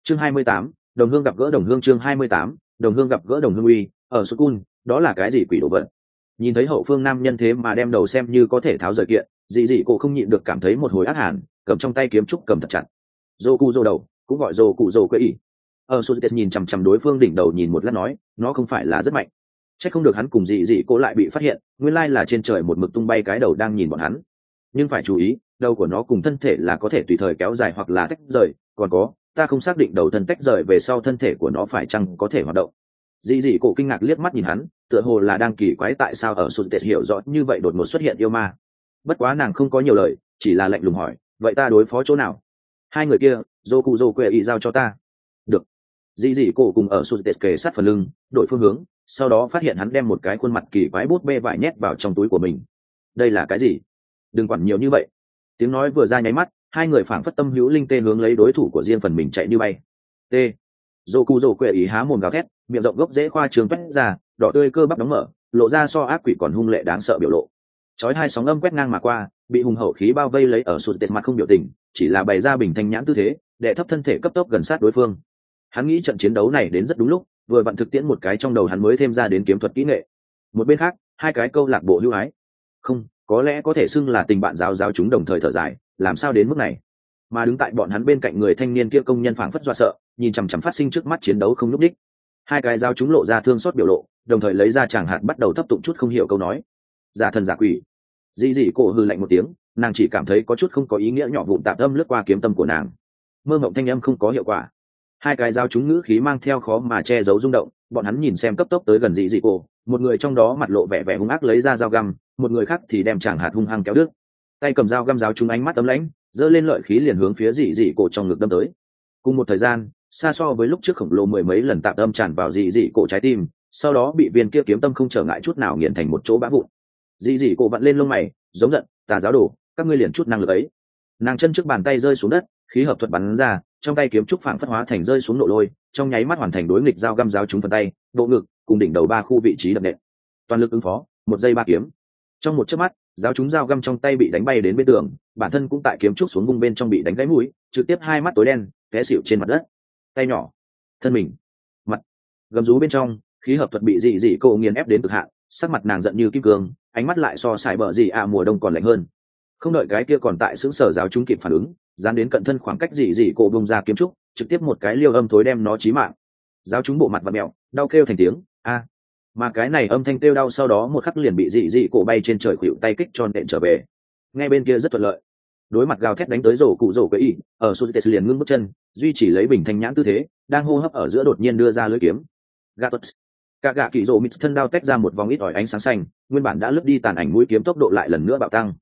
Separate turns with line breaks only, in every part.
Chương 28, đồng hương gặp gỡ đồng hương. Chương 28, đồng hương gặp gỡ đồng hương. Uy, ở Sukun, đó là cái gì quỷ đồ vật? Nhìn thấy hậu phương nam nhân thế mà đem đầu xem như có thể tháo rời kiện, dị dị cô không nhịn được cảm thấy một hồi ác hàn, cầm trong tay kiếm trúc cầm thật chặt. Dô cụ dô đầu, cũng gọi dô cụ dô quê ỉ. Ở Sukun nhìn chằm chằm đối phương đỉnh đầu nhìn một lát nói, nó không phải là rất mạnh. Chắc không được hắn cùng dị dị cô lại bị phát hiện, nguyên lai là trên trời một mực tung bay cái đầu đang nhìn bọn hắn. Nhưng phải chú ý, đầu của nó cùng thân thể là có thể tùy thời kéo dài hoặc là tách rời, còn có, ta không xác định đầu thân tách rời về sau thân thể của nó phải chăng có thể hoạt động. Dị dị cổ kinh ngạc liếc mắt nhìn hắn, tựa hồ là đang kỳ quái tại sao ở Sụt Tệ hiểu rõ như vậy đột ngột xuất hiện yêu ma. Bất quá nàng không có nhiều lời, chỉ là lạnh lùng hỏi, vậy ta đối phó chỗ nào? Hai người kia, Zoku Zoku ý giao cho ta. Được. Dị dị cổ cùng ở Sụt Tệ kề sát phần lưng, đổi phương hướng, sau đó phát hiện hắn đem một cái khuôn mặt kỳ quái bút bê vải nhét vào trong túi của mình. Đây là cái gì? Đừng quản nhiều như vậy. Tiếng nói vừa ra nháy mắt, hai người phảng phất tâm hữu linh tê hướng lấy đối thủ của riêng phần mình chạy như bay. T. Zoku Zoku ý há mồm gào thét, miệng rộng gốc dễ khoa trường quét ra, đỏ tươi cơ bắp đóng mở, lộ ra so ác quỷ còn hung lệ đáng sợ biểu lộ. Chói hai sóng âm quét ngang mà qua, bị hùng hậu khí bao vây lấy ở Sụt Tệ mặt không biểu tình, chỉ là bày ra bình thanh nhãn tư thế, đệ thấp thân thể cấp tốc gần sát đối phương. Hắn nghĩ trận chiến đấu này đến rất đúng lúc, vừa vặn thực tiễn một cái trong đầu hắn mới thêm ra đến kiếm thuật kỹ nghệ. Một bên khác, hai cái câu lạc bộ hữu ái, không, có lẽ có thể xưng là tình bạn giáo chúng đồng thời thở dài, làm sao đến mức này? Mà đứng tại bọn hắn bên cạnh người thanh niên kia công nhân phảng phất dọa sợ, nhìn chằm chằm phát sinh trước mắt chiến đấu không nhúc đích. Hai cái giáo chúng lộ ra thương xót biểu lộ, đồng thời lấy ra chàng hạt bắt đầu thấp tụng chút không hiểu câu nói. Giả thần giả quỷ. Dị dị cổ hừ lạnh một tiếng, nàng chỉ cảm thấy có chút không có ý nghĩa nhỏ vụn tạp âm lướt qua kiếm tâm của nàng. Mơ mộng thanh âm không có hiệu quả. Hai cái giáo chúng ngữ khí mang theo khó mà che giấu rung động, bọn hắn nhìn xem cấp tốc tới gần dị dị cổ, một người trong đó mặt lộ vẻ vẻ hung ác lấy ra dao găm, một người khác thì đem chàng hạt hung hăng kéo đứt. Tay cầm dao găm giáo chúng ánh mắt ấm lãnh, giơ lên lợi khí liền hướng phía dị dị cổ trong ngực đâm tới. Cùng một thời gian, xa so với lúc trước khổng lồ mười mấy lần tạp âm tràn vào dị dị cổ trái tim, sau đó bị viên kia kiếm tâm không trở ngại chút nào nghiền thành một chỗ bã vụn. Dị dị cổ vặn lên lông mày, giống giận, tà giáo đồ, các ngươi liền chút năng lực ấy. Nàng chân trước bàn tay rơi xuống đất, khí hợp thuật bắn ra, trong tay kiếm trúc phảng phất hóa thành rơi xuống nộ lôi, trong nháy mắt hoàn thành đối nghịch dao găm giáo chúng phần tay, bộ ngực cùng đỉnh đầu ba khu vị trí đập nện. Toàn lực ứng phó, một giây ba kiếm. Trong một chớp mắt, giáo chúng dao găm trong tay bị đánh bay đến bên tường, bản thân cũng tại kiếm trúc xuống bung bên trong bị đánh gãy mũi, trực tiếp hai mắt tối đen, té xỉu trên mặt đất. Tay nhỏ, thân mình, mặt, gầm rú bên trong, khí hợp thuật bị dị dị cô nghiền ép đến cực hạn, sắc mặt nàng giận như kim cương, ánh mắt lại so sải bờ dị mùa đông còn lạnh hơn. Không đợi cái kia còn tại xứng sở giáo chúng kịp phản ứng, dán đến cận thân khoảng cách dị dị cô bung ra kiếm trúc, trực tiếp một cái liêu âm thối đem nó chí mạng. Giáo chúng bộ mặt vặn mèo, đau kêu thành tiếng a. Mà cái này âm thanh kêu đau sau đó một khắc liền bị dị dị cổ bay trên trời khuỵu tay kích tròn đệm trở về. Ngay bên kia rất thuận lợi. Đối mặt gào thét đánh tới rổ quấy ỉ, ở Suzuki liền ngưng bước chân, duy chỉ lấy bình thanh nhãn tư thế, đang hô hấp ở giữa đột nhiên đưa ra lưỡi kiếm. Gatos. Cả gạ kỳ rổ mịt thân đao tách ra một vòng ít ỏi ánh sáng xanh, nguyên bản đã lướt đi tàn ảnh mũi kiếm tốc độ lại lần nữa bạo tăng.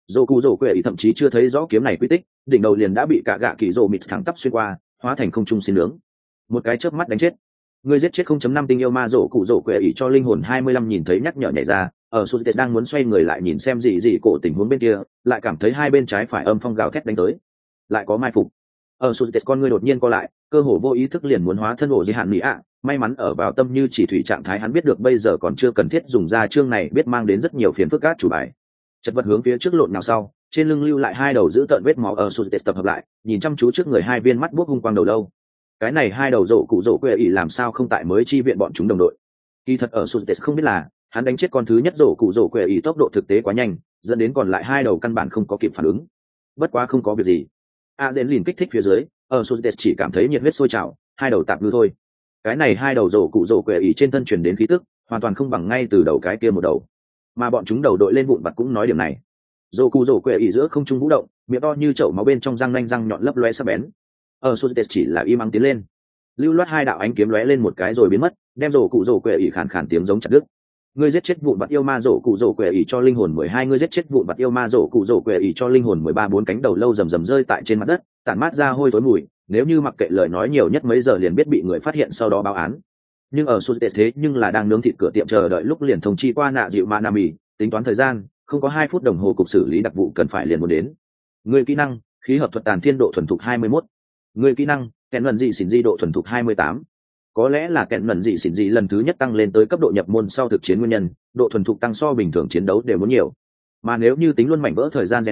Rổ quấy ỉ thậm chí chưa thấy rõ kiếm này quy tích, đỉnh đầu liền đã bị cả gạ kỳ rổ mịt thẳng tắp xuyên qua, hóa thành không trung xin nướng. Một cái chớp mắt đánh chết. Người giết chết 0.5 tinh yêu ma rổ quấy ỉ cho linh hồn 25 nhìn thấy nhắc nhở nhảy ra, ở Suzuki đang muốn xoay người lại nhìn xem gì cổ tình huống bên kia, lại cảm thấy hai bên trái phải âm phong gào thét đánh tới, lại có mai phục. Ở Suzuki con người đột nhiên co lại, cơ hồ vô ý thức liền muốn hóa thân ổ dưới hạn mỹ ạ, may mắn ở vào tâm như chỉ thủy trạng thái hắn biết được bây giờ còn chưa cần thiết dùng ra chương này biết mang đến rất nhiều phiền phức cát chủ bài. Chật vật hướng phía trước lộn nào sau, trên lưng lưu lại hai đầu giữ tợn vết máu ở Suzuki tập hợp lại, nhìn chăm chú trước người hai viên mắt buốc hung quang đầu lâu. Cái này hai đầu rổ quê ỉ làm sao không tại mới chi viện bọn chúng đồng đội. Kỳ thật ở Suzuki không biết là hắn đánh chết con thứ nhất rổ quê ỉ tốc độ thực tế quá nhanh, dẫn đến còn lại hai đầu căn bản không có kịp phản ứng. Bất quá không có việc gì. Azen liền kích thích phía dưới, ở Suzuki chỉ cảm thấy nhiệt huyết sôi trào, hai đầu tạp ngư thôi. Cái này hai đầu rổ quê ỉ trên thân truyền đến khí tức, hoàn toàn không bằng ngay từ đầu cái kia một đầu. Mà bọn chúng đầu đội lên vụn vặt cũng nói điểm này. Rổ quê ỉ giữa không trung vũ động, miệng to như chậu máu bên trong răng nanh răng nhọn lấp loé sắc bén. Ở Suzuki chỉ là im ắng tiến lên. Lưu loát hai đạo ánh kiếm lóe lên một cái rồi biến mất, đem rổ quê ỉ khàn khàn tiếng giống chặt đứt. Ngươi giết chết vụn vặt yêu ma rổ quê ỉ cho linh hồn 12, ngươi giết chết vụn vặt yêu ma rổ quê ỉ cho linh hồn 13, bốn cánh đầu lâu rầm rầm rơi tại trên mặt đất, tản mát ra hôi tối mùi, nếu như mặc kệ lời nói nhiều nhất mấy giờ liền biết bị người phát hiện sau đó báo án. Nhưng ở Suzuki thế nhưng là đang nướng thịt cửa tiệm chờ đợi lúc liền thông chi qua nạ dịu Manami, tính toán thời gian, không có 2 phút đồng hồ cục xử lý đặc vụ cần phải liền muốn đến. Ngươi kỹ năng, khí hợp thuật tàn thiên độ thuần thục 21. Ngươi kỹ năng, kẹn lần dị xỉn di độ thuần thục 28. Có lẽ là kẹn lần dị xỉn dị lần thứ nhất tăng lên tới cấp độ nhập môn sau thực chiến nguyên nhân, độ thuần thục tăng so bình thường chiến đấu đều muốn nhiều. Mà nếu như tính luôn mảnh vỡ thời gian rèn luyện,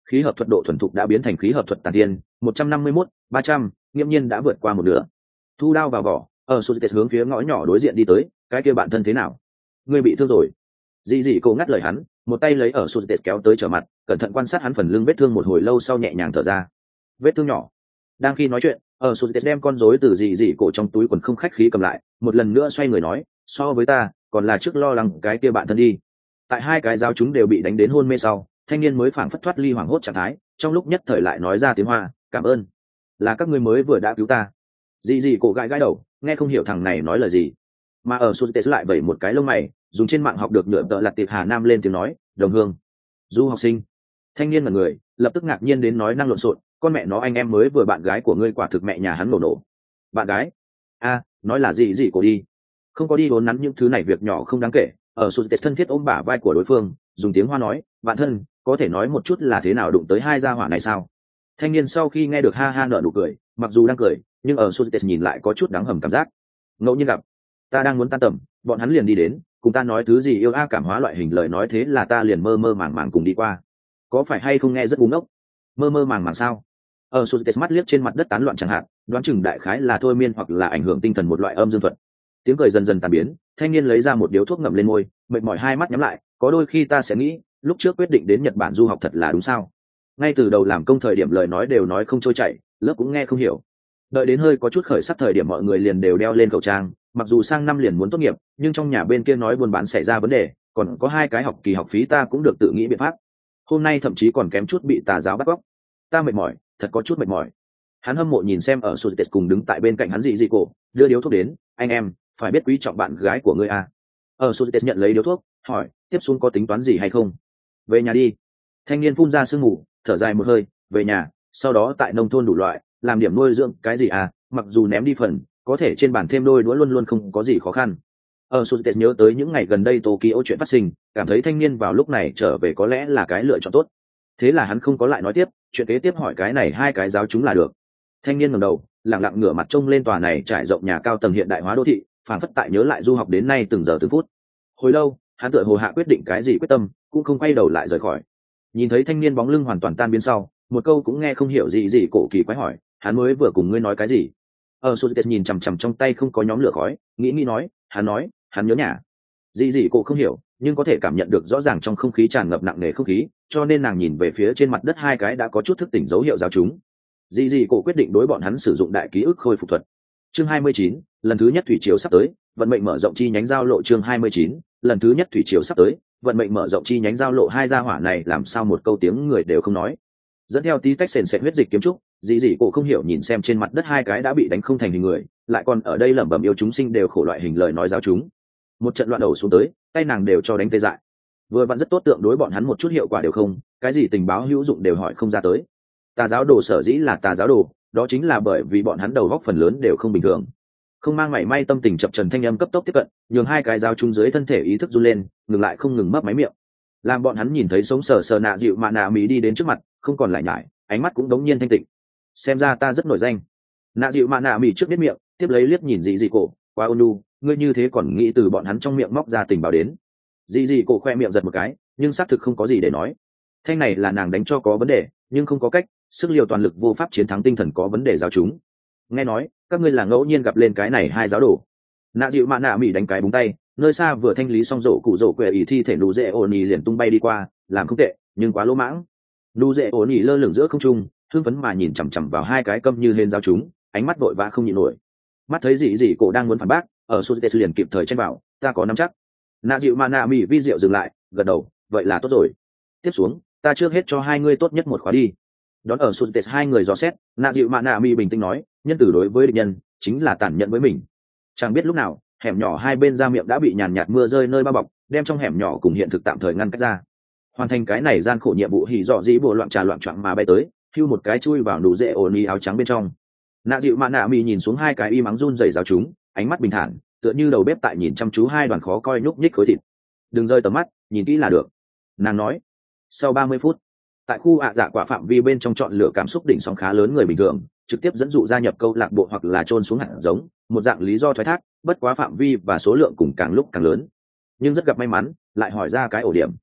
khí hợp thuật độ thuần thục đã biến thành khí hợp thuật tàn tiên 151, 300, nghiễm nhiên đã vượt qua một nửa. Thu đao vào vỏ, ở Sutes hướng phía ngõ nhỏ đối diện đi tới. Cái kia bạn thân thế nào? Ngươi bị thương rồi? Dị dị cô ngắt lời hắn, một tay lấy ở Sutes kéo tới trở mặt, cẩn thận quan sát hắn phần lưng vết thương một hồi lâu sau nhẹ nhàng thở ra. Vết thương nhỏ. Đang khi nói chuyện, ở Sutes đem con rối từ dị dị cổ trong túi quần không khách khí cầm lại, một lần nữa xoay người nói, so với ta, còn là trước lo lắng cái kia bạn thân đi. Tại hai cái giáo chúng đều bị đánh đến hôn mê sau, thanh niên mới phảng phất thoát ly hoảng hốt trạng thái, trong lúc nhất thời lại nói ra tiếng Hoa, cảm ơn, là các ngươi mới vừa đã cứu ta. Dị dị cổ gãi gãi đầu, nghe không hiểu thằng này nói lời gì, mà ở Sutes lại vẩy một cái lông mày, dùng trên mạng học được nửa tợ lạt tiệp Hà Nam lên tiếng nói, đồng hương, du học sinh. Thanh niên là người, lập tức ngạc nhiên đến nói năng lộn xộn, con mẹ nó anh em mới vừa bạn gái của ngươi quả thực mẹ nhà hắn nổ. Bạn gái? A, nói là gì gì cổ đi. Không có đi vốn nắn những thứ này việc nhỏ không đáng kể. Ở Sutes thân thiết ôm bả vai của đối phương, dùng tiếng Hoa nói, bạn thân, có thể nói một chút là thế nào đụng tới hai gia hỏa này sao? Thanh niên sau khi nghe được ha ha nở nụ cười, mặc dù đang cười, nhưng ở Sutes nhìn lại có chút đáng hầm cảm giác. Ngẫu nhiên gặp, ta đang muốn tan tầm, bọn hắn liền đi đến, cùng ta nói thứ gì yêu cảm hóa loại hình lời nói, thế là ta liền mơ mơ màng màng cùng đi qua. Có phải hay không nghe rất ngu ngốc? Mơ mơ màng màng sao? Ở Sutes mắt liếc trên mặt đất tán loạn chẳng hạn, đoán chừng đại khái là thôi miên hoặc là ảnh hưởng tinh thần một loại âm dương thuật. Tiếng cười dần dần tàn biến, thanh niên lấy ra một điếu thuốc ngậm lên môi, mệt mỏi hai mắt nhắm lại, có đôi khi ta sẽ nghĩ, lúc trước quyết định đến Nhật Bản du học thật là đúng sao? Ngay từ đầu làm công thời điểm lời nói đều nói không trôi chảy, lớp cũng nghe không hiểu. Đợi đến hơi có chút khởi sắc thời điểm mọi người liền đều đeo lên khẩu trang, mặc dù sang năm liền muốn tốt nghiệp, nhưng trong nhà bên kia nói buôn bán xảy ra vấn đề, còn có 2 cái học kỳ học phí ta cũng được tự nghĩ biện pháp. Hôm nay thậm chí còn kém chút bị tà giáo bắt cóc. Ta mệt mỏi, thật có chút mệt mỏi. Hắn hâm mộ nhìn xem ở Sutes cùng đứng tại bên cạnh hắn dị dị cổ, đưa điếu thuốc đến, anh em, phải biết quý trọng bạn gái của ngươi à. Ở Sutes nhận lấy điếu thuốc, hỏi, tiếp xuống có tính toán gì hay không? Về nhà đi. Thanh niên phun ra sương mù, thở dài một hơi, về nhà, sau đó tại nông thôn đủ loại, làm điểm nuôi dưỡng cái gì à, mặc dù ném đi phần, có thể trên bàn thêm đôi đũa luôn luôn không có gì khó khăn. Ở Sutes nhớ tới những ngày gần đây Tokyo chuyện phát sinh, cảm thấy thanh niên vào lúc này trở về có lẽ là cái lựa chọn tốt. Thế là hắn không có lại nói tiếp, chuyện kế tiếp hỏi cái này 2 cái giáo chúng là được. Thanh niên ngẩng đầu, lặng lặng ngửa mặt trông lên tòa này trải rộng nhà cao tầng hiện đại hóa đô thị, phảng phất tại nhớ lại du học đến nay từng giờ từng phút. Hồi lâu, hắn tựa hồ hạ quyết định cái gì quyết tâm, cũng không quay đầu lại rời khỏi. Nhìn thấy thanh niên bóng lưng hoàn toàn tan biến sau, một câu cũng nghe không hiểu gì gì cổ kỳ quái hỏi, hắn mới vừa cùng ngươi nói cái gì? Ở Sutes nhìn chằm chằm trong tay không có nhóm lửa khói, nghĩ nói, hắn nhớ nhà. Dị dị cổ không hiểu, nhưng có thể cảm nhận được rõ ràng trong không khí tràn ngập nặng nề không khí, cho nên nàng nhìn về phía trên mặt đất 2 cái đã có chút thức tỉnh dấu hiệu giáo chúng. Dị dị cổ quyết định đối bọn hắn sử dụng đại ký ức khôi phục thuật. Chương 29, lần thứ nhất thủy triều sắp tới, vận mệnh mở rộng chi nhánh giao lộ. Chương 29, lần thứ nhất thủy triều sắp tới, vận mệnh mở rộng chi nhánh giao lộ. 2 gia hỏa này làm sao một câu tiếng người đều không nói. Dẫn theo tí tách sền sệt huyết dịch kiếm trúc, dị dị cổ không hiểu nhìn xem trên mặt đất 2 cái đã bị đánh không thành hình người, lại còn ở đây lẩm bẩm yêu chúng sinh đều khổ loại hình lời nói giáo chúng. Một trận loạn đầu xuống tới, tay nàng đều cho đánh tê dại. Vừa vặn rất tốt tượng đối bọn hắn một chút hiệu quả đều không, cái gì tình báo hữu dụng đều hỏi không ra tới. Tà giáo đồ sở dĩ là tà giáo đồ, đó chính là bởi vì bọn hắn đầu góc phần lớn đều không bình thường. Không mang mảy may tâm tình chập trần thanh âm cấp tốc tiếp cận, nhường 2 cái giáo chúng dưới thân thể ý thức run lên, ngừng lại không ngừng mấp máy miệng. Làm bọn hắn nhìn thấy sống sờ sờ nạ dịu mạ nạ mỹ đi đến trước mặt, không còn lại nhải, ánh mắt cũng đống nhiên thanh tịnh. Xem ra ta rất nổi danh. Nạ dịu mạ nạ mỹ trước biết miệng, tiếp lấy liếc nhìn dị dị cổ, qua ônu, ngươi như thế còn nghĩ từ bọn hắn trong miệng móc ra tình báo đến. Dị dị cổ khoe miệng giật một cái, nhưng xác thực không có gì để nói. Thanh này là nàng đánh cho có vấn đề, nhưng không có cách, sức liều toàn lực vô pháp chiến thắng tinh thần có vấn đề giáo chúng. Nghe nói các ngươi là ngẫu nhiên gặp lên cái này 2 giáo đồ. Nạ dịu mạ nạ mỹ đánh cái búng tay, nơi xa vừa thanh lý xong rổ cụ rổ quệ ỉ thi thể nụ dễ ổn ỉ liền tung bay đi qua, làm không tệ nhưng quá lỗ mãng. Nụ dễ ổn ỉ lơ lửng giữa không trung, hưng phấn mà nhìn chằm chằm vào 2 cái câm như hên giáo chúng, ánh mắt vội vã không nhịn nổi. Mắt thấy dị dị cổ đang muốn phản bác, ở Sutes liền kịp thời chen vào, ta có nắm chắc. Nạ dịu mạ nạ mỹ vi diệu dừng lại, gật đầu, vậy là tốt rồi. Tiếp xuống, ta trước hết cho 2 ngươi tốt nhất một khóa đi. Đón ở Sutes 2 người dò xét, nạ dịu mạ nạ mỹ bình tĩnh nói, nhân tử đối với địch nhân chính là tàn nhẫn với mình. Chẳng biết lúc nào, hẻm nhỏ 2 bên ra miệng đã bị nhàn nhạt mưa rơi nơi bao bọc, đem trong hẻm nhỏ cùng hiện thực tạm thời ngăn cách ra. Hoàn thành cái này gian khổ nhiệm vụ hỉ dọ dĩ bùa loạn trà loạn choạng mà bay tới, hưu một cái chui vào đủ dễ ổn y áo trắng bên trong. Nạ dịu mạ nạ mỹ nhìn xuống 2 cái y mắng run rẩy giáo chúng, ánh mắt bình thản, tựa như đầu bếp tại nhìn chăm chú 2 đoàn khó coi nhúc nhích khối thịt. Đừng rơi tầm mắt, nhìn kỹ là được. Nàng nói. Sau 30 phút, tại khu dạ quả phạm vi bên trong chọn lựa cảm xúc đỉnh sóng khá lớn người bình thường, trực tiếp dẫn dụ gia nhập câu lạc bộ hoặc là chôn xuống hạt giống, một dạng lý do thoái thác, bất quá phạm vi và số lượng cùng càng lúc càng lớn. Nhưng rất gặp may mắn, lại hỏi ra cái ổ điểm.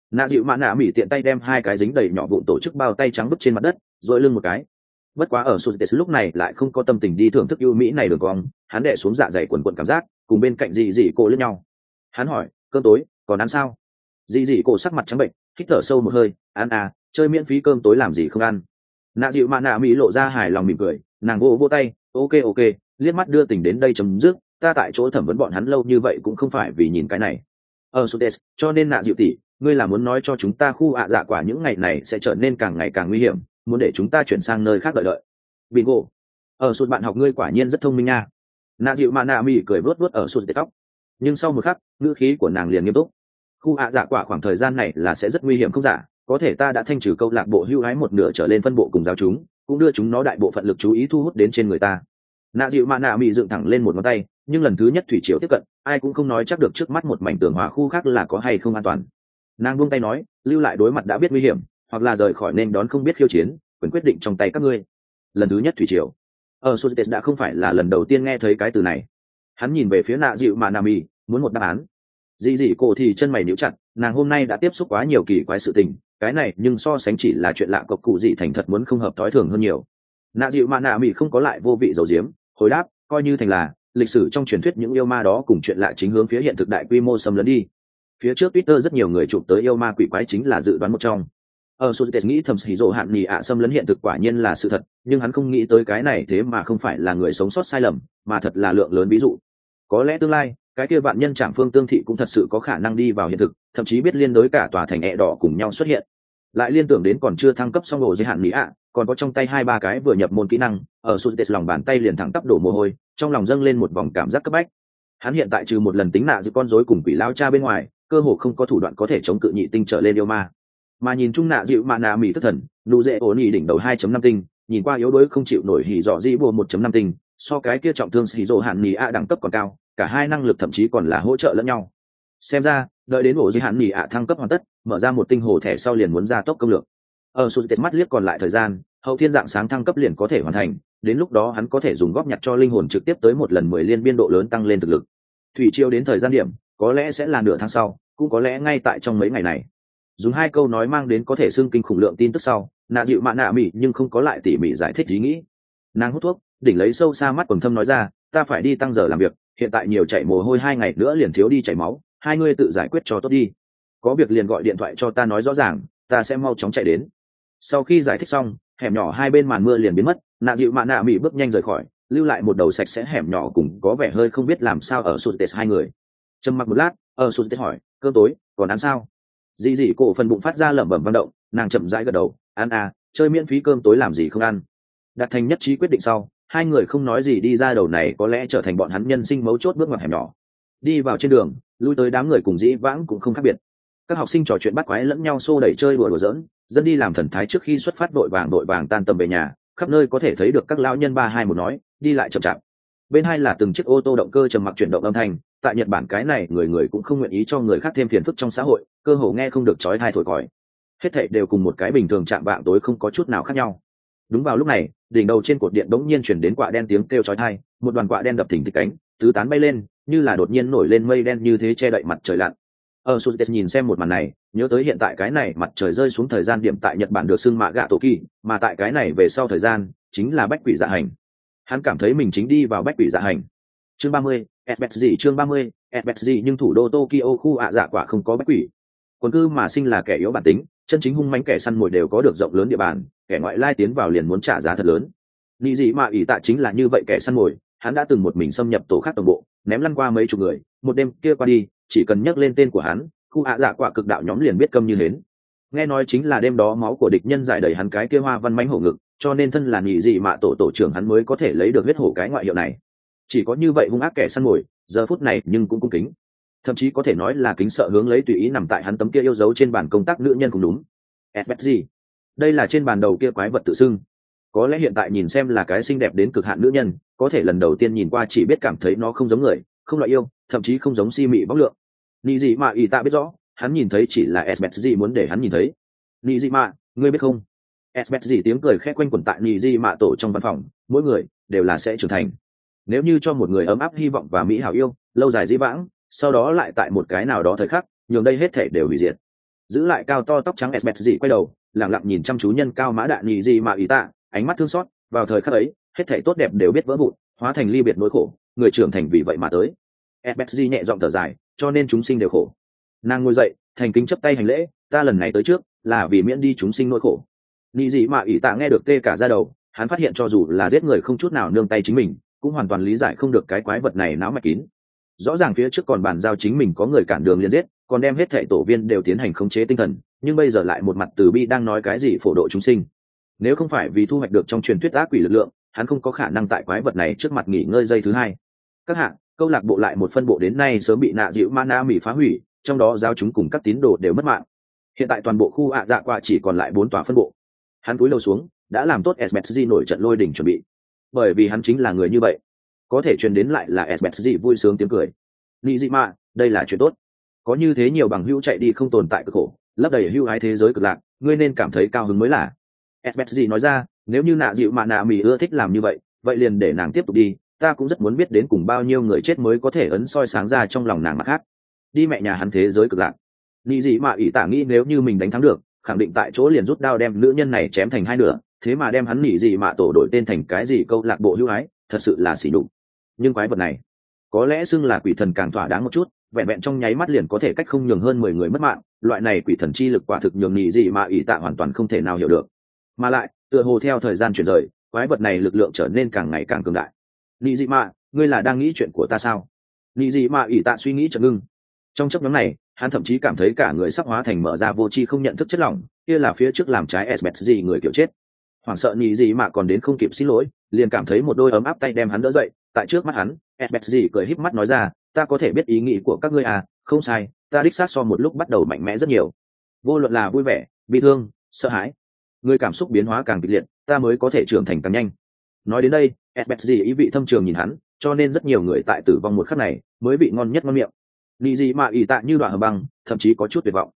nạ dịu mạ nạ mỹ tiện tay đem hai cái dính đầy nhỏ vụn tổ chức bao tay trắng vứt trên mặt đất rồi lưng một cái. Bất quá ở Sutes lúc này lại không có tâm tình đi thưởng thức ưu mỹ này đường cong, hắn đè xuống dạ dày quần quần cảm giác, cùng bên cạnh dị dị cô lẫn nhau. Hắn hỏi, cơm tối còn ăn sao? Dị dị cô sắc mặt trắng bệnh, hít thở sâu một hơi, ăn à, chơi miễn phí cơm tối làm gì không ăn. Nạ dịu mạ nạ mỹ lộ ra hài lòng mỉm cười, nàng vỗ tay, ok, liếc mắt đưa tình đến đây chấm dứt, ta tại chỗ thẩm vấn bọn hắn lâu như vậy cũng không phải vì nhìn cái này. Ở Sutes, cho nên nạ dịu tỷ, ngươi là muốn nói cho chúng ta khu dạ quả những ngày này sẽ trở nên càng ngày càng nguy hiểm, muốn để chúng ta chuyển sang nơi khác đợi. Bingo. Ở Sụt bạn học ngươi quả nhiên rất thông minh nha. Nạ dịu mạ nạ mỹ cười vuốt ở Sụt tóc. Nhưng sau một khắc, ngữ khí của nàng liền nghiêm túc. Khu dạ quả khoảng thời gian này là sẽ rất nguy hiểm không giả, có thể ta đã thanh trừ câu lạc bộ hưu hái một nửa trở lên phân bộ cùng giáo chúng, cũng đưa chúng nó đại bộ phận lực chú ý thu hút đến trên người ta. Nạ dịu mạ nạ mỹ dựng thẳng lên một ngón tay, nhưng lần thứ nhất thủy triều tiếp cận, ai cũng không nói chắc được trước mắt một mảnh tường hòa khu khác là có hay không an toàn. Nàng buông tay nói, lưu lại đối mặt đã biết nguy hiểm, hoặc là rời khỏi nên đón không biết khiêu chiến, quyền quyết định trong tay các ngươi. Lần thứ nhất thủy triều, ở Sutes đã không phải là lần đầu tiên nghe thấy cái từ này. Hắn nhìn về phía nạ dịu mà nà mì, muốn một đáp án. Dị dị cô thì chân mày níu chặt, nàng hôm nay đã tiếp xúc quá nhiều kỳ quái sự tình, cái này nhưng so sánh chỉ là chuyện lạ cộc cụ dị thành thật muốn không hợp thói thường hơn nhiều. Nạ dịu mà nà mì không có lại vô vị dầu diếm, hồi đáp, coi như thành là lịch sử trong truyền thuyết những yêu ma đó cùng chuyện lạ chính hướng phía hiện thực đại quy mô xâm lấn đi. Phía trước Twitter rất nhiều người chụp tới yêu ma quỷ quái chính là dự đoán một trong. Ở Sutes nghĩ thầm xì rộ hạn nhì ạ xâm lấn hiện thực quả nhiên là sự thật, nhưng hắn không nghĩ tới cái này thế mà không phải là người sống sót sai lầm, mà thật là lượng lớn ví dụ. Có lẽ tương lai, cái kia vạn nhân trạm phương tương thị cũng thật sự có khả năng đi vào hiện thực, thậm chí biết liên đối cả tòa thành ẹ đỏ cùng nhau xuất hiện. Lại liên tưởng đến còn chưa thăng cấp xong bộ giới hạn nhì ạ, còn có trong tay 2-3 cái vừa nhập môn kỹ năng, ở Sutes lòng bàn tay liền thẳng tắp đổ mồ hôi, trong lòng dâng lên một vòng cảm giác cấp bách. Hắn hiện tại trừ một lần tính nạ giữ con rối cùng quỷ lao cha bên ngoài, cơ hồ không có thủ đoạn có thể chống cự nhị tinh trở lên yêu ma. Mà nhìn chung nạ dịu mạ nạ mỹ thất thần, nụ dễ ổn nhị đỉnh đầu 2.5 tinh, nhìn qua yếu đuối không chịu nổi hỉ dọ dĩ bùa 1.5 tinh, so cái kia trọng thương hỉ dọ hạn nhị ạ đẳng cấp còn cao, cả hai năng lực thậm chí còn là hỗ trợ lẫn nhau. Xem ra, đợi đến ổ dĩ hạn nhị ạ thăng cấp hoàn tất, mở ra một tinh hồ thẻ sau liền muốn ra tốc công lược. Ở sụt mắt liếc còn lại thời gian, hậu thiên dạng sáng thăng cấp liền có thể hoàn thành, đến lúc đó hắn có thể dùng góp nhặt cho linh hồn trực tiếp tới một lần 10 liên biên độ lớn tăng lên thực lực. Thủy chiêu đến thời gian điểm, có lẽ sẽ là nửa tháng sau, cũng có lẽ ngay tại trong mấy ngày này. Dùng 2 câu nói mang đến có thể xưng kinh khủng lượng tin tức sau, nạ dịu mạ nạ mỉ nhưng không có lại tỉ mỉ giải thích ý nghĩ. Nàng hút thuốc, đỉnh lấy sâu xa mắt quầng thâm nói ra, ta phải đi tăng giờ làm việc, hiện tại nhiều chảy mồ hôi 2 ngày nữa liền thiếu đi chảy máu, hai người tự giải quyết cho tốt đi. Có việc liền gọi điện thoại cho ta nói rõ ràng, ta sẽ mau chóng chạy đến. Sau khi giải thích xong, hẻm nhỏ hai bên màn mưa liền biến mất, nạ dịu mạ nạ mỉ bước nhanh rời khỏi, lưu lại một đầu sạch sẽ hẻm nhỏ cùng có vẻ hơi không biết làm sao ở Sutes hai người. Trầm mặc một lát, ở Sutes hỏi, cơm tối còn ăn sao? Dị dị cổ phần bụng phát ra lẩm bẩm vận động, nàng chậm rãi gật đầu, ăn à, chơi miễn phí cơm tối làm gì không ăn. Đạt thành nhất trí quyết định sau, hai người không nói gì đi ra đầu này có lẽ trở thành bọn hắn nhân sinh mấu chốt bước ngoặt hẻm nhỏ. Đi vào trên đường, lui tới đám người cùng dĩ vãng cũng không khác biệt. Các học sinh trò chuyện bắt quái lẫn nhau xô đẩy chơi đùa giỡn, dân đi làm thần thái trước khi xuất phát vội vàng tan tầm về nhà, khắp nơi có thể thấy được các lão nhân 3-2-1 nói, đi lại chậm chạp. Bên hai là từng chiếc ô tô động cơ trầm mặc chuyển động âm thanh, tại Nhật Bản cái này người cũng không nguyện ý cho người khác thêm phiền phức trong xã hội, cơ hồ nghe không được chói tai thổi còi. Hết thảy đều cùng một cái bình thường chạm vạng tối không có chút nào khác nhau. Đúng vào lúc này, đỉnh đầu trên cột điện bỗng nhiên chuyển đến quạ đen tiếng kêu chói tai, một đoàn quạ đen đập thình thịch cánh, tứ tán bay lên, như là đột nhiên nổi lên mây đen như thế che đậy mặt trời lặn. Ở Sutes nhìn xem một màn này, nhớ tới hiện tại cái này mặt trời rơi xuống thời gian điểm tại Nhật Bản được xưng mạ gạ tổ kỳ, mà tại cái này về sau thời gian, chính là bách quỷ dạ hành. Hắn cảm thấy mình chính đi vào bách quỷ dạ hành. Chương 30, SBSG chương 30, SBSG nhưng thủ đô Tokyo khu dạ quả không có bách quỷ. Quần cư mà sinh là kẻ yếu bản tính, chân chính hung mãnh kẻ săn mồi đều có được rộng lớn địa bàn, kẻ ngoại lai tiến vào liền muốn trả giá thật lớn. Nị dị mà ỷ tạ chính là như vậy kẻ săn mồi, hắn đã từng một mình xâm nhập tổ khác tổng bộ, ném lăn qua mấy chục người, một đêm kia qua đi, chỉ cần nhắc lên tên của hắn, khu dạ quả cực đạo nhóm liền biết câm như hến. Nghe nói chính là đêm đó máu của địch nhân giải đầy hắn cái kia hoa văn mãnh hổ ngực, cho nên thân là nhị dị mạ tổ trưởng hắn mới có thể lấy được huyết hổ cái ngoại hiệu này. Chỉ có như vậy hung ác kẻ săn mồi, giờ phút này nhưng cũng cung kính, thậm chí có thể nói là kính sợ hướng lấy tùy ý nằm tại hắn tấm kia yêu dấu trên bàn công tác nữ nhân cũng đúng. SBSG, đây là trên bàn đầu kia quái vật tự xưng. Có lẽ hiện tại nhìn xem là cái xinh đẹp đến cực hạn nữ nhân, có thể lần đầu tiên nhìn qua chỉ biết cảm thấy nó không giống người, không loại yêu, thậm chí không giống si mị bóc lượng. Nị dị mạ ỷ tạ biết rõ, hắn nhìn thấy chỉ là SBSG muốn để hắn nhìn thấy. Nị dị mạ, ngươi biết không? SBSG tiếng cười khẽ quanh quẩn tại nị dị mạ tổ trong văn phòng, mỗi người đều là sẽ trưởng thành. Nếu như cho một người ấm áp hy vọng và mỹ hảo yêu, lâu dài dĩ vãng, sau đó lại tại một cái nào đó thời khắc, nhường đây hết thể đều hủy diệt. giữ lại cao to tóc trắng sbet dị quay đầu lẳng lặng nhìn chăm chú nhân cao mã đạn nhị dị mạ ỷ tạ, ánh mắt thương xót. Vào thời khắc ấy hết thảy tốt đẹp đều biết vỡ vụn, hóa thành ly biệt nỗi khổ, người trưởng thành vì vậy mà tới. sbet dị nhẹ giọng thở dài, cho nên chúng sinh đều khổ. Nàng ngồi dậy thành kính chấp tay hành lễ, ta lần này tới trước là vì miễn đi chúng sinh nỗi khổ. Nhị dị mạ ỷ tạ nghe được tê cả da đầu, hắn phát hiện cho dù là giết người không chút nào nương tay chính mình cũng hoàn toàn lý giải không được cái quái vật này não mạch kín. Rõ ràng phía trước còn bàn giao chính mình có người cản đường liền giết, còn đem hết thảy tổ viên đều tiến hành khống chế tinh thần, nhưng bây giờ lại một mặt từ bi đang nói cái gì phổ độ chúng sinh. Nếu không phải vì thu hoạch được trong truyền thuyết ác quỷ lực lượng, hắn không có khả năng tại quái vật này trước mặt nghỉ ngơi giây thứ hai. Các hạng câu lạc bộ lại một phân bộ đến nay sớm bị nạ dịu mana mỹ phá hủy, trong đó giao chúng cùng các tín đồ đều mất mạng. Hiện tại toàn bộ khu ạ dạ qua chỉ còn lại 4 tòa phân bộ. Hắn cúi đầu xuống đã làm tốt sbsg nổi trận lôi đình chuẩn bị, bởi vì hắn chính là người như vậy. Có thể truyền đến lại là sbsg vui sướng tiếng cười. Nị dị mạ, đây là chuyện tốt, có như thế nhiều bằng hữu chạy đi không tồn tại cực khổ, lấp đầy hữu ái thế giới cực lạc, ngươi nên cảm thấy cao hứng mới là. sbsg nói ra, nếu như nạ dịu mạ nạ mì ưa thích làm như vậy, vậy liền để nàng tiếp tục đi, ta cũng rất muốn biết đến cùng bao nhiêu người chết mới có thể ấn soi sáng ra trong lòng nàng mặt khác. Đi mẹ nhà hắn thế giới cực lạc. Nị dị mạ ỷ tạ nghĩ nếu như mình đánh thắng được, khẳng định tại chỗ liền rút đao đem nữ nhân này chém thành 2 nửa, thế mà đem hắn nị dị mạ tổ đổi tên thành cái gì câu lạc bộ hữu ái, thật sự là xỉ nhục. Nhưng quái vật này có lẽ xưng là quỷ thần càng thỏa đáng một chút, vẹn vẹn trong nháy mắt liền có thể cách không nhường hơn 10 người mất mạng, loại này quỷ thần chi lực quả thực nhường nị dị mạ ỷ tạ hoàn toàn không thể nào hiểu được. Mà lại tựa hồ theo thời gian chuyển rời, quái vật này lực lượng trở nên càng ngày càng cường đại. Nị dị mạ, ngươi là đang nghĩ chuyện của ta sao? Nị dị mạ ỷ tạ suy nghĩ chợt ngưng. Trong chốc ngắn này hắn thậm chí cảm thấy cả người sắp hóa thành mở ra vô tri không nhận thức chất lỏng, kia là phía trước làm trái sbsg người kiểu chết. Hoảng sợ nhị gì mà còn đến không kịp xin lỗi, liền cảm thấy một đôi ấm áp tay đem hắn đỡ dậy. Tại trước mắt hắn sbsg cười híp mắt nói ra, ta có thể biết ý nghĩ của các ngươi à, không sai, ta đích xác so một lúc bắt đầu mạnh mẽ rất nhiều, vô luận là vui vẻ, bi thương, sợ hãi, người cảm xúc biến hóa càng kịch liệt, ta mới có thể trưởng thành càng nhanh. Nói đến đây sbsg ý vị thâm trường nhìn hắn, cho nên rất nhiều người tại tử vong một khắc này mới bị ngon nhất ngon miệng. Nị dị mạ ỷ tạ như đoạn hờ băng, thậm chí có chút tuyệt vọng.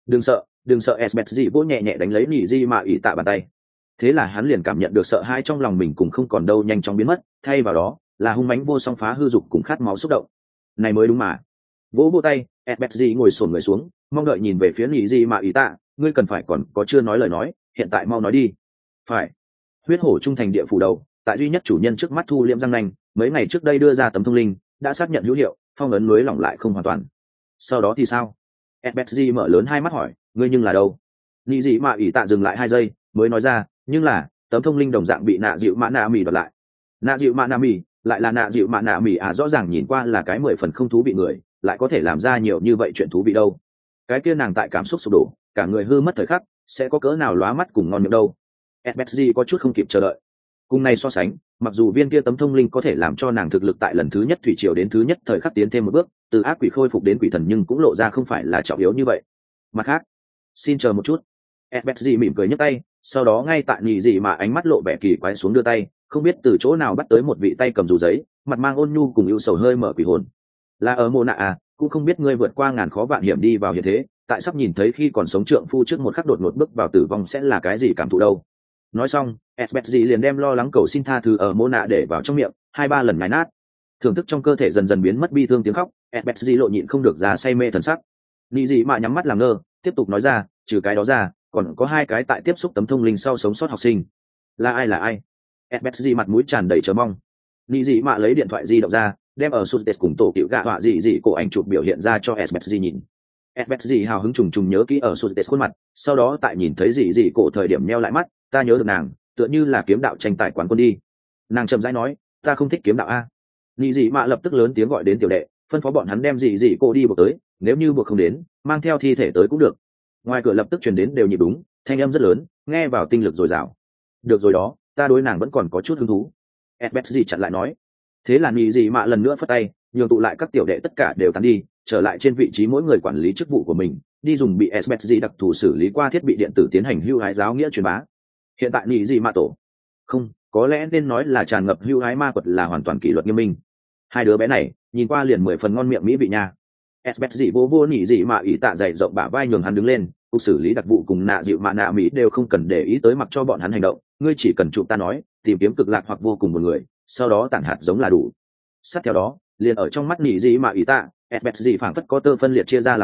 Đừng sợ sbsg vỗ nhẹ nhẹ đánh lấy nị dị mạ ỷ tạ bàn tay. Thế là hắn liền cảm nhận được sợ hãi trong lòng mình cùng không còn đâu nhanh chóng biến mất, thay vào đó là hung mãnh vô song phá hư dục cùng khát máu xúc động. Này mới đúng mà. Vỗ tay sbsg ngồi xổm người xuống, mong đợi nhìn về phía nị dị mạ ỷ tạ, ngươi cần phải còn có chưa nói lời nói, hiện tại mau nói đi. Phải. Huyết hổ trung thành địa phủ đầu, tại duy nhất chủ nhân trước mắt thu liễm răng nanh, mấy ngày trước đây đưa ra tấm thông linh đã xác nhận hữu hiệu, phong ấn núi lỏng lại không hoàn toàn. Sau đó thì sao? sbsg mở lớn hai mắt hỏi, ngươi nhưng là đâu? Nị dị mạ ỷ tạ dừng lại 2 giây mới nói ra, nhưng là tấm thông linh đồng dạng bị nạ dịu mạ nạ mì đoạt lại. Nạ dịu mạ nạ mì lại là nạ dịu mạ nạ mì à, rõ ràng nhìn qua là cái 10 phần không thú vị người, lại có thể làm ra nhiều như vậy chuyện thú vị đâu. Cái kia nàng tại cảm xúc sụp đổ, cả người hư mất thời khắc, sẽ có cỡ nào lóa mắt cùng ngon miệng đâu. sbsg có chút không kịp chờ đợi. Cùng này so sánh, mặc dù viên kia tấm thông linh có thể làm cho nàng thực lực tại lần thứ nhất thủy triều đến thứ nhất thời khắc tiến thêm một bước, từ ác quỷ khôi phục đến quỷ thần, nhưng cũng lộ ra không phải là trọng yếu như vậy. Mặt khác, xin chờ một chút. sbsg mỉm cười nhấc tay, sau đó ngay tại nhị dị mà ánh mắt lộ vẻ kỳ quái xuống đưa tay, không biết từ chỗ nào bắt tới một vị tay cầm dù giấy, mặt mang ôn nhu cùng ưu sầu hơi mở quỷ hồn. Là ở mộ nạ à, cũng không biết ngươi vượt qua ngàn khó vạn hiểm đi vào hiện thế, tại sắp nhìn thấy khi còn sống trượng phu trước một khắc đột ngột bước vào tử vong sẽ là cái gì cảm thụ đâu. Nói xong sbsg liền đem lo lắng cầu xin tha thứ ở mô nạ để vào trong miệng 2-3 lần nhái nát. Thưởng thức trong cơ thể dần dần biến mất bi thương tiếng khóc, sbsg lộ nhịn không được ra say mê thần sắc. Nị dị mạ nhắm mắt làm ngơ, tiếp tục nói ra, trừ cái đó ra còn có 2 cái tại tiếp xúc tấm thông linh sau sống sót học sinh. Là ai? sbsg mặt mũi tràn đầy chờ mong. Nị dị mạ lấy điện thoại di động ra, đem ở sutes cùng tổ cựu gạ họa dị cổ ảnh chụp biểu hiện ra cho sbsg nhìn. sbsg hào hứng trùng nhớ kỹ ở sutes khuôn mặt, sau đó tại nhìn thấy dị cổ thời điểm meo lại mắt, ta nhớ được nàng tựa như là kiếm đạo tranh tài quán quân đi. Nàng chậm rãi nói, ta không thích kiếm đạo a. Nị dị mạ lập tức lớn tiếng gọi đến tiểu đệ, phân phó bọn hắn đem dị cổ đi buộc tới, nếu như buộc không đến mang theo thi thể tới cũng được. Ngoài cửa lập tức truyền đến đều nhịp đúng, thanh âm rất lớn, nghe vào tinh lực dồi dào. Được rồi đó, ta đối nàng vẫn còn có chút hứng thú. sbsg chặn lại nói. Thế là nị dị mạ lần nữa phất tay, nhường tụ lại các tiểu đệ tất cả đều tán đi, trở lại trên vị trí mỗi người quản lý chức vụ của mình, đi dùng bị sbsg đặc thù xử lý qua thiết bị điện tử tiến hành hưu hái giáo nghĩa truyền bá. Hiện tại nị dị mạ tổ, không, có lẽ nên nói là tràn ngập hưu hái ma quật là hoàn toàn kỷ luật nghiêm minh. 2 đứa bé này nhìn qua liền 10 phần ngon miệng mỹ vị nha. sbsg vô nị dị mạ ỷ tạ dày rộng bả vai nhường hắn đứng lên, cục xử lý đặc vụ cùng nạ dịu mạ nạ mỹ đều không cần để ý tới, mặc cho bọn hắn hành động, ngươi chỉ cần chụp ta nói, tìm kiếm cực lạc hoặc vô cùng một người, sau đó tản hạt giống là đủ. Sát theo đó liền ở trong mắt nị dị mạ ỷ tạ, sbsg phảng phất có tơ phân liệt chia ra làm 3,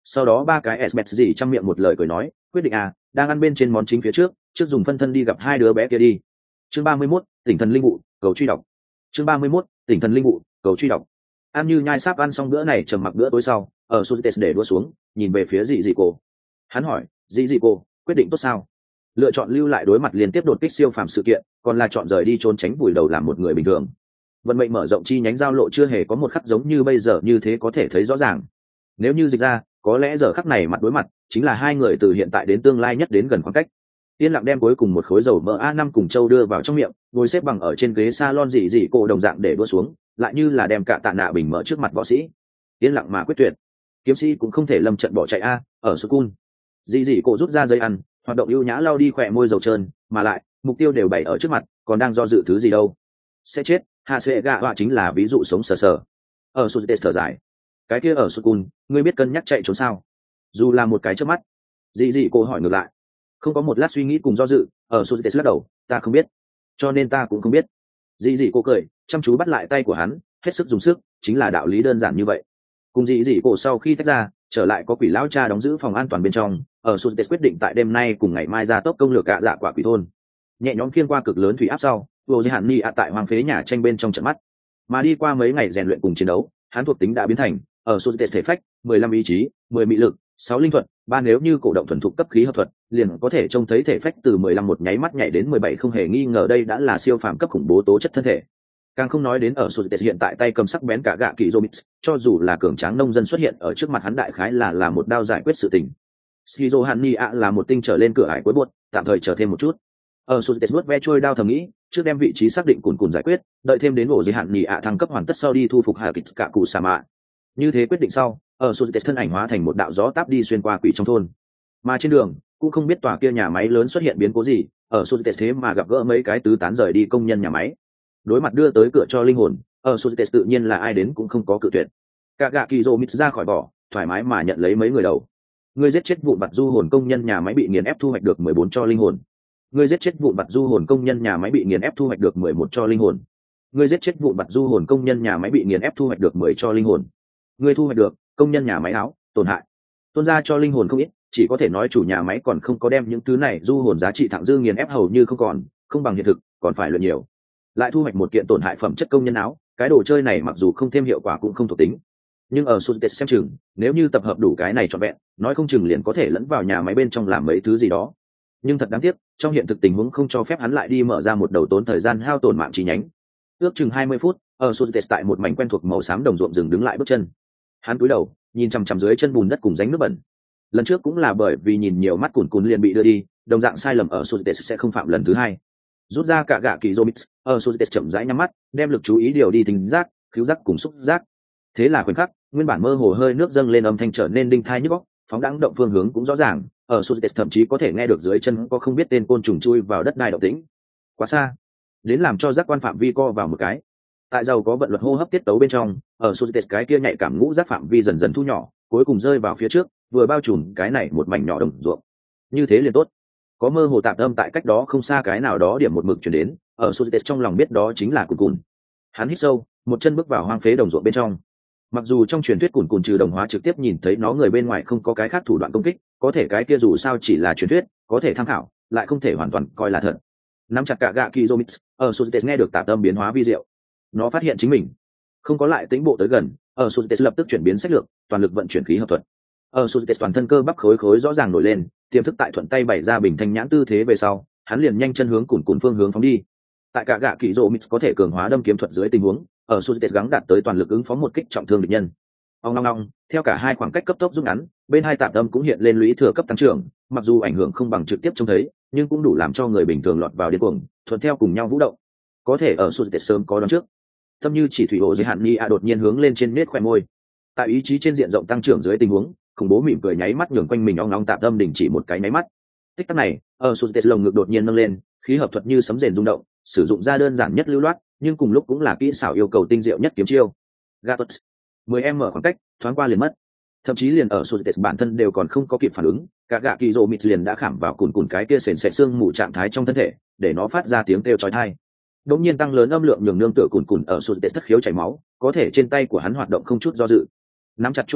sau đó ba cái sbet gì trong miệng một lời cười nói quyết định à, đang ăn bên trên món chính phía trước dùng phân thân đi gặp hai đứa bé kia đi. Chương 31, tỉnh thần linh vụ cầu truy đọc. Chương 31, tỉnh thần linh vụ cầu truy đọc. Ăn như nhai sáp ăn xong bữa này trầm mặc bữa tối sau, ở Sutes để đua xuống nhìn về phía dị dị cô. Hắn hỏi dị dị cô quyết định tốt sao, lựa chọn lưu lại đối mặt liên tiếp đột kích siêu phàm sự kiện, còn là chọn rời đi trốn tránh vùi đầu làm một người bình thường. Vận mệnh mở rộng chi nhánh giao lộ chưa hề có một khắc giống như bây giờ như thế có thể thấy rõ ràng. Nếu như dịch ra, có lẽ giờ khắc này mặt đối mặt chính là hai người từ hiện tại đến tương lai nhất đến gần khoảng cách. Yên lặng đem cuối cùng một khối dầu mỡ A5 cùng châu đưa vào trong miệng, ngồi xếp bằng ở trên ghế salon dị dị cô đồng dạng để đua xuống, lại như là đem cả tạ nạ bình mở trước mặt võ sĩ. Yên lặng mà quyết tuyệt. Kiếm sĩ cũng không thể lâm trận bỏ chạy a, ở Sukun. Dị dị cô rút ra giấy ăn, hoạt động ưu nhã lau đi khỏe môi dầu trơn, mà lại, mục tiêu đều bày ở trước mặt, còn đang do dự thứ gì đâu. Sẽ chết, hạ sẽ gạ họa chính là ví dụ sống sờ sờ. Ở Sutes thở dài. Cái kia ở Sukun, ngươi biết cân nhắc chạy trốn sao? Dù là một cái chớp mắt. Dị dị cô hỏi ngược lại. Không có một lát suy nghĩ cùng do dự, ở Sutes lắc đầu, ta không biết, cho nên ta cũng không biết. Dị dị cô cười, chăm chú bắt lại tay của hắn, hết sức dùng sức, chính là đạo lý đơn giản như vậy. Cùng dị dị cô sau khi tách ra, trở lại có quỷ lão cha đóng giữ phòng an toàn bên trong, ở Sutes quyết định tại đêm nay cùng ngày mai ra tốc công lược gạ dạ quả quỷ thôn. Nhẹ nhõm khiên qua cực lớn thủy áp sau, vô giới hạn ni ạ tại hoàng phế nhà tranh bên trong trận mắt, mà đi qua mấy ngày rèn luyện cùng chiến đấu, hắn thuộc tính đã biến thành ở Sutes thể phách 15 ý chí, 10 mị lực, 6 linh thuật, ba nếu như cổ động thuần thục cấp khí hợp thuật, liền có thể trông thấy thể phách từ 15 một nháy mắt nhảy đến 17, không hề nghi ngờ đây đã là siêu phàm cấp khủng bố tố chất thân thể. Càng không nói đến ở Sutes hiện tại tay cầm sắc bén cả gạ kỳ Zomix, cho dù là cường tráng nông dân xuất hiện ở trước mặt hắn đại khái là một đao giải quyết sự tình. Shizo Hania là một tinh trở lên cửa ải cuối buốt, tạm thời chờ thêm một chút. Ở Sutes nuốt ve trôi đao thầm nghĩ, trước đem vị trí xác định cùn giải quyết, đợi thêm đến ổ giới hạn Hania thăng cấp hoàn tất sau đi thu phục Hà Kịch cả cụ Sama. Như thế quyết định sau, ở Sutes thân ảnh hóa thành một đạo gió táp đi xuyên qua quỷ trong thôn. Mà trên đường, cũng không biết tòa kia nhà máy lớn xuất hiện biến cố gì, ở Sutes thế mà gặp gỡ mấy cái tứ tán rời đi công nhân nhà máy. Đối mặt đưa tới cửa cho linh hồn, ở Sutes tự nhiên là ai đến cũng không có cự tuyệt. Cả gạ kỳ rô mít ra khỏi vỏ, thoải mái mà nhận lấy mấy người đầu. Ngươi giết chết vụn vặt du hồn công nhân nhà máy bị nghiền ép thu hoạch được 14 cho linh hồn. Ngươi giết chết vụn vặt du hồn công nhân nhà máy bị nghiền ép thu hoạch được 11 cho linh hồn. Ngươi giết chết vụn vặt du hồn công nhân nhà máy bị nghiền ép thu hoạch được 10 cho linh hồn. Ngươi thu hoạch được công nhân nhà máy áo tổn hại tuôn ra cho linh hồn không ít, chỉ có thể nói chủ nhà máy còn không có đem những thứ này du hồn giá trị thẳng dư nghiền ép hầu như không còn, không bằng hiện thực, còn phải luyện nhiều. Lại thu hoạch một kiện tổn hại phẩm chất công nhân áo, cái đồ chơi này mặc dù không thêm hiệu quả cũng không thuộc tính, nhưng ở Sutes xem chừng nếu như tập hợp đủ cái này trọn vẹn, nói không chừng liền có thể lẫn vào nhà máy bên trong làm mấy thứ gì đó. Nhưng thật đáng tiếc, trong hiện thực tình huống không cho phép hắn lại đi mở ra một đầu tốn thời gian hao tổn mạng chi nhánh. Ước chừng 20 phút, ở Sutes tại một mảnh quen thuộc màu xám đồng ruộng dừng đứng lại bước chân. Hắn cúi đầu nhìn chằm chằm dưới chân bùn đất cùng ránh nước bẩn. Lần trước cũng là bởi vì nhìn nhiều mắt cùn liền bị đưa đi, đồng dạng sai lầm ở Sutes sẽ không phạm lần thứ hai. Rút ra cả gạ kỳ Zomix, ở Sutes chậm rãi nhắm mắt, đem lực chú ý điều đi thính giác, khứu giác cùng xúc giác. Thế là khoảnh khắc, nguyên bản mơ hồ hơi nước dâng lên âm thanh trở nên đinh thai nhức óc, phóng đãng động phương hướng cũng rõ ràng, ở Sutes thậm chí có thể nghe được dưới chân có không biết tên côn trùng chui vào đất đai động tĩnh. Quá xa, đến làm cho giác quan phạm vi co vào một cái. Tại giàu có vận luật hô hấp tiết tấu bên trong, ở Sutes cái kia nhạy cảm ngũ giác phạm vi dần dần thu nhỏ, cuối cùng rơi vào phía trước, vừa bao trùm cái này một mảnh nhỏ đồng ruộng. Như thế liền tốt. Có mơ hồ tạp âm tại cách đó không xa cái nào đó điểm một mực chuyển đến, ở Sutes trong lòng biết đó chính là cùn. Hắn hít sâu, một chân bước vào hoang phế đồng ruộng bên trong. Mặc dù trong truyền thuyết cùn trừ đồng hóa trực tiếp nhìn thấy nó người bên ngoài không có cái khác thủ đoạn công kích, có thể cái kia dù sao chỉ là truyền thuyết, có thể tham khảo, lại không thể hoàn toàn coi là thật. Nắm chặt cả gạ Kizomix, ở Sutes nghe được tạp âm biến hóa vi diệu. Nó phát hiện chính mình không có lại tĩnh bộ tới gần, ở Sutes lập tức chuyển biến sách lược, toàn lực vận chuyển khí hợp thuật. Ở Sutes toàn thân cơ bắp khối rõ ràng nổi lên, tiềm thức tại thuận tay bày ra bình thanh nhãn tư thế về sau, hắn liền nhanh chân hướng cùn phương hướng phóng đi. Tại cả gạ kỳ rô mix có thể cường hóa đâm kiếm thuật dưới tình huống, ở Sutes gắng đạt tới toàn lực ứng phó một kích trọng thương địch nhân. Ong long long, theo cả hai khoảng cách cấp tốc rút ngắn, bên hai tạp âm cũng hiện lên lũy thừa cấp tăng trưởng, mặc dù ảnh hưởng không bằng trực tiếp trông thấy, nhưng cũng đủ làm cho người bình thường lọt vào điên cuồng, thuận theo cùng nhau vũ động. Có thể ở Sutes sớm có đón trước. Tâm như chỉ thủy hộ dưới hạn ni a đột nhiên hướng lên trên nết khóe môi. Tại ý chí trên diện rộng tăng trưởng dưới tình huống, khủng bố mỉm cười nháy mắt nhường quanh mình ong ong tạp âm đình chỉ một cái nháy mắt. Tích tắc này, ở Sutes lồng ngực đột nhiên nâng lên, khí hợp thuật như sấm rền rung động, sử dụng ra đơn giản nhất lưu loát, nhưng cùng lúc cũng là kỹ xảo yêu cầu tinh diệu nhất kiếm chiêu. Gatot, 10m khoảng cách, thoáng qua liền mất. Thậm chí liền ở Sutes bản thân đều còn không có kịp phản ứng, cả gạ kỳ rồ mịt liền đã khảm vào cùn cái kia sền sệt xương mù trạng thái trong thân thể, để nó phát ra tiếng kêu chói tai. Đột nhiên tăng lớn âm lượng nhường nương tựa cùn ở Sutes thất khiếu chảy máu, có thể trên tay của hắn hoạt động không chút do dự. Nắm chặt chuôi đao,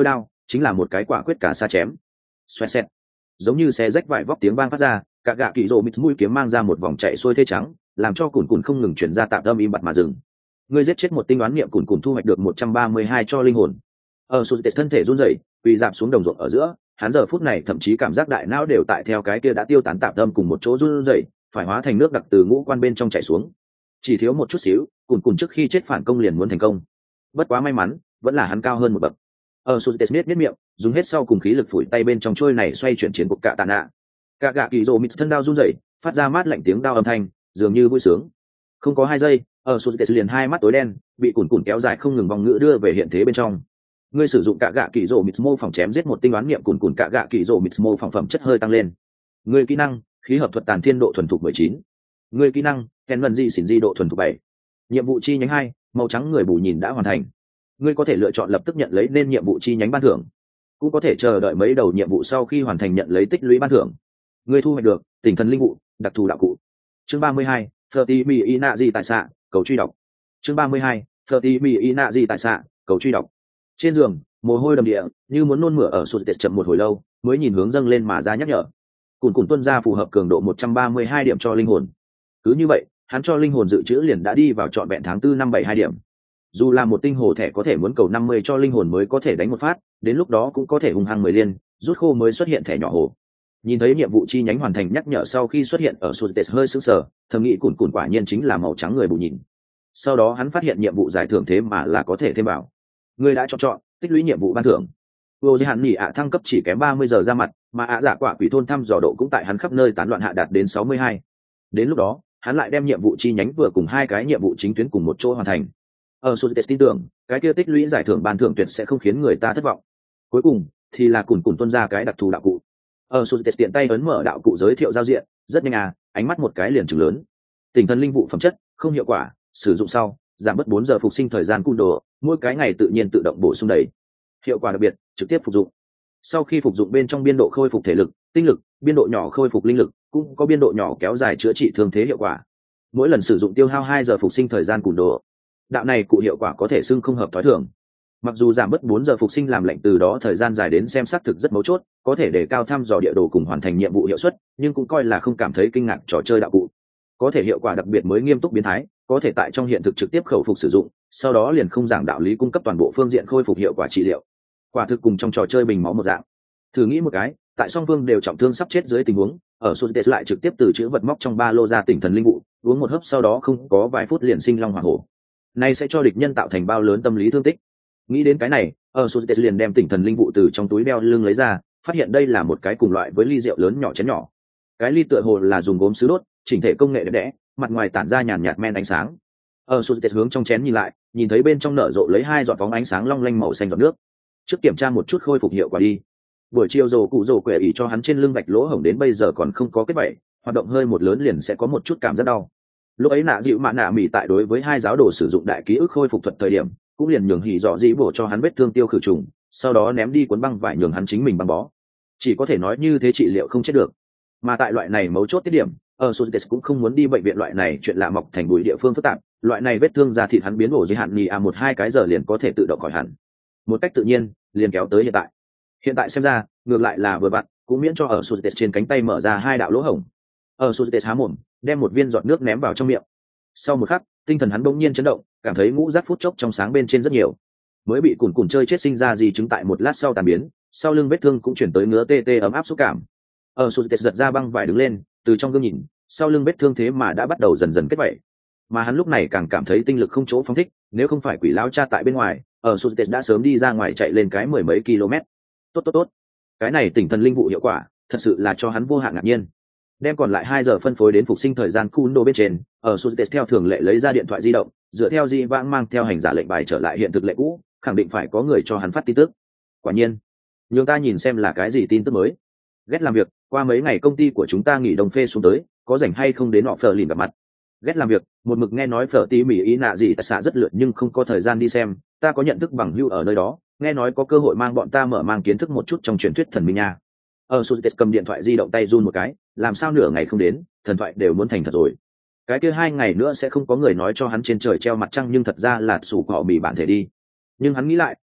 chính là một cái quả quyết cả xa chém. Xoẹt xẹt, giống như xe rách vải vóc tiếng vang phát ra, cả gạ kỳ rồ mít mũi kiếm mang ra một vòng chạy xuôi thê trắng, làm cho cùn cùn không ngừng chuyển ra tạm âm im bặt mà dừng. Ngươi giết chết một tinh đoán niệm, cùn cùn thu hoạch được 132 cho linh hồn. Sụt tết thân thể run rẩy, quỳ dạp xuống đồng ruộng ở giữa, hắn giờ phút này thậm chí cảm giác đại não đều tại theo cái kia đã tiêu tán tạm âm cùng một chỗ run rẩy, phải hóa thành nước đặc từ ngũ quan bên trong chảy xuống. Chỉ thiếu một chút xíu, cùn cùn trước khi chết phản công liền muốn thành công. Bất quá may mắn, vẫn là hắn cao hơn một bậc. Sụt tết miết miệng, dùng hết sau cùng khí lực phủi tay bên trong trôi này xoay chuyển chiến cuộc cạ tạ nạ. Cả gạ kỳ rồ mít thân đao run rẩy, phát ra mát lạnh tiếng đao âm thanh, dường như vui sướng. Không có 2 giây, Sụt tết liền hai mắt tối đen, bị cùn cùn kéo dài không ngừng vòng ngữ đưa về hiện thế bên trong. Ngươi sử dụng cả gạ kỳ rồ mít mô phỏng chém giết một tinh đoán niệm, cùn cùn cả gạ kỳ rồ mít mô phỏng phẩm chất hơi tăng lên. Ngươi kỹ năng khí hợp thuật tàn thiên độ thuần thục 19. Ngươi kỹ năng kèn lần di xỉn di độ thuần thục 7. Nhiệm vụ chi nhánh 2, màu trắng người bù nhìn đã hoàn thành. Ngươi có thể lựa chọn lập tức nhận lấy nên nhiệm vụ chi nhánh ban thưởng, cũng có thể chờ đợi mấy đầu nhiệm vụ sau khi hoàn thành nhận lấy tích lũy ban thưởng. Ngươi thu hoạch được tỉnh thần linh vụ đặc thù đạo cụ. Chương 32, Flirty Mi Ina gì tại xạ, cầu truy đọc. Chương 32, Flirty Mi Ina gì tại xạ, cầu truy đọc. Trên giường, mồ hôi đầm địa, như muốn nôn mửa ở sụt tết chậm một hồi lâu, mới nhìn hướng dâng lên mà ra nhắc nhở. Cùn cùn tuân ra phù hợp cường độ 132 điểm cho linh hồn. Cứ như vậy, hắn cho linh hồn dự trữ liền đã đi vào trọn vẹn tháng 4 năm 72 điểm. Dù là một tinh hồ thẻ có thể muốn cầu 50 cho linh hồn mới có thể đánh một phát, đến lúc đó cũng có thể hung hăng 10 liên, rút khô mới xuất hiện thẻ nhỏ hồ. Nhìn thấy nhiệm vụ chi nhánh hoàn thành nhắc nhở sau khi xuất hiện ở sụt tết hơi sững sờ, thầm nghĩ cùn cùn quả nhiên chính là màu trắng người bù nhìn. Sau đó hắn phát hiện nhiệm vụ giải thưởng thế mà là có thể thêm vào. Người đã chọn tích lũy nhiệm vụ ban thưởng. Vô giới hạn nghỉ ạ thăng cấp chỉ kém 30 giờ ra mặt, mà ạ giả quả quỷ thôn thăm dò độ cũng tại hắn khắp nơi tán loạn hạ đạt đến 62. Đến lúc đó, hắn lại đem nhiệm vụ chi nhánh vừa cùng 2 cái nhiệm vụ chính tuyến cùng một chỗ hoàn thành. Suzuki tin tưởng, cái kia tích lũy giải thưởng ban thưởng tuyệt sẽ không khiến người ta thất vọng. Cuối cùng, thì là cùn cùn tuân ra cái đặc thù đạo cụ. Suzuki tiện tay ấn mở đạo cụ giới thiệu giao diện, rất nhanh ánh mắt một cái liền trừng lớn. Tỉnh thần linh vụ phẩm chất, không hiệu quả, sử dụng sau, giảm bớt 4 giờ phục sinh thời gian cun đồ, mỗi cái ngày tự nhiên tự động bổ sung đầy. Hiệu quả đặc biệt, trực tiếp phục dụng. Sau khi phục dụng bên trong biên độ khôi phục thể lực, tinh lực, biên độ nhỏ khôi phục linh lực, cũng có biên độ nhỏ kéo dài chữa trị thương thế hiệu quả. Mỗi lần sử dụng tiêu hao 2 giờ phục sinh thời gian cùn đồ. Đạo này cụ hiệu quả có thể xưng không hợp thói thường. Mặc dù giảm bớt 4 giờ phục sinh làm lệnh từ đó thời gian dài đến xem xác thực rất mấu chốt, có thể để cao thăm dò địa đồ cùng hoàn thành nhiệm vụ hiệu suất, nhưng cũng coi là không cảm thấy kinh ngạc trò chơi đạo cụ. Có thể hiệu quả đặc biệt mới nghiêm túc biến thái, có thể tại trong hiện thực trực tiếp khẩu phục sử dụng, sau đó liền không giảng đạo lý cung cấp toàn bộ phương diện khôi phục hiệu quả trị liệu. Quả thực cùng trong trò chơi bình máu một dạng. Thử nghĩ một cái, tại song phương đều trọng thương sắp chết dưới tình huống, ở Suzuki lại trực tiếp từ chữ vật móc trong ba lô ra tỉnh thần linh vụ, uống một hớp sau đó không có vài phút liền sinh long hỏa hổ. Này sẽ cho địch nhân tạo thành bao lớn tâm lý thương tích. Nghĩ đến cái này, ở Suzuki liền đem tỉnh thần linh vụ từ trong túi đeo lưng lấy ra, phát hiện đây là một cái cùng loại với ly rượu lớn nhỏ chén nhỏ. Cái ly tựa hồ là dùng gốm sứ đốt, chỉnh thể công nghệ đẹp đẽ, mặt ngoài tản ra nhàn nhạt men ánh sáng. Ở Suzuki hướng trong chén nhìn lại, nhìn thấy bên trong nở rộ lấy 2 giọt bóng ánh sáng long lanh màu xanh giọt nước. Trước kiểm tra một chút khôi phục hiệu quả đi. Buổi chiều rồ cụ rồ quệ ỉ cho hắn trên lưng vạch lỗ hổng đến bây giờ còn không có kết vảy, hoạt động hơi một lớn liền sẽ có một chút cảm giác đau. Lúc ấy nạ dịu mạ nạ mỉ tại đối với 2 giáo đồ sử dụng đại ký ức khôi phục thuật thời điểm, cũng liền nhường hỉ dọ dĩ bổ cho hắn vết thương tiêu khử trùng, sau đó ném đi cuốn băng vải nhường hắn chính mình băng bó. Chỉ có thể nói như thế trị liệu không chết được. Mà tại loại này mấu chốt tiết điểm, Suzuki cũng không muốn đi bệnh viện loại này chuyện lạ mọc thành bụi địa phương phức tạp, loại này vết thương da thịt hắn biến ổ dưới hạn nhì 1-2 cái giờ liền có thể tự động khỏi hẳn. Một cách tự nhiên, liền kéo tới hiện tại. Hiện tại xem ra, ngược lại là vừa vặn, cũng miễn cho ở Suzuki trên cánh tay mở ra 2 đạo lỗ hổng. Ở Suzuki há mồm, đem một viên giọt nước ném vào trong miệng. Sau một khắc, tinh thần hắn bỗng nhiên chấn động, cảm thấy ngũ giác phút chốc trong sáng bên trên rất nhiều. Mới bị cùn chơi chết sinh ra gì chứng tại một lát sau tàn biến, sau lưng vết thương cũng chuyển tới ngứa tê tê ấm áp xúc cảm. Ở Suzuki giật ra băng vải đứng lên, từ trong gương nhìn, sau lưng vết thương thế mà đã bắt đầu dần dần kết vảy. Mà hắn lúc này càng cảm thấy tinh lực không chỗ phóng thích, nếu không phải quỷ lão cha tại bên ngoài, ở Suzuki đã sớm đi ra ngoài chạy lên cái 10 mấy km. Tốt. Cái này tỉnh thần linh vụ hiệu quả, thật sự là cho hắn vô hạn ngạc nhiên. Đem còn lại 2 giờ phân phối đến phục sinh thời gian Kundo bên trên, ở Suzuki theo thường lệ lấy ra điện thoại di động, dựa theo di vãng mang theo hành giả lệnh bài trở lại hiện thực lệ cũ, khẳng định phải có người cho hắn phát tin tức. Quả nhiên, nhường ta nhìn xem là cái gì tin tức mới. Ghét làm việc, qua mấy ngày công ty của chúng ta nghỉ đồng phê xuống tới, có rảnh hay không đến họ phở lìn gặp mặt. Ghét làm việc, một mực nghe nói phở tí mỉ ý nạ gì tại xạ rất lượt nhưng không có thời gian đi xem, ta có nhận thức bằng hữu ở nơi đó, nghe nói có cơ hội mang bọn ta mở mang kiến thức một chút trong truyền thuyết thần minh nha. Suzuki cầm điện thoại di động tay run một cái, làm sao nửa ngày không đến, thần thoại đều muốn thành thật rồi. Cái kia 2 ngày nữa sẽ không có người nói cho hắn trên trời treo mặt trăng nhưng thật ra là sủ cỏ mỉ bản thể đi. Nhưng hắn nghĩ lại,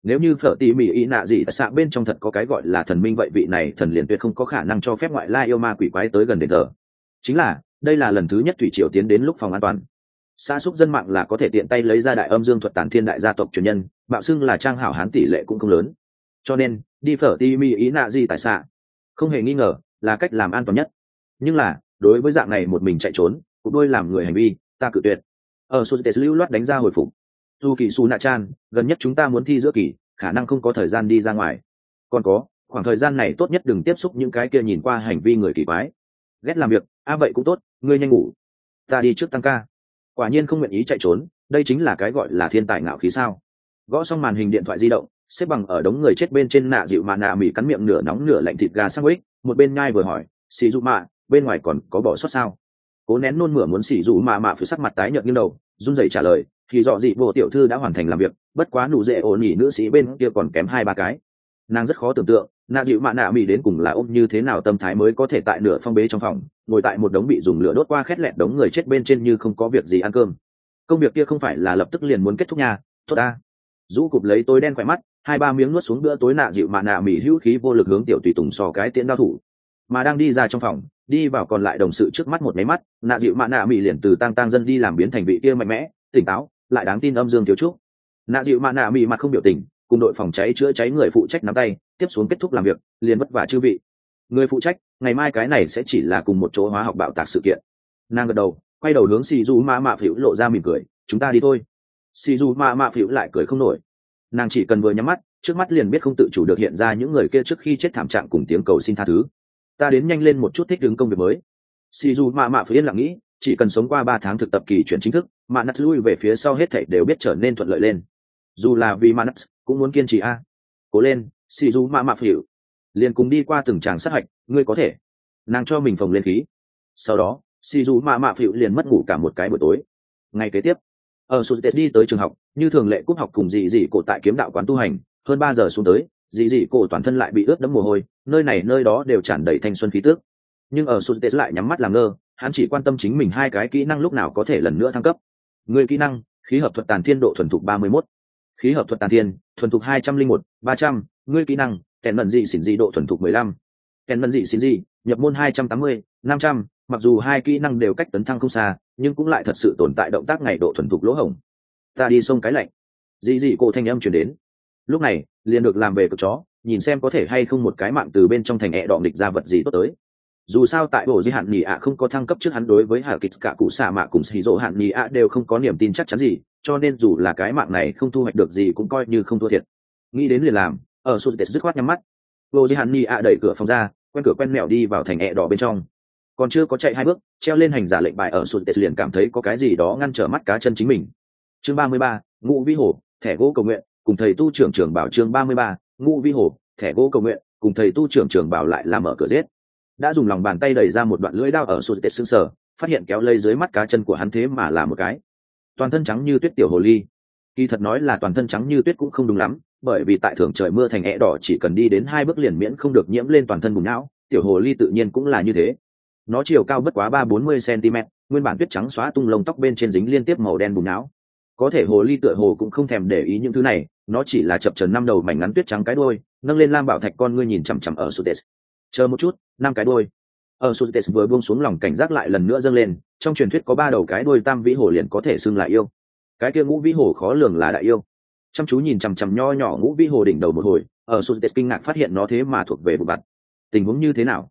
nếu như phở tỉ mỉ ý nạ gì tại xạ bên trong thật có cái gọi là thần minh, vậy vị này thần liền tuyệt không có khả năng cho phép ngoại lai yêu ma quỷ quái tới gần đền thờ. Chính là đây là lần thứ nhất thủy triều tiến đến lúc phòng an toàn, xã xúc dân mạng là có thể tiện tay lấy ra đại âm dương thuật tản thiên đại gia tộc truyền nhân, bạo xưng là trang hảo hán tỷ lệ cũng không lớn, cho nên đi phở tỉ mỉ ý nạ gì tại xạ không hề nghi ngờ là cách làm an toàn nhất. Nhưng là đối với dạng này một mình chạy trốn cục đôi làm người hành vi, ta cự tuyệt. Ở Sutes lưu loát đánh ra hồi phục. Dù kỳ su nạ chan, gần nhất chúng ta muốn thi giữa kỳ, khả năng không có thời gian đi ra ngoài. Còn có, khoảng thời gian này tốt nhất đừng tiếp xúc những cái kia nhìn qua hành vi người kỳ quái. Ghét làm việc, vậy cũng tốt, ngươi nhanh ngủ. Ta đi trước tăng ca. Quả nhiên không nguyện ý chạy trốn, đây chính là cái gọi là thiên tài ngạo khí sao. Gõ xong màn hình điện thoại di động, xếp bằng ở đống người chết bên trên nạ dịu mà nạ mỉ cắn miệng nửa nóng nửa lạnh thịt gà sandwich, một bên nhai vừa hỏi, xì dụ mạ, bên ngoài còn có bỏ sót sao? Cố nén nôn mửa muốn xì dụ mạ phía sắc mặt tái nhợt như đầu, run rẩy trả lời, thì dọ dị vô tiểu thư đã hoàn thành làm việc, bất quá nụ dễ ổn nhỉ nữ sĩ bên kia còn kém 2-3 cái. Nàng rất khó tưởng tượng nạ dịu mạ nạ mỉ đến cùng là ôm như thế nào tâm thái mới có thể tại nửa phong bế trong phòng, ngồi tại một đống bị dùng lửa đốt qua khét lẹt đống người chết bên trên như không có việc gì ăn cơm. Công việc kia không phải là lập tức liền muốn kết thúc nha, tốt ta. Rũ cụp lấy tối đen khỏe mắt, 2-3 miếng nuốt xuống bữa tối, nạ dịu mạ nạ mỉ hữu khí vô lực hướng tiểu tùy tùng sò cái tiễn đao thủ, mà đang đi ra trong phòng đi vào còn lại đồng sự trước mắt một máy mắt, nạ dịu mạ nạ mỉ liền từ tang dân đi làm biến thành vị kia mạnh mẽ tỉnh táo lại đáng tin âm dương thiếu trúc. Nạ dịu mạ nạ mỉ mặt không biểu tình, cùng đội phòng cháy chữa cháy người phụ trách nắm tay tiếp xuống kết thúc làm việc, liền vất vả chư vị. Người phụ trách, ngày mai cái này sẽ chỉ là cùng một chỗ hóa học bạo tạc sự kiện. Nàng gật đầu, quay đầu hướng xì du mạ phỉu lộ ra mỉm cười, chúng ta đi thôi. Xì du mạ phỉu lại cười không nổi. Nàng chỉ cần vừa nhắm mắt, trước mắt liền biết không tự chủ được hiện ra những người kia trước khi chết thảm trạng cùng tiếng cầu xin tha thứ. Ta đến nhanh lên một chút thích ứng công việc mới. Si dù mạ phải yên lặng nghĩ, chỉ cần sống qua 3 tháng thực tập kỳ chuyển chính thức, mạ nắt lui về phía sau hết thảy đều biết trở nên thuận lợi lên. Dù là vì mạ nắt cũng muốn kiên trì a. Cố lên, si dù mạ phỉu. Liền cùng đi qua từng tràng sát hạch, ngươi có thể. Nàng cho mình phồng lên khí. Sau đó si dù mạ phỉu liền mất ngủ cả một cái buổi tối. Ngày kế tiếp, ở Sutes đi tới trường học, như thường lệ cúp học cùng dị cổ tại kiếm đạo quán tu hành, hơn 3 giờ xuống tới, dị cổ toàn thân lại bị ướt đẫm mồ hôi, nơi này nơi đó đều tràn đầy thanh xuân khí tước. Nhưng ở Sutes lại nhắm mắt làm ngơ, hắn chỉ quan tâm chính mình 2 cái kỹ năng lúc nào có thể lần nữa thăng cấp. Người kỹ năng, khí hợp thuật tàn thiên độ thuần thục 31, khí hợp thuật tàn thiên thuần thục 201, 300. Ngươi kỹ năng, kèn mẩn dị xỉn dị độ thuần thục 15, kèn mẩn dị xỉn dị nhập môn 280, 500. Mặc dù 2 kỹ năng đều cách tấn thăng không xa, nhưng cũng lại thật sự tồn tại động tác ngày độ thuần thục lỗ hổng. Ta đi xông cái lạnh. Dị cổ thanh âm truyền đến. Lúc này liền được làm về cực chó, nhìn xem có thể hay không một cái mạng từ bên trong thành đọ nghịch ra vật gì tốt tới. Dù sao tại bộ di hạn nhì ạ không có thăng cấp trước, hắn đối với hạ kịch cả cụ xạ mạ cùng xì rộ hạn nhì ạ đều không có niềm tin chắc chắn gì, cho nên dù là cái mạng này không thu hoạch được gì cũng coi như không thua thiệt. Nghĩ đến liền làm, ở sụt tết dứt khoát nhắm mắt. Bộ di hạn nhì ạ đẩy cửa phòng ra, quen cửa quen mẹo đi vào thành đọ bên trong. Còn chưa có chạy 2 bước, treo lên hành giả lệnh bài ở sụt tết liền cảm thấy có cái gì đó ngăn trở mắt cá chân chính mình. Chương 33, ngũ vi hổ, thẻ gỗ cầu nguyện, cùng thầy tu trưởng trưởng bảo. Chương 33, ngũ vi hổ, thẻ gỗ cầu nguyện, cùng thầy tu trưởng trưởng bảo lại làm mở cửa giết. Đã dùng lòng bàn tay đẩy ra một đoạn lưỡi đao, ở sụt tết sững sờ, phát hiện kéo lây dưới mắt cá chân của hắn thế mà là một cái toàn thân trắng như tuyết tiểu hồ ly. Kỳ thật nói là toàn thân trắng như tuyết cũng không đúng lắm, bởi vì tại thường trời mưa thành đỏ chỉ cần đi đến 2 bước liền miễn không được nhiễm lên toàn thân bùn não, tiểu hồ ly tự nhiên cũng là như thế. Nó chiều cao bất quá 30-40 cm, nguyên bản tuyết trắng xóa tung lông tóc bên trên dính liên tiếp màu đen bùn não. Có thể hồ ly tựa hồ cũng không thèm để ý những thứ này, nó chỉ là chập chờn 5 đầu mảnh ngắn tuyết trắng cái đuôi, nâng lên lam bảo thạch con ngươi nhìn chằm chằm ở Sutes. Chờ một chút, 5 cái đuôi. Ở Sutes vừa buông xuống lòng cảnh giác lại lần nữa dâng lên, trong truyền thuyết có 3 đầu cái đuôi tam vĩ hổ liền có thể xưng là yêu. Cái kia ngũ vĩ hổ khó lường là đại yêu. Chăm chú nhìn chằm chằm nho nhỏ ngũ vĩ hổ đỉnh đầu một hồi, ở Sutes kinh ngạc phát hiện nó thế mà thuộc về vụ vặt. Tình huống như thế nào?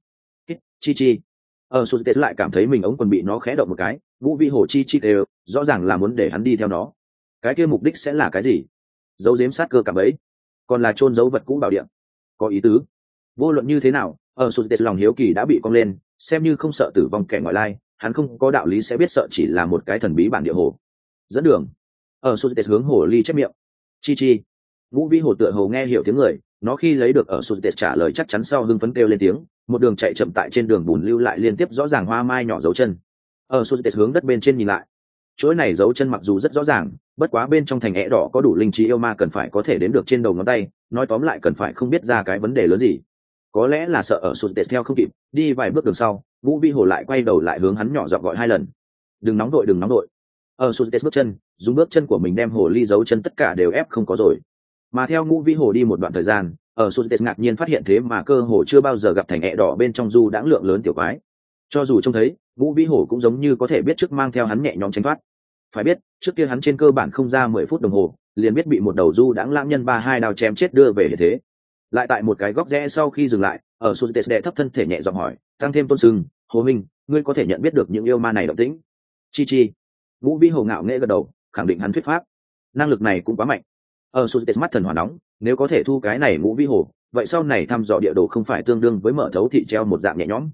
Chi. Ở Sutes lại cảm thấy mình ống quần bị nó khẽ động một cái, ngũ vĩ hổ chi đều, rõ ràng là muốn để hắn đi theo nó. Cái kia mục đích sẽ là cái gì? Giấu giếm sát cơ cảm ấy, còn là chôn giấu vật cũ bảo địa? Có ý tứ. Vô luận như thế nào, ở Sutes lòng hiếu kỳ đã bị cong lên, xem như không sợ tử vong kẻ ngoại lai, hắn không có đạo lý sẽ biết sợ chỉ là một cái thần bí bản địa hồ. Dẫn đường. Ở Sutes hướng hồ ly chép miệng. Chi. Ngũ vĩ hồ tựa hồ nghe hiểu tiếng người, nó khi lấy được ở Sutes trả lời chắc chắn sau hưng phấn kêu lên tiếng, một đường chạy chậm tại trên đường bùn lưu lại liên tiếp rõ ràng hoa mai nhỏ dấu chân. Ở Sutes hướng đất bên trên nhìn lại. Chuỗi này dấu chân mặc dù rất rõ ràng, bất quá bên trong thành đỏ có đủ linh trí yêu ma cần phải có thể đếm được trên đầu ngón tay, nói tóm lại cần phải không biết ra cái vấn đề lớn gì. Có lẽ là sợ ở Sutes theo không kịp, đi vài bước đường sau, Vũ Vi Hồ lại quay đầu lại hướng hắn nhỏ giọng gọi 2 lần. Đừng nóng đội. Ở Sutes bước chân, dùng bước chân của mình đem hồ ly dấu chân tất cả đều ép không có rồi. Mà theo ngũ vĩ hồ đi một đoạn thời gian, ở Sultes ngạc nhiên phát hiện thế mà cơ hồ chưa bao giờ gặp thành ẹ đỏ bên trong du đãng lượng lớn tiểu quái. Cho dù trông thấy, ngũ vĩ hồ cũng giống như có thể biết trước mang theo hắn nhẹ nhõm tránh thoát. Phải biết, trước kia hắn trên cơ bản không ra 10 phút đồng hồ, liền biết bị một đầu du đãng lãng nhân 32 đao chém chết đưa về hiện thế. Lại tại một cái góc rẽ sau khi dừng lại, ở Sultes đệ thấp thân thể nhẹ giọng hỏi, tăng thêm tôn sưng, Hồ Minh, ngươi có thể nhận biết được những yêu ma này động tĩnh? Chi. Ngũ vĩ hồ ngạo nghễ gật đầu, khẳng định hắn thuyết pháp. Năng lực này cũng quá mạnh. Ở Sultes mắt thần hỏa nóng, nếu có thể thu cái này ngũ vĩ hồ, vậy sau này thăm dò địa đồ không phải tương đương với mở thấu thị treo một dạng nhẹ nhõm.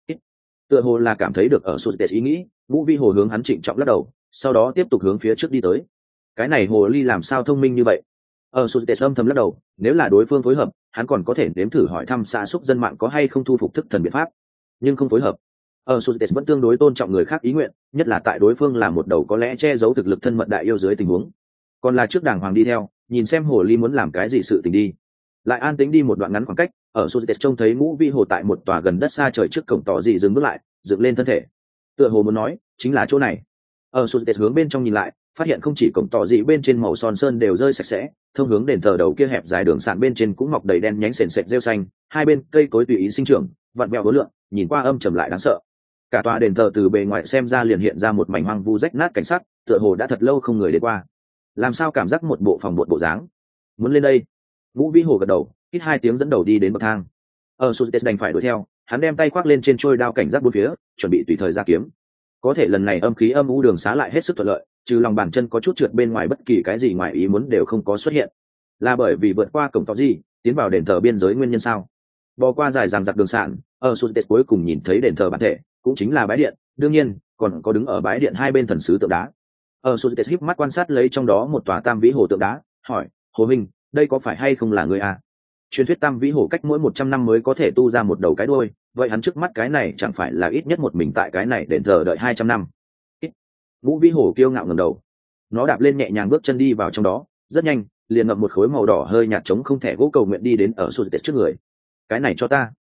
Tựa hồ là cảm thấy được ở Sultes ý nghĩ, ngũ vĩ hồ hướng hắn trịnh trọng lắc đầu, sau đó tiếp tục hướng phía trước đi tới. Cái này hồ ly làm sao thông minh như vậy? Ở Sultes âm thầm lắc đầu, nếu là đối phương phối hợp, hắn còn có thể nếm thử hỏi thăm xã xúc dân mạng có hay không thu phục thức thần biện pháp, nhưng không phối hợp. Ở Sultes vẫn tương đối tôn trọng người khác ý nguyện, nhất là tại đối phương là một đầu có lẽ che giấu thực lực thân mật đại yêu dưới tình huống. Còn là trước đàng hoàng đi theo, nhìn xem hồ ly muốn làm cái gì sự tình đi. Lại an tĩnh đi một đoạn ngắn khoảng cách, ở Sultes trông thấy ngũ vĩ hồ tại một tòa gần đất xa trời trước cổng tỏ dị dừng bước lại, dựng lên thân thể. Tựa hồ muốn nói, chính là chỗ này. Ở Sultes hướng bên trong nhìn lại, phát hiện không chỉ cổng tỏ dị bên trên màu son sơn đều rơi sạch sẽ, thông hướng đền thờ đầu kia hẹp dài đường sạn bên trên cũng mọc đầy đen nhánh sền sệt rêu xanh, hai bên cây cối tùy ý sinh trưởng, vặn vẹo hối lượng, nhìn qua âm trầm lại đáng sợ. Cả tòa đền thờ từ bề ngoài xem ra liền hiện ra một mảnh hoang vu rách nát cảnh sắc, tựa hồ đã thật lâu không người đến qua. Làm sao cảm giác một bộ phòng một bộ dáng? Muốn lên đây? Ngũ vĩ hồ gật đầu, hít hai tiếng dẫn đầu đi đến bậc thang. Ở Sultes đành phải đuổi theo, hắn đem tay khoác lên trên trôi đao cảnh giác bốn phía, chuẩn bị tùy thời ra kiếm. Có thể lần này âm khí âm u đường xá lại hết sức thuận lợi, trừ lòng bàn chân có chút trượt bên ngoài bất kỳ cái gì ngoài ý muốn đều không có xuất hiện. Là bởi vì vượt qua cổng tỏ gì, tiến vào đền thờ biên giới nguyên nhân sao? Bò qua dài dằng dặc đường sạn, ở Sultes cuối cùng nhìn thấy đền thờ bản thể, cũng chính là bái điện, đương nhiên còn có đứng ở bái điện hai bên thần sứ tượng đá. Ở Sultes híp mắt quan sát lấy trong đó một tòa tam vĩ hồ tượng đá, hỏi, Hồ Minh, đây có phải hay không là người à? Truyền thuyết tam vĩ hồ cách mỗi 100 năm mới có thể tu ra một đầu cái đuôi, vậy hắn trước mắt cái này chẳng phải là ít nhất một mình tại cái này đền thờ đợi 200 năm? Ngũ vĩ hồ kiêu ngạo ngẩng đầu, nó đạp lên nhẹ nhàng bước chân đi vào trong đó, rất nhanh liền ngậm một khối màu đỏ hơi nhạt trống không thẻ gỗ cầu nguyện đi đến ở Sultes trước người. Cái này cho ta.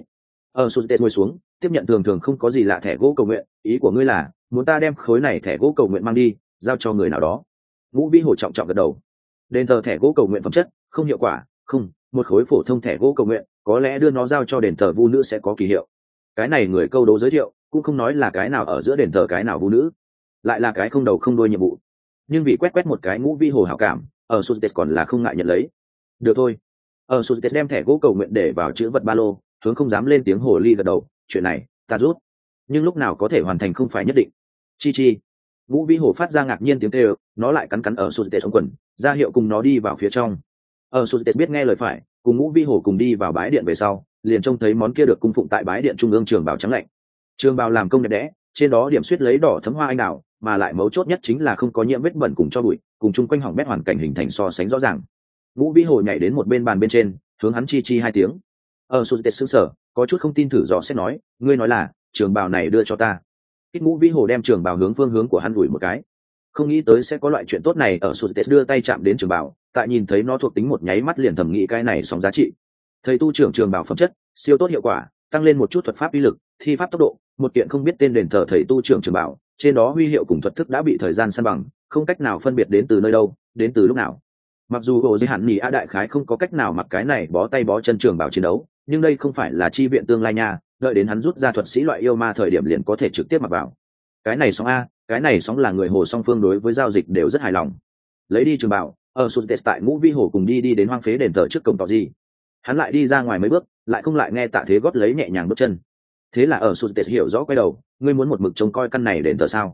Ở Sultes ngồi xuống, tiếp nhận thường thường không có gì lạ thẻ gỗ cầu nguyện, ý của ngươi là muốn ta đem khối này thẻ gỗ cầu nguyện mang đi, giao cho người nào đó? Ngũ vĩ hồ trọng trọng gật đầu. Đền thờ thẻ gỗ cầu nguyện phẩm chất không hiệu quả, không, một khối phổ thông thẻ gỗ cầu nguyện, có lẽ đưa nó giao cho đền thờ vu nữ sẽ có kỳ hiệu. Cái này người câu đố giới thiệu, cũng không nói là cái nào ở giữa đền thờ cái nào vu nữ, lại là cái không đầu không đuôi nhiệm vụ. Nhưng vì quét một cái ngũ vĩ hồ hảo cảm, ở Sultes còn là không ngại nhận lấy. Được thôi. Ở Sultes đem thẻ gỗ cầu nguyện để vào chữ vật ba lô, hướng không dám lên tiếng hồ ly gật đầu, chuyện này ta rút, nhưng lúc nào có thể hoàn thành không phải nhất định. Chi. Ngũ vĩ hồ phát ra ngạc nhiên tiếng kêu, nó lại cắn ở Sultes trong quần, ra hiệu cùng nó đi vào phía trong. Ở Sultes biết nghe lời phải, cùng ngũ vĩ hồ cùng đi vào bái điện về sau, liền trông thấy món kia được cung phụng tại bái điện trung ương trường bào trắng lạnh. Trường bào làm công đẹp đẽ, trên đó điểm xuyết lấy đỏ thấm hoa anh đào, mà lại mấu chốt nhất chính là không có nhiễm vết bẩn cùng cho bụi, cùng chung quanh hỏng bét hoàn cảnh hình thành so sánh rõ ràng. Ngũ vĩ hồ nhảy đến một bên bàn bên trên, hướng hắn chi hai tiếng. Ở Sultes sững sờ, có chút không tin thử dò xét nói, ngươi nói là trường bào này đưa cho ta? Ít ngũ vĩ hồ đem trường bào hướng phương hướng của hắn ủi một cái, không nghĩ tới sẽ có loại chuyện tốt này. Ở Sultes đưa tay chạm đến trường bào, tại nhìn thấy nó thuộc tính một nháy mắt liền thầm nghĩ cái này sóng giá trị. Thầy tu trưởng trường bào phẩm chất siêu tốt hiệu quả, tăng lên một chút thuật pháp uy lực, thi pháp tốc độ, một kiện không biết tên đền thờ thầy tu trưởng trường bào, trên đó huy hiệu cùng thuật thức đã bị thời gian san bằng, không cách nào phân biệt đến từ nơi đâu, đến từ lúc nào. Mặc dù hồ giới hạn nhì a đại khái không có cách nào mặc cái này bó tay bó chân trường bào chiến đấu, nhưng đây không phải là chi viện tương lai nha, đợi đến hắn rút ra thuật sĩ loại yêu ma thời điểm liền có thể trực tiếp mặc vào. Cái này sóng a, cái này sóng là người hồ song phương đối với giao dịch đều rất hài lòng. Lấy đi trường bào, ở Sultes tại ngũ vĩ hồ cùng đi đến hoang phế đền thờ trước cổng tỏ gì. Hắn lại đi ra ngoài mấy bước, lại không lại nghe Tạ Thế gót lấy nhẹ nhàng bước chân. Thế là ở Sultes hiểu rõ quay đầu, ngươi muốn một mực trông coi căn này đền thờ sao?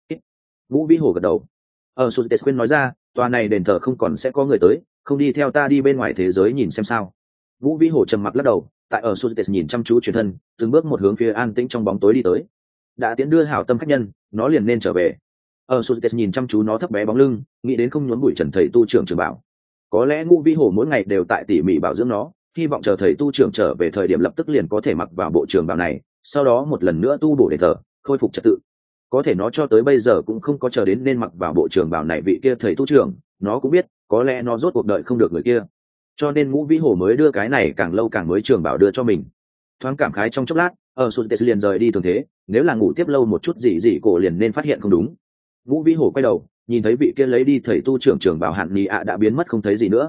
Ngũ vĩ hồ gật đầu. Ở Sultes khuyên nói ra, tòa này đền thờ không còn sẽ có người tới, không đi theo ta đi bên ngoài thế giới nhìn xem sao? Ngũ vĩ hồ trầm mặc lắc đầu, tại ở Sultes nhìn chăm chú truyền thân, từng bước một hướng phía an tĩnh trong bóng tối đi tới. Đã tiến đưa hảo tâm khách nhân, nó liền nên trở về. Ở Sultes nhìn chăm chú nó thấp bé bóng lưng, nghĩ đến không nhốn bụi trần thầy tu trưởng trường bảo. Có lẽ ngũ vĩ hồ mỗi ngày đều tại tỉ mỉ bảo dưỡng nó, hy vọng chờ thầy tu trưởng trở về thời điểm lập tức liền có thể mặc vào bộ trường bào này, sau đó một lần nữa tu bổ đền thờ, khôi phục trật tự. Có thể nó cho tới bây giờ cũng không có chờ đến nên mặc vào bộ trường bào này vị kia thầy tu trưởng, nó cũng biết có lẽ nó rốt cuộc đợi không được người kia, cho nên ngũ vĩ hồ mới đưa cái này càng lâu càng mới trường bảo đưa cho mình. Thoáng cảm khái trong chốc lát, ở Sultes liền rời đi thường thế, nếu là ngủ tiếp lâu một chút gì cổ liền nên phát hiện không đúng. Ngũ vĩ hồ quay đầu, nhìn thấy vị kia lấy đi thầy tu trưởng trường bảo hạn nhị ạ đã biến mất không thấy gì nữa.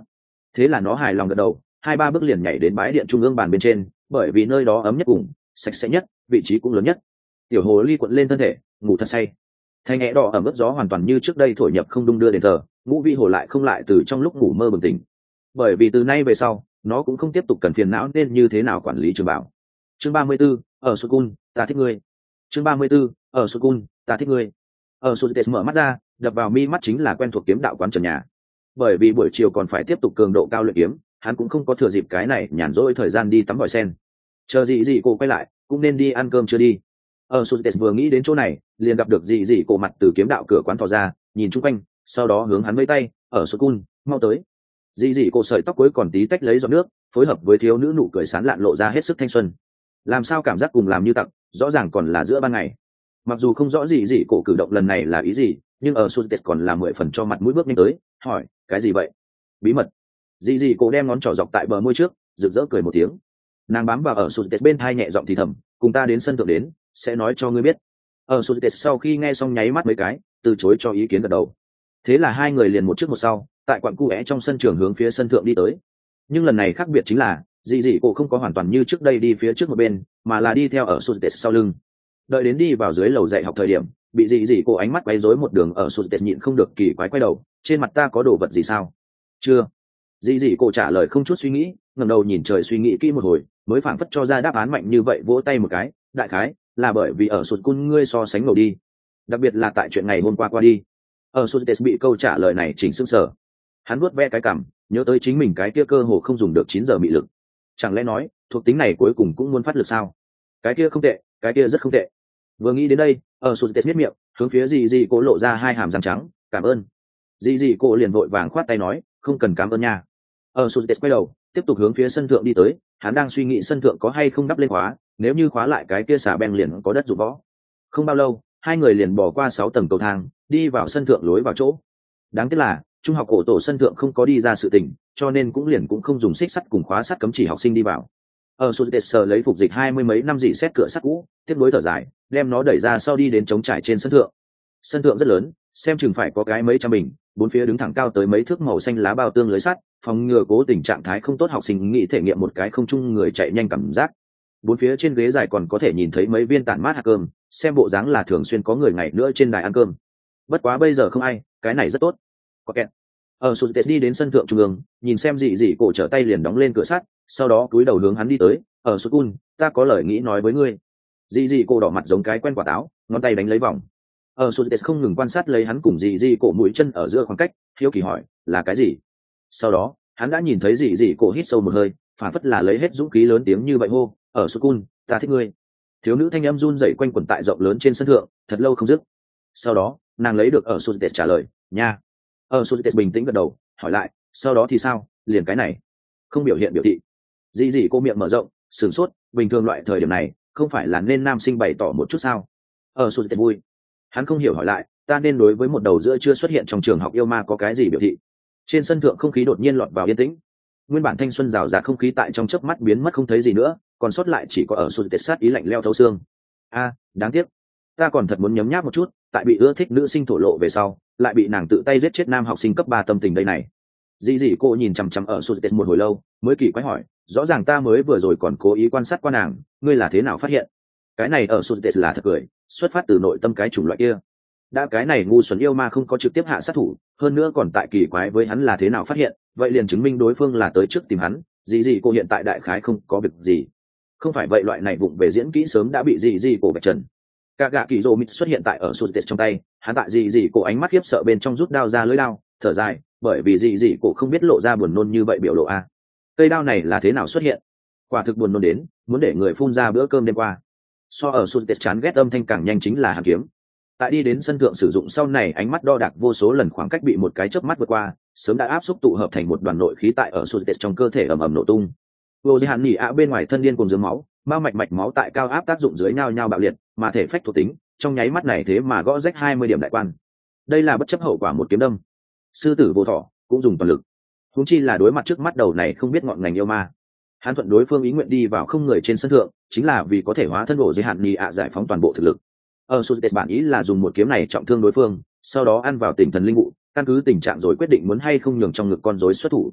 Thế là nó hài lòng gật đầu, 2-3 bước liền nhảy đến bái điện trung ương bàn bên trên, bởi vì nơi đó ấm nhất cùng sạch sẽ nhất, vị trí cũng lớn nhất. Tiểu hồ ly cuộn lên thân thể, ngủ thật say. Thanh nhẹ đỏ ẩm ướt gió hoàn toàn như trước đây thổi nhập không đung đưa đến thờ, ngũ vị hồ lại không lại từ trong lúc ngủ mơ bừng tỉnh. Bởi vì từ nay về sau nó cũng không tiếp tục cần phiền não nên như thế nào quản lý Trường Bảo. Chương 34, ở Sukun, ta thích ngươi. Chương 34, ở Sukun, ta thích ngươi. Ở Sutes mở mắt ra, đập vào mi mắt chính là quen thuộc kiếm đạo quán trần nhà. Bởi vì buổi chiều còn phải tiếp tục cường độ cao luyện kiếm, hắn cũng không có thừa dịp cái này nhàn rỗi thời gian đi tắm vòi sen. Chờ gì cô quay lại, cũng nên đi ăn cơm chưa đi. Ở Sutes vừa nghĩ đến chỗ này, liền gặp được gì cô mặt từ kiếm đạo cửa quán thò ra, nhìn chung quanh, sau đó hướng hắn vẫy tay, ở Sukun, mau tới. Dị cô sợi tóc cuối còn tí tách lấy giọt nước, phối hợp với thiếu nữ nụ cười sán lạn lộ ra hết sức thanh xuân. Làm sao cảm giác cùng làm như tặc, rõ ràng còn là giữa ban ngày. Mặc dù không rõ gì cổ cử động lần này là ý gì, nhưng ở Sutes còn là 10 phần cho mặt mũi bước nhanh tới, hỏi, cái gì vậy? Bí mật. Dị cổ đem ngón trỏ dọc tại bờ môi trước, rực rỡ cười một tiếng. Nàng bám vào ở Sutes bên thai nhẹ giọng thì thầm, cùng ta đến sân thượng đến, sẽ nói cho ngươi biết. Ở Sutes sau khi nghe xong nháy mắt mấy cái, từ chối cho ý kiến gật đầu. Thế là hai người liền một trước một sau, tại quặng cu é trong sân trường hướng phía sân thượng đi tới. Nhưng lần này khác biệt chính là dị cổ không có hoàn toàn như trước đây đi phía trước một bên, mà là đi theo ở Sutes sau lưng. Đợi đến đi vào dưới lầu dạy học thời điểm, bị dị cổ ánh mắt quấy rối một đường, ở Sutes nhịn không được kỳ quái quay đầu, trên mặt ta có đồ vật gì sao? Chưa. Dị cổ trả lời không chút suy nghĩ, ngẩng đầu nhìn trời suy nghĩ kỹ một hồi, mới phảng phất cho ra đáp án mạnh như vậy, vỗ tay một cái, đại khái là bởi vì ở Sukun ngươi so sánh ngầu đi, đặc biệt là tại chuyện ngày hôm qua đi. Ở Sutes bị câu trả lời này chỉnh sững sờ. Hắn vuốt ve cái cằm, nhớ tới chính mình cái kia cơ hồ không dùng được 9 giờ mị lực. Chẳng lẽ nói thuộc tính này cuối cùng cũng muốn phát lực sao? Cái kia không tệ, cái kia rất không tệ. Vừa nghĩ đến đây, ở Sutes miết miệng, hướng phía dị cổ lộ ra hai hàm răng trắng, cảm ơn. Dị cổ liền vội vàng khoát tay nói, không cần cảm ơn nha. Ở Sutes quay đầu, tiếp tục hướng phía sân thượng đi tới. Hắn đang suy nghĩ sân thượng có hay không đắp lên khóa, nếu như khóa lại cái kia xà beng liền có đất dụng võ. Không bao lâu, hai người liền bỏ qua 6 tầng cầu thang, đi vào sân thượng lối vào chỗ. Đáng tiếc là trung học cổ tổ sân thượng không có đi ra sự tình, cho nên cũng không dùng xích sắt cùng khóa sắt cấm chỉ học sinh đi vào. Ở Sutes lấy phục dịch 20 mấy năm dị xét cửa sắt cũ, tiếp nối thở dài, đem nó đẩy ra sau đi đến trống trải trên sân thượng. Sân thượng rất lớn, xem chừng phải có cái mấy trăm bình, bốn phía đứng thẳng cao tới mấy thước màu xanh lá bao tương lưới sắt, phòng ngừa cố tình trạng thái không tốt học sinh nghĩ thể nghiệm một cái không chung người chạy nhanh cảm giác. Bốn phía trên ghế dài còn có thể nhìn thấy mấy viên tản mát hạt cơm, xem bộ dáng là thường xuyên có người ngày nữa trên đài ăn cơm. Bất quá bây giờ không ai, cái này rất tốt. Có kẹt. Ở Sutes đi đến sân thượng trung ương, nhìn xem dị cổ trở tay liền đóng lên cửa sắt, sau đó cúi đầu hướng hắn đi tới, ở Sukun, ta có lời nghĩ nói với ngươi. Dị cổ đỏ mặt giống cái quen quả táo, ngón tay đánh lấy vòng. Ở Sutes không ngừng quan sát lấy hắn cùng dị cổ mũi chân ở giữa khoảng cách, hiếu kỳ hỏi, là cái gì? Sau đó, hắn đã nhìn thấy dị cổ hít sâu một hơi, phản phất là lấy hết dũng khí lớn tiếng như vậy hô, ở Sukun, ta thích ngươi. Thiếu nữ thanh âm run rẩy quanh quẩn tại rộng lớn trên sân thượng, thật lâu không dứt. Sau đó, nàng lấy được ở Sutes trả lời, nha. Ở Sutes bình tĩnh gật đầu, hỏi lại, sau đó thì sao, liền cái này, không biểu hiện biểu thị. Dị cô miệng mở rộng, sửng sốt, bình thường loại thời điểm này, không phải là nên nam sinh bày tỏ một chút sao? Ở Sutes vui. Hắn không hiểu hỏi lại, ta nên đối với một đầu giữa chưa xuất hiện trong trường học yêu ma có cái gì biểu thị? Trên sân thượng không khí đột nhiên lọt vào yên tĩnh. Nguyên bản thanh xuân rào rạt không khí tại trong chớp mắt biến mất không thấy gì nữa, còn sót lại chỉ có ở Sutes sát ý lạnh lẽo thấu xương. Đáng tiếc, ta còn thật muốn nhấm nháp một chút, tại bị ưa thích nữ sinh thổ lộ về sau, lại bị nàng tự tay giết chết nam học sinh cấp 3 tâm tình đây này. Dị cô nhìn chằm chằm ở Sutes một hồi lâu, mới kỳ quái hỏi, rõ ràng ta mới vừa rồi còn cố ý quan sát qua nàng, ngươi là thế nào phát hiện? Cái này ở Sutes là thật cười, xuất phát từ nội tâm cái chủng loại kia. Đã cái này ngu xuẩn yêu ma không có trực tiếp hạ sát thủ, hơn nữa còn tại kỳ quái với hắn là thế nào phát hiện, vậy liền chứng minh đối phương là tới trước tìm hắn. Dị cô hiện tại đại khái không có việc gì. Không phải vậy loại này vụng về diễn kỹ sớm đã bị dị cô bạch trần. Cả gạ kỳ rô mít xuất hiện tại ở Sutes trong tay, hắn tại dị cô ánh mắt khiếp sợ bên trong rút đao ra lưỡi đao, thở dài, bởi vì dị cô không biết lộ ra buồn nôn như vậy biểu lộ a. Cây đao này là thế nào xuất hiện? Quả thực buồn nôn đến, muốn để người phun ra bữa cơm đêm qua. So ở Sutes chán ghét âm thanh càng nhanh chính là hàn kiếm. Tại đi đến sân thượng sử dụng sau này, ánh mắt đo đạc vô số lần khoảng cách bị một cái chớp mắt vượt qua, sớm đã áp xúc tụ hợp thành một đoàn nội khí tại ở Sutes trong cơ thể ầm ầm nổ tung. Vô Di Hạn Nhị ạ bên ngoài thân điên cuồng dướng máu, mao mạch máu tại cao áp tác dụng dưới nhau nhau bạo liệt, mà thể phách thuộc tính trong nháy mắt này thế mà gõ rách 20 điểm đại quan. Đây là bất chấp hậu quả một kiếm đâm. Sư tử vô thọ cũng dùng toàn lực. Huống chi là đối mặt trước mắt đầu này không biết ngọn ngành yêu ma. Hắn thuận đối phương ý nguyện đi vào không người trên sân thượng, chính là vì có thể hóa thân Vô Di Hạn Nhị ạ giải phóng toàn bộ thực lực. Ở Sutes bản ý là dùng một kiếm này trọng thương đối phương, sau đó ăn vào tỉnh thần linh vụ, căn cứ tình trạng rồi quyết định muốn hay không nhường trong ngực con rối xuất thủ.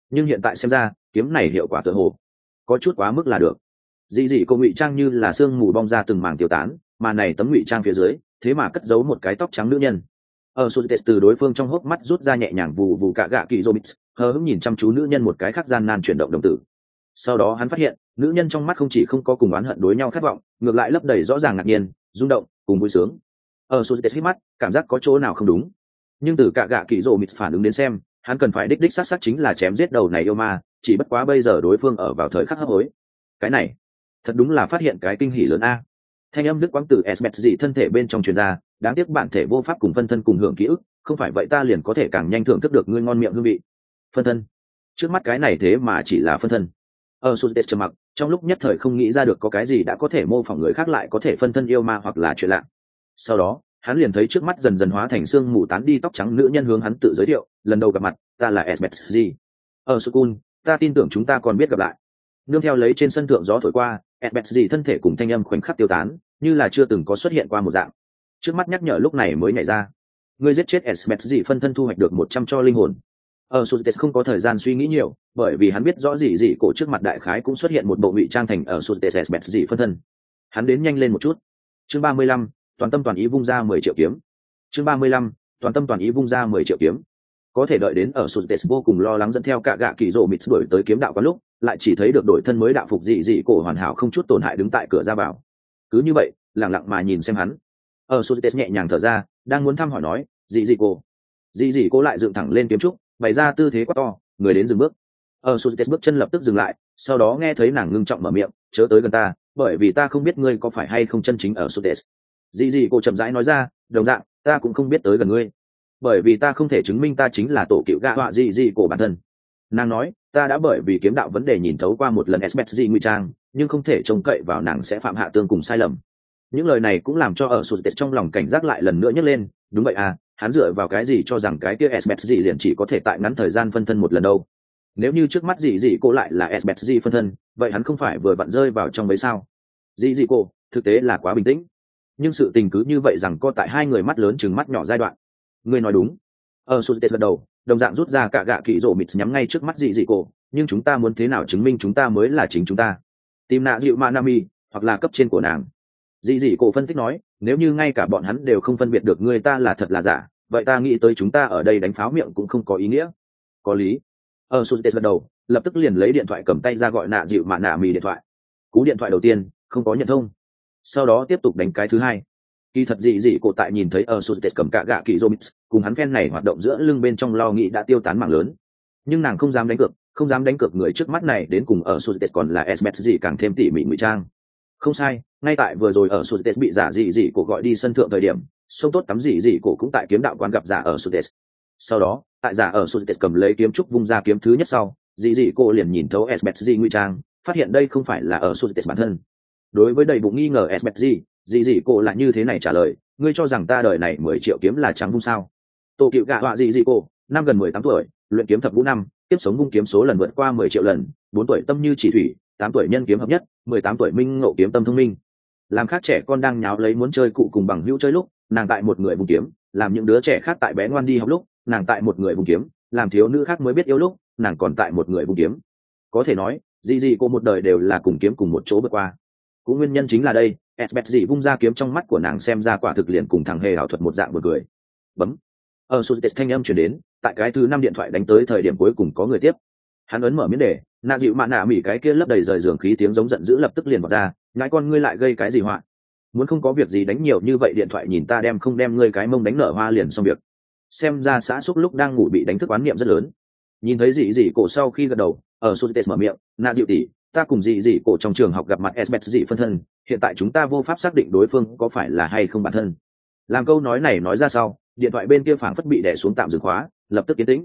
nhưng hiện tại xem ra kiếm này hiệu quả tựa hồ có chút quá mức là được. Dị dị cô ngụy trang như là sương mù bong ra từng mảng tiêu tán, mà này tấm ngụy trang phía dưới thế mà cất giấu một cái tóc trắng nữ nhân. Ở sụt từ đối phương trong hốc mắt rút ra nhẹ nhàng vù vù cả gạ kỳ rô mix, hờ hững nhìn chăm chú nữ nhân một cái khác gian nan chuyển động đồng tử. Sau đó hắn phát hiện nữ nhân trong mắt không chỉ không có cùng oán hận đối nhau khát vọng, ngược lại lấp đầy rõ ràng ngạc nhiên, rung động cùng vui sướng. Ở sụt hít mắt, cảm giác có chỗ nào không đúng, nhưng từ cả gạ kỳ rô mix phản ứng đến xem, hắn cần phải đích sát chính là chém giết đầu này yêu ma, chỉ bất quá bây giờ đối phương ở vào thời khắc hấp hối. Cái này thật đúng là phát hiện cái kinh hỉ lớn a. Thanh âm đức quãng từ Esmet dị thân thể bên trong truyền ra, đáng tiếc bản thể vô pháp cùng phân thân cùng hưởng ký ức, không phải vậy ta liền có thể càng nhanh thưởng thức được ngươi ngon miệng hương vị. Phân thân? Trước mắt cái này thế mà chỉ là phân thân. Ở Sudet trầm mặc, trong lúc nhất thời không nghĩ ra được có cái gì đã có thể mô phỏng người khác lại có thể phân thân yêu ma hoặc là chuyện lạ. Sau đó, hắn liền thấy trước mắt dần dần hóa thành xương mù tán đi tóc trắng nữ nhân hướng hắn tự giới thiệu, lần đầu gặp mặt, ta là Esmet dị. Ở Sukun, ta tin tưởng chúng ta còn biết gặp lại. Nương theo lấy trên sân thượng gió thổi qua, Esmet dị thân thể cùng thanh âm khoảnh khắc tiêu tán, như là chưa từng có xuất hiện qua một dạng. Trước mắt nhắc nhở lúc này mới nhảy ra, ngươi giết chết Esmet dị phân thân thu hoạch được 100 cho linh hồn. Ở Sudet không có thời gian suy nghĩ nhiều, bởi vì hắn biết rõ gì cổ trước mặt đại khái cũng xuất hiện một bộ ngụy trang thành ở Sudet Esmet dị phân thân. Hắn đến nhanh lên một chút. Chương 35, toàn tâm toàn ý vung ra 10 triệu kiếm. Chương 35, toàn tâm toàn ý vung ra 10 triệu kiếm. Có thể đợi đến ở Sudet vô cùng lo lắng dẫn theo cả gạ kỳ rồ mịt đuổi tới kiếm đạo quán lúc, lại chỉ thấy được đổi thân mới đạo phục dị cổ hoàn hảo không chút tổn hại đứng tại cửa ra vào. Cứ như vậy, lặng lặng mà nhìn xem hắn. Ở Sudet nhẹ nhàng thở ra, đang muốn thăm hỏi nói, dị cô lại dựng thẳng lên kiếm trúc, bày ra tư thế quá to, người đến dừng bước. Ở Sudet bước chân lập tức dừng lại, sau đó nghe thấy nàng ngưng trọng mở miệng, chớ tới gần ta, bởi vì ta không biết ngươi có phải hay không chân chính ở Sudet. Dị cô chậm rãi nói ra, đồng dạng, ta cũng không biết tới gần ngươi, bởi vì ta không thể chứng minh ta chính là tổ cựu gạ họa dị cổ bản thân. Nàng nói, ta đã bởi vì kiếm đạo vấn đề nhìn thấu qua một lần Esmet dị ngụy trang, nhưng không thể trông cậy vào nàng sẽ phạm hạ tương cùng sai lầm. Những lời này cũng làm cho ở Sudet trong lòng cảnh giác lại lần nữa nhấc lên, đúng vậy à, hắn dựa vào cái gì cho rằng cái kia Esmet dị liền chỉ có thể tại ngắn thời gian phân thân một lần đâu? Nếu như trước mắt dị cô lại là Esmet dị phân thân, vậy hắn không phải vừa vặn rơi vào trong mấy sao? Dị cô, thực tế là quá bình tĩnh. Nhưng sự tình cứ như vậy rằng co tại hai người mắt lớn chừng mắt nhỏ giai đoạn. Ngươi nói đúng. Ở Sudet gật đầu, đồng dạng rút ra cả gạ kỳ rổ mịt nhắm ngay trước mắt dị cô, nhưng chúng ta muốn thế nào chứng minh chúng ta mới là chính chúng ta? Tìm nạ dịu Manami, hoặc là cấp trên của nàng. Dị cổ phân tích nói, nếu như ngay cả bọn hắn đều không phân biệt được người ta là thật là giả, vậy ta nghĩ tới chúng ta ở đây đánh pháo miệng cũng không có ý nghĩa. Có lý. Ở Sudet gật đầu, lập tức liền lấy điện thoại cầm tay ra gọi nạ dịu Manami điện thoại. Cú điện thoại đầu tiên không có nhận thông, sau đó tiếp tục đánh cái thứ hai. Kỳ thật dị cổ tại nhìn thấy ở Sudet cầm cả gạ kỳ Romix, cùng hắn phen này hoạt động giữa lưng bên trong lo nghĩ đã tiêu tán mạng lớn, nhưng nàng không dám đánh cược người trước mắt này đến cùng ở Sudet còn là Esmet dị càng thêm tỉ mỉ ngụy trang. Không sai, ngay tại vừa rồi ở Sudet bị giả dị cổ gọi đi sân thượng thời điểm, sông tốt tắm dị cổ cũng tại kiếm đạo quán gặp giả ở Sudet. Sau đó, tại giả ở Sudet cầm lấy kiếm trúc vung ra kiếm thứ nhất sau, dị cổ liền nhìn thấu Esmet dị ngụy trang, phát hiện đây không phải là ở Sudet bản thân. Đối với đầy bụng nghi ngờ Esmet dị cổ lại như thế này trả lời, ngươi cho rằng ta đời này 10 triệu kiếm là trắng vung sao? Tổ cựu gạ họa dị cổ, năm gần 18 tuổi, luyện kiếm thập vũ năm, tiếp sống vung kiếm số lần vượt qua 10 triệu lần, 4 tuổi tâm như chỉ thủy, 8 tuổi nhân kiếm hợp nhất, 18 tuổi minh ngộ kiếm tâm thông minh. Làm khác trẻ con đang nháo lấy muốn chơi cụ cùng bằng hữu chơi lúc, nàng tại một người vung kiếm, làm những đứa trẻ khác tại bé ngoan đi học lúc, nàng tại một người vung kiếm, làm thiếu nữ khác mới biết yêu lúc, nàng còn tại một người vung kiếm. Có thể nói, dị cô một đời đều là cùng kiếm cùng một chỗ vượt qua. Cũng nguyên nhân chính là đây, Esmet dị vung ra kiếm trong mắt của nàng xem ra quả thực liền cùng thằng hề ảo thuật một dạng buồn cười. Bấm. Ở Sudet thanh âm truyền đến, tại cái thứ 5 điện thoại đánh tới thời điểm cuối cùng có người tiếp. Hắn ấn mở miếng đề, nạ dịu mạ nạ mỉ cái kia lấp đầy rời giường khí tiếng giống giận dữ lập tức liền vào ra, ngãi con ngươi lại gây cái gì họa? Muốn không có việc gì đánh nhiều như vậy điện thoại nhìn ta đem không đem ngươi cái mông đánh nở hoa liền xong việc. Xem ra xã xúc lúc đang ngủ bị đánh thức oán niệm rất lớn. Nhìn thấy dị cổ sau khi gật đầu, ở Sudet mở miệng, nạ dịu tỷ, ta cùng dị cổ trong trường học gặp mặt Esmet dị phân thân, hiện tại chúng ta vô pháp xác định đối phương có phải là hay không bản thân. Làm câu nói này nói ra sau, điện thoại bên kia phảng phất bị đè xuống tạm dừng khóa, lập tức yên tĩnh.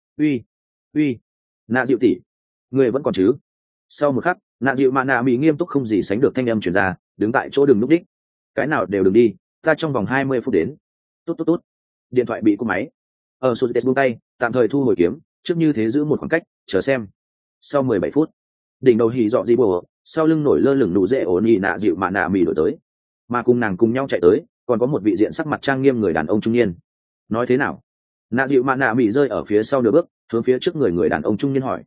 Uy, nạ dịu tỷ, người vẫn còn chứ? Sau một khắc, nạ dịu mà nạ mỹ nghiêm túc không gì sánh được thanh âm truyền ra, đứng tại chỗ đừng núp đích, cái nào đều đừng đi, ta trong vòng 20 phút đến. Tốt. Điện thoại bị cúp máy. Ở Sudet buông tay, tạm thời thu hồi kiếm, trước như thế giữ một khoảng cách, chờ xem. Sau 17 phút, đỉnh đầu hỉ dọ dị bồ, sau lưng nổi lơ lửng nụ rễ ổn nhị nạ dịu mà nạ mỹ đổi tới, mà cùng nàng cùng nhau chạy tới, còn có một vị diện sắc mặt trang nghiêm người đàn ông trung niên. Nói thế nào? Nạ dịu mà nạ mỹ rơi ở phía sau nửa bước, hướng phía trước người đàn ông trung niên hỏi,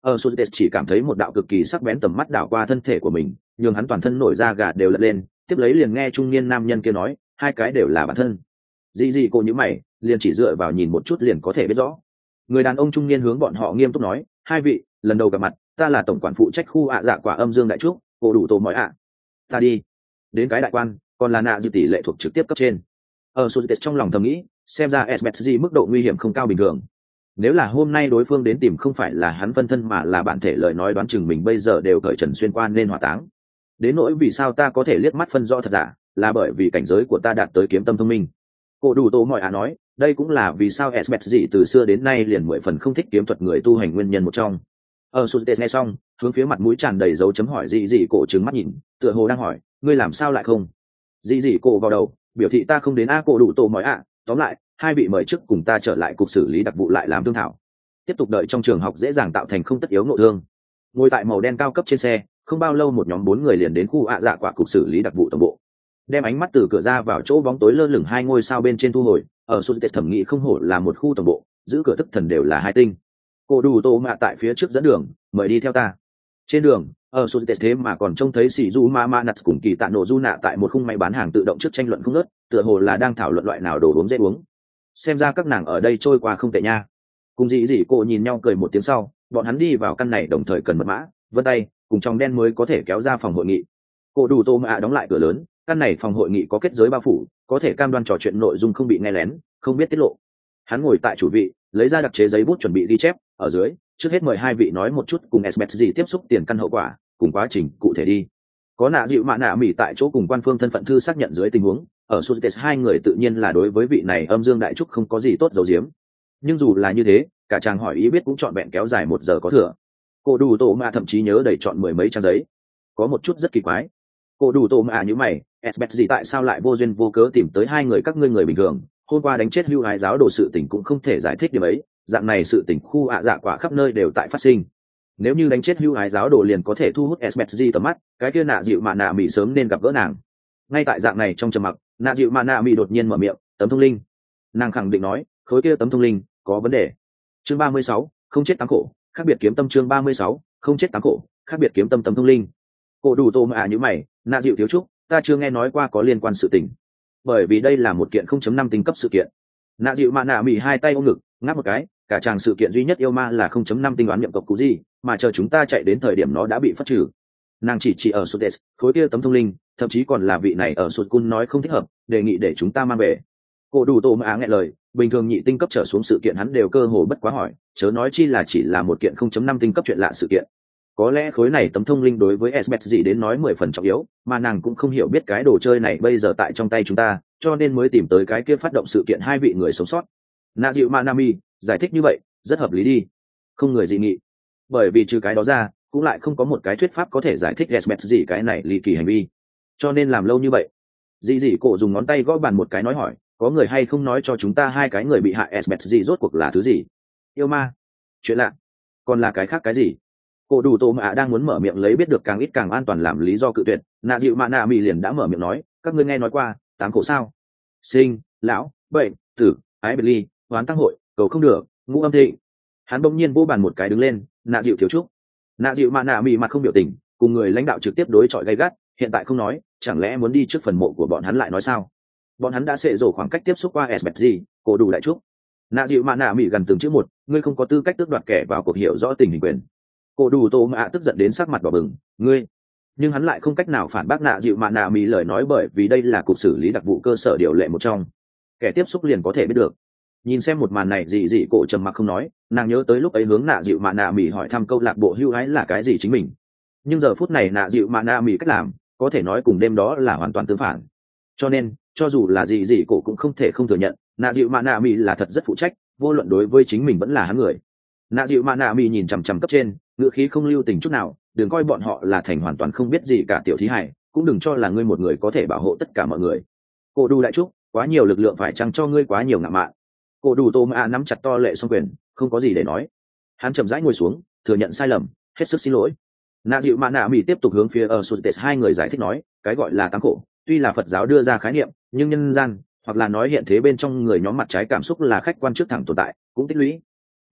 Ở sút chỉ cảm thấy một đạo cực kỳ sắc bén tầm mắt đảo qua thân thể của mình, nhường hắn toàn thân nổi da gà đều lật lên, tiếp lấy liền nghe trung niên nam nhân kia nói, hai cái đều là bản thân. Dị cô nhíu mày, liền chỉ dựa vào nhìn một chút liền có thể biết rõ. Người đàn ông trung niên hướng bọn họ nghiêm túc nói, hai vị, lần đầu gặp mặt, ta là tổng quản phụ trách khu dạ quả âm dương đại trúc, cổ đủ tổ mọi ta đi. Đến cái đại quan, còn là nạ dự tỷ lệ thuộc trực tiếp cấp trên. Ở sút trong lòng thầm nghĩ, xem ra SBG mức độ nguy hiểm không cao bình thường. Nếu là hôm nay đối phương đến tìm không phải là hắn phân thân mà là bản thể, lời nói đoán chừng mình bây giờ đều cởi trần xuyên qua nên hỏa táng. Đến nỗi vì sao ta có thể liếc mắt phân rõ thật giả, là bởi vì cảnh giới của ta đạt tới kiếm tâm thông minh. Cổ đủ tổ mọi nói, đây cũng là vì sao SBG từ xưa đến nay liền 10 phần không thích kiếm thuật người tu hành nguyên nhân một trong. Ở sút nghe xong, hướng phía mặt mũi tràn đầy dấu chấm hỏi dị cổ trừng mắt nhìn, tựa hồ đang hỏi, ngươi làm sao lại không? Dị cổ vào đầu, biểu thị ta không đến cổ đủ tổ mọi tóm lại, hai vị mời trước cùng ta trở lại cục xử lý đặc vụ lại làm thương thảo. Tiếp tục đợi trong trường học dễ dàng tạo thành không tất yếu nội thương. Ngồi tại màu đen cao cấp trên xe, không bao lâu một nhóm 4 người liền đến khu dạ quả cục xử lý đặc vụ tổng bộ. Đem ánh mắt từ cửa ra vào chỗ bóng tối lơ lửng 2 ngôi sao bên trên thu hồi, ở sút thẩm nghĩ không hổ là một khu tổng bộ, giữ cửa thức thần đều là 2 tinh. Cô đủ tô mạ tại phía trước dẫn đường, mời đi theo ta. Trên đường, ở sút thế mà còn trông thấy sĩ du ma nats cùng kỳ tạ nổ du nạ tại một khung máy bán hàng tự động trước tranh luận không ngớt, tựa hồ là đang thảo luận loại nào đồ uống dễ uống. Xem ra các nàng ở đây trôi qua không tệ nha. Cùng dị cô nhìn nhau cười một tiếng sau, bọn hắn đi vào căn này đồng thời cần mật mã, vân tay cùng trong đen mới có thể kéo ra phòng hội nghị. Cô đủ tô mạ đóng lại cửa lớn, căn này phòng hội nghị có kết giới bao phủ, có thể cam đoan trò chuyện nội dung không bị nghe lén, không biết tiết lộ. Hắn ngồi tại chủ vị, lấy ra đặc chế giấy bút chuẩn bị ghi chép. Ở dưới, trước hết mời hai vị nói một chút cùng SBG tiếp xúc tiền căn hậu quả, cùng quá trình cụ thể đi. Có nạ dịu mạ nạ mỉ tại chỗ cùng quan phương thân phận thư xác nhận dưới tình huống, ở Suzuki hai người tự nhiên là đối với vị này âm dương đại trúc không có gì tốt giấu giếm. Nhưng dù là như thế, cả chàng hỏi ý biết cũng trọn vẹn kéo dài 1 giờ có thừa. Cô đủ tổ mạ thậm chí nhớ đầy chọn 10 mấy trang giấy. Có một chút rất kỳ quái. Cô đủ tổ mạ như mày, SBG tại sao lại vô duyên vô cớ tìm tới hai người các ngươi người bình thường, hôm qua đánh chết Hưu Ái giáo đồ sự tình cũng không thể giải thích điểm ấy, dạng này sự tình khu dạ quả khắp nơi đều tại phát sinh. Nếu như đánh chết Hưu Ái giáo đồ liền có thể thu hút SBG tầm mắt, cái kia nạ dịu mạ nạ mỉ sớm nên gặp gỡ nàng. Ngay tại dạng này trong trầm mặc, nạ dịu mạ nạ mỉ đột nhiên mở miệng, tấm thông linh. Nàng khẳng định nói, khối kia tấm thông linh có vấn đề. Chương 36, không chết tám khổ, khác biệt kiếm tâm. Chương 36, không chết tám khổ, khác biệt kiếm tâm. Tấm thông linh. Cô đủ tô mạ như mày, nạ dịu thiếu trúc, ta chưa nghe nói qua có liên quan sự tình. Bởi vì đây là một kiện 0.5 tinh cấp sự kiện. Nạ dịu mạ nạ mỉ hai tay ôm ngực, ngáp một cái, cả chàng sự kiện duy nhất yêu ma là 0.5 tinh đoán nhậm cộc cú gì, mà chờ chúng ta chạy đến thời điểm nó đã bị phất trừ. Nàng chỉ ở Sudes, khối kia tấm thông linh, thậm chí còn là vị này ở Sudcun nói không thích hợp, đề nghị để chúng ta mang về. Cô đủ tô mạ nghe lời, bình thường nhị tinh cấp trở xuống sự kiện hắn đều cơ hồ bất quá hỏi, chớ nói chi là chỉ là một kiện 0.5 tinh cấp chuyện lạ sự kiện. Có lẽ khối này tấm thông linh đối với SBG đến nói 10 phần trọng yếu, mà nàng cũng không hiểu biết cái đồ chơi này bây giờ tại trong tay chúng ta, cho nên mới tìm tới cái kia phát động sự kiện hai vị người sống sót. Nạ dịu Manami giải thích như vậy, rất hợp lý đi. Không người dị nghị. Bởi vì trừ cái đó ra, cũng lại không có một cái thuyết pháp có thể giải thích SBG cái này ly kỳ hành vi. Cho nên làm lâu như vậy. Dị cổ dùng ngón tay gõ bàn một cái nói hỏi, có người hay không nói cho chúng ta hai cái người bị hại SBG rốt cuộc là thứ gì? Yêu ma? Chuyện lạ? Còn là cái khác cái gì? Cô đủ tô mạ đang muốn mở miệng lấy biết được càng ít càng an toàn làm lý do cự tuyệt, nạ dịu mạ nạ mì liền đã mở miệng nói, các ngươi nghe nói qua 8 khổ sao? Sinh, lão, bệnh, tử, ái biệt ly, hoán tăng hội, cầu không được, ngũ âm thịnh. Hắn bỗng nhiên vô bàn một cái đứng lên, nạ dịu thiếu trúc. Nạ dịu mạ nạ mì mặt không biểu tình, cùng người lãnh đạo trực tiếp đối chọi gay gắt, hiện tại không nói, chẳng lẽ muốn đi trước phần mộ của bọn hắn lại nói sao? Bọn hắn đã xệ rổ khoảng cách tiếp xúc qua SBG, cổ đủ đại trúc. Nạ dịu mạ nạ mì gần từng chữ một, ngươi không có tư cách tước đoạt kẻ vào cuộc hiểu rõ tình hình quyền. Cô đủ tô mạ tức giận đến sắc mặt đỏ bừng, ngươi. Nhưng hắn lại không cách nào phản bác nạ dịu mạ nạ mì lời nói, bởi vì đây là cục xử lý đặc vụ cơ sở điều lệ một trong, kẻ tiếp xúc liền có thể biết được. Nhìn xem một màn này, dị cổ trầm mặc không nói, nàng nhớ tới lúc ấy hướng nạ dịu mạ nạ mì hỏi thăm câu lạc bộ Hưu Ái là cái gì chính mình. Nhưng giờ phút này nạ dịu mạ nạ mì cách làm có thể nói cùng đêm đó là hoàn toàn tương phản. Cho nên cho dù là dị cổ cũng không thể không thừa nhận nạ dịu mạ nạ mì là thật rất phụ trách, vô luận đối với chính mình vẫn là hắn người. Nạ dịu mạ nạ mì nhìn chằm chằm cấp trên, ngựa khí không lưu tình chút nào, đừng coi bọn họ là thành hoàn toàn không biết gì cả tiểu thí hài, cũng đừng cho là ngươi một người có thể bảo hộ tất cả mọi người. Cô đủ đại trúc, quá nhiều lực lượng phải chăng cho ngươi quá nhiều ngạo mạn. Cô đủ tô mạ nắm chặt to lệ song quyền, không có gì để nói. Hắn chậm rãi ngồi xuống, thừa nhận sai lầm, hết sức xin lỗi. Nạ dịu mạ nạ mì tiếp tục hướng phía ở Sudes hai người giải thích nói, cái gọi là tám khổ tuy là Phật giáo đưa ra khái niệm, nhưng nhân gian hoặc là nói hiện thế bên trong người nhóm mặt trái cảm xúc là khách quan trước thẳng tồn tại, cũng tích lũy.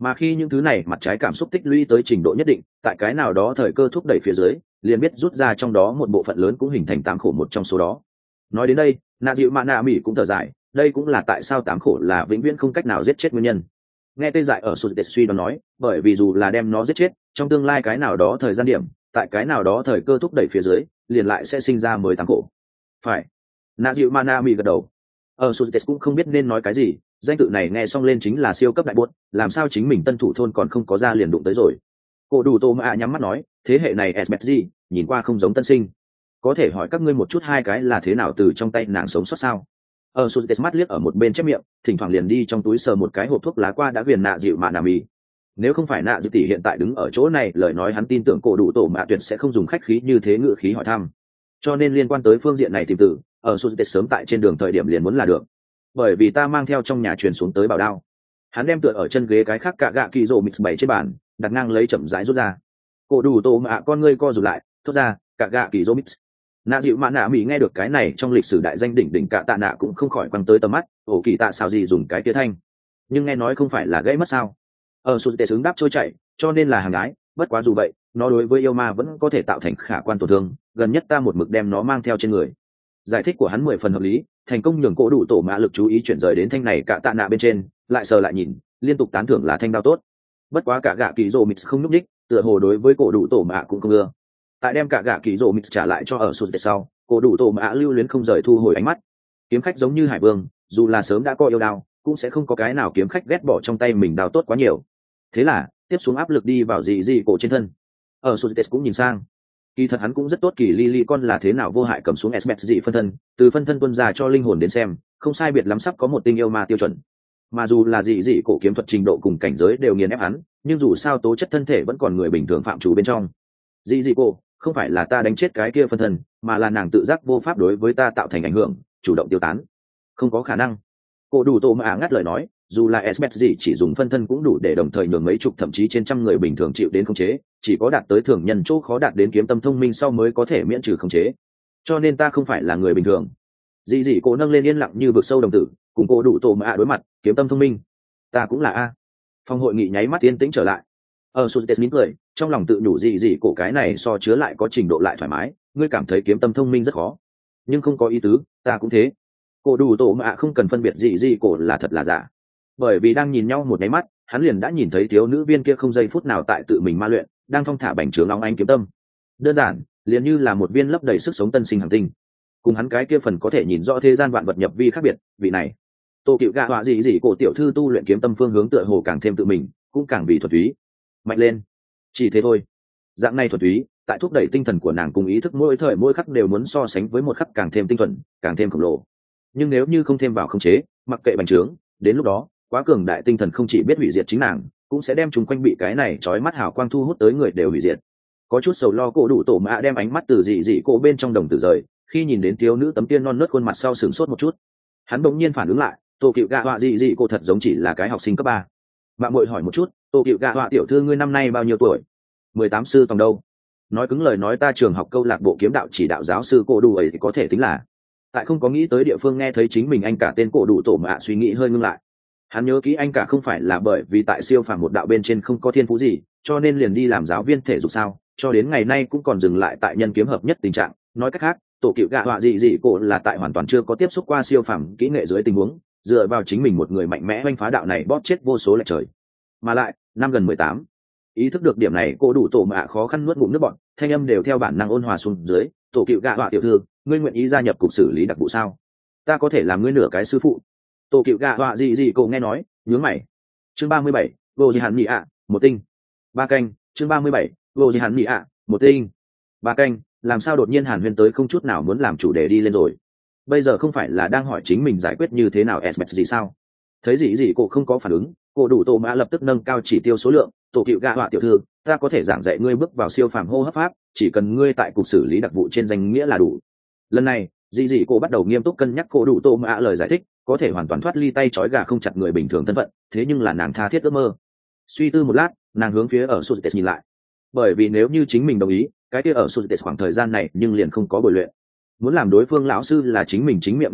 Mà khi những thứ này mặt trái cảm xúc tích lũy tới trình độ nhất định, tại cái nào đó thời cơ thúc đẩy phía dưới, liền biết rút ra trong đó một bộ phận lớn cũng hình thành tám khổ một trong số đó. Nói đến đây, nạ dịu mạ nạ mỹ cũng thở dài, đây cũng là tại sao tám khổ là vĩnh viễn không cách nào giết chết nguyên nhân. Nghe tê dại ở sụt suy đoán nói, bởi vì dù là đem nó giết chết, trong tương lai cái nào đó thời gian điểm, tại cái nào đó thời cơ thúc đẩy phía dưới, liền lại sẽ sinh ra mới tám khổ. Phải. Nạ dịu mạ nạ mỹ gật đầu. Ở sụt cũng không biết nên nói cái gì, danh tự này nghe xong lên chính là siêu cấp đại buốt, làm sao chính mình tân thủ thôn còn không có ra liền đụng tới rồi. Cổ đủ tô mạ nhắm mắt nói, thế hệ này SBG, nhìn qua không giống tân sinh. Có thể hỏi các ngươi một chút hai cái là thế nào từ trong tay nàng sống sót sao? Ở sụt mắt liếc ở một bên chép miệng, thỉnh thoảng liền đi trong túi sờ một cái hộp thuốc lá qua đã viền nạ dịu mạ nà mì. Nếu không phải nạ dịu tỷ hiện tại đứng ở chỗ này, lời nói hắn tin tưởng cổ đủ tổ mạ tuyệt sẽ không dùng khách khí như thế ngữ khí hỏi thăm. Cho nên liên quan tới phương diện này tìm từ, ở sụt sớm tại trên đường thời điểm liền muốn là được. Bởi vì ta mang theo trong nhà truyền xuống tới bảo đao. Hắn đem tựa ở chân ghế cái khác cả gạ kỳ rồ mix bày trên bàn, đặt ngang lấy chậm rãi rút ra. Cổ đủ tổ mạ con ngươi co rụt lại, thốt ra, cả gạ kỳ rồ mix. Nạ dịu mạ nạ mỹ nghe được cái này trong lịch sử đại danh đỉnh đỉnh cả tạ nạ cũng không khỏi quăng tới tầm mắt, ổ kỳ tạ sao gì dùng cái tía thanh, nhưng nghe nói không phải là gãy mất sao? Ở sụt tệ xứng đáp trôi chảy, cho nên là hàng ái, bất quá dù vậy, nó đối với yêu ma vẫn có thể tạo thành khả quan tổn thương, gần nhất ta một mực đem nó mang theo trên người. Giải thích của hắn 10 phần hợp lý, thành công nhường cổ đủ tổ mạ lực chú ý chuyển rời đến thanh này cả tạ nạ bên trên, lại sờ lại nhìn, liên tục tán thưởng là thanh đao tốt. Bất quá cả gạ kỳ rồ mix không nhúc nhích, tựa hồ đối với cổ đủ tổ mạ cũng không ưa. Tại đem cả gạ kỳ rồ mix trả lại cho ở sụt sau, cổ đủ tổ mạ lưu luyến không rời thu hồi ánh mắt. Kiếm khách giống như hải vương, dù là sớm đã có yêu đao, cũng sẽ không có cái nào kiếm khách ghét bỏ trong tay mình đao tốt quá nhiều. Thế là tiếp xuống áp lực đi vào dị cổ trên thân. Ở sụt cũng nhìn sang, kỳ thật hắn cũng rất tốt, kỳ Lily con là thế nào vô hại cầm xuống Esmet dị phân thân, từ phân thân tuân ra cho linh hồn đến xem, không sai biệt lắm sắp có một tinh yêu ma tiêu chuẩn. Mà dù là dị cổ kiếm thuật trình độ cùng cảnh giới đều nghiền ép hắn, nhưng dù sao tố chất thân thể vẫn còn người bình thường phạm chủ bên trong. Dị cổ, không phải là ta đánh chết cái kia phân thân, mà là nàng tự giác vô pháp đối với ta tạo thành ảnh hưởng, chủ động tiêu tán. Không có khả năng. Cổ đủ tổ mà ngắt lời nói, dù là Esmet gì chỉ dùng phân thân cũng đủ để đồng thời nhường mấy chục thậm chí trên trăm người bình thường chịu đến khống chế, chỉ có đạt tới thường nhân chỗ khó đạt đến kiếm tâm thông minh sau mới có thể miễn trừ khống chế. Cho nên ta không phải là người bình thường. Dị cổ nâng lên yên lặng như vực sâu đồng tử, cùng cổ đủ tổ mà đối mặt, kiếm tâm thông minh. Ta cũng là a. Phòng hội nghị nháy mắt yên tĩnh trở lại. Ở Sutet mỉm cười, trong lòng tự nhủ dị cổ cái này so chứa lại có trình độ lại thoải mái, ngươi cảm thấy kiếm tâm thông minh rất khó, nhưng không có ý tứ, ta cũng thế. Cổ đủ tổ mà không cần phân biệt dị cổ là thật là giả, bởi vì đang nhìn nhau một nháy mắt, hắn liền đã nhìn thấy thiếu nữ viên kia không giây phút nào tại tự mình ma luyện, đang thong thả bành trướng óng ánh kiếm tâm. Đơn giản, liền như là một viên lấp đầy sức sống tân sinh hành tinh. Cùng hắn cái kia phần có thể nhìn rõ thế gian vạn vật nhập vi khác biệt, vị này tô cựu gạ họa dị cổ tiểu thư tu luyện kiếm tâm phương hướng tựa hồ càng thêm tự mình, cũng càng vì thuần túy mạnh lên. Chỉ thế thôi. Dạng này thuần túy tại thúc đẩy tinh thần của nàng cùng ý thức mỗi thời mỗi khắc đều muốn so sánh với một khắc càng thêm tinh thuần, càng thêm khổng lồ. Nhưng nếu như không thêm vào khống chế, mặc kệ bành trướng, đến lúc đó quá cường đại tinh thần không chỉ biết hủy diệt chính nàng, cũng sẽ đem chúng quanh bị cái này chói mắt hào quang thu hút tới người đều hủy diệt. Có chút sầu lo, cổ đủ tổ mạ đem ánh mắt từ dị cổ bên trong đồng tử rời, khi nhìn đến thiếu nữ tấm tiên non nớt khuôn mặt sau sửng sốt một chút. Hắn bỗng nhiên phản ứng lại, tô cựu gạ họa dị cổ thật giống chỉ là cái học sinh cấp 3. Mạng muội hỏi một chút, tô cựu gạ họa tiểu thư ngươi năm nay bao nhiêu tuổi? 18 sư tòng đâu? Nói cứng lời nói ta trường học câu lạc bộ kiếm đạo chỉ đạo giáo sư cổ đủ ấy thì có thể tính là. Tại không có nghĩ tới địa phương nghe thấy chính mình anh cả tên cổ đủ tổ mạ, suy nghĩ hơi ngưng lại. Hắn nhớ kỹ anh cả không phải là bởi vì tại siêu phàm một đạo bên trên không có thiên phú gì, cho nên liền đi làm giáo viên thể dục sao, cho đến ngày nay cũng còn dừng lại tại nhân kiếm hợp nhất tình trạng. Nói cách khác, tổ cựu gạ họa dị cổ là tại hoàn toàn chưa có tiếp xúc qua siêu phàm kỹ nghệ dưới tình huống, dựa vào chính mình một người mạnh mẽ oanh phá đạo này bóp chết vô số lệch trời. Mà lại năm gần 18, ý thức được điểm này, cô đủ tổ mạ khó khăn nuốt ngụm nước bọt, thanh âm đều theo bản năng ôn hòa xuống dưới. Tổ cựu gạ họa tiểu thư, ngươi nguyện ý gia nhập cục xử lý đặc vụ sao? Ta có thể làm ngươi nửa cái sư phụ. Tổ cựu gạ họa dị cổ nghe nói nhướng mày. Chương 37, vô gì hẳn nhị ạ, một tinh. Ba canh. Chương 37, vô gì hẳn nhị ạ, một tinh. Ba canh. Làm sao đột nhiên Hàn Huyên tới không chút nào muốn làm chủ đề đi lên rồi? Bây giờ không phải là đang hỏi chính mình giải quyết như thế nào Esmet gì sao? Thấy dị cổ không có phản ứng, cô đủ tổ mã lập tức nâng cao chỉ tiêu số lượng. Tổ cựu gạ họa tiểu thư, ta có thể giảng dạy ngươi bước vào siêu phàm hô hấp pháp, chỉ cần ngươi tại cục xử lý đặc vụ trên danh nghĩa là đủ. Lần này dị cổ bắt đầu nghiêm túc cân nhắc cô đủ tổ mã lời giải thích, có thể hoàn toàn thoát ly tay trói gà không chặt người bình thường thân phận, thế nhưng là nàng tha thiết ước mơ. Suy tư một lát, nàng hướng phía ở Sutet nhìn lại, bởi vì nếu như chính mình đồng ý, cái kia ở Sutet khoảng thời gian này nhưng liền không có bồi luyện. Muốn làm đối phương lão sư là chính mình chính miệng đáp ứng,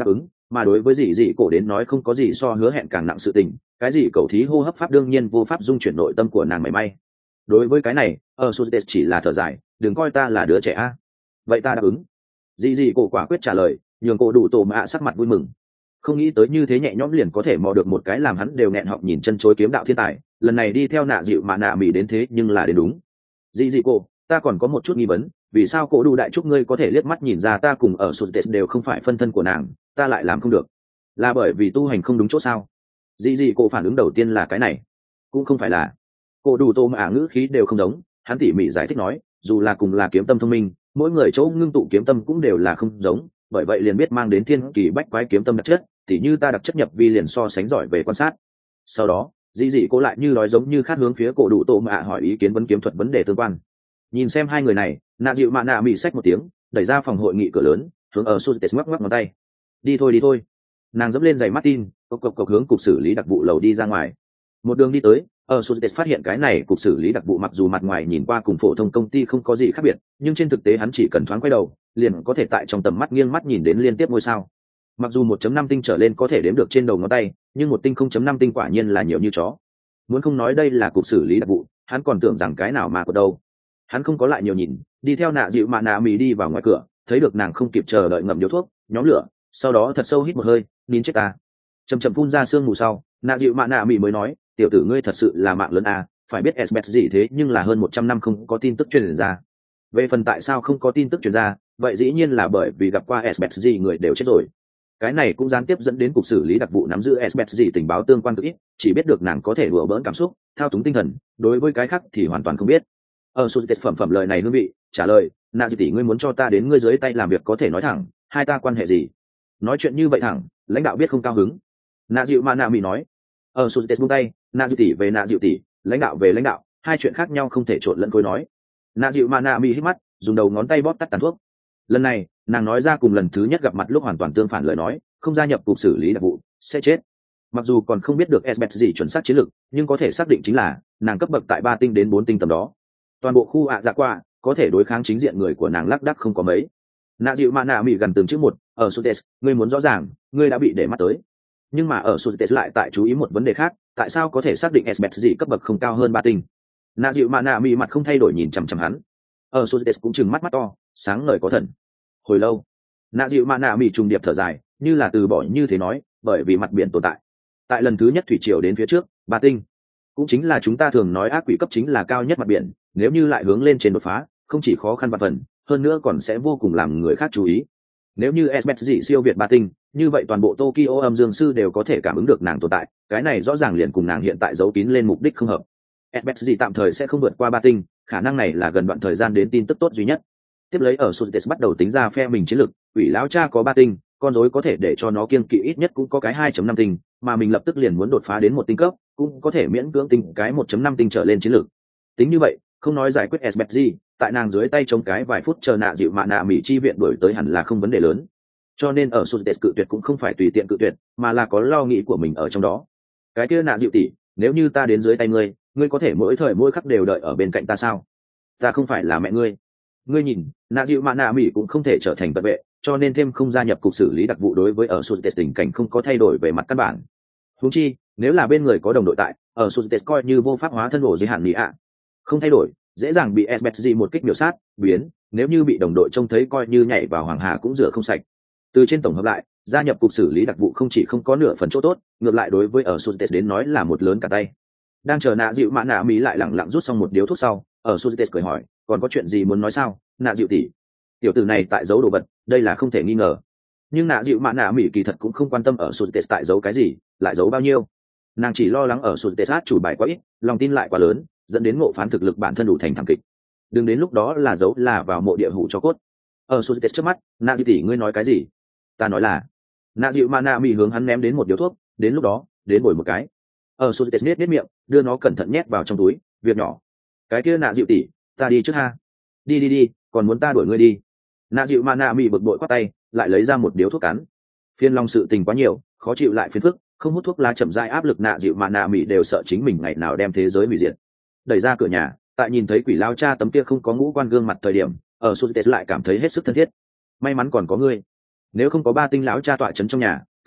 mà đối với dị dị cổ đến nói không có gì so hứa hẹn càng nặng sự tình, cái gì cầu thí hô hấp pháp đương nhiên vô pháp dung chuyển nội tâm của nàng mảy may. Đối với cái này Suzuki chỉ là thở dài, đừng coi ta là đứa trẻ a. Vậy ta đáp ứng. Dị dị cổ quả quyết trả lời, nhường cổ đủ tổ mạ sắc mặt vui mừng. Không nghĩ tới như thế nhẹ nhõm liền có thể mò được một cái làm hắn đều nghẹn họng nhìn chân chối kiếm đạo thiên tài, lần này đi theo nạ dịu mà nạ mỉ đến thế nhưng là đến đúng. Dị dị cổ, ta còn có một chút nghi vấn, vì sao cổ đủ đại trúc ngươi có thể liếc mắt nhìn ra ta cùng ở Suzuki đều không phải phân thân của nàng, ta lại làm không được? Là bởi vì tu hành không đúng chỗ sao? Dị dị cổ phản ứng đầu tiên là cái này, cũng không phải là. Cổ đủ tô mạ ngữ khí đều không giống, hắn tỉ mỉ giải thích nói, dù là cùng là kiếm tâm thông minh, mỗi người chỗ ngưng tụ kiếm tâm cũng đều là không giống, bởi vậy liền biết mang đến thiên kỳ bách quái kiếm tâm đặc chất, tỉ như ta đặc chất nhập vi liền so sánh giỏi về quan sát. Sau đó dị dị cô lại như nói giống như khát hướng phía cổ đủ tô mạ hỏi ý kiến vấn kiếm thuật vấn đề tương quan. Nhìn xem hai người này, nạ dịu mạ nạ mị xách một tiếng đẩy ra phòng hội nghị cửa lớn, hướng ở Suzuki ngoắc ngoắc ngón tay, đi thôi. Nàng dẫm lên giày Martin, cộc hướng cục xử lý đặc vụ lầu đi ra ngoài. Một đường đi tới, ở Suzuki phát hiện cái này cục xử lý đặc vụ mặc dù mặt ngoài nhìn qua cùng phổ thông công ty không có gì khác biệt, nhưng trên thực tế hắn chỉ cần thoáng quay đầu liền có thể tại trong tầm mắt nghiêng mắt nhìn đến liên tiếp ngôi sao. Mặc dù 1.5 tinh trở lên có thể đếm được trên đầu ngón tay, nhưng một tinh 0.5 tinh quả nhiên là nhiều như chó. Muốn không nói đây là cục xử lý đặc vụ, hắn còn tưởng rằng cái nào mà có đâu. Hắn không có lại nhiều nhìn, đi theo nạ dịu mạ nạ mì đi vào ngoài cửa, thấy được nàng không kịp chờ đợi ngậm điếu thuốc, nhóm lửa, sau đó thật sâu hít một hơi, nín chết ta. Chậm phun ra sương mù sau, nạ dịu mạ nạ mì mới nói, tiểu tử ngươi thật sự là mạng lớn à, phải biết SBET gì thế nhưng là hơn 100 năm không có tin tức truyền ra. Về phần tại sao không có tin tức truyền ra, vậy dĩ nhiên là bởi vì gặp qua SBET gì người đều chết rồi. Cái này cũng gián tiếp dẫn đến cục xử lý đặc vụ nắm giữ SBET gì tình báo tương quan cực ít, chỉ biết được nàng có thể đùa bỡn cảm xúc, thao túng tinh thần, đối với cái khác thì hoàn toàn không biết. Suzuki phẩm lời này hương vị, trả lời, nạ dị tỷ ngươi muốn cho ta đến ngươi dưới tay làm việc có thể nói thẳng, hai ta quan hệ gì? Nói chuyện như vậy thẳng, lãnh đạo biết không cao hứng. Nạ dịu mà nạ mỉ nói. Suzuki buông tay, nạ dịu tỷ về nạ dịu tỷ, lãnh đạo về lãnh đạo, hai chuyện khác nhau không thể trộn lẫn cối nói. Nạ dịu mà nạ mỉ hít mắt, dùng đầu ngón tay bóp tắt tàn thuốc. Lần này nàng nói ra cùng lần thứ nhất gặp mặt lúc hoàn toàn tương phản lời nói, không gia nhập cục xử lý đặc vụ sẽ chết. Mặc dù còn không biết được SBET gì chuẩn xác chiến lược, nhưng có thể xác định chính là nàng cấp bậc tại 3 tinh đến 4 tinh tầm đó. Toàn bộ khu dạ qua có thể đối kháng chính diện người của nàng lác đác không có mấy. Nạ dịu mà nạ mỉ gần từng chữ một, ở Sutes, ngươi muốn rõ ràng, ngươi đã bị để mắt tới. Nhưng mà ở Sutes lại tại chú ý một vấn đề khác, tại sao có thể xác định SBET gì cấp bậc không cao hơn 3 tinh? Nạ dịu mà nạ mỉ mặt không thay đổi nhìn chằm chằm hắn. Ở Sutes cũng trừng mắt to, sáng ngời có thần. Hồi lâu, nạ dịu mà nạ mỉ trùng điệp thở dài, như là từ bỏ như thế nói, bởi vì mặt biển tồn tại. Tại lần thứ nhất thủy triều đến phía trước, 3 tinh cũng chính là chúng ta thường nói ác quỷ cấp chính là cao nhất mặt biển, nếu như lại hướng lên trên đột phá, không chỉ khó khăn vạn phần, hơn nữa còn sẽ vô cùng làm người khác chú ý. Nếu như SBET dị siêu việt 3 tinh, như vậy toàn bộ Tokyo âm dương sư đều có thể cảm ứng được nàng tồn tại, cái này rõ ràng liền cùng nàng hiện tại giấu kín lên mục đích không hợp. SBET dị tạm thời sẽ không vượt qua 3 tinh, khả năng này là gần đoạn thời gian đến tin tức tốt duy nhất. Tiếp lấy ở Suzuki bắt đầu tính ra phe mình chiến lược, quỷ lão cha có 3 tinh, con rối có thể để cho nó kiêng kỵ ít nhất cũng có cái 2.5 tinh, mà mình lập tức liền muốn đột phá đến 1 tinh cấp, cũng có thể miễn cưỡng tinh cái 1.5 tinh trở lên chiến lược. Tính như vậy, không nói giải quyết SBET gì, tại nàng dưới tay chống cái vài phút chờ nạ dịu mạ nạ mỹ chi viện đuổi tới hẳn là không vấn đề lớn. Cho nên ở Suzuki cự tuyệt cũng không phải tùy tiện cự tuyệt, mà là có lo nghĩ của mình ở trong đó. Cái kia nạ dịu tỷ, nếu như ta đến dưới tay ngươi, ngươi có thể mỗi thời mỗi khắc đều đợi ở bên cạnh ta sao? Ta không phải là mẹ ngươi. Ngươi nhìn, nạ dịu mạ nạ mỹ cũng không thể trở thành cận vệ, cho nên thêm không gia nhập cục xử lý đặc vụ đối với ở Suzuki tình cảnh không có thay đổi về mặt căn bản. Huống chi, nếu là bên người có đồng đội tại, ở Suzuki coi như vô pháp hóa thân ổ dưới hạn lý ạ. Không thay đổi, dễ dàng bị SBET một kích miểu sát, biến, nếu như bị đồng đội trông thấy coi như nhảy vào hoàng hà cũng rửa không sạch. Từ trên tổng hợp lại, gia nhập cục xử lý đặc vụ không chỉ không có nửa phần chỗ tốt, ngược lại đối với ở Suzuki đến nói là một lớn cả tay. Đang chờ nạ dịu mạ nạ mỹ lại lẳng lặng rút xong một điếu thuốc sau, ở Suzuki cười hỏi, còn có chuyện gì muốn nói sao, nạ dịu tỷ? Tiểu tử này tại giấu đồ vật, đây là không thể nghi ngờ. Nhưng nạ dịu mạ nạ mỹ kỳ thật cũng không quan tâm ở Suzuki tại giấu cái gì, lại giấu bao nhiêu. Nàng chỉ lo lắng ở Suzuki sát chủ bài quá ít, lòng tin lại quá lớn, dẫn đến ngộ phán thực lực bản thân đủ thành thảm kịch. Đừng đến lúc đó là giấu là vào mộ địa hủ cho cốt. Ở Suzuki trước mắt, nạ dịu tỷ ngươi nói cái gì? Ta nói là. Nạ dịu mạ nạ mỹ hướng hắn ném đến một điếu thuốc, đến lúc đó, đến bồi một cái. Ở Suzuki nết miệng, đưa nó cẩn thận nhét vào trong túi, việc nhỏ. Cái kia nạ dịu tỷ, ta đi trước ha. Đi, còn muốn ta đuổi ngươi đi? Nạ dịu mà nạ mị bực bội quát tay, lại lấy ra một điếu thuốc cắn. Phiền lòng sự tình quá nhiều, khó chịu lại phiền phức, không hút thuốc lá chậm rãi áp lực nạ dịu mà nạ mị đều sợ chính mình ngày nào đem thế giới hủy diệt. Đẩy ra cửa nhà, tại nhìn thấy quỷ lao cha tấm kia không có ngũ quan gương mặt thời điểm, ở Suzuki lại cảm thấy hết sức thân thiết. May mắn còn có ngươi, nếu không có 3 tinh lão cha tọa trấn trong nhà,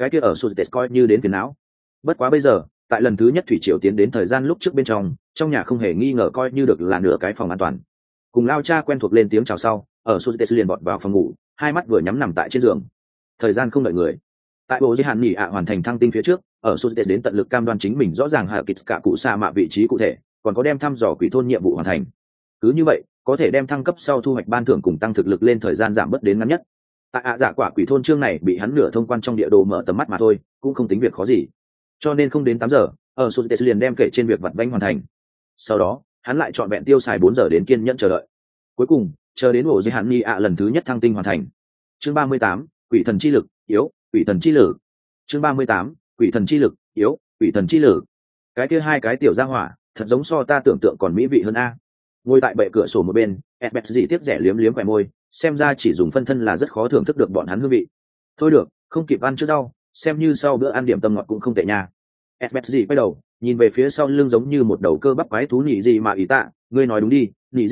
cái kia ở sụt coi như đến phiền não. Bất quá bây giờ tại lần thứ nhất thủy triều tiến đến thời gian lúc trước bên trong nhà không hề nghi ngờ coi như được là nửa cái phòng an toàn. Cùng lao cha quen thuộc lên tiếng chào sau, ở sụt liền bọt vào phòng ngủ, hai mắt vừa nhắm nằm tại trên giường. Thời gian không đợi người, tại bộ giới hạn nghỉ ạ hoàn thành thăng tinh phía trước, ở sụt đến tận lực cam đoan chính mình rõ ràng hạ kịch cả cụ sa mạ vị trí cụ thể, còn có đem thăm dò quỷ thôn nhiệm vụ hoàn thành. Cứ như vậy có thể đem thăng cấp sau thu hoạch ban thưởng cùng tăng thực lực lên thời gian giảm bớt đến ngắn nhất. Tại dạ quả quỷ thôn chương này bị hắn nửa thông quan trong địa đồ mở tầm mắt mà thôi, cũng không tính việc khó gì. Cho nên không đến 8 giờ, ở sụt liền đem kể trên việc vặt vãnh hoàn thành. Sau đó hắn lại chọn vẹn tiêu xài 4 giờ đến kiên nhẫn chờ đợi. Cuối cùng chờ đến bộ giới hạn nghỉ ạ lần thứ nhất thăng tinh hoàn thành. Chương 38, quỷ thần chi lực yếu, quỷ thần chi lực. Chương 38, quỷ thần chi lực yếu, quỷ thần chi lực. Cái kia hai cái tiểu gia hỏa thật giống so ta tưởng tượng còn mỹ vị hơn a. Ngồi tại bệ cửa sổ một bên, Esbet gì tiếp rẻ liếm liếm khóe môi, xem ra chỉ dùng phân thân là rất khó thưởng thức được bọn hắn hương vị. Thôi được, không kịp ăn trước rau, xem như sau bữa ăn điểm tâm ngọt cũng không tệ nha. Esbet gì quay đầu nhìn về phía sau lưng giống như một đầu cơ bắp quái thú nhị gì mà ý tạ, ngươi nói đúng đi, nhị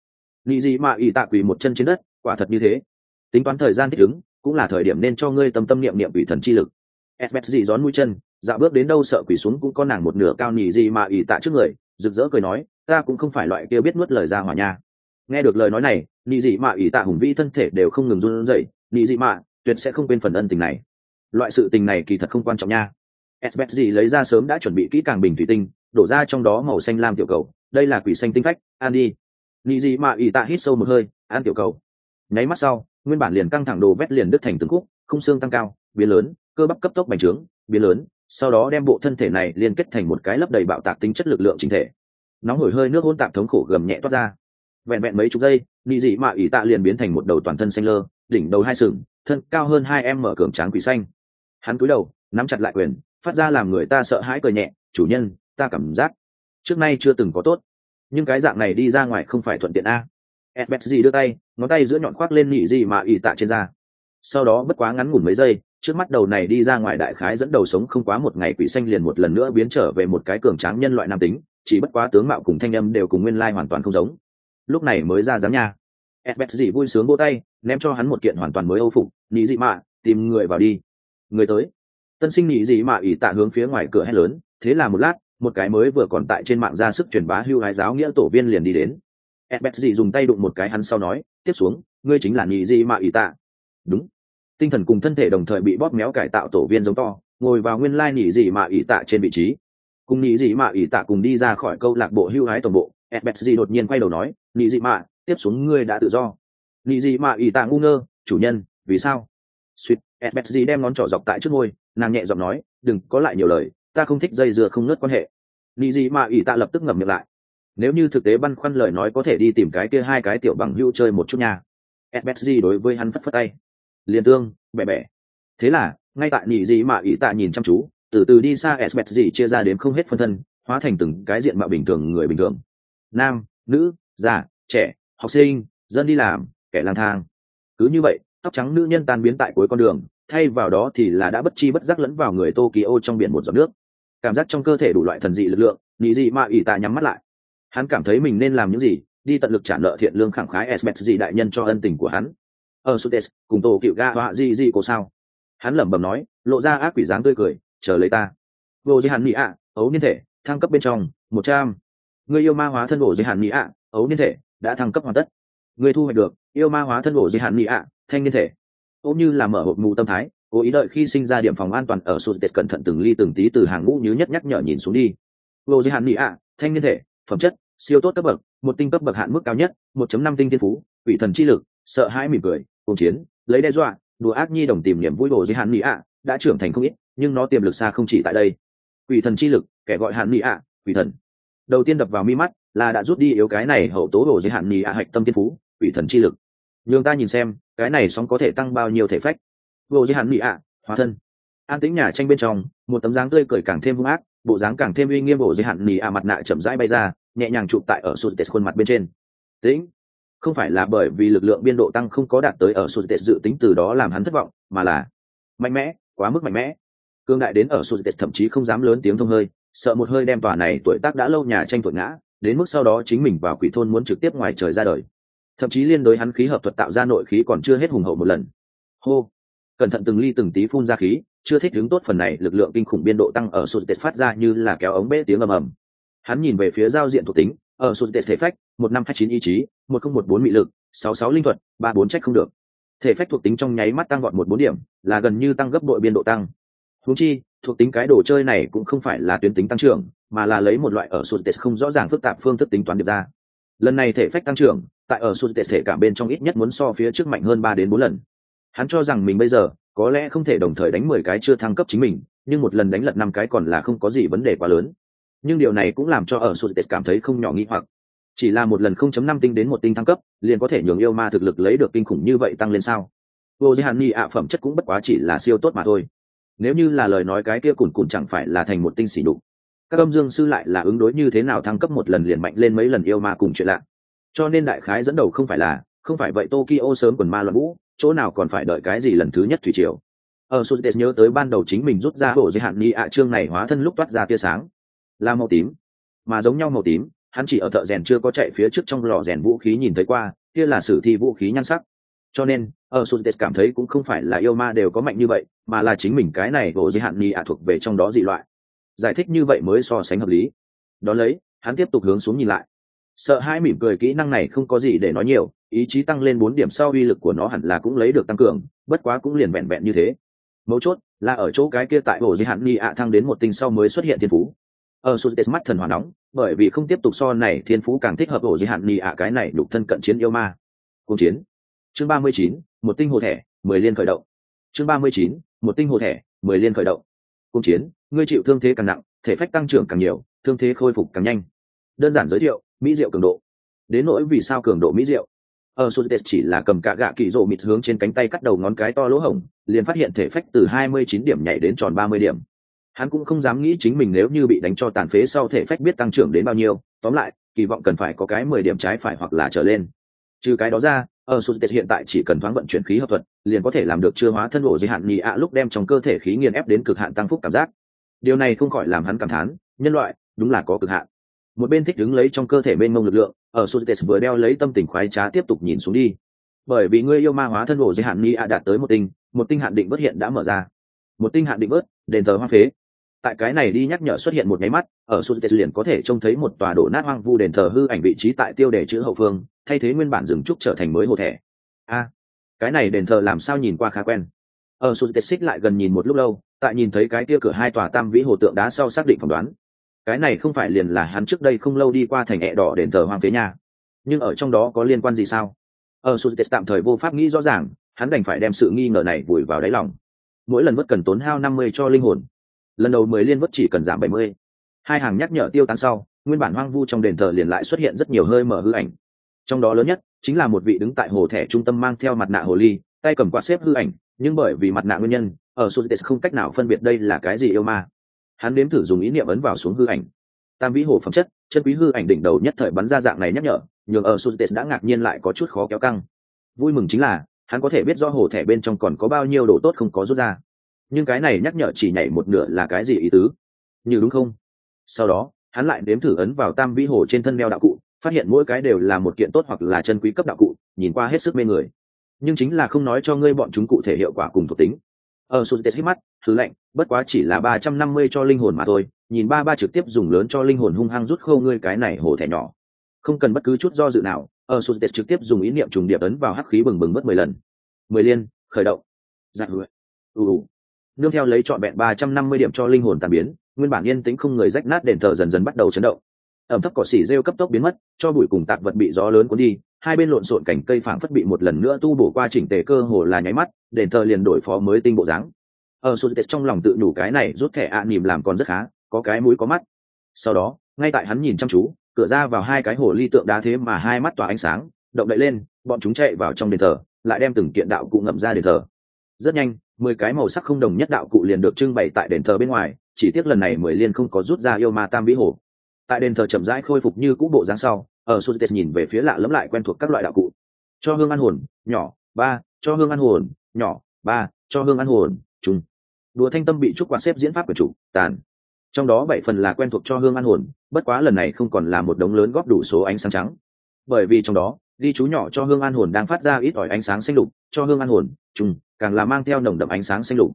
gì mà ý tạ quỳ một chân trên đất, quả thật như thế. Tính toán thời gian thích ứng, cũng là thời điểm nên cho ngươi tâm tâm niệm niệm quỷ thần chi lực. Esbet gì gión mũi chân, dạo bước đến đâu sợ quỷ xuống cũng có nàng một nửa cao nhị gì mà ý tạ trước người, rực rỡ cười nói, ta cũng không phải loại kia biết nuốt lời ra hỏa nha. Nghe được lời nói này, nhị dị mạ ý tạ hùng vĩ thân thể đều không ngừng run rẩy, nhị dị mạ tuyệt sẽ không quên phần ân tình này. Loại sự tình này kỳ thật không quan trọng nha. Esbet gì lấy ra sớm đã chuẩn bị kỹ càng bình thủy tinh, đổ ra trong đó màu xanh lam tiểu cầu, đây là quỷ xanh tinh phách, ăn đi. Nhị dị mạ ý tạ hít sâu một hơi, ăn tiểu cầu. Nháy mắt sau, nguyên bản liền căng thẳng đồ vét liền đứt thành từng khúc, khung xương tăng cao, biến lớn, cơ bắp cấp tốc bành trướng, biến lớn, sau đó đem bộ thân thể này liên kết thành một cái lấp đầy bạo tạc tính chất lực lượng chỉnh thể. Nóng hổi hơi nước hỗn tạp thống khổ gầm nhẹ toát ra. Vẹn vẹn mấy chục giây, nhị dị mạ ỷ tạ liền biến thành một đầu toàn thân xanh lơ, đỉnh đầu hai sừng, thân cao hơn 2 mở cường tráng quỷ xanh. Hắn cúi đầu nắm chặt lại quyền, phát ra làm người ta sợ hãi cười nhẹ, chủ nhân, ta cảm giác trước nay chưa từng có tốt, nhưng cái dạng này đi ra ngoài không phải thuận tiện a. Esbet đưa tay, ngón tay giữa nhọn khoác lên nhị dị mạ ỷ tạ trên da. Sau đó bất quá ngắn ngủn mấy giây, trước mắt đầu này đi ra ngoài đại khái dẫn đầu sống không quá một ngày quỷ xanh liền một lần nữa biến trở về một cái cường tráng nhân loại nam tính, chỉ bất quá tướng mạo cùng thanh âm đều cùng nguyên lai hoàn toàn không giống. Lúc này mới ra dáng nha. Esbet vui sướng vỗ tay, ném cho hắn một kiện hoàn toàn mới âu phục, nhị dị mạ, tìm người vào đi. Người tới. Tân sinh nhị dị mạ ỷ tạ hướng phía ngoài cửa hét lớn, thế là một lát, một cái mới vừa còn tại trên mạng ra sức truyền bá hưu hái giáo nghĩa tổ viên liền đi đến. Esbet dùng tay đụng một cái hắn sau nói, tiếp xuống, ngươi chính là nhị dị mạ ỷ tạ. Đúng. Tinh thần cùng thân thể đồng thời bị bóp méo cải tạo tổ viên giống to, ngồi vào nguyên lai nhị dị mạ ỷ tạ trên vị trí. Cùng nhị dị mạ ỷ tạ cùng đi ra khỏi câu lạc bộ hưu hái tổng bộ. Esbet đột nhiên quay đầu nói, nhị dị mạ, tiếp xuống ngươi đã tự do. Nhị dị mạ ỷ tạ ngu ngơ, chủ nhân, vì sao? Suýt, Esbet đem ngón trỏ dọc tại trước môi, nàng nhẹ giọng nói, đừng có lại nhiều lời, ta không thích dây dưa không ngớt quan hệ. Nhị dị mạ ỷ tạ lập tức ngậm miệng lại. Nếu như thực tế băn khoăn lời nói có thể đi tìm cái kia hai cái tiểu bằng hưu chơi một chút nha. Esbet đối với hắn phất phất tay. Liên tương, bẻ bẻ. Thế là, ngay tại nhị dị mạ ỷ tạ nhìn chăm chú, từ từ đi xa Esbet chia ra đến không hết phân thân, hóa thành từng cái diện mạo bình thường người bình thường. Nam, nữ, già, trẻ, học sinh, dân đi làm, kẻ lang thang. Cứ như vậy, tóc trắng nữ nhân tan biến tại cuối con đường, thay vào đó thì là đã bất chi bất giác lẫn vào người Tokyo trong biển một giọt nước. Cảm giác trong cơ thể đủ loại thần dị lực lượng, nhị dị mạ ỷ tạ nhắm mắt lại. Hắn cảm thấy mình nên làm những gì, đi tận lực trả nợ thiện lương khẳng khái Esbet đại nhân cho ân tình của hắn. Ở Sutes, cùng tổ cựu ga họa gì cô sao? Hắn lẩm bẩm nói, lộ ra ác quỷ dáng tươi cười, chờ lấy ta. Vô giới hạn nhị ạ, ấu niên thể, thăng cấp bên trong, 100. Người yêu ma hóa thân bộ giới hạn nhị ạ, ấu niên thể, đã thăng cấp hoàn tất. Người thu hoạch được, yêu ma hóa thân bộ giới hạn nhị ạ, thanh niên thể. Ôm như là mở hộp mù tâm thái, cố ý đợi khi sinh ra điểm phòng an toàn ở Sutes cẩn thận từng ly từng tí từ hàng ngũ như nhất nhắc nhở nhìn xuống đi. Vô giới hạn nhị ạ, thanh niên thể, phẩm chất, siêu tốt cấp bậc, một tinh cấp bậc hạn mức cao nhất, 1.5 tinh thiên phú, quỷ thần chi lực, sợ hãi mỉm cười, cùng chiến, lấy đe dọa, đùa ác nhi đồng tìm niềm vui bộ giới hạn nhị ạ, đã trưởng thành không ít, nhưng nó tiềm lực xa không chỉ tại đây. Quỷ thần chi lực, kẻ gọi hạn nhị ạ, quỷ thần. Đầu tiên đập vào mi mắt là đã rút đi yếu cái này hậu tố bộ giới hạn nhị ạ hạch tâm thiên phú, quỷ thần chi lực. Nhưng ta nhìn xem, cái này sóng có thể tăng bao nhiêu thể phách. Bộ giới hạn nhị ạ, hóa thân. An tĩnh nhà tranh bên trong, một tấm dáng tươi cười càng thêm hung ác, bộ dáng càng thêm uy nghiêm bộ giới hạn nhị ạ mặt nạ chậm rãi bay ra, nhẹ nhàng chụp tại ở Sutes khuôn mặt bên trên. Tĩnh, không phải là bởi vì lực lượng biên độ tăng không có đạt tới ở Sutes dự tính từ đó làm hắn thất vọng, mà là mạnh mẽ, quá mức mạnh mẽ. Cương đại đến ở Sutes thậm chí không dám lớn tiếng thông hơi, sợ một hơi đem tòa này tuổi tác đã lâu nhà tranh thổi ngã, đến mức sau đó chính mình vào quỷ thôn muốn trực tiếp ngoài trời ra đời. Thậm chí liên đối hắn khí hợp thuật tạo ra nội khí còn chưa hết hùng hậu một lần. Hô, cẩn thận từng ly từng tí phun ra khí, chưa thích ứng tốt phần này lực lượng kinh khủng biên độ tăng ở sụt tết phát ra như là kéo ống bể tiếng ầm ầm. Hắn nhìn về phía giao diện thuộc tính, ở sụt tết thể phách 1529 ý chí, 1014 mị lực, 66 linh thuật, 34 trách không được. Thể phách thuộc tính trong nháy mắt tăng vọt 14 điểm, là gần như tăng gấp bội biên độ tăng. Huống chi, thuộc tính cái đồ chơi này cũng không phải là tuyến tính tăng trưởng, mà là lấy một loại ở sụt tết không rõ ràng phức tạp phương thức tính toán được ra. Lần này thể phách tăng trưởng, tại ở sụt tết thể cảm bên trong ít nhất muốn so phía trước mạnh hơn 3 đến 4 lần. Hắn cho rằng mình bây giờ có lẽ không thể đồng thời đánh 10 cái chưa thăng cấp chính mình, nhưng một lần đánh lật 5 cái còn là không có gì vấn đề quá lớn. Nhưng điều này cũng làm cho ở sụt tết cảm thấy không nhỏ nghi hoặc. Chỉ là một lần 0.5 tinh đến một tinh thăng cấp, liền có thể nhường yêu ma thực lực lấy được kinh khủng như vậy tăng lên sao? Vô giới hạn nghi ạ phẩm chất cũng bất quá chỉ là siêu tốt mà thôi. Nếu như là lời nói cái kia cùn cùn chẳng phải là thành một tinh xỉ đục. Các âm dương sư lại là ứng đối như thế nào thăng cấp một lần liền mạnh lên mấy lần yêu ma cùng chuyện lạ. Cho nên đại khái dẫn đầu không phải vậy Tokyo sớm quần ma loạn vũ, chỗ nào còn phải đợi cái gì lần thứ nhất thủy triều. Ở Sudet nhớ tới ban đầu chính mình rút ra bộ giới hạn nghi ạ chương này hóa thân lúc toát ra tia sáng là màu tím, mà giống nhau màu tím, hắn chỉ ở thợ rèn chưa có chạy phía trước trong lò rèn vũ khí nhìn thấy qua, kia là sử thi vũ khí nhan sắc. Cho nên ở Sudet cảm thấy cũng không phải là yêu ma đều có mạnh như vậy, mà là chính mình cái này bộ giới hạn nghi ạ thuộc về trong đó dị loại. Giải thích như vậy mới so sánh hợp lý. Đó lấy, hắn tiếp tục hướng xuống nhìn lại. Sợ hãi mỉm cười, kỹ năng này không có gì để nói nhiều, ý chí tăng lên 4 điểm sau uy lực của nó hẳn là cũng lấy được tăng cường, bất quá cũng liền vẹn vẹn như thế. Mấu chốt là ở chỗ cái kia tại bộ giới hạn nghi ạ thăng đến một tinh sau mới xuất hiện thiên phú. Ở Sudet mắt thần hỏa nóng, bởi vì không tiếp tục so này thiên phú càng thích hợp bộ giới hạn nghi ạ cái này đục thân cận chiến yêu ma. Cùng chiến. Chương 39, một tinh hồ thẻ, 10 liên khởi động. Chương 39, một tinh hồ thẻ, 10 liên khởi động. Cùng chiến, ngươi chịu thương thế càng nặng, thể phách tăng trưởng càng nhiều, thương thế khôi phục càng nhanh. Đơn giản giới thiệu, mỹ diệu cường độ. Đến nỗi vì sao cường độ mỹ diệu, ở Sudet chỉ là cầm cả gạ kỳ rồ mịt hướng trên cánh tay cắt đầu ngón cái to lỗ hổng, liền phát hiện thể phách từ 29 điểm nhảy đến tròn 30 điểm. Hắn cũng không dám nghĩ chính mình nếu như bị đánh cho tàn phế sau thể phách biết tăng trưởng đến bao nhiêu, tóm lại, kỳ vọng cần phải có cái 10 điểm trái phải hoặc là trở lên. Trừ cái đó ra, ở Sudet hiện tại chỉ cần thoáng vận chuyển khí hợp thuật, liền có thể làm được chưa hóa thân bộ giới hạn nhị ạ lúc đem trong cơ thể khí nghiền ép đến cực hạn tăng phúc cảm giác. Điều này không khỏi làm hắn cảm thán, nhân loại đúng là có cực hạn. Một bên thích đứng lấy trong cơ thể bên mông lực lượng, ở Sudet vừa đeo lấy tâm tình khoái trá tiếp tục nhìn xuống đi. Bởi vì ngươi yêu ma hóa thân bộ giới hạn nhị ạ đạt tới một tinh hạn định vớt hiện đã mở ra. Một tinh hạn định vớt, đền thờ hoang phế. Tại cái này đi nhắc nhở xuất hiện một nháy mắt, ở Sudet liền có thể trông thấy một tòa đổ nát hoang vu đền thờ hư ảnh vị trí tại tiêu đề chữ hậu phương, thay thế nguyên bản rừng trúc trở thành mới hồ thẻ. Cái này đền thờ làm sao nhìn qua khá quen. Ở Sudet xích lại gần nhìn một lúc lâu, tại nhìn thấy cái kia cửa hai tòa tam vĩ hồ tượng đá sau xác định phỏng đoán. Cái này không phải liền là hắn trước đây không lâu đi qua thành ẹ đỏ đền thờ hoang phế nhà. Nhưng ở trong đó có liên quan gì sao? Ở Sudet tạm thời vô pháp nghĩ rõ ràng, hắn đành phải đem sự nghi ngờ này vùi vào đáy lòng. Mỗi lần vất cần tốn hao 50 cho linh hồn. Lần đầu 10 liên vất chỉ cần giảm 70. Hai hàng nhắc nhở tiêu tán sau, nguyên bản hoang vu trong đền thờ liền lại xuất hiện rất nhiều hơi mở hư ảnh. Trong đó lớn nhất chính là một vị đứng tại hồ thẻ trung tâm mang theo mặt nạ hồ ly, tay cầm quạt xếp hư ảnh, nhưng bởi vì mặt nạ nguyên nhân, ở Sudet không cách nào phân biệt đây là cái gì yêu ma. Hắn nếm thử dùng ý niệm ấn vào xuống hư ảnh. Tam vĩ hồ phẩm chất, chân quý hư ảnh đỉnh đầu nhất thời bắn ra dạng này nhắc nhở, nhưng ở Sudet đã ngạc nhiên lại có chút khó kéo căng. Vui mừng chính là, hắn có thể biết rõ hồ thẻ bên trong còn có bao nhiêu đồ tốt không có rút ra. Nhưng cái này nhắc nhở chỉ nhảy một nửa là cái gì ý tứ? Như đúng không? Sau đó, hắn lại nếm thử ấn vào tam vĩ hồ trên thân đeo đạo cụ, phát hiện mỗi cái đều là một kiện tốt hoặc là chân quý cấp đạo cụ, nhìn qua hết sức mê người. Nhưng chính là không nói cho ngươi bọn chúng cụ thể hiệu quả cùng thuộc tính. Ở Sudet hít mắt, thứ lạnh, bất quá chỉ là 350 cho linh hồn mà thôi, nhìn ba trực tiếp dùng lớn cho linh hồn hung hăng rút khâu ngươi cái này hồ thẻ nhỏ. Không cần bất cứ chút do dự nào, ở Sudet trực tiếp dùng ý niệm trùng điệp ấn vào hắc khí bừng bừng mất 10 lần. 10 liên, khởi động. Dạ hứa. Nương theo lấy trọn vẹn 350 điểm cho linh hồn tàn biến, nguyên bản yên tĩnh không người rách nát đền thờ dần dần bắt đầu chấn động. Ẩm thấp cỏ xỉ rêu cấp tốc biến mất, cho bụi cùng tạp vật bị gió lớn cuốn đi, hai bên lộn xộn cảnh cây phảng phất bị một lần nữa tu bổ qua chỉnh tề, cơ hồ là nháy mắt, đền thờ liền đổi phó mới tinh bộ dáng. Ở Sudet trong lòng tự nhủ cái này rút thẻ ạ nỉm làm còn rất khá, có cái mũi có mắt. Sau đó, ngay tại hắn nhìn chăm chú, cửa ra vào hai cái hồ ly tượng đá thế mà hai mắt tỏa ánh sáng, động đậy lên, bọn chúng chạy vào trong đền thờ, lại đem từng kiện đạo cụ ngậm ra đền thờ. Rất nhanh, 10 cái màu sắc không đồng nhất đạo cụ liền được trưng bày tại đền thờ bên ngoài, chỉ tiếc lần này 10 liên không có rút ra yêu ma tam vĩ hồ. Tại đền thờ chậm rãi khôi phục như cũ bộ dáng sau, ở Sudet nhìn về phía lạ lẫm lại quen thuộc các loại đạo cụ. Cho hương ăn hồn, nhỏ, 3, cho hương ăn hồn, nhỏ, 3, cho hương ăn hồn, trung. Đùa thanh tâm bị trúc quạt xếp diễn pháp của chủ, tàn. Trong đó 7 phần là quen thuộc cho hương ăn hồn, bất quá lần này không còn là một đống lớn góp đủ số ánh sáng trắng. Bởi vì trong đó, ghi chú nhỏ cho hương ăn hồn đang phát ra ít ỏi ánh sáng xanh lục, cho hương ăn hồn, trung, càng là mang theo nồng đậm ánh sáng xanh lục.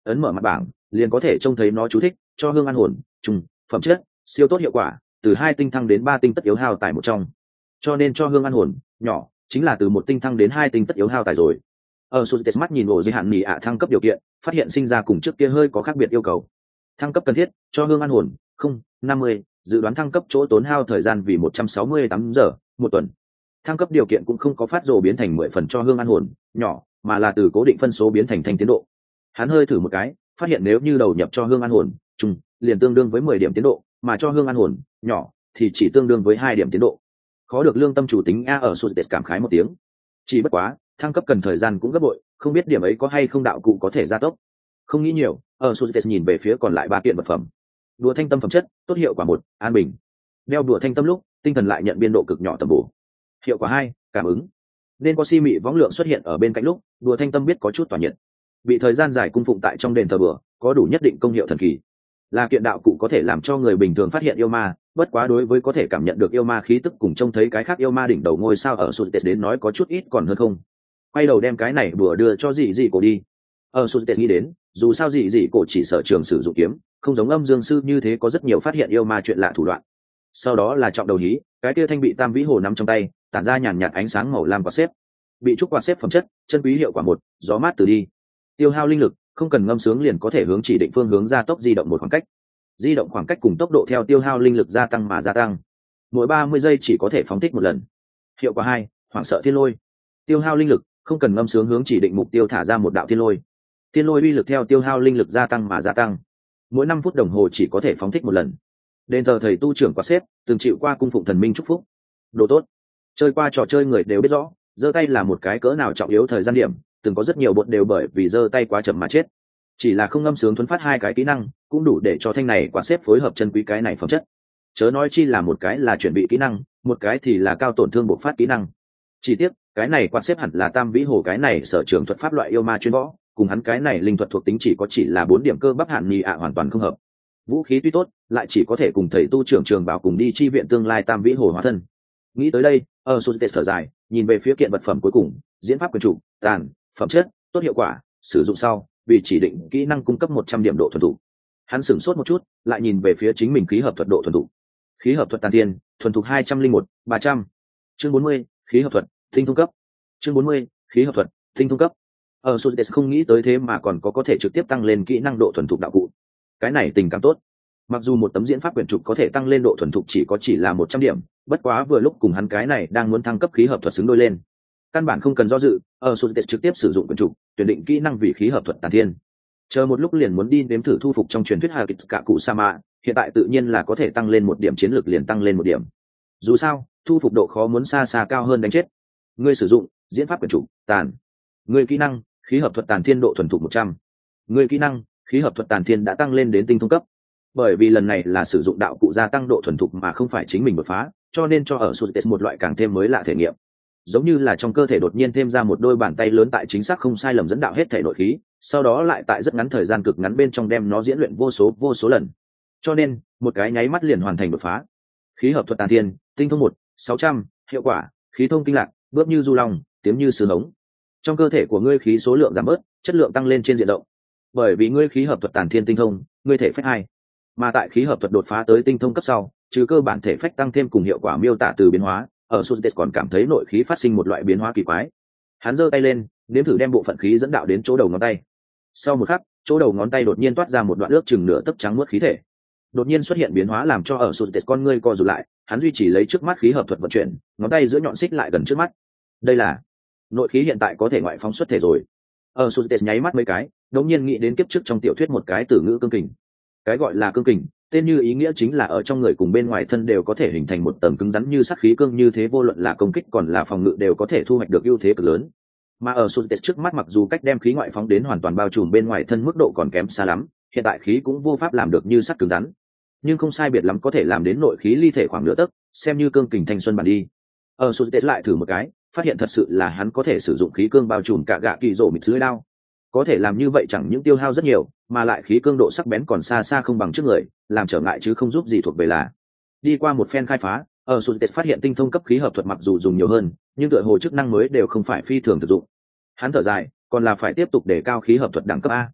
ấn mở mặt bảng liền có thể trông thấy nó chú thích cho hương an hồn trùng phẩm chất siêu tốt hiệu quả từ 2 tinh thăng đến 3 tinh tất yếu hao tải một trong, cho nên cho hương an hồn nhỏ chính là từ 1 tinh thăng đến 2 tinh tất yếu hao tải rồi. Ở Suzuki mắt nhìn ổ giới hạn nhị ạ thăng cấp điều kiện, phát hiện sinh ra cùng trước kia hơi có khác biệt yêu cầu. Thăng cấp cần thiết cho hương an hồn 50, dự đoán thăng cấp chỗ tốn hao thời gian vì 168 giờ một tuần. Thăng cấp điều kiện cũng không có phát rồ biến thành 10 phần cho hương an hồn nhỏ, mà là từ cố định phân số biến thành thanh tiến độ. Hắn hơi thử một cái, phát hiện nếu như đầu nhập cho hương an hồn trung liền tương đương với 10 điểm tiến độ, mà cho hương an hồn nhỏ thì chỉ tương đương với 2 điểm tiến độ. Khó được lương tâm chủ tính a. Ở Suzuki cảm khái một tiếng. Chỉ bất quá thăng cấp cần thời gian cũng gấp bội, không biết điểm ấy có hay không đạo cụ có thể gia tốc. Không nghĩ nhiều, ở Suzuki nhìn về phía còn lại 3 kiện vật phẩm. Đùa thanh tâm phẩm chất tốt hiệu quả 1, an bình. Đeo đùa thanh tâm lúc tinh thần lại nhận biên độ cực nhỏ tầm bổ. Hiệu quả 2, cảm ứng. Nên có si mị võng lượng xuất hiện ở bên cạnh lúc đùa thanh tâm biết có chút tỏa nhiệt. Bị thời gian dài cung phụng tại trong đền thờ bừa, có đủ nhất định công hiệu thần kỳ. Là kiện đạo cụ có thể làm cho người bình thường phát hiện yêu ma, bất quá đối với có thể cảm nhận được yêu ma khí tức cùng trông thấy cái khác yêu ma đỉnh đầu ngôi sao ở Suzuki đến nói có chút ít còn hơn không. Quay đầu đem cái này đùa đưa cho dị cổ đi. Ở Suzuki nghĩ đến, dù sao dị cổ chỉ sở trường sử dụng kiếm, không giống âm dương sư như thế có rất nhiều phát hiện yêu ma chuyện lạ thủ đoạn. Sau đó là trọng đầu hí, cái kia thanh bị Tam Vĩ Hồ nắm trong tay, tản ra nhàn nhạt ánh sáng màu lam quạt xếp. Bị trúc quạt xếp phẩm chất, chân quý hiệu quả 1, gió mát từ đi. Tiêu hao linh lực, không cần ngâm sướng liền có thể hướng chỉ định phương hướng gia tốc di động một khoảng cách. Di động khoảng cách cùng tốc độ theo tiêu hao linh lực gia tăng mà gia tăng. Mỗi 30 giây chỉ có thể phóng thích một lần. Hiệu quả 2, hoảng sợ thiên lôi. Tiêu hao linh lực, không cần ngâm sướng hướng chỉ định mục tiêu thả ra một đạo thiên lôi. Thiên lôi uy lực theo tiêu hao linh lực gia tăng mà gia tăng. Mỗi 5 phút đồng hồ chỉ có thể phóng thích một lần. Đền thờ thầy tu trưởng quạt xếp, từng chịu qua cung phụng thần minh chúc phúc. Đồ tốt. Chơi qua trò chơi người đều biết rõ, giơ tay là một cái cỡ nào trọng yếu thời gian điểm, từng có rất nhiều bột đều bởi vì giơ tay quá chậm mà chết. Chỉ là không ngâm sướng thuấn phát 2 cái kỹ năng, cũng đủ để cho thanh này quạt xếp phối hợp chân quý cái này phẩm chất. Chớ nói chi là một cái là chuẩn bị kỹ năng, một cái thì là cao tổn thương bộc phát kỹ năng. Chỉ tiếc, cái này quạt xếp hẳn là Tam Vĩ Hồ cái này sở trường thuật pháp loại yêu ma chuyên võ, cùng hắn cái này linh thuật thuộc tính chỉ là 4 điểm cơ bắp hạn nhì ạ hoàn toàn không hợp. Vũ khí tuy tốt, lại chỉ có thể cùng thầy tu trưởng trường bảo cùng đi chi viện tương lai Tam Vĩ Hồ hóa thân. Nghĩ tới đây, Suzuki thở dài, nhìn về phía kiện vật phẩm cuối cùng, diễn pháp quyền trụ, tàn, phẩm chất, tốt hiệu quả, sử dụng sau, vì chỉ định kỹ năng cung cấp 100 điểm độ thuần thục. Hắn sửng sốt một chút, lại nhìn về phía chính mình khí hợp thuật độ thuần thục. Khí hợp thuật tàn thiên, thuần thục 201, 300. Chương 40, khí hợp thuật, tinh thông cấp. Chương 40, khí hợp thuật, tinh thông cấp. Suzuki không nghĩ tới thế mà còn có thể trực tiếp tăng lên kỹ năng độ thuần thục đạo cụ. Cái này tình cảm tốt. Mặc dù một tấm diễn pháp quyển trục có thể tăng lên độ thuần thục chỉ là 100 điểm, bất quá vừa lúc cùng hắn cái này đang muốn thăng cấp khí hợp thuật xứng đôi lên. Căn bản không cần do dự, Suzuki trực tiếp sử dụng quyển trục, tuyển định kỹ năng vì khí hợp thuật tàn thiên. Chờ một lúc liền muốn đi nếm thử thu phục trong truyền thuyết Hakikaku Sama, hiện tại tự nhiên là có thể tăng lên 1 điểm chiến lược liền tăng lên 1 điểm. Dù sao, thu phục độ khó muốn xa cao hơn đánh chết. Ngươi sử dụng diễn pháp quyển trục, tàn. Ngươi kỹ năng, khí hợp thuật tàn thiên độ thuần thục 100. Ngươi kỹ năng, khí hợp thuật tàn thiên đã tăng lên đến tinh thông cấp. Bởi vì lần này là sử dụng đạo cụ gia tăng độ thuần thục mà không phải chính mình đột phá, cho nên cho ở Suzuki một loại càng thêm mới lạ thể nghiệm. Giống như là trong cơ thể đột nhiên thêm ra một đôi bàn tay lớn tại chính xác không sai lầm dẫn đạo hết thể nội khí, sau đó lại tại rất ngắn thời gian cực ngắn bên trong đem nó diễn luyện vô số lần. Cho nên, một cái nháy mắt liền hoàn thành đột phá. Khí hợp thuật tàn thiên, tinh thông 1, 600, hiệu quả, khí thông kinh lạc, bước như du long, tiếng như sứ hống. Trong cơ thể của ngươi khí số lượng giảm bớt, chất lượng tăng lên trên diện rộng. Bởi vì ngươi khí hợp thuật tàn thiên tinh thông, ngươi thể phách 2. Mà tại khí hợp thuật đột phá tới tinh thông cấp sau, trừ cơ bản thể phách tăng thêm cùng hiệu quả miêu tả từ biến hóa, ở Suzuki còn cảm thấy nội khí phát sinh một loại biến hóa kỳ quái. Hắn giơ tay lên, nếm thử đem bộ phận khí dẫn đạo đến chỗ đầu ngón tay. Sau một khắc, chỗ đầu ngón tay đột nhiên toát ra một đoạn nước chừng nửa tấc trắng muốt khí thể. Đột nhiên xuất hiện biến hóa làm cho ở Suzuki con ngươi co rụt lại, hắn duy trì lấy trước mắt khí hợp thuật vận chuyển, ngón tay giữa nhọn xích lại gần trước mắt. Đây là nội khí hiện tại có thể ngoại phóng xuất thể rồi. Ở Suzuki nháy mắt mấy cái, đột nhiên nghĩ đến kiếp trước trong tiểu thuyết một cái từ ngữ cương kình. Cái gọi là cương kình, tên như ý nghĩa chính là ở trong người cùng bên ngoài thân đều có thể hình thành một tầng cứng rắn như sắt khí cương, như thế vô luận là công kích còn là phòng ngự đều có thể thu hoạch được ưu thế cực lớn. Mà ở Suzuki trước mắt mặc dù cách đem khí ngoại phóng đến hoàn toàn bao trùm bên ngoài thân mức độ còn kém xa lắm, hiện tại khí cũng vô pháp làm được như sắt cứng rắn, nhưng không sai biệt lắm có thể làm đến nội khí ly thể khoảng nửa tấc, xem như cương kình thanh xuân bản đi. Ở Suzuki lại thử một cái, phát hiện thật sự là hắn có thể sử dụng khí cương bao trùm cả gạ kỳ rổ mịt dưới đao. Có thể làm như vậy chẳng những tiêu hao rất nhiều, mà lại khí cương độ sắc bén còn xa không bằng trước người, làm trở ngại chứ không giúp gì thuộc về là. Đi qua một phen khai phá, ở Suzuki phát hiện tinh thông cấp khí hợp thuật mặc dù dùng nhiều hơn, nhưng tựa hồ chức năng mới đều không phải phi thường thực dụng. Hắn thở dài, còn là phải tiếp tục đề cao khí hợp thuật đẳng cấp A.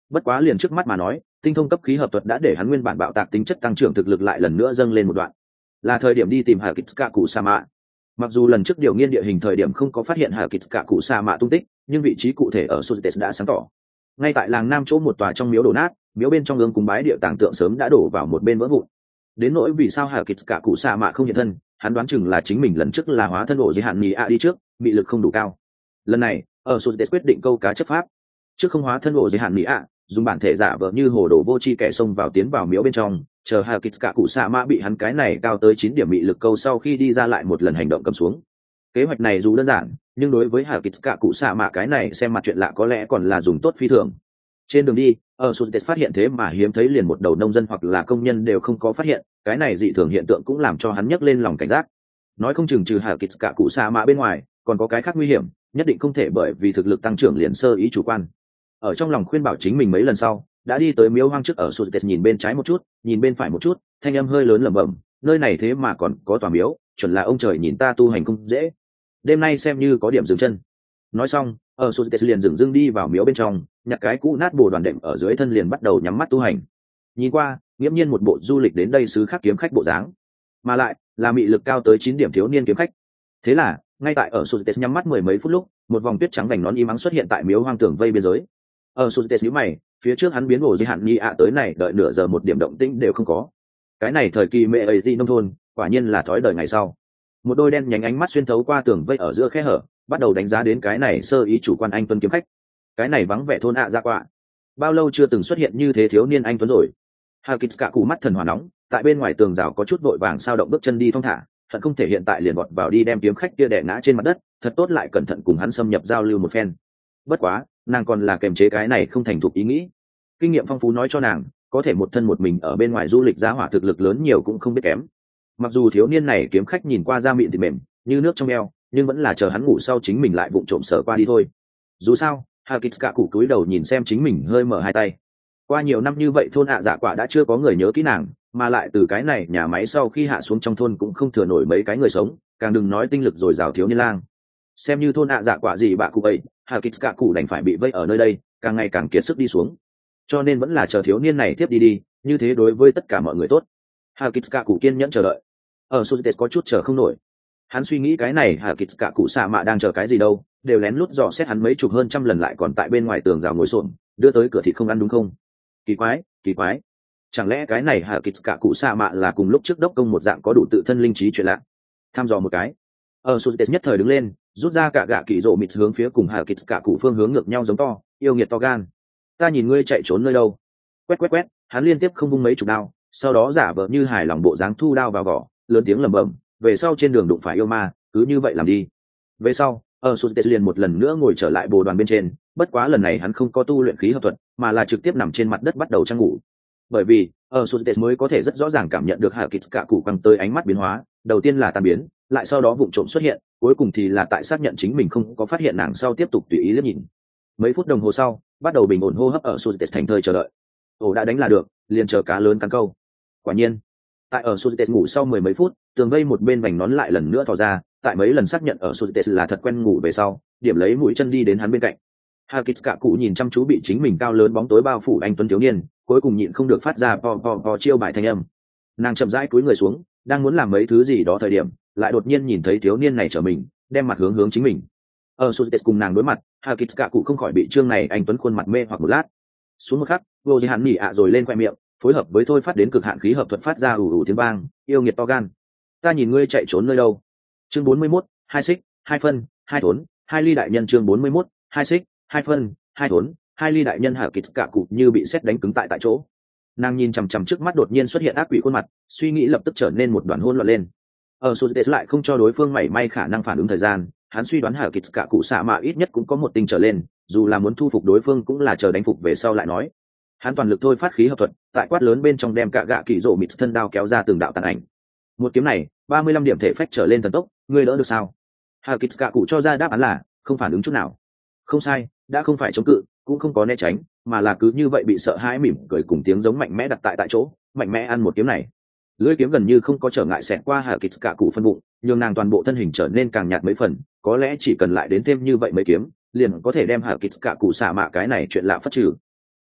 bất quá liền trước mắt mà nói, tinh thông cấp khí hợp thuật đã để hắn nguyên bản bạo tạc tính chất tăng trưởng thực lực lại lần nữa dâng lên một đoạn. Là thời điểm đi tìm Hà Kích Cả Cụ Sa Mạ. Mặc dù lần trước điều nghiên địa hình thời điểm không có phát hiện Hà Kích Cả Cụ Sa Mạ tung tích, nhưng vị trí cụ thể ở Suzuki đã sáng tỏ. Ngay tại làng Nam chỗ một tòa trong miếu đổ nát, miếu bên trong gương cúng bái địa tàng tượng sớm đã đổ vào một bên vỡ vụn. Đến nỗi vì sao Hà Kích Cả Cụ Sa Mạ không hiện thân, hắn đoán chừng là chính mình lần trước là hóa thân ổ dưới hạn nhì ạ đi trước, bị lực không đủ cao. Lần này, ở Suzuki quyết định câu cá chấp pháp. Trước không hóa thân ổ dưới hạn nhì ạ, dùng bản thể giả vờ như hồ đồ vô tri kẻ xông vào tiến vào miếu bên trong, chờ Hà Kích Cả Cụ Sa Mạ bị hắn cái này cao tới 9 điểm mị lực câu sau khi đi ra lại một lần hành động cầm xuống. Kế hoạch này dù đơn giản, nhưng đối với Hà Kích Cả Cụ Sa Mạ cái này xem mặt chuyện lạ có lẽ còn là dùng tốt phi thường. Trên đường đi, ở Suzuki phát hiện thế mà hiếm thấy liền một đầu nông dân hoặc là công nhân đều không có phát hiện, cái này dị thường hiện tượng cũng làm cho hắn nhấc lên lòng cảnh giác. Nói không chừng trừ Hà Kích Cả Cụ Sa Mạ bên ngoài, còn có cái khác nguy hiểm, nhất định không thể bởi vì thực lực tăng trưởng liền sơ ý chủ quan. Ở trong lòng khuyên bảo chính mình mấy lần sau, đã đi tới miếu hoang trước ở Suzuki nhìn bên trái một chút, nhìn bên phải một chút, thanh âm hơi lớn lẩm bẩm, nơi này thế mà còn có tòa miếu, chuẩn là ông trời nhìn ta tu hành không dễ. Đêm nay xem như có điểm dừng chân. Nói xong, ở Suzuki liền dừng đi vào miếu bên trong, nhặt cái cũ nát bồ đoàn đệm ở dưới thân liền bắt đầu nhắm mắt tu hành. Nhìn qua, nghiễm nhiên một bộ du lịch đến đây xứ khác kiếm khách bộ dáng, mà lại là mị lực cao tới 9 điểm thiếu niên kiếm khách. Thế là, ngay tại ở Suzuki nhắm mắt mười mấy phút lúc, một vòng tuyết trắng vành nón im ắng xuất hiện tại miếu hoang tường vây biên giới. Ở Suzuki nhíu mày, phía trước hắn biến ổ dưới hạn nghi ạ tới này đợi nửa giờ một điểm động tĩnh đều không có. Cái này thời kỳ mẹ ấy gì nông thôn, quả nhiên là thói đời ngày sau. Một đôi đen nhánh ánh mắt xuyên thấu qua tường vây ở giữa khe hở, bắt đầu đánh giá đến cái này sơ ý chủ quan anh tuấn kiếm khách. Cái này vắng vẻ thôn ạ ra quạ, bao lâu chưa từng xuất hiện như thế thiếu niên anh tuấn rồi. Hà Kích Cả Cụ mắt thần hỏa nóng, tại bên ngoài tường rào có chút vội vàng sao động bước chân đi thong thả, thật không thể hiện tại liền vọt vào đi đem kiếm khách kia đè ngã trên mặt đất, thật tốt lại cẩn thận cùng hắn xâm nhập giao lưu một phen. Bất quá, nàng còn là kềm chế cái này không thành thục ý nghĩ. Kinh nghiệm phong phú nói cho nàng, có thể một thân một mình ở bên ngoài du lịch giá hỏa thực lực lớn nhiều cũng không biết kém. Mặc dù thiếu niên này kiếm khách nhìn qua da mịn thịt mềm, như nước trong eo, nhưng vẫn là chờ hắn ngủ sau chính mình lại vụng trộm sở qua đi thôi. Dù sao, Hà Kích Cả Cụ cúi đầu nhìn xem chính mình hơi mở hai tay. Qua nhiều năm như vậy thôn ạ dạ quả đã chưa có người nhớ kỹ nàng, mà lại từ cái này nhà máy sau khi hạ xuống trong thôn cũng không thừa nổi mấy cái người sống, càng đừng nói tinh lực dồi dào thiếu niên lang. Xem như thôn ạ dạ quả gì bạ cụ vậy, Hà Kích Cả Cụ đành phải bị vây ở nơi đây, càng ngày càng kiệt sức đi xuống. Cho nên vẫn là chờ thiếu niên này tiếp đi, như thế đối với tất cả mọi người tốt. Hà Kích Cả Cụ kiên nhẫn chờ đợi. Ở Suzuki có chút chờ không nổi. Hắn suy nghĩ cái này Hà Kích Cả Cụ Sa Mạ đang chờ cái gì đâu, đều lén lút dò xét hắn mấy chục hơn trăm lần lại còn tại bên ngoài tường rào ngồi xổm, đưa tới cửa thịt không ăn đúng không? Kỳ quái, kỳ quái. Chẳng lẽ cái này Hà Kích Cả Cụ Sa Mạ là cùng lúc trước đốc công một dạng có đủ tự thân linh trí chuyện lạ? Tham dò một cái. Ở Suzuki nhất thời đứng lên, rút ra cả gạ kỳ rộ mịt hướng phía cùng Hà Kích Cả Cụ phương hướng ngược nhau giống to, yêu nghiệt to gan. Ta nhìn ngươi chạy trốn nơi đâu? Quét quét quét, hắn liên tiếp không vung mấy chục đao, sau đó giả vờ như hài lòng bộ dáng thu đao vào vỏ, lớn tiếng lẩm bẩm, về sau trên đường đụng phải yêu ma, cứ như vậy làm đi. Về sau, ở Suzuki liền một lần nữa ngồi trở lại bồ đoàn bên trên, bất quá lần này hắn không có tu luyện khí hợp thuật, mà là trực tiếp nằm trên mặt đất bắt đầu trang ngủ. Bởi vì, ở Suzuki mới có thể rất rõ ràng cảm nhận được Hà Kích Cả Cụ quăng tới ánh mắt biến hóa, đầu tiên là tan biến, lại sau đó vụng trộm xuất hiện, cuối cùng thì là tại xác nhận chính mình không có phát hiện nàng sau tiếp tục tùy ý liếc nhìn. Mấy phút đồng hồ sau, bắt đầu bình ổn hô hấp ở Suzuki thành thơi chờ đợi. Ổ đã đánh là được, liền chờ cá lớn cắn câu. Quả nhiên, tại ở Suzuki ngủ sau mười mấy phút, tường vây một bên vành nón lại lần nữa thò ra, tại mấy lần xác nhận ở Suzuki là thật quen ngủ về sau, điểm lấy mũi chân đi đến hắn bên cạnh. Hà Kích Cả Cụ nhìn chăm chú bị chính mình cao lớn bóng tối bao phủ anh tuấn thiếu niên, cuối cùng nhịn không được phát ra po chiêu bài thanh âm. Nàng chậm rãi cúi người xuống, đang muốn làm mấy thứ gì đó thời điểm, lại đột nhiên nhìn thấy thiếu niên này trở mình, đem mặt hướng chính mình. Ở Suzuki cùng nàng đối mặt, Hà Kích Cả Cụ không khỏi bị trương này anh tuấn khuôn mặt mê hoặc một lát. Xuống một khắc, vô gì hắn nhỉ ạ rồi lên khoe miệng, phối hợp với thôi phát đến cực hạn khí hợp thuật phát ra ù tiếng vang, yêu nghiệt to gan. Ta nhìn ngươi chạy trốn nơi đâu? Chương 41, 2 xích, 2 phân, 2 thốn, 2 ly đại nhân chương 41, 2 xích, 2 phân, 2 thốn, 2 ly đại nhân. Hà Kích Cả Cụ như bị sét đánh cứng tại chỗ. Nàng nhìn chằm chằm trước mắt đột nhiên xuất hiện ác quỷ khuôn mặt, suy nghĩ lập tức trở nên một đoàn hỗn loạn lên. Ở Suzuki lại không cho đối phương mảy may khả năng phản ứng thời gian, hắn suy đoán Hà Kích Cả Cụ Sa Mạ ít nhất cũng có một tinh trở lên, dù là muốn thu phục đối phương cũng là chờ đánh phục về sau lại nói. Hắn toàn lực thôi phát khí hợp thuật, tại quát lớn bên trong đem cả gạ kỳ rộ mịt thân đao kéo ra từng đạo tàn ảnh. Một kiếm này, 35 điểm thể phách trở lên thần tốc, ngươi đỡ được sao? Hà Kích Cả Cụ cho ra đáp án là không phản ứng chút nào. Không sai, đã không phải chống cự, cũng không có né tránh, mà là cứ như vậy bị sợ hãi mỉm cười cùng tiếng giống mạnh mẽ đặt tại chỗ, mạnh mẽ ăn một kiếm này. Lưỡi kiếm gần như không có trở ngại xẹt qua Hà Kích Cả Cụ phân bụng, nhường nàng toàn bộ thân hình trở nên càng nhạt mấy phần, có lẽ chỉ cần lại đến thêm như vậy mấy kiếm, liền có thể đem Hà Kích Cả Cụ xả mạ cái này chuyện lạ phất trừ.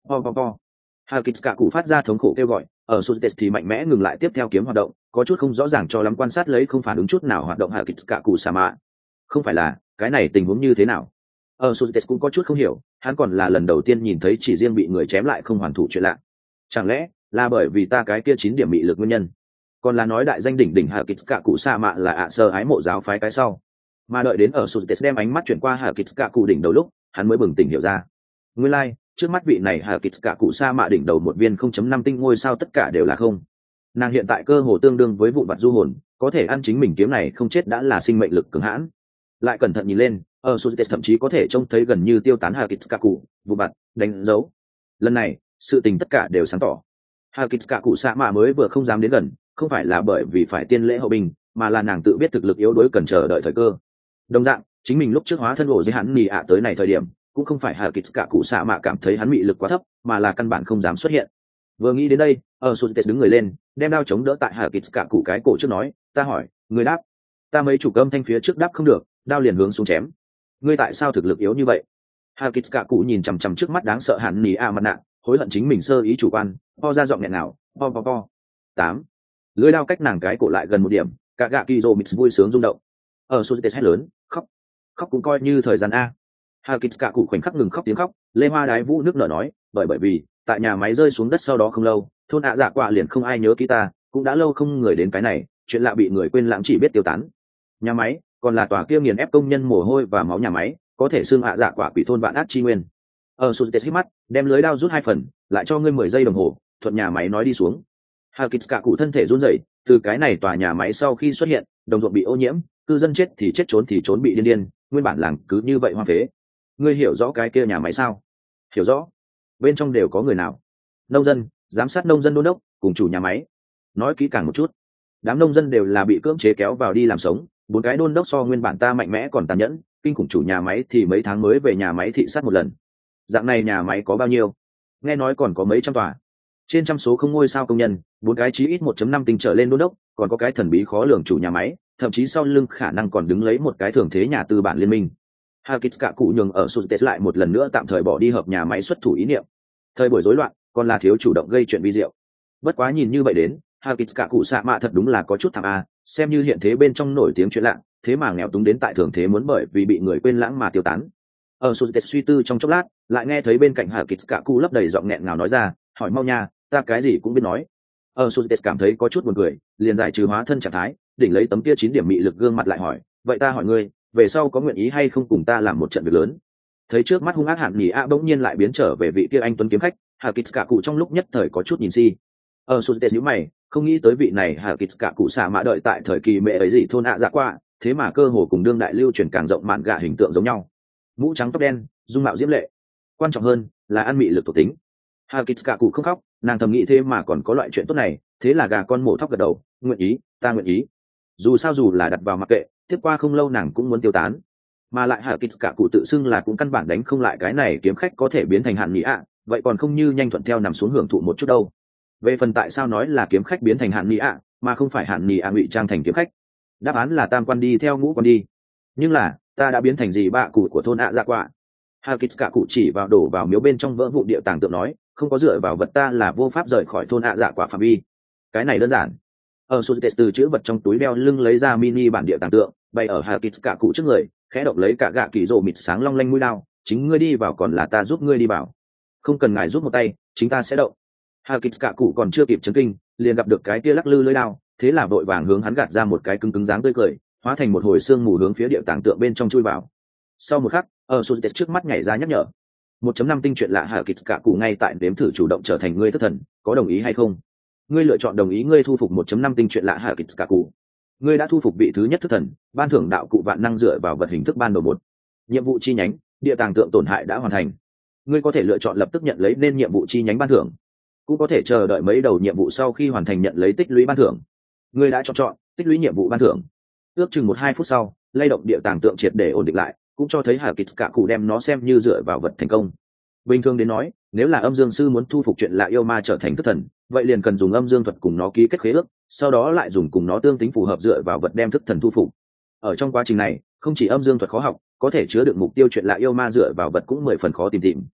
Po. Hà Kịch cả cụ phát ra thống khổ kêu gọi, ở Sultes thì mạnh mẽ ngừng lại tiếp theo kiếm hoạt động, có chút không rõ ràng cho lắm quan sát lấy không phản ứng chút nào hoạt động Hà Kịch cả cụ sa mạ. Không phải là, cái này tình huống như thế nào? Ở Sultes cũng có chút không hiểu, hắn còn là lần đầu tiên nhìn thấy chỉ riêng bị người chém lại không hoàn thủ chuyện lạ. Chẳng lẽ là bởi vì ta cái kia 9 điểm mị lực nguyên nhân? Còn là nói đại danh đỉnh đỉnh Hà Kịch cả cụ sa mạ là ạ sơ ái mộ giáo phái cái sau? Mà đợi đến ở Sultes đem ánh mắt chuyển qua Hà Kịch cả cụ đỉnh đầu lúc, hắn mới bừng tỉnh hiểu ra. Nguyên lai, trước mắt vị này Hà Kịch cả cụ sa mạ đỉnh đầu một viên 0.5 tinh ngôi sao tất cả đều là không. Nàng hiện tại cơ hồ tương đương với vụn vặt du hồn, có thể ăn chính mình kiếm này không chết đã là sinh mệnh lực cường hãn. Lại cẩn thận nhìn lên, ở Sultes thậm chí có thể trông thấy gần như tiêu tán Hà Kịch cả cụ, vụn vặt, đánh dấu. Lần này, sự tình tất cả đều sáng tỏ. Hà Kịch cả cụ sa mạ mới vừa không dám đến gần, không phải là bởi vì phải tiên lễ hậu binh, mà là nàng tự biết thực lực yếu đuối cần chờ đợi thời cơ. Đồng dạng, chính mình lúc trước hóa thân ổ dưới hắn nì ạ tới này thời điểm, cũng không phải Hà Kịch cả cụ xạ mạ cảm thấy hắn mị lực quá thấp, mà là căn bản không dám xuất hiện. Vừa nghĩ đến đây, ở Sultes đứng người lên, đem đao chống đỡ tại Hà Kịch cả cụ cái cổ trước nói, ta hỏi, người đáp. Ta mấy chủ âm thanh phía trước đáp không được, đao liền hướng xuống chém. Ngươi tại sao thực lực yếu như vậy? Hà Kịch cả cụ nhìn chằm chằm trước mắt đáng sợ hắn nì ạ mặt nạ, hối hận chính mình sơ ý chủ quan, po ra giọng nghẹn nào, po. 8. Lưỡi đao cách nàng cái cổ lại gần một điểm, cả gạ kỳ rồ mix vui sướng rung động. Ở Sultes hét lớn, khóc cũng coi như thời gian a. Hà Kịch cả cụ khoảnh khắc ngừng khóc tiếng khóc, lê hoa đái vũ nước nở nói, bởi vì tại nhà máy rơi xuống đất sau đó không lâu, thôn ạ dạ quạ liền không ai nhớ kỹ ta, cũng đã lâu không người đến cái này, chuyện lạ bị người quên lãng chỉ biết tiêu tán. Nhà máy còn là tòa kia nghiền ép công nhân mồ hôi và máu nhà máy, có thể xưng ạ dạ quạ quỷ thôn vạn ác chi nguyên. Ở Sultes hít mắt, đem lưới đao rút 2 phần, lại cho ngươi 10 giây đồng hồ, thuận nhà máy nói đi xuống. Hà Kịch cả cụ thân thể run rẩy, từ cái này tòa nhà máy sau khi xuất hiện, đồng ruộng bị ô nhiễm, cư dân chết thì chết trốn thì trốn bị điên, nguyên bản làng cứ như vậy hoang phế. Ngươi hiểu rõ cái kia nhà máy sao? Hiểu rõ. Bên trong đều có người nào? Nông dân, giám sát nông dân đôn đốc, cùng chủ nhà máy. Nói kỹ càng một chút. Đám nông dân đều là bị cưỡng chế kéo vào đi làm sống, 4 cái đôn đốc so nguyên bản ta mạnh mẽ còn tàn nhẫn, kinh khủng chủ nhà máy thì mấy tháng mới về nhà máy thị sát một lần. Dạng này nhà máy có bao nhiêu? Nghe nói còn có mấy trăm tòa. Trên trăm số không ngôi sao công nhân, 4 cái chí ít 1.5 tinh trở lên đôn đốc, còn có cái thần bí khó lường chủ nhà máy, thậm chí sau lưng khả năng còn đứng lấy một cái thường thế nhà tư bản liên minh. Hà Kịch cả cụ nhường ở Sultes lại một lần nữa tạm thời bỏ đi hợp nhà máy xuất thủ ý niệm. Thời buổi rối loạn, còn là thiếu chủ động gây chuyện vi diệu. Bất quá nhìn như vậy đến, Hà Kịch cả cụ xạ mạ thật đúng là có chút thảm a, xem như hiện thế bên trong nổi tiếng chuyện lạ, thế mà nghèo túng đến tại thường thế muốn bởi vì bị người quên lãng mà tiêu tán. Ở Sultes suy tư trong chốc lát, lại nghe thấy bên cạnh Hà Kịch cả cụ lấp đầy giọng nghẹn ngào nói ra, hỏi mau nha, ta cái gì cũng biết nói. Ở Sultes cảm thấy có chút buồn cười, liền giải trừ hóa thân trạng thái, đỉnh lấy tấm kia 9 điểm mị lực gương mặt lại hỏi, vậy ta hỏi ngươi, về sau có nguyện ý hay không cùng ta làm một trận việc lớn? Thấy trước mắt hung ác hạn nhỉ a bỗng nhiên lại biến trở về vị kia anh tuấn kiếm khách, Hà Kịch cả cụ trong lúc nhất thời có chút nhìn si. Ở Sultes nhíu mày, không nghĩ tới vị này Hà Kịch cả cụ xả mã đợi tại thời kỳ mẹ ấy gì thôn ạ dạ qua, thế mà cơ hồ cùng đương đại lưu truyền càng rộng mạn gạ hình tượng giống nhau. Mũ trắng tóc đen, dung mạo diễm lệ. Quan trọng hơn là ăn mị lực thuộc tính. Hà Kịch cả cụ không khóc, nàng thầm nghĩ thế mà còn có loại chuyện tốt này, thế là gà con mổ thóc gật đầu, nguyện ý, ta nguyện ý. Dù sao dù là đặt vào mặc kệ, tiếp qua không lâu nàng cũng muốn tiêu tán. Mà lại Hà Kịch cả cụ tự xưng là cũng căn bản đánh không lại cái này kiếm khách có thể biến thành hạn nhị ạ, vậy còn không như nhanh thuận theo nằm xuống hưởng thụ một chút đâu. Về phần tại sao nói là kiếm khách biến thành hạn nhị ạ, mà không phải hạn nhị ạ ngụy trang thành kiếm khách, đáp án là tam quan đi theo ngũ quan đi. Nhưng là ta đã biến thành gì bạ cụ của thôn ạ dạ quạ. Hà Kịch cả cụ chỉ vào đổ vào miếu bên trong vỡ vụ địa tàng tượng nói, không có dựa vào vật ta là vô pháp rời khỏi thôn ạ dạ quạ phạm vi. Cái này đơn giản. Ở Sultes từ chữ vật trong túi đeo lưng lấy ra mini bản địa tàng tượng, bày ở Hà Kịch cả cụ trước người, khẽ động lấy cả gạ kỳ rồ mịt sáng long lanh mũi đao, chính ngươi đi vào còn là ta giúp ngươi đi vào. Không cần ngài giúp một tay, chính ta sẽ động. Hà Kịch cả cụ còn chưa kịp chấn kinh, liền gặp được cái kia lắc lư lưỡi đao, thế là vội vàng hướng hắn gạt ra một cái cứng cứng dáng tươi cười, hóa thành một hồi xương mù hướng phía địa tàng tượng bên trong chui vào. Sau một khắc, ở Sultes trước mắt nhảy ra nhắc nhở. 1.5 tinh chuyện lạ Hà Kịch cả cụ ngay tại đếm thử chủ động trở thành ngươi thất thần, có đồng ý hay không? Ngươi lựa chọn đồng ý, ngươi thu phục 1.5 tinh chuyện lạ Hà Kịch cả cụ. Ngươi đã thu phục vị thứ nhất thất thần, ban thưởng đạo cụ vạn năng dựa vào vật hình thức ban đầu 1. Nhiệm vụ chi nhánh, địa tàng tượng tổn hại đã hoàn thành. Ngươi có thể lựa chọn lập tức nhận lấy nên nhiệm vụ chi nhánh ban thưởng, cũng có thể chờ đợi mấy đầu nhiệm vụ sau khi hoàn thành nhận lấy tích lũy ban thưởng. Ngươi đã chọn tích lũy nhiệm vụ ban thưởng. Ước chừng 1-2 phút sau, lay động địa tàng tượng triệt để ổn định lại, cũng cho thấy Hà Kịch cả cụ đem nó xem như dựa vào vật thành công. Bình thường đến nói, nếu là âm dương sư muốn thu phục chuyện lạ yêu ma trở thành thất thần, vậy liền cần dùng âm dương thuật cùng nó ký kết khế ước, sau đó lại dùng cùng nó tương tính phù hợp dựa vào vật đem thức thần thu phục. Ở trong quá trình này, không chỉ âm dương thuật khó học, có thể chứa được mục tiêu chuyện lạ yêu ma dựa vào vật cũng 10 phần khó tìm.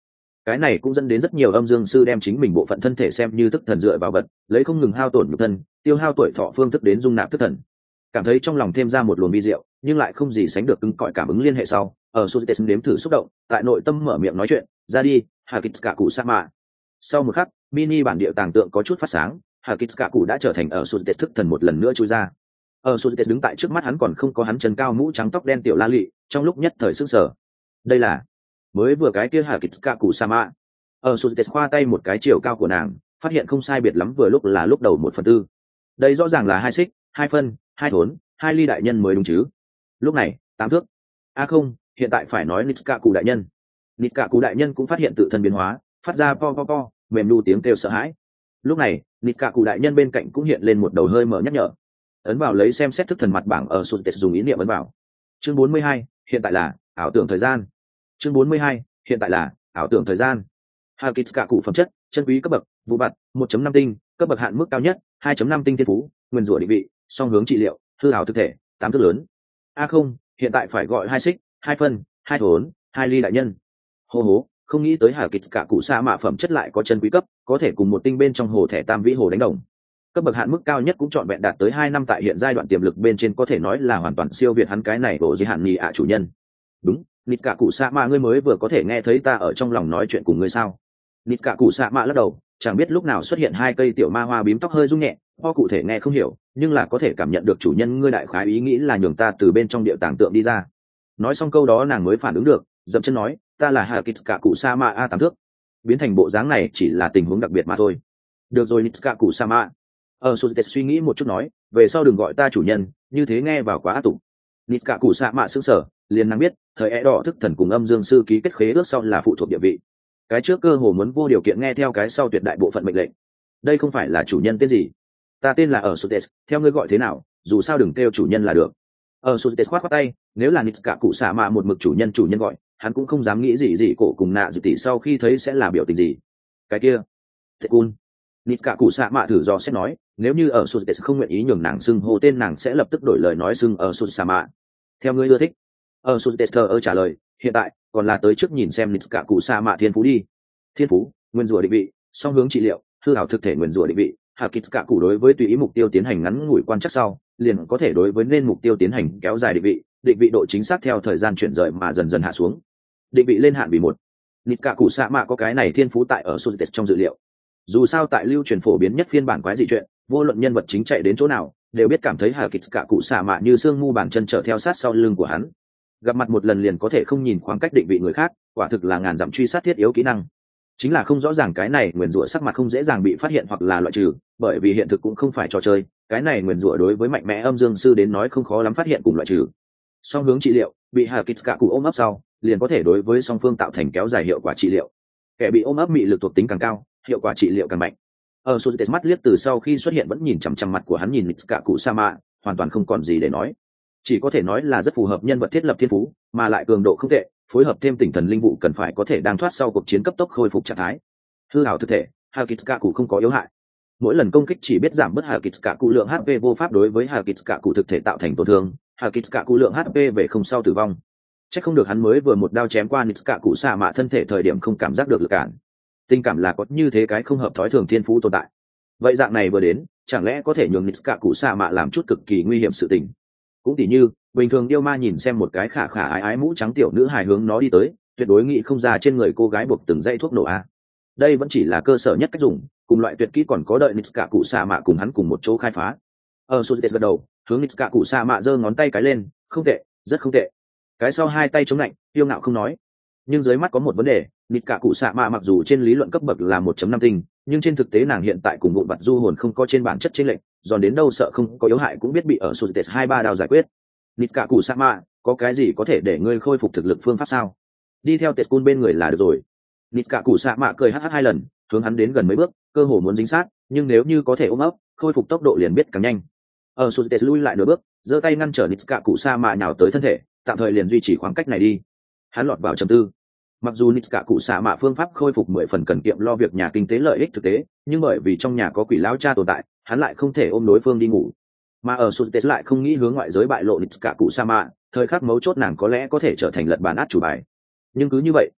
Cái này cũng dẫn đến rất nhiều âm dương sư đem chính mình bộ phận thân thể xem như thức thần dựa vào vật, lấy không ngừng hao tổn nhục thân, tiêu hao tuổi thọ phương thức đến dung nạp thức thần. Cảm thấy trong lòng thêm ra một luồng vi diệu, nhưng lại không gì sánh được cứng cỏi cảm ứng liên hệ sau, ở Suzuki nếm thử xúc động, tại nội tâm mở miệng nói chuyện, ra đi, Hakitskaku Sama. Sau một khắc, mini bản địa tàng tượng có chút phát sáng, Hakitskaku đã trở thành ở Suzuki thức thần một lần nữa chui ra. Ở Suzuki đứng tại trước mắt hắn còn không có hắn chân cao mũ trắng tóc đen tiểu la lị, trong lúc nhất thời sững sờ. Đây là mới vừa cái kia Hakitskaku Sama. Ở Suzuki khoa tay một cái chiều cao của nàng, phát hiện không sai biệt lắm vừa lúc là lúc đầu 1/4. Đây rõ ràng là 2 xích, 2 phân, 2 thốn, 2 ly đại nhân mới đúng chứ. Lúc này, 8 thước. Không, hiện tại phải nói Nitkaku đại nhân. Nitkaku đại nhân cũng phát hiện tự thân biến hóa, phát ra po po po, mềm nu tiếng kêu sợ hãi. Lúc này, Nitkaku đại nhân bên cạnh cũng hiện lên một đầu hơi mở nhắc nhở. Ấn vào lấy xem xét thức thần mặt bảng ở Suzuki dùng ý niệm ấn vào. Chương 42, hiện tại là ảo tưởng thời gian. Chương 42, hiện tại là ảo tưởng thời gian. Hakitskaku phẩm chất, chân quý cấp bậc, vụ bạt, 1.5 tinh, cấp bậc hạn mức cao nhất, 2.5 tinh thiên phú, nguyên rủa định vị, song hướng trị liệu, hư ảo thực thể, 8 thước lớn. Không, hiện tại phải gọi 2 xích, 2 phân, 2 thốn, 2 ly đại nhân. Hô hố, không nghĩ tới Hakitskaku sa mạ phẩm chất lại có chân quý cấp, có thể cùng một tinh bên trong hồ thẻ tam vĩ hồ đánh đồng. Cấp bậc hạn mức cao nhất cũng trọn vẹn đạt tới 2 năm tại hiện giai đoạn tiềm lực bên trên có thể nói là hoàn toàn siêu việt hắn cái này bộ giới hạn nhị chủ nhân. Đúng, Nitkaku sa mạ ngươi mới vừa có thể nghe thấy ta ở trong lòng nói chuyện cùng ngươi sao? Nitkaku sa mạ lắc đầu, chẳng biết lúc nào xuất hiện 2 cây tiểu ma hoa bím tóc hơi rung nhẹ, ho cụ thể nghe không hiểu, nhưng là có thể cảm nhận được chủ nhân ngươi đại khái ý nghĩ là nhường ta từ bên trong địa tàng tượng đi ra. Nói xong câu đó nàng mới phản ứng được, dậm chân nói, ta là Hakitskaku sa mạ a 8 thước. Biến thành bộ dáng này chỉ là tình huống đặc biệt mà thôi. Được rồi Nitkaku sa mạ. Suzuki suy nghĩ một chút nói, về sau đừng gọi ta chủ nhân, như thế nghe vào quá ác tục. Nitkaku sa mạ sững sờ, liền năng biết, thời é đỏ thức thần cùng âm dương sư ký kết khế ước sau là phụ thuộc địa vị. Cái trước cơ hồ muốn vô điều kiện nghe theo cái sau tuyệt đại bộ phận mệnh lệnh. Đây không phải là chủ nhân tên gì? Ta tên là Suzuki, theo ngươi gọi thế nào, dù sao đừng kêu chủ nhân là được. Suzuki khoát khoát tay, nếu là Nitkaku sa mạ một mực chủ nhân gọi, hắn cũng không dám nghĩ gì cổ cùng nạ dự tỷ sau khi thấy sẽ là biểu tình gì. Cái kia, Tekun. Nitkaku sa mạ thử do xét nói, nếu như Suzuki không nguyện ý nhường nàng xưng hô tên nàng sẽ lập tức đổi lời nói xưng Suzuki sa mạ. Theo ngươi ưa thích. Suzuki trả lời, hiện tại còn là tới trước nhìn xem Nitkaku sa mạ thiên phú đi. Thiên phú, nguyên rủa định vị, song hướng trị liệu, hư ảo thực thể nguyên rủa định vị. Hakitskaku đối với tùy ý mục tiêu tiến hành ngắn ngủi quan trắc sau, liền có thể đối với nên mục tiêu tiến hành kéo dài định vị độ chính xác theo thời gian chuyển rời mà dần dần hạ xuống. Định vị lên hạn vì 1. Nitkaku sa mạ có cái này thiên phú tại ở Suzuki trong dự liệu. Dù sao tại lưu truyền phổ biến nhất phiên bản quái dị chuyện, vô luận nhân vật chính chạy đến chỗ nào, đều biết cảm thấy Hakitskaku sa mạ như xương mu bàn chân trở theo sát sau lưng của hắn. Gặp mặt một lần liền có thể không nhìn khoảng cách định vị người khác, quả thực là ngàn dặm truy sát thiết yếu kỹ năng. Chính là không rõ ràng cái này nguyền rủa sắc mặt không dễ dàng bị phát hiện hoặc là loại trừ, bởi vì hiện thực cũng không phải trò chơi, cái này nguyền rủa đối với mạnh mẽ âm dương sư đến nói không khó lắm phát hiện cùng loại trừ. Song hướng trị liệu, bị Hakitskaku ôm ấp sau, liền có thể đối với song phương tạo thành kéo dài hiệu quả trị liệu. Kẻ bị ôm ấp mị lực thuộc tính càng cao, hiệu quả trị liệu càng mạnh. Suzuki mắt liếc từ sau khi xuất hiện vẫn nhìn chằm chằm mặt của hắn nhìn Nitkaku Sama, hoàn toàn không còn gì để nói. Chỉ có thể nói là rất phù hợp nhân vật thiết lập thiên phú, mà lại cường độ không tệ, phối hợp thêm tinh thần linh vụ cần phải có thể đang thoát sau cuộc chiến cấp tốc khôi phục trạng thái. Hư ảo thực thể, Hakitskaku không có yếu hại. Mỗi lần công kích chỉ biết giảm bớt Hakitskaku lượng HP vô pháp đối với Hakitskaku thực thể tạo thành tổn thương, Hakitskaku lượng HP về không sau tử vong. Chắc không được hắn mới vừa một đao chém qua Nitkaku xạ mạ thân thể thời điểm không cảm giác được lực cản. Tình cảm là có như thế cái không hợp thói thường thiên phú tồn tại. Vậy dạng này vừa đến, chẳng lẽ có thể nhường Nitkaku xạ mạ làm chút cực kỳ nguy hiểm sự tình? Cũng tỉ như bình thường yêu ma nhìn xem một cái khả khả ái ái mũ trắng tiểu nữ hài hướng nó đi tới, tuyệt đối nghĩ không ra trên người cô gái buộc từng dây thuốc nổ a. Đây vẫn chỉ là cơ sở nhất cách dùng, cùng loại tuyệt kỹ còn có đợi Nitkaku xạ mạ cùng hắn cùng một chỗ khai phá. Suzuki gật đầu, hướng Nitkaku xạ mạ giơ ngón tay cái lên, không tệ, rất không tệ. Cái sau hai tay chống lạnh, yêu ngạo không nói. Nhưng dưới mắt có một vấn đề, Nitkaku xạ mạ mặc dù trên lý luận cấp bậc là 1.5 tinh, nhưng trên thực tế nàng hiện tại cùng vụn vặt du hồn không có trên bản chất chênh lệch, giòn đến đâu sợ không có yếu hại cũng biết bị ở Suzuki 2-3 đao giải quyết. Nitkaku Sama, có cái gì có thể để ngươi khôi phục thực lực phương pháp sao? Đi theo Tetsukun bên người là được rồi. Nitkaku Sama cười hắc hắc 2 lần, hướng hắn đến gần mấy bước, cơ hồ muốn dính sát, nhưng nếu như có thể ôm ấp, khôi phục tốc độ liền biết càng nhanh. Ở Suzuki lui lại nửa bước, giơ tay ngăn trở Nitkaku Sama nhào tới thân thể, tạm thời liền duy trì khoảng cách này đi. Hắn lọt vào trầm tư. Mặc dù Nitkaku Sama phương pháp khôi phục 10 phần cần kiệm lo việc nhà kinh tế lợi ích thực tế, nhưng bởi vì trong nhà có quỷ lão cha tồn tại, hắn lại không thể ôm đối phương đi ngủ. Mà ở Suzuki lại không nghĩ hướng ngoại giới bại lộ Nitkaku Sama, thời khắc mấu chốt nàng có lẽ có thể trở thành lật bàn át chủ bài. Nhưng cứ như vậy,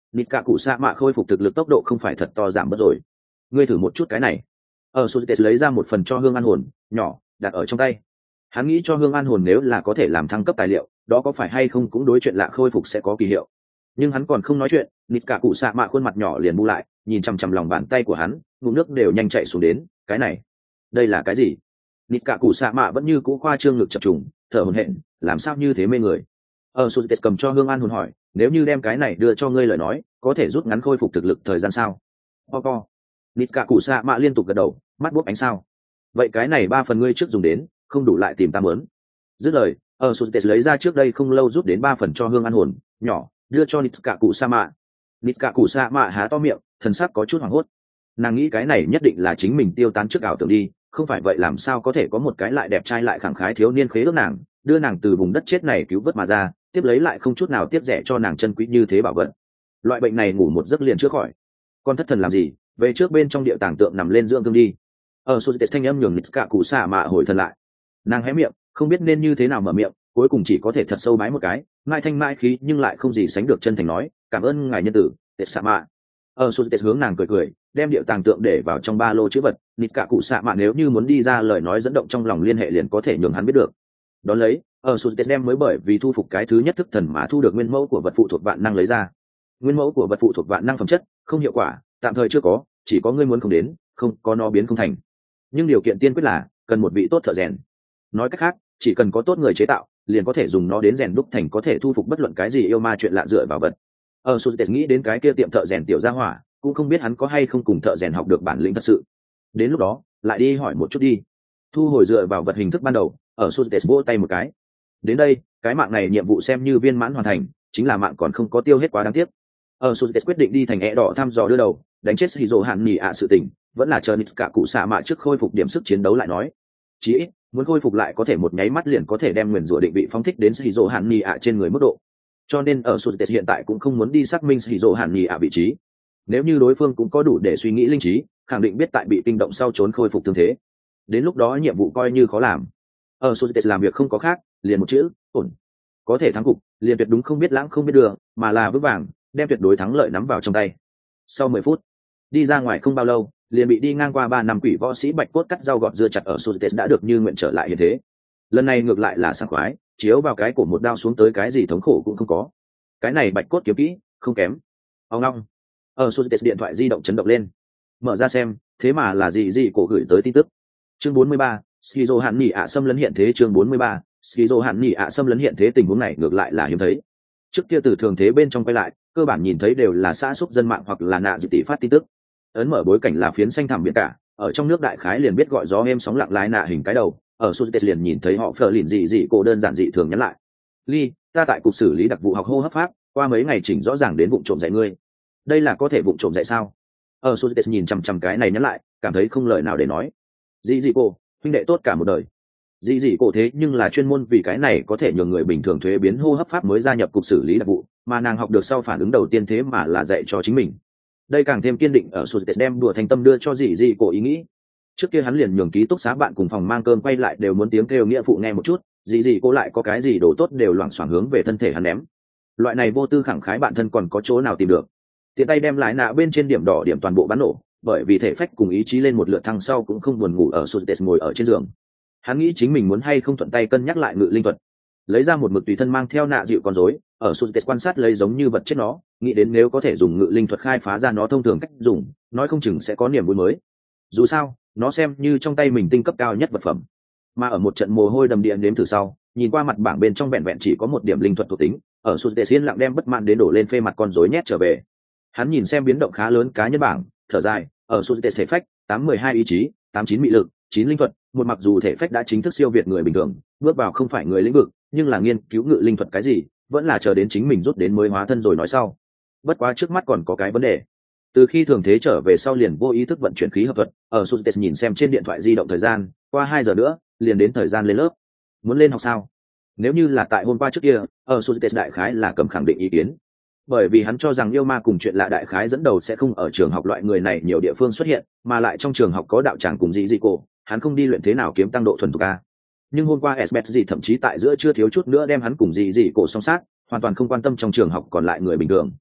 nịt cả cụ xạ mạ khôi phục thực lực tốc độ không phải thật to giảm bớt rồi. Ngươi thử một chút cái này. Suzuki lấy ra một phần cho hương an hồn nhỏ đặt ở trong tay. Hắn nghĩ cho hương an hồn nếu là có thể làm thăng cấp tài liệu, đó có phải hay không cũng đối chuyện lạ khôi phục sẽ có kỳ hiệu. Nhưng hắn còn không nói chuyện, nịt cả cụ xạ mạ khuôn mặt nhỏ liền bu lại, nhìn chằm chằm lòng bàn tay của hắn, ngụm nước đều nhanh chạy xuống đến. Cái này, đây là cái gì? Nịt cả cụ xạ mạ vẫn như cũ khoa trương ngực chập trùng, thở hổn hển, làm sao như thế mê người. Suzuki cầm cho hương an hồn hỏi, nếu như đem cái này đưa cho ngươi lời nói, có thể rút ngắn khôi phục thực lực thời gian sao? Po. Nịt cả cụ xạ mạ liên tục gật đầu, mắt buốc ánh sao. Vậy cái này 3 phần ngươi trước dùng đến, không đủ lại tìm ta mớn. Dứt lời, Suzuki lấy ra trước đây không lâu rút đến 3 phần cho hương an hồn nhỏ, đưa cho nịt cả cụ xạ mạ. Nịt cả cụ xạ mạ há to miệng, thần sắc có chút hoảng hốt. Nàng nghĩ cái này nhất định là chính mình tiêu tán trước ảo tưởng đi, không phải vậy làm sao có thể có một cái lại đẹp trai lại khẳng khái thiếu niên khế ước nàng, đưa nàng từ vùng đất chết này cứu vớt mà ra, tiếp lấy lại không chút nào tiếc rẻ cho nàng chân quý như thế bảo vật. Loại bệnh này ngủ một giấc liền chữa khỏi. Con thất thần làm gì, về trước bên trong địa tàng tượng nằm lên dưỡng thương đi. Suzuki thanh âm nhường nịt cả cụ xạ mạ hồi thần lại. Nàng hé miệng, không biết nên như thế nào mở miệng, cuối cùng chỉ có thể thật sâu bái một cái, mai thanh mai khí nhưng lại không gì sánh được chân thành nói, cảm ơn ngài nhân tử, tệ xạ mạ. Suzuki hướng nàng cười cười, đem địa tàng tượng để vào trong ba lô chữ vật, nịt cả cụ xạ mạ nếu như muốn đi ra lời nói dẫn động trong lòng liên hệ liền có thể nhường hắn biết được. Đón lấy, Suzuki đem mới bởi vì thu phục cái thứ nhất thức thần mà thu được nguyên mẫu của vật phụ thuộc vạn năng lấy ra. Nguyên mẫu của vật phụ thuộc vạn năng phẩm chất, không hiệu quả, tạm thời chưa có, chỉ có ngươi muốn không đến, không có nó biến không thành. Nhưng điều kiện tiên quyết là cần một vị tốt thợ rèn. Nói cách khác, chỉ cần có tốt người chế tạo, liền có thể dùng nó đến rèn đúc thành có thể thu phục bất luận cái gì yêu ma chuyện lạ dựa vào vật. Suzuki nghĩ đến cái kia tiệm thợ rèn tiểu gia hỏa, cũng không biết hắn có hay không cùng thợ rèn học được bản lĩnh thật sự. Đến lúc đó, lại đi hỏi một chút đi. Thu hồi dựa vào vật hình thức ban đầu, Suzuki vỗ tay một cái. Đến đây, cái mạng này nhiệm vụ xem như viên mãn hoàn thành, chính là mạng còn không có tiêu hết quá đáng tiếc. Suzuki quyết định đi thành ẻ đỏ thăm dò đưa đầu, đánh chết Shizuo Hạn Nhị ạ sự tình, vẫn là chờ nịt cả cụ xạ mạ trước khôi phục điểm sức chiến đấu lại nói. Chỉ ít, muốn khôi phục lại có thể một nháy mắt liền có thể đem nguyền rủa định vị phóng thích đến Shizuo Hạn Nhị ạ trên người mức độ. Cho nên Suzuki hiện tại cũng không muốn đi xác minh Shizuo Hạn Nhị ạ vị trí. Nếu như đối phương cũng có đủ để suy nghĩ linh trí, khẳng định biết tại bị kinh động sau trốn khôi phục thương thế. Đến lúc đó nhiệm vụ coi như khó làm. Suzuki làm việc không có khác, liền một chữ, ổn. Có thể thắng cục, liền tuyệt đúng không biết lãng không biết đường, mà là vững vàng, đem tuyệt đối thắng lợi nắm vào trong tay. Sau 10 phút, đi ra ngoài không bao lâu, liền bị đi ngang qua 3 năm quỷ võ sĩ bạch cốt cắt rau gọt dưa chặt ở Suzuki đã được như nguyện trở lại hiện thế. Lần này ngược lại là sảng khoái, chiếu vào cái cổ một đao xuống tới cái gì thống khổ cũng không có. Cái này bạch cốt kiếm kỹ, không kém. Ông long. Suzuki điện thoại di động chấn động lên. Mở ra xem, thế mà là gì cổ gửi tới tin tức. Chương 43, Shizuo Hạn Nhị ạ xâm lấn hiện thế. Chương 43, Shizuo Hạn Nhị ạ xâm lấn hiện thế. Tình huống này ngược lại là hiếm thấy. Trước kia từ thường thế bên trong quay lại, cơ bản nhìn thấy đều là xã xúc dân mạng hoặc là nạ dịp tỷ phát tin tức. Ấn mở bối cảnh là phiến xanh thẳm biển cả, ở trong nước đại khái liền biết gọi gió êm sóng lặng lái nạ hình cái đầu. Suzuki liền nhìn thấy họ phờ lìn gì cổ đơn giản dị thường nhắn lại. Ly, ta tại cục xử lý đặc vụ học hô hấp pháp, qua mấy ngày chỉnh rõ ràng đến vụ trộm dạy ngươi. Đây là có thể vụ trộm dạy sao? Suzuki nhìn chằm cái này nhắn lại, cảm thấy không lời nào để nói. Dị cổ, huynh đệ tốt cả một đời. Dị cổ thế nhưng là chuyên môn vì cái này có thể nhường người bình thường thuế biến hô hấp pháp mới gia nhập cục xử lý đặc vụ, mà nàng học được sau phản ứng đầu tiên thế mà là dạy cho chính mình. Đây càng thêm kiên định ở Suzuki đem đùa thành tâm đưa cho dị cổ ý nghĩ. Trước kia hắn liền nhường ký túc xá bạn cùng phòng mang cơm quay lại đều muốn tiếng kêu nghĩa phụ nghe một chút, dị cổ lại có cái gì đồ tốt đều loảng xoảng hướng về thân thể hắn ném. Loại này vô tư khẳng khái bạn thân còn có chỗ nào tìm được. Tiện tay đem lái nạ bên trên điểm đỏ điểm toàn bộ bắn nổ, bởi vì thể phách cùng ý chí lên một lượt thăng sau cũng không buồn ngủ ở Suzuki ngồi ở trên giường. Hắn nghĩ chính mình muốn hay không thuận tay cân nhắc lại ngự linh thuật, lấy ra một mực tùy thân mang theo nạ dịu con rối, ở Suzuki quan sát lấy giống như vật chết nó, nghĩ đến nếu có thể dùng ngự linh thuật khai phá ra nó thông thường cách dùng, nói không chừng sẽ có niềm vui mới. Dù sao, nó xem như trong tay mình tinh cấp cao nhất vật phẩm. Mà ở một trận mồ hôi đầm địa nếm thử sau, nhìn qua mặt bảng bên trong vẹn vẹn chỉ có một điểm linh thuật thuộc tính, ở Suzuki yên lặng đem bất mãn đến đổ lên phê mặt con rối nhét trở về. Hắn nhìn xem biến động khá lớn cá nhân bảng, thở dài, ở Suzuki thể phách 812 ý chí, 89 mị lực, 9 linh thuật, một mặc dù thể phách đã chính thức siêu việt người bình thường, bước vào không phải người lĩnh vực, nhưng là nghiên cứu ngự linh thuật cái gì, vẫn là chờ đến chính mình rút đến mới hóa thân rồi nói sau. Bất quá trước mắt còn có cái vấn đề. Từ khi thường thế trở về sau liền vô ý thức vận chuyển khí hợp thuật, ở Suzuki nhìn xem trên điện thoại di động thời gian, qua 2 giờ nữa, liền đến thời gian lên lớp. Muốn lên học sao? Nếu như là tại hôm qua trước kia, ở Suzuki đại khái là cầm khẳng định ý kiến. Bởi vì hắn cho rằng yêu ma cùng chuyện lạ đại khái dẫn đầu sẽ không ở trường học loại người này nhiều địa phương xuất hiện, mà lại trong trường học có đạo tràng cùng dị cổ, hắn không đi luyện thế nào kiếm tăng độ thuần thục a. Nhưng hôm qua Esbet gì thậm chí tại giữa chưa thiếu chút nữa đem hắn cùng dị cổ song sát, hoàn toàn không quan tâm trong trường học còn lại người bình thường.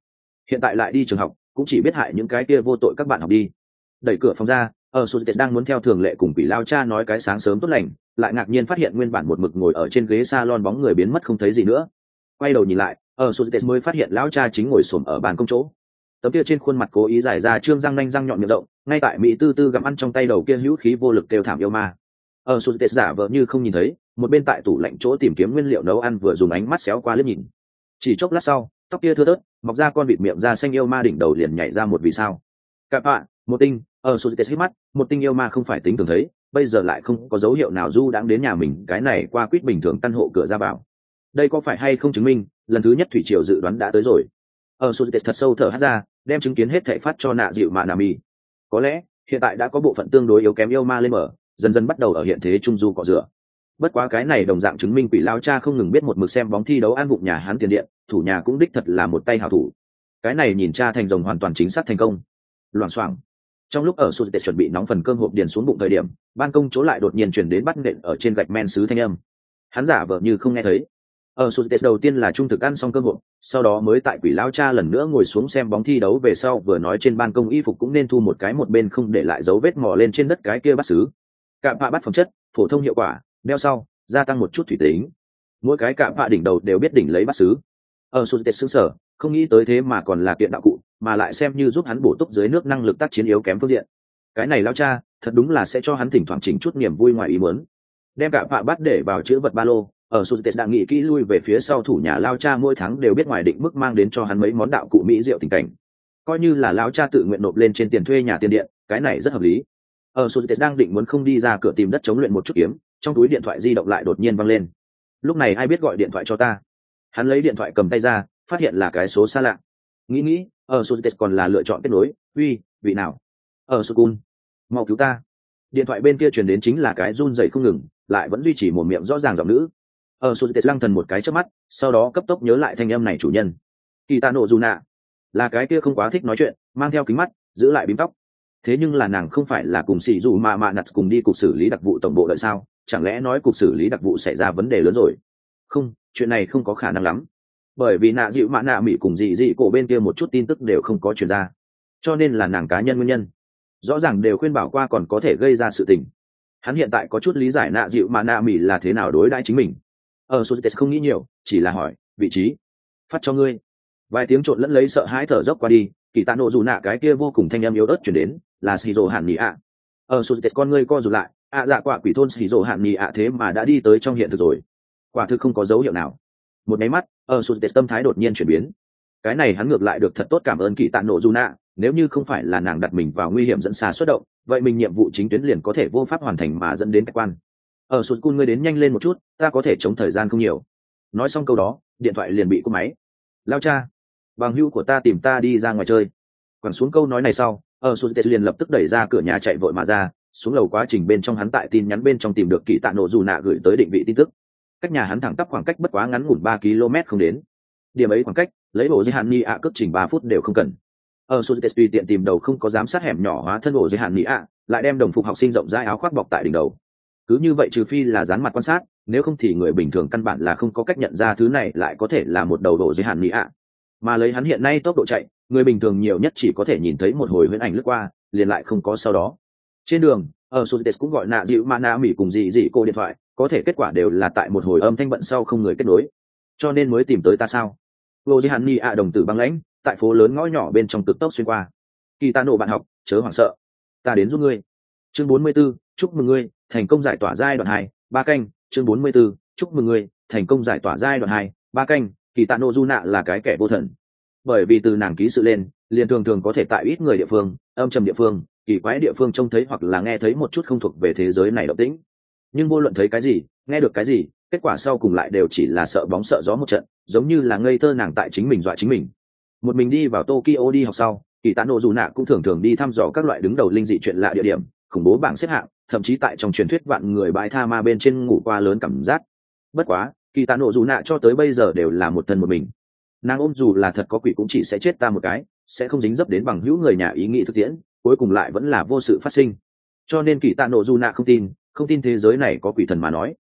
hiện tại lại đi trường học cũng chỉ biết hại những cái kia vô tội các bạn học đi. Đẩy cửa phòng ra, ở Suzuki đang muốn theo thường lệ cùng quỷ lao cha nói cái sáng sớm tốt lành, lại ngạc nhiên phát hiện nguyên bản một mực ngồi ở trên ghế salon bóng người biến mất không thấy gì nữa. Quay đầu nhìn lại, ở Suzuki mới phát hiện lão cha chính ngồi xổm ở bàn công chỗ. Tấm kia trên khuôn mặt cố ý giải ra trương răng nanh răng nhọn miệng rộng, ngay tại mỹ tư tư gặm ăn trong tay đầu kia hữu khí vô lực kêu thảm yêu ma. Ở Suzuki giả vờ như không nhìn thấy, một bên tại tủ lạnh chỗ tìm kiếm nguyên liệu nấu ăn vừa dùng ánh mắt xéo qua liếc nhìn. Chỉ chốc lát sau, tóc kia thưa thớt, mọc ra con vịt miệng da xanh yêu ma đỉnh đầu liền nhảy ra một vì sao. Cạp ạ, một tinh, ở Suzuki hít mắt, một tinh yêu ma không phải tính thường thấy, bây giờ lại không có dấu hiệu nào du đãng đến nhà mình cái này qua quýt bình thường căn hộ cửa ra vào. Đây có phải hay không chứng minh lần thứ nhất thủy triều dự đoán đã tới rồi. Ở Suzuki thật sâu thở hắt ra, đem chứng kiến hết thảy phát cho nạ dịu mạ nà mì. Có lẽ hiện tại đã có bộ phận tương đối yếu kém yêu ma lên mở, dần dần bắt đầu ở hiện thế trung du cọ rửa. Bất quá cái này đồng dạng chứng minh quỷ lao cha không ngừng biết một mực xem bóng thi đấu ăn bụng nhà hắn tiền điện, thủ nhà cũng đích thật là một tay hảo thủ. Cái này nhìn cha thành rồng hoàn toàn chính xác thành công. Loảng xoảng. Trong lúc ở Suzuki chuẩn bị nóng phần cơm hộp điền xuống bụng thời điểm, ban công chỗ lại đột nhiên truyền đến bắt nện ở trên gạch men sứ thanh âm. Hắn giả vờ như không nghe thấy. Ở Suzuki đầu tiên là trung thực ăn xong cơm hộp, sau đó mới tại quỷ lao cha lần nữa ngồi xuống xem bóng thi đấu về sau vừa nói trên ban công y phục cũng nên thu một cái một bên không để lại dấu vết mò lên trên đất cái kia bắt sứ. Cạm pạ bắt phẩm chất, phổ thông hiệu quả, đeo sau, gia tăng một chút thủy tính. Mỗi cái cạm pạ đỉnh đầu đều biết đỉnh lấy bắt sứ. Ở Suzuki sững sờ, không nghĩ tới thế mà còn là kiện đạo cụ, mà lại xem như giúp hắn bổ túc dưới nước năng lực tác chiến yếu kém phương diện. Cái này lao cha, thật đúng là sẽ cho hắn thỉnh thoảng chỉnh chút niềm vui ngoài ý muốn. Đem cạm pạ bắt để vào chữ vật ba lô. Ở Suzuki đã nghĩ kỹ lui về phía sau thủ nhà lao cha mỗi tháng đều biết ngoài định mức mang đến cho hắn mấy món đạo cụ mỹ diệu tình cảnh, coi như là lao cha tự nguyện nộp lên trên tiền thuê nhà tiền điện, cái này rất hợp lý. Ở Suzuki đang định muốn không đi ra cửa tìm đất chống luyện một chút kiếm, trong túi điện thoại di động lại đột nhiên văng lên. Lúc này ai biết gọi điện thoại cho ta? Hắn lấy điện thoại cầm tay ra, phát hiện là cái số xa lạ. Nghĩ, ở Suzuki còn là lựa chọn kết nối. Uy, vị nào? Ở Sukun, mau cứu ta. Điện thoại bên kia truyền đến chính là cái run rẩy không ngừng, lại vẫn duy trì một miệng rõ ràng giọng nữ. Ở Suzuki lăng thần một cái chớp mắt, sau đó cấp tốc nhớ lại thanh âm này chủ nhân. Kitano Juna, là cái kia không quá thích nói chuyện, mang theo kính mắt, giữ lại bím tóc. Thế nhưng là nàng không phải là cùng sĩ dù mà nặt cùng đi cục xử lý đặc vụ tổng bộ đợi sao? Chẳng lẽ nói cục xử lý đặc vụ xảy ra vấn đề lớn rồi? Không, chuyện này không có khả năng lắm. Bởi vì nạ dịu mạ nạ mỹ cùng dị cổ bên kia một chút tin tức đều không có truyền ra, cho nên là nàng cá nhân nguyên nhân. Rõ ràng đều khuyên bảo qua còn có thể gây ra sự tình. Hắn hiện tại có chút lý giải nạ dịu mạ nạ mỹ là thế nào đối đãi chính mình. Ở Suzuki không nghĩ nhiều, chỉ là hỏi vị trí. Phát cho ngươi. Vài tiếng trộn lẫn lấy sợ hãi thở dốc qua đi, kỳ tạ nộ dù nạ cái kia vô cùng thanh âm yếu ớt chuyển đến, là Shiro Hàn Nị ạ. Ở Suzuki con ngươi co rụt lại, dạ quả quỷ thôn Shiro Hàn Nị ạ thế mà đã đi tới trong hiện thực rồi. Quả thực không có dấu hiệu nào. Một máy mắt, ở Suzuki tâm thái đột nhiên chuyển biến. Cái này hắn ngược lại được thật tốt, cảm ơn kỳ tạ nộ dù nạ, nếu như không phải là nàng đặt mình vào nguy hiểm dẫn xa xuất động, vậy mình nhiệm vụ chính tuyến liền có thể vô pháp hoàn thành mà dẫn đến cách quan. Ở Suzuki ngươi đến nhanh lên một chút, ta có thể chống thời gian không nhiều. Nói xong câu đó, điện thoại liền bị cúp máy. Lao cha, bằng hữu của ta tìm ta đi ra ngoài chơi. Quẳng xuống câu nói này sau, ở Suzuki liền lập tức đẩy ra cửa nhà chạy vội mà ra, xuống lầu. Quá trình bên trong hắn tại tin nhắn bên trong tìm được kỳ tạ nộ dù nạ gửi tới định vị tin tức. Cách nhà hắn thẳng tắp khoảng cách bất quá ngắn ngủn 3 km không đến. Điểm ấy khoảng cách, lấy bộ dây hạn ni ạ cất chỉnh 3 phút đều không cần. Ở Suzuki tùy tiện tìm đầu không có giám sát hẻm nhỏ hóa thân bộ dây hạn ni ạ, lại đem đồng phục học sinh rộng rãi áo khoác bọc tại đỉnh đầu. Cứ như vậy trừ phi là dán mặt quan sát, nếu không thì người bình thường căn bản là không có cách nhận ra thứ này lại có thể là một đầu bộ dây hạn ni ạ. Mà lấy hắn hiện nay tốc độ chạy, người bình thường nhiều nhất chỉ có thể nhìn thấy một hồi huyễn ảnh lướt qua, liền lại không có sau đó. Trên đường, ở Suzuki cũng gọi nạ dịu mana mỹ cùng dị cô điện thoại, có thể kết quả đều là tại một hồi âm thanh bận sau không người kết nối, cho nên mới tìm tới ta sao? Vô Di Hàn Ni ạ đồng tử băng lãnh, tại phố lớn ngõ nhỏ bên trong cực tốc xuyên qua. Kỳ ta nổ bạn học, chớ hoảng sợ, ta đến giúp ngươi. Chương 44, chúc mừng ngươi thành công giải tỏa giai đoạn 2, 3 canh. Chương 44, chúc mừng ngươi thành công giải tỏa giai đoạn 2, 3 canh. Kỳ tạ nộ du nạ là cái kẻ vô thần, bởi vì từ nàng ký sự lên, liền thường có thể tại ít người địa phương, âm trầm địa phương, kỳ quái địa phương trông thấy hoặc là nghe thấy một chút không thuộc về thế giới này động tĩnh. Nhưng vô luận thấy cái gì, nghe được cái gì, kết quả sau cùng lại đều chỉ là sợ bóng sợ gió một trận, giống như là ngây thơ nàng tại chính mình dọa chính mình. Một mình đi vào Tokyo đi học sau, kỳ tạ nộ dù nạ cũng thường đi thăm dò các loại đứng đầu linh dị chuyện lạ địa điểm, khủng bố bảng xếp hạng, thậm chí tại trong truyền thuyết vạn người bãi tha ma bên trên ngủ qua lớn cảm giác. Bất quá, kỳ tạ nộ dù nạ cho tới bây giờ đều là một thân một mình. Nàng ôm dù là thật có quỷ cũng chỉ sẽ chết ta một cái, sẽ không dính dấp đến bằng hữu người nhà ý nghĩ thực tiễn, cuối cùng lại vẫn là vô sự phát sinh. Cho nên kỳ tạ nộ dù nạ không tin thế giới này có quỷ thần mà nói.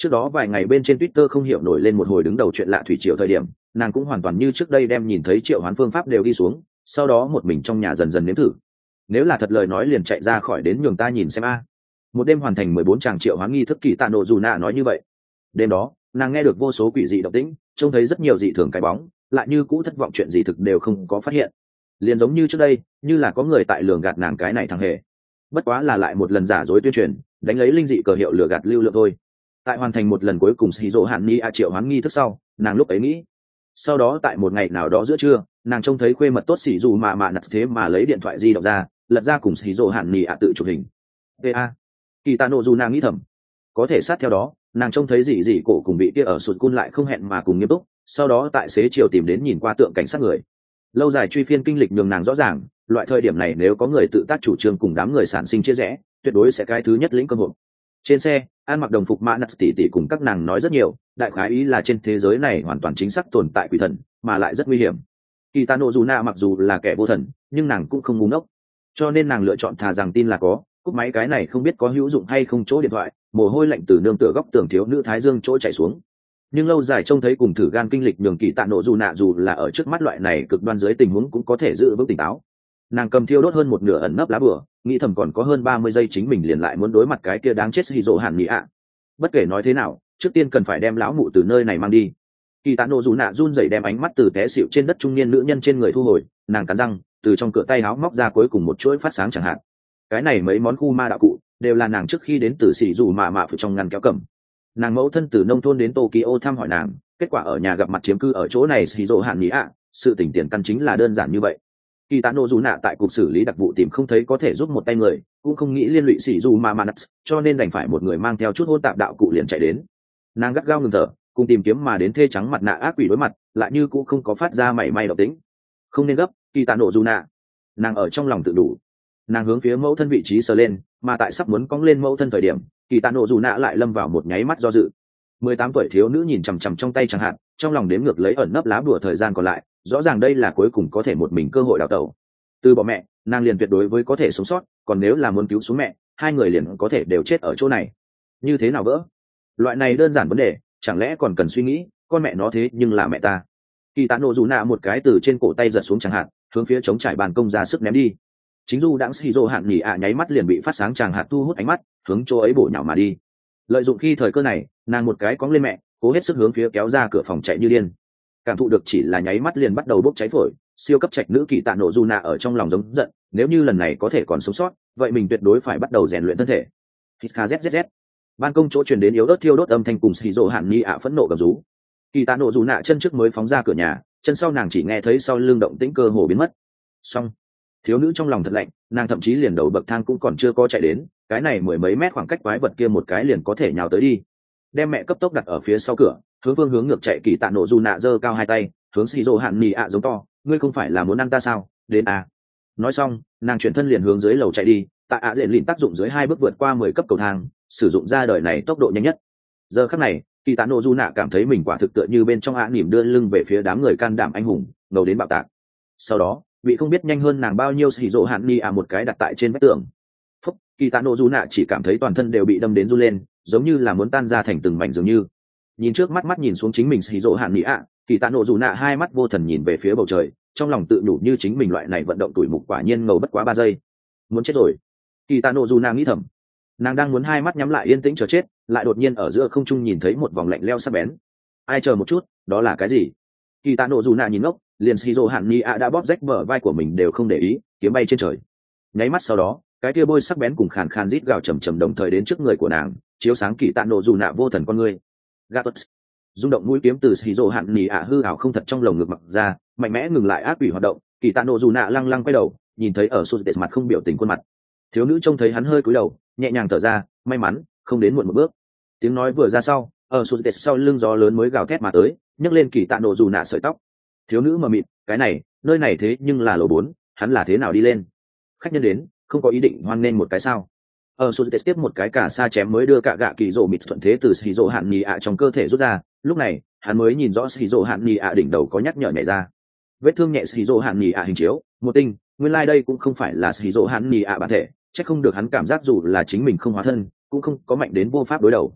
Trước đó vài ngày bên trên Twitter không hiểu nổi lên một hồi đứng đầu chuyện lạ thủy triều thời điểm, nàng cũng hoàn toàn như trước đây đem nhìn thấy triệu hoán phương pháp đều đi xuống, sau đó một mình trong nhà dần dần nếm thử. Nếu là thật lời nói liền chạy ra khỏi đến nhường ta nhìn xem a. Một đêm hoàn thành 14 tràng triệu hoán nghi thức, Kỳ Tạ Nộ Dù Nạ nói như vậy. Đêm đó, nàng nghe được vô số quỷ dị động tĩnh, trông thấy rất nhiều dị thường cái bóng, lại như cũ thất vọng chuyện gì thực đều không có phát hiện. Liền giống như trước đây, như là có người tại lường gạt nàng cái này thằng hề. Bất quá là lại một lần giả dối tuyên truyền, đánh lấy linh dị cờ hiệu lừa gạt lưu lượng thôi. Tại hoàn thành một lần cuối cùng Shizuo Hạn Ni A triệu hoán nghi thức sau, nàng lúc ấy nghĩ. Sau đó tại một ngày nào đó giữa trưa, nàng trông thấy khuê mật tốt xỉ dù mà nặt thế mà lấy điện thoại di động ra, lật ra cùng Shizuo Hạn Ni A tự chụp hình. Va. Kỳ Tạ Nộ Dù nàng nghĩ thầm. Có thể sát theo đó, nàng trông thấy dị dị cổ cùng vị kia ở sụt cun lại không hẹn mà cùng nghiêm túc, sau đó tại xế chiều tìm đến nhìn qua tượng cảnh sát người. Lâu dài truy phiên kinh lịch nhường nàng rõ ràng, loại thời điểm này nếu có người tự tác chủ trương cùng đám người sản sinh chia rẽ, tuyệt đối sẽ cái thứ nhất lĩnh cơ hội. Trên xe, An mặc đồng phục mã nặt tỉ tỉ cùng các nàng nói rất nhiều, đại khái ý là trên thế giới này hoàn toàn chính xác tồn tại quỷ thần, mà lại rất nguy hiểm. Kỳ Tạ Nộ Dù Nạ mặc dù là kẻ vô thần, nhưng nàng cũng không ngu ngốc, cho nên nàng lựa chọn thà rằng tin là có, cúp máy cái này không biết có hữu dụng hay không chỗ điện thoại, mồ hôi lạnh từ nương tựa góc tường thiếu nữ thái dương chỗ chảy xuống. Nhưng lâu dài trông thấy cùng thử gan kinh lịch nhường Kỳ Tạ Nộ Dù Nạ dù là ở trước mắt loại này cực đoan dưới tình huống cũng có thể giữ vững tỉnh táo. Nàng cầm thiêu đốt hơn một nửa ẩn nấp lá bửa, nghĩ thầm còn có hơn 30 giây chính mình liền lại muốn đối mặt cái kia đáng chết Shizuo Hạn Ni ạ. Bất kể nói thế nào, trước tiên cần phải đem lão mụ từ nơi này mang đi. Kỳ Tạ Nộ Dù Nạ run rẩy đem ánh mắt từ té xịu trên đất trung niên nữ nhân trên người thu hồi, nàng cắn răng, từ trong cửa tay áo móc ra cuối cùng một chuỗi phát sáng chẳng hạn. Cái này mấy món khu ma đạo cụ đều là nàng trước khi đến từ xỉ dù mà phụ trong ngăn kéo cầm. Nàng mẫu thân từ nông thôn đến Tokyo thăm hỏi nàng, kết quả ở nhà gặp mặt chiếm cư ở chỗ này Shizuo Hạn Ni ạ, sự tình tiền căn chính là đơn giản như vậy. Kỳ Tạ Nộ Dù Nạ tại cục xử lý đặc vụ tìm không thấy có thể giúp một tay người, cũng không nghĩ liên lụy xỉ dù mà nuts, cho nên đành phải một người mang theo chút hôn tạp đạo cụ liền chạy đến. Nàng gắt gao ngừng thở, cùng tìm kiếm mà đến thê trắng mặt nạ ác quỷ đối mặt, lại như cũng không có phát ra mảy may động tĩnh. Không nên gấp, Kỳ Tạ Nộ Dù Nạ. Nàng ở trong lòng tự đủ. Nàng hướng phía mẫu thân vị trí sờ lên, mà tại sắp muốn cong lên mẫu thân thời điểm, Kỳ Tạ Nộ Dù Nạ lại lâm vào một nháy mắt do dự. 18 tuổi thiếu nữ nhìn chằm chằm trong tay chẳng hạn, trong lòng đếm ngược lấy ẩn nấp lá bùa thời gian còn lại, rõ ràng đây là cuối cùng có thể một mình cơ hội đào tẩu. Từ bỏ mẹ, nàng liền tuyệt đối với có thể sống sót, còn nếu là muốn cứu xuống mẹ, hai người liền có thể đều chết ở chỗ này. Như thế nào vỡ? Loại này đơn giản vấn đề, chẳng lẽ còn cần suy nghĩ, con mẹ nó thế nhưng là mẹ ta. Kỳ Tạ Nộ Dù Nạ một cái từ trên cổ tay giật xuống chẳng hạn, hướng phía chống trải bàn công ra sức ném đi. Chính Du đãng Shizuo Hạn Ni ạ nháy mắt liền bị phát sáng chàng hạt thu hút ánh mắt, hướng chỗ ấy bổ nhào mà đi. Lợi dụng khi thời cơ này, nàng một cái cóng lên mẹ, cố hết sức hướng phía kéo ra cửa phòng chạy như điên. Cảm thụ được chỉ là nháy mắt liền bắt đầu bốc cháy phổi, siêu cấp trạch nữ Kỳ Tạ Nộ Dù Nạ ở trong lòng giống giận, nếu như lần này có thể còn sống sót, vậy mình tuyệt đối phải bắt đầu rèn luyện thân thể. Hít kha zzz. Ban công chỗ truyền đến yếu ớt thiêu đốt âm thanh cùng Shizuo Hạn Ni ạ phẫn nộ gầm rú. Kỳ Tạ Nộ Dù Nạ chân trước mới phóng ra cửa nhà, chân sau nàng chỉ nghe thấy sau lưng động tĩnh cơ hồ biến mất. Xong. Thiếu nữ trong lòng thật lạnh, nàng thậm chí liền đầu bậc thang cũng còn chưa có chạy đến, cái này mười mấy mét khoảng cách quái vật kia một cái liền có thể nhào tới đi. Đem mẹ cấp tốc đặt ở phía sau cửa, hướng ngược chạy. Kỳ Tạ Nộ Dù Nạ giơ cao hai tay, hướng Shizuo Hạn Ni ạ giống to, ngươi không phải là muốn ăn ta sao, đến à. Nói xong, nàng chuyển thân liền hướng dưới lầu chạy đi, tại ạ dện lìn tác dụng dưới 2 bước vượt qua 10 cấp cầu thang, sử dụng ra đời này tốc độ nhanh nhất. Giờ khắc này, Kỳ Tạ Nộ Dù Nạ cảm thấy mình quả thực tựa như bên trong ạ nỉm đưa lưng về phía đám người can đảm anh hùng, ngầu đến bạo tạc. Sau đó, vị không biết nhanh hơn nàng bao nhiêu Shizuo Hạn Ni ạ một cái đặt tại trên vách tường. Phúc, Kỳ Tạ Nộ Dù Nạ chỉ cảm thấy toàn thân đều bị đâm đến run lên, giống như là muốn tan ra thành từng mảnh dường như. Nhìn trước mắt nhìn xuống chính mình Shizuo Hạn Ni ạ, Kỳ Tạ Nộ Dù Nạ hai mắt vô thần nhìn về phía bầu trời, trong lòng tự nhủ như chính mình loại này vận động tuổi mục quả nhiên ngầu bất quá 3 giây. Muốn chết rồi. Kỳ Tạ Nộ Dù Nạ nghĩ thầm. Nàng đang muốn hai mắt nhắm lại yên tĩnh chờ chết, lại đột nhiên ở giữa không trung nhìn thấy một vòng lạnh lẽo sắc bén. Ai chờ một chút, đó là cái gì? Kỳ Tạ Nộ Dù Nạ nhìn ngốc, liền Shizuo Hạn Ni ạ đã bóp rách bờ vai của mình đều không để ý, kiếm bay trên trời. Nháy mắt sau đó, cái kia bôi sắc bén cùng khàn khàn rít gào trầm trầm đồng thời đến trước người của nàng, chiếu sáng Kỳ Tạ Nộ Dù Nạ vô thần con người. Gatos. Rung động mũi kiếm từ Shizuo Hạn Ni ạ hư ảo không thật trong lồng ngực mặc ra, mạnh mẽ ngừng lại ác quỷ hoạt động. Kỳ Tạ Nộ Dù Nạ lăng lăng quay đầu, nhìn thấy ở Sút mặt không biểu tình khuôn mặt. Thiếu nữ trông thấy hắn hơi cúi đầu, nhẹ nhàng thở ra, may mắn không đến muộn một bước. Tiếng nói vừa ra sau, ở Sút sau lưng gió lớn mới gào thét mà tới, nhấc lên Kỳ Tạ Nộ Dù Nạ sợi tóc. Thiếu nữ mờ mịt, cái này, nơi này thế nhưng là lầu 4, hắn là thế nào đi lên? Khách nhân đến, không có ý định hoan nên một cái sao? Ở Sút tiếp một cái cả sa chém mới đưa cả gạ kỳ rồ mịt thuận thế từ Shizuo Hạn Ni ạ trong cơ thể rút ra, lúc này, hắn mới nhìn rõ Shizuo Hạn Ni ạ đỉnh đầu có nhắc nhở nhảy ra. Vết thương nhẹ Shizuo Hạn Ni ạ hình chiếu, một tinh, nguyên lai đây cũng không phải là Shizuo Hạn Ni ạ bản thể, chắc không được hắn cảm giác dù là chính mình không hóa thân, cũng không có mạnh đến vô pháp đối đầu.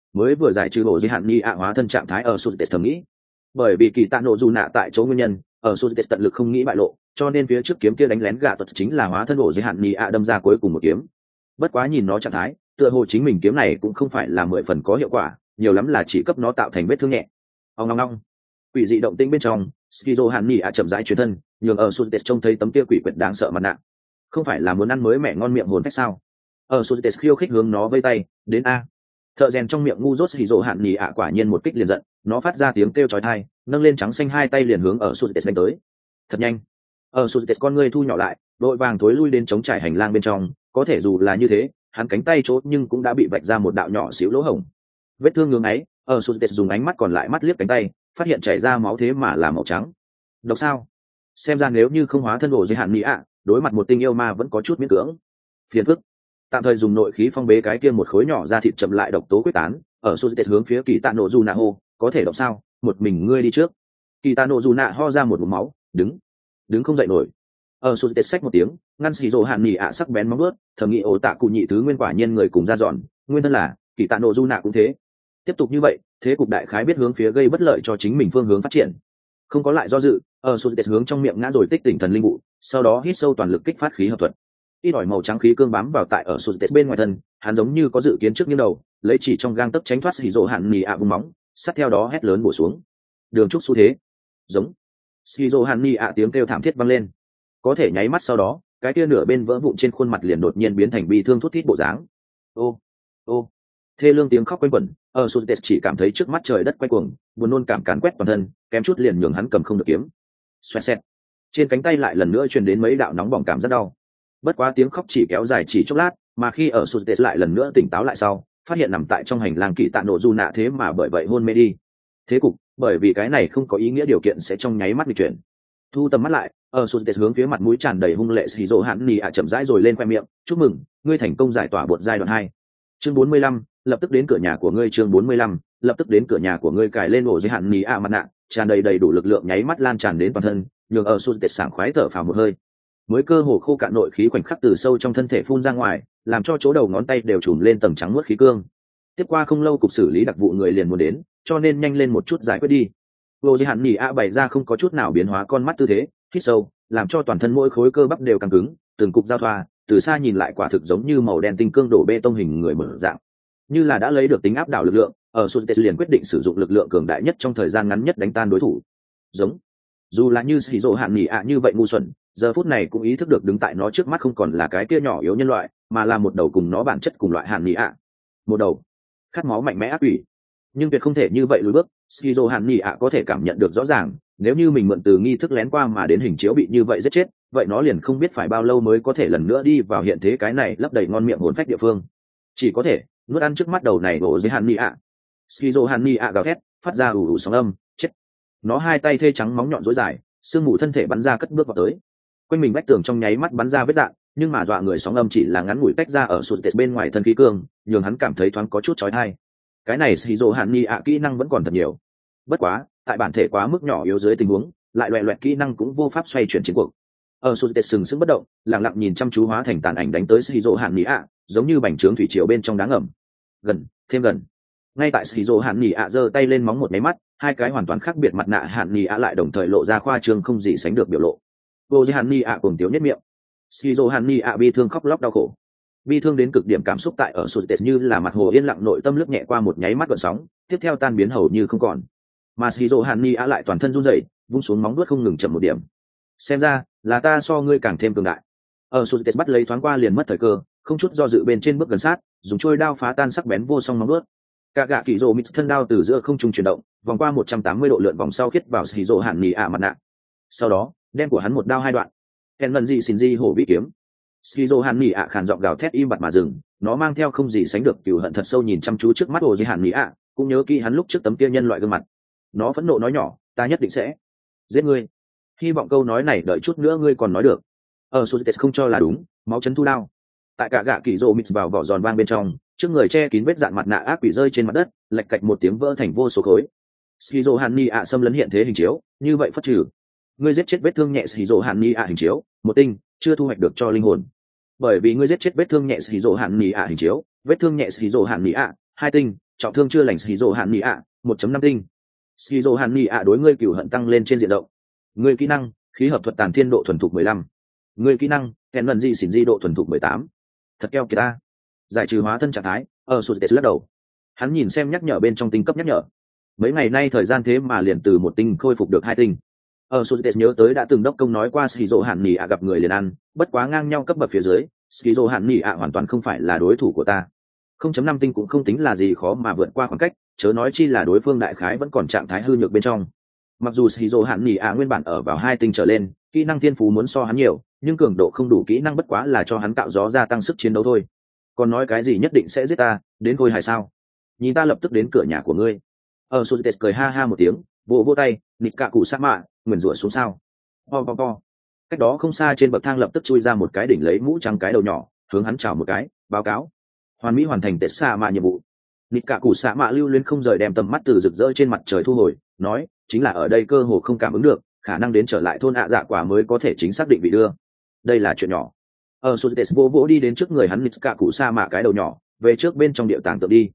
mới vừa giải trừ bộ di hạn ni ạ hóa thân trạng thái ở sụt thầm nghĩ. Bởi vì kỳ tạ nộ dù nạ tại chỗ nguyên nhân, ở sụt tận lực không nghĩ bại lộ, cho nên phía trước kiếm kia đánh lén gạ tuật chính là hóa thân bộ di hạn ni ạ đâm ra cuối cùng một kiếm. Bất quá nhìn nó trạng thái, tựa hồ chính mình kiếm này cũng không phải là 10 phần có hiệu quả, nhiều lắm là chỉ cấp nó tạo thành vết thương nhẹ. Ong ong ong. Quỷ dị động tĩnh bên trong, Skizo Hàn Nghị chậm rãi chuyển thân, nhường ở Sultes trông thấy tấm kia quỷ quyệt đáng sợ mặt nạ. Không phải là muốn ăn mới mẹ ngon miệng hồn phách sao? Ở Sultes khiêu khích hướng nó vây tay, đến a. Thợ rèn trong miệng ngu dốt Skizo Hàn Nghị quả nhiên một kích liền giận, nó phát ra tiếng kêu chói tai, nâng lên trắng xanh hai tay liền hướng ở Sultes đánh tới. Thật nhanh. Ở Sultes con ngươi thu nhỏ lại, đội vàng thối lui đến chống trải hành lang bên trong, có thể dù là như thế, hắn cánh tay chốt nhưng cũng đã bị vạch ra một đạo nhỏ xíu lỗ hổng. Vết thương ngưỡng ấy, ở Sultes dùng ánh mắt còn lại mắt liếc cánh tay, phát hiện chảy ra máu thế mà là màu trắng. Độc sao? Xem ra nếu như không hóa thân bộ dưới hạn mỹ đối mặt một tinh yêu ma vẫn có chút miễn cưỡng. Phiền phức. Tạm thời dùng nội khí phong bế cái kia một khối nhỏ ra thịt chậm lại độc tố quyết tán, ở Sultes hướng phía Kỳ Tạ Nộ Dù Nạ hô, có thể độc sao? Một mình ngươi đi trước. Kỳ Tạ Nộ Dù Nạ ho ra một ngụm máu, đứng không dậy nổi. Ở Sultes xách một tiếng, ngăn Skizo Hàn Nghị sắc bén móng vuốt, thầm nghĩ ổ tạ cụ nhị thứ nguyên quả nhiên người cùng ra dọn, nguyên thân là Kỳ Tạ Nộ Dù Nạ cũng thế. Tiếp tục như vậy, thế cục đại khái biết hướng phía gây bất lợi cho chính mình phương hướng phát triển. Không có lại do dự, ở Sultes hướng trong miệng ngã rồi tích tỉnh thần linh vụ, sau đó hít sâu toàn lực kích phát khí hợp thuật. Ít ỏi màu trắng khí cương bám vào tại ở Sultes bên ngoài thân, hắn giống như có dự kiến trước như đầu, lấy chỉ trong gang tấc tránh thoát Skizo Hàn Nghị vung móng, sát theo đó hét lớn bổ xuống. Đường trúc xu thế, giống. Skizo Hàn Nghị tiếng kêu thảm thiết vang lên. Có thể nháy mắt sau đó, cái kia nửa bên vỡ vụn trên khuôn mặt liền đột nhiên biến thành bi thương thút thít bộ dáng. Ô, thê lương tiếng khóc quanh quẩn, ở Sultes chỉ cảm thấy trước mắt trời đất quay cuồng, buồn nôn cảm càn quét toàn thân, kém chút liền nhường hắn cầm không được kiếm. Xoẹt xẹt. Trên cánh tay lại lần nữa truyền đến mấy đạo nóng bỏng cảm rất đau. Bất quá tiếng khóc chỉ kéo dài chỉ chốc lát, mà khi ở Sultes lại lần nữa tỉnh táo lại sau, phát hiện nằm tại trong hành lang Kỳ Tạ Nộ Dù Nạ thế mà bởi vậy hôn mê đi. Thế cục, bởi vì cái này không có ý nghĩa điều kiện sẽ trong nháy mắt nghịch chuyển. Thu tầm mắt lại, ở Sultes hướng phía mặt mũi tràn đầy hung lệ Skizo Hàn Nghị chậm rãi rồi lên khoe miệng, chúc mừng, ngươi thành công giải tỏa bột giai đoạn 2. Chương 45, lập tức đến cửa nhà của ngươi. Chương 45, lập tức đến cửa nhà của ngươi. Cài lên ổ dưới hạn Nghị mặt nạ, tràn đầy đủ lực lượng nháy mắt lan tràn đến toàn thân, nhường ở Sultes sảng khoái thở phào một hơi. Mới cơ hồ khô cạn nội khí khoảnh khắc từ sâu trong thân thể phun ra ngoài, làm cho chỗ đầu ngón tay đều trùm lên tầng trắng muốt khí cương. Tiếp qua không lâu cục xử lý đặc vụ người liền muốn đến, cho nên nhanh lên một chút giải quyết đi. Ổ dưới hạn Nghị bày ra không có chút nào biến hóa con mắt tư thế, hít sâu, làm cho toàn thân mỗi khối cơ bắp đều căng cứng, từng cục giao thoa, từ xa nhìn lại quả thực giống như màu đen tinh cương đổ bê tông hình người mở dạng. Như là đã lấy được tính áp đảo lực lượng, ở Sultes liền quyết định sử dụng lực lượng cường đại nhất trong thời gian ngắn nhất đánh tan đối thủ. Giống. Dù là như Skizo Hàn Nghị như vậy ngu xuẩn, giờ phút này cũng ý thức được đứng tại nó trước mắt không còn là cái kia nhỏ yếu nhân loại, mà là một đầu cùng nó bản chất cùng loại Hàn Nghị một đầu khát máu mạnh mẽ ác quỷ. Nhưng tuyệt không thể như vậy lùi bước, Skizo Hàn Nghị có thể cảm nhận được rõ ràng, nếu như mình mượn từ nghi thức lén qua mà đến hình chiếu bị như vậy giết chết, vậy nó liền không biết phải bao lâu mới có thể lần nữa đi vào hiện thế cái này lấp đầy ngon miệng hồn phách địa phương. Chỉ có thể nuốt ăn trước mắt đầu này bộ dưới Hàn Nghị Skizo Hàn Nghị gào thét, phát ra ù ù sóng âm, chết. Nó hai tay thê trắng móng nhọn rối dài, xương mù thân thể bắn ra cất bước vào tới. Quanh mình vách tường trong nháy mắt bắn ra vết rạn, nhưng mà dọa người sóng âm chỉ là ngắn ngủi tách ra ở Sultes bên ngoài thân khí cương, nhường hắn cảm thấy thoáng có chút chói tai. Cái này Skizo Hàn Nghị kỹ năng vẫn còn thật nhiều. Bất quá, tại bản thể quá mức nhỏ yếu dưới tình huống, lại loẹt kỹ năng cũng vô pháp xoay chuyển chiến cuộc. Ở Sultes sừng sững bất động, lặng lặng nhìn chăm chú hóa thành tàn ảnh đánh tới Skizo Hàn Nghị giống như bành trướng thủy triều bên trong đá ngầm. Thêm gần. Ngay tại Skizo Hàn Nghị giơ tay lên móng một máy mắt, hai cái hoàn toàn khác biệt mặt nạ Hàn Nghị lại đồng thời lộ ra khoa trương không gì sánh được biểu lộ. Vô Hàn Nghị cùng tiếu nhất miệng. Skizo Hàn Nghị bi thương khóc lóc đau khổ. Bi thương đến cực điểm cảm xúc tại ở Sultes như là mặt hồ yên lặng nội tâm lướt nhẹ qua một nháy mắt gợn sóng, tiếp theo tan biến hầu như không còn. Mà Skizo Hàn Nghị lại toàn thân run rẩy, vung xuống móng vuốt không ngừng chậm một điểm. Xem ra là ta so ngươi càng thêm cường đại. Ở Sultes bắt lấy thoáng qua liền mất thời cơ, không chút do dự bên trên bước gần sát, dùng trôi đao phá tan sắc bén vô song móng vuốt. Cả gạ kỳ rồ mít thân đao từ giữa không trung chuyển động, vòng qua 180 độ lượn vòng sau khiết vào Skizo Hàn Nghị mặt nạ. Sau đó, đem của hắn một đao hai đoạn. Ken lần gì xin gì hổ vĩ kiếm. Skizo Hàn Nghị khàn giọng gào thét im bặt mà dừng, nó mang theo không gì sánh được cừu hận thật sâu nhìn chăm chú trước mắt Hồ Di Hàn Nghị cũng nhớ kỹ hắn lúc trước tấm kia nhân loại gương mặt. Nó phẫn nộ nói nhỏ, ta nhất định sẽ giết ngươi. Hy vọng câu nói này đợi chút nữa ngươi còn nói được. Ở Sultes không cho là đúng, máu chấn thu đao. Tại cả gạ kỳ rồ mít vào vỏ giòn vang bên trong, trước người che kín vết dạn mặt nạ ác quỷ rơi trên mặt đất, lạch cạch một tiếng vỡ thành vô số khối. Skizo Hàn Nghị xâm lấn hiện thế hình chiếu, như vậy phất trừ. Ngươi giết chết vết thương nhẹ Skizo Hàn Nghị hình chiếu, một tinh, chưa thu hoạch được cho linh hồn. Bởi vì ngươi giết chết vết thương nhẹ Skizo Hàn Nghị hình chiếu, vết thương nhẹ Skizo Hàn Nghị hai tinh, trọng thương chưa lành shizu hạn nhị ạ 1.5 tinh. Shizu hạn nhị ạ đối ngươi cửu hận tăng lên trên diện rộng. Ngươi kỹ năng khí hợp thuật tàn thiên độ thuần thục 15. Ngươi kỹ năng hẹn lần di xỉn di độ thuần thục 18. Thật keo kiệt ta. Giải trừ hóa thân trạng thái sụt lắc đầu. Hắn nhìn xem nhắc nhở bên trong tinh cấp nhắc nhở, mấy ngày nay thời gian thế mà liền từ 1 tinh khôi phục được 2 tinh. Sụt nhớ tới đã từng đốc công nói qua shizu hạn nhị ạ gặp người liền ăn, bất quá ngang nhau cấp bậc phía dưới, shizu hạn nhị ạ hoàn toàn không phải là đối thủ của ta. 0.5 tinh cũng không tính là gì khó mà vượt qua khoảng cách, chớ nói chi là đối phương đại khái vẫn còn trạng thái hư nhược bên trong. Mặc dù shizu hạn nhị ạ nguyên bản ở vào 2 tinh trở lên, kỹ năng thiên phú muốn so hắn nhiều, nhưng cường độ không đủ, kỹ năng bất quá là cho hắn tạo gió gia tăng sức chiến đấu thôi. Còn nói cái gì nhất định sẽ giết ta, đến thôi hay sao? Nhìn ta lập tức đến cửa nhà của ngươi. Sụt cười ha ha một tiếng, vỗ tay, nịt cả cụ sa mạ, nguyền rủa xuống sao. Po. Cách đó không xa trên bậc thang lập tức chui ra một cái đỉnh lấy mũ trắng cái đầu nhỏ, hướng hắn chào một cái, báo cáo hoàn mỹ hoàn thành tết sa mạ nhiệm vụ. Nịt cả cụ sa mạ lưu luyến không rời đem tầm mắt từ rực rỡ trên mặt trời thu hồi, nói chính là ở đây cơ hồ không cảm ứng được, khả năng đến trở lại thôn dạ quả mới có thể chính xác định vị đưa. Đây là chuyện nhỏ. Sụt vỗ đi đến trước người hắn, nịt cả cụ sa mạ cái đầu nhỏ về trước bên trong địa tàng tượng đi.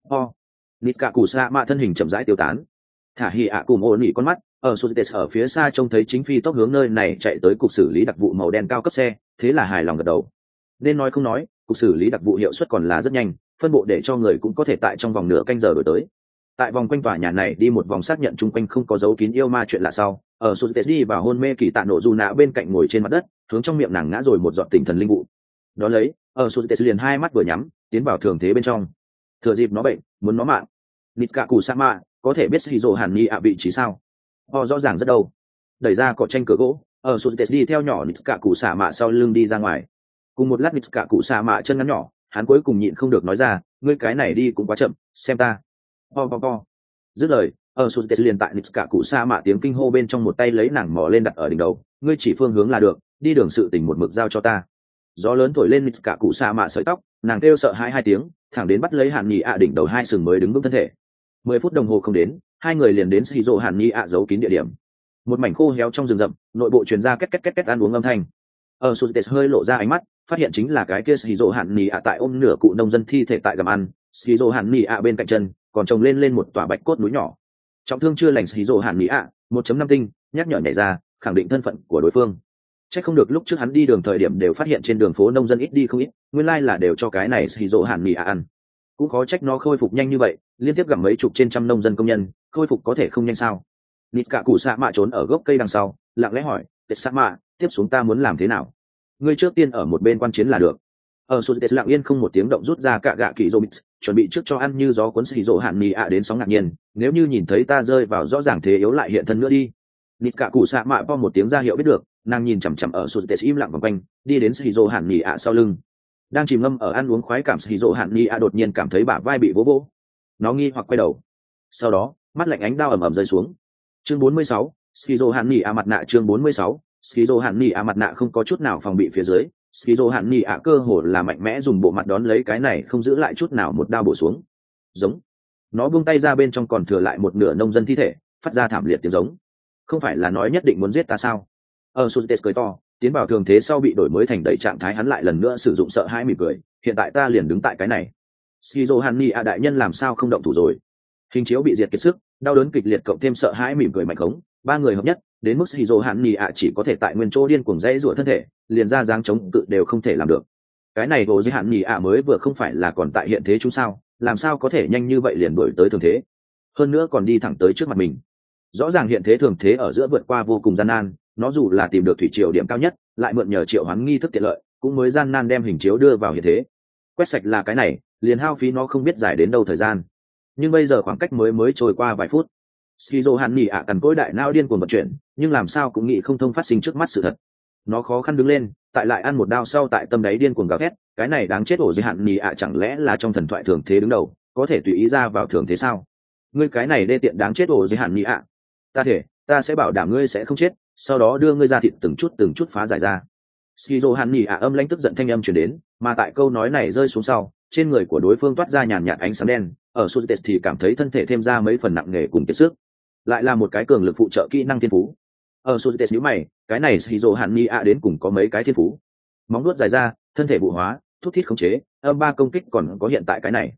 Nịt cả cụ sa mạ thân hình chậm rãi tiêu tán. Thả hỉ ạ cùng ổn nỉ con mắt, sụt ở phía xa trông thấy chính phi tốc hướng nơi này chạy tới cục xử lý đặc vụ màu đen cao cấp xe, thế là hài lòng gật đầu. Nên nói không nói, cục xử lý đặc vụ hiệu suất còn là rất nhanh, phân bộ để cho người cũng có thể tại trong vòng nửa canh giờ đổi tới. Tại vòng quanh tòa nhà này đi một vòng xác nhận chung quanh không có dấu kín yêu ma chuyện lạ sau, sụt đi vào hôn mê kỳ tạ nổ dù nạ bên cạnh ngồi trên mặt đất, hướng trong miệng nàng ngã rồi một giọt tinh thần linh vụ. Đó lấy, sụt liền hai mắt vừa nhắm, tiến vào thường thế bên trong. Thừa dịp nó bệnh, muốn nó mạng. Nịt cả cụ sa mạ có thể biết shizu hàn ni ạ vị trí sao? Rõ ràng rất đâu. Đẩy ra cỏ tranh cửa gỗ, sụt đi theo nhỏ nịt cả cụ sa mạ sau lưng đi ra ngoài. Cùng một lát nịt cả cụ sa mạ chân ngắn nhỏ, hắn cuối cùng nhịn không được nói ra, ngươi cái này đi cũng quá chậm, xem ta. Po. Dứt lời, sụt liền tại nịt cả cụ sa mạ tiếng kinh hô bên trong một tay lấy nàng mò lên đặt ở đỉnh đầu, ngươi chỉ phương hướng là được, đi đường sự tình một mực giao cho ta. Gió lớn thổi lên nịt cả cụ sa mạ sợi tóc, nàng kêu sợ hai tiếng, thẳng đến bắt lấy hàn nhị ạ đỉnh đầu hai sừng mới đứng vững thân thể. 10 phút đồng hồ không đến, hai người liền đến shizu hàn nhị ạ giấu kín địa điểm. Một mảnh khô héo trong rừng rậm, nội bộ truyền ra két két ăn uống âm thanh. Sụt hơi lộ ra ánh mắt, phát hiện chính là cái kia shizu hàn nhị ạ tại ôm nửa cụ nông dân thi thể tại gặm ăn. Shizu hàn nhị ạ bên cạnh chân còn trồng lên một tòa bạch cốt núi nhỏ. Trọng thương chưa lành shizu hàn nhị ạ 1.5 tinh, nhắc nhở nhảy ra, khẳng định thân phận của đối phương. Chắc không được lúc trước hắn đi đường thời điểm đều phát hiện trên đường phố nông dân ít đi không ít, nguyên lai là đều cho cái này shizu hàn nhị ạ ăn. Cũng khó trách nó khôi phục nhanh như vậy, liên tiếp gặp mấy chục trên trăm nông dân công nhân, khôi phục có thể không nhanh sao? Nịt cả cụ xạ mạ trốn ở gốc cây đằng sau, lặng lẽ hỏi, tết xạ mạ, tiếp xuống ta muốn làm thế nào? Ngươi trước tiên ở một bên quan chiến là được. Sụt tết lặng yên không một tiếng động rút ra cả gạ kỳ Zomix, chuẩn bị trước cho ăn như gió cuốn shizu hạn nhị ạ đến sóng ngạc nhiên, nếu như nhìn thấy ta rơi vào rõ ràng thế yếu lại hiện thân nữa đi. Nịt cả cụ xạ mạ po một tiếng ra hiệu biết được, nàng nhìn chằm chằm ở sụt tết im lặng vòng quanh, đi đến shizu hạn nhị ạ sau lưng. Đang chìm ngâm ở ăn uống khoái cảm shizu hạn nhị ạ đột nhiên cảm thấy bả vai bị vỗ. Nó nghi hoặc quay đầu, sau đó mắt lạnh ánh đao ầm rơi xuống. Chương 46, shizu hạn nhị ạ mặt nạ. Chương 46, shizu hạn nhị ạ mặt nạ không có chút nào phòng bị phía dưới, shizu hạn nhị ạ cơ hồ là mạnh mẽ dùng bộ mặt đón lấy cái này không giữ lại chút nào một đao bổ xuống. Giống. Nó buông tay ra, bên trong còn thừa lại một nửa nông dân thi thể, phát ra thảm liệt tiếng giống. Không phải là nói nhất định muốn giết ta sao? Sutes cười to, tiến vào thường thế sau bị đổi mới thành đầy trạng thái, hắn lại lần nữa sử dụng sợ hãi mỉm cười, hiện tại ta liền đứng tại cái này. Shizu Hanni a đại nhân làm sao không động thủ rồi? Hình chiếu bị diệt kiệt sức, đau đớn kịch liệt cộng thêm sợ hãi mỉm cười mạnh khống, ba người hợp nhất, đến mức Shizu Hanni a chỉ có thể tại nguyên chỗ điên cuồng dãy rủa thân thể, liền ra dáng chống cự đều không thể làm được. Cái này Vô Di Hanni a mới vừa không phải là còn tại hiện thế chúng sao, làm sao có thể nhanh như vậy liền đuổi tới thường thế? Hơn nữa còn đi thẳng tới trước mặt mình. Rõ ràng hiện thế thường thế ở giữa vượt qua vô cùng gian nan, nó dù là tìm được thủy triều điểm cao nhất, lại mượn nhờ triệu hoán nghi thức tiện lợi, cũng mới gian nan đem hình chiếu đưa vào hiện thế. Quét sạch là cái này, liền hao phí nó không biết dài đến đâu thời gian. Nhưng bây giờ khoảng cách mới trôi qua vài phút. Shizu Hanni ạ cằn cỗi đại não điên cuồng vận chuyển, nhưng làm sao cũng nghĩ không thông phát sinh trước mắt sự thật. Nó khó khăn đứng lên, tại lại ăn một đao sau tại tâm đáy điên cuồng gào thét, cái này đáng chết. Ổ Di Hanni ạ chẳng lẽ là trong thần thoại thường thế đứng đầu, có thể tùy ý ra vào thường thế sao? Ngươi cái này đê tiện đáng chết Ổ Di Hanni ạ. Ta thể, ta sẽ bảo đảm ngươi sẽ không chết, sau đó đưa ngươi ra thịt từng chút phá giải ra. Shizu Hanni ạ âm lãnh tức giận thanh âm truyền đến, mà tại câu nói này rơi xuống sau, trên người của đối phương toát ra nhàn nhạt ánh sáng đen, ở Sutet thì cảm thấy thân thể thêm ra mấy phần nặng nề cùng kiệt sức. Lại là một cái cường lực phụ trợ kỹ năng thiên phú. Ở Sutet nhíu mày, cái này Shizu Hanni ạ đến cùng có mấy cái thiên phú. Móng vuốt dài ra, thân thể vụ hóa, thút thít khống chế, âm ba công kích còn có hiện tại cái này.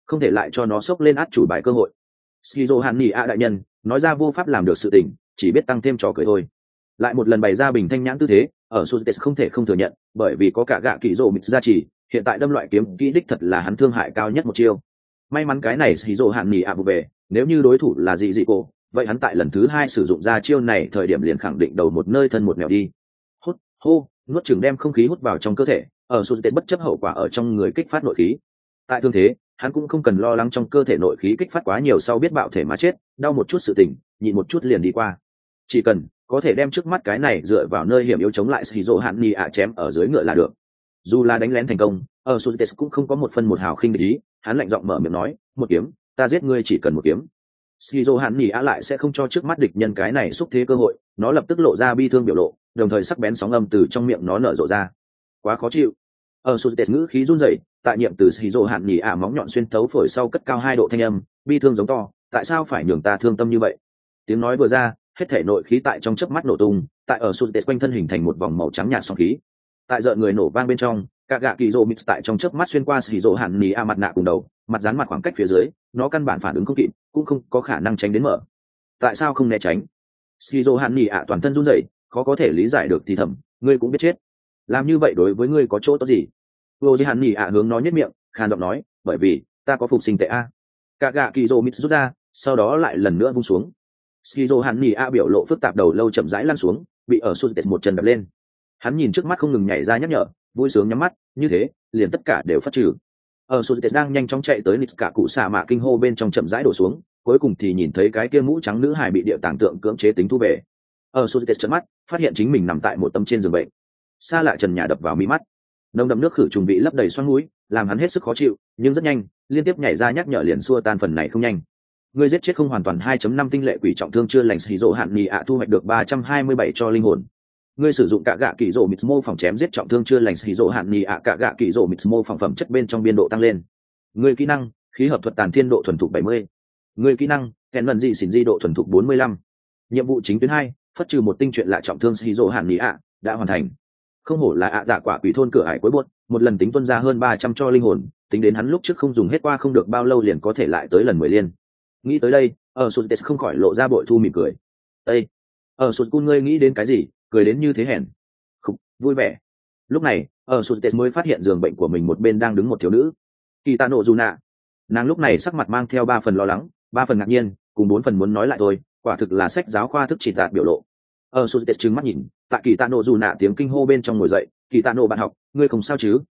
không thể lại cho nó xốc lên át chủ bài cơ hội. Skizo hạn nhỉ đại nhân nói ra vô pháp làm được sự tình, chỉ biết tăng thêm trò cười thôi. Lại một lần bày ra bình thanh nhãn tư thế, ở Suzuki không thể không thừa nhận, bởi vì có cả gạ kỳ rồ mịt gia trì, hiện tại đâm loại kiếm kỹ đích thật là hắn thương hại cao nhất một chiêu. May mắn cái này Skizo hạn nhỉ vụ về, nếu như đối thủ là dị cổ, vậy hắn tại lần thứ 2 sử dụng ra chiêu này thời điểm liền khẳng định đầu một nơi thân một mèo đi. Hút, hô, nuốt chửng đem không khí hút vào trong cơ thể, ở Suzuki bất chấp hậu quả ở trong người kích phát nội khí. Tại thương thế, hắn cũng không cần lo lắng trong cơ thể nội khí kích phát quá nhiều sau biết bạo thể mà chết, đau một chút sự tỉnh, nhịn một chút liền đi qua. Chỉ cần có thể đem trước mắt cái này dựa vào nơi hiểm yếu chống lại Shizuo hạn nhỉ chém ở dưới ngựa là được. Dù là đánh lén thành công, ở Suzuki cũng không có một phân một hào khinh địch ý, hắn lạnh giọng mở miệng nói, một kiếm, ta giết ngươi chỉ cần một kiếm. Shizuo hạn nhỉ lại sẽ không cho trước mắt địch nhân cái này xúc thế cơ hội, nó lập tức lộ ra bi thương biểu lộ, đồng thời sắc bén sóng âm từ trong miệng nó nở rộ ra. Quá khó chịu. Ở Suzuki ngữ khí run rẩy, tại nhiệm từ Shizuo hạn nhỉ móng nhọn xuyên thấu phổi sau cất cao 2 độ thanh âm, bi thương giống to, tại sao phải nhường ta thương tâm như vậy? Tiếng nói vừa ra, hết thể nội khí tại trong chớp mắt nổ tung, tại ở Suzuki quanh thân hình thành một vòng màu trắng nhạt sóng khí. Tại rợn người nổ vang bên trong, cả gạ kỳ rồ mít tại trong chớp mắt xuyên qua Shizuo hạn nhỉ mặt nạ cùng đầu, mặt dán mặt khoảng cách phía dưới, nó căn bản phản ứng không kịp, cũng không có khả năng tránh đến mở. Tại sao không né tránh? Shizuo hạn nhỉ toàn thân run rẩy, khó có thể lý giải được thì thầm, ngươi cũng biết chết. Làm như vậy đối với ngươi có chỗ tốt gì? Vô Hạn nhỉ hướng nó nhếch miệng, khan giọng nói, bởi vì ta có phục sinh tệ a. Cả gạ kỳ rồ mít rút ra, sau đó lại lần nữa vung xuống. Shizuo hạn nhỉ biểu lộ phức tạp đầu lâu chậm rãi lăn xuống, bị ở Suzuki một chân đập lên. Hắn nhìn trước mắt không ngừng nhảy ra nhắc nhở, vui sướng nhắm mắt, như thế, liền tất cả đều phát trừ. Ở Suzuki đang nhanh chóng chạy tới Nitsuka cụ xạ mạ kinh hô bên trong chậm rãi đổ xuống, cuối cùng thì nhìn thấy cái kia mũ trắng nữ hài bị địa tàng tượng cưỡng chế tính thu về. Ở Suzuki trợn mắt, phát hiện chính mình nằm tại một tấm trên giường bệnh. Xa lạ trần nhà đập vào mi mắt, nồng đậm nước khử trùng bị lấp đầy xoắn mũi, làm hắn hết sức khó chịu, nhưng rất nhanh, liên tiếp nhảy ra nhắc nhở liền xua tan phần này không nhanh. Ngươi giết chết không hoàn toàn 2.5 tinh lệ quỷ trọng thương chưa lành Shizuo hạn nhỉ thu hoạch được 327 cho linh hồn. Ngươi sử dụng cả gạ kỳ rồ mít mô phòng chém giết trọng thương chưa lành Shizuo hạn nhỉ cả gạ kỳ rồ mít mô phòng phẩm chất bên trong biên độ tăng lên. Ngươi kỹ năng, khí hợp thuật tàn thiên độ thuần thục 70. Ngươi kỹ năng, kèn lần dị xỉn di độ thuần thục 45. Nhiệm vụ chính tuyến 2, phất trừ một tinh chuyện lạ trọng thương Shizuo hạn nhỉ đã hoàn thành. Không hổ là dạ quả quỷ thôn cửa ải cuối buốt, một lần tính tuân ra hơn 300 cho linh hồn, tính đến hắn lúc trước không dùng hết qua không được bao lâu liền có thể lại tới lần 10 liên. Nghĩ tới đây, ở Suzuki không khỏi lộ ra bội thu mỉm cười. Ê, ở Suzuki ngươi nghĩ đến cái gì, cười đến như thế hèn. Khục, vui vẻ. Lúc này, ở Suzuki mới phát hiện giường bệnh của mình một bên đang đứng một thiếu nữ. Kitano Juna. Nàng lúc này sắc mặt mang theo 3 phần lo lắng, 3 phần ngạc nhiên, cùng 4 phần muốn nói lại thôi, quả thực là sách giáo khoa thức chỉ đạt biểu lộ. Ở Suzuki trừng mắt nhìn, tại Kitano Juna tiếng kinh hô bên trong ngồi dậy, Kitano bạn học, ngươi không sao chứ?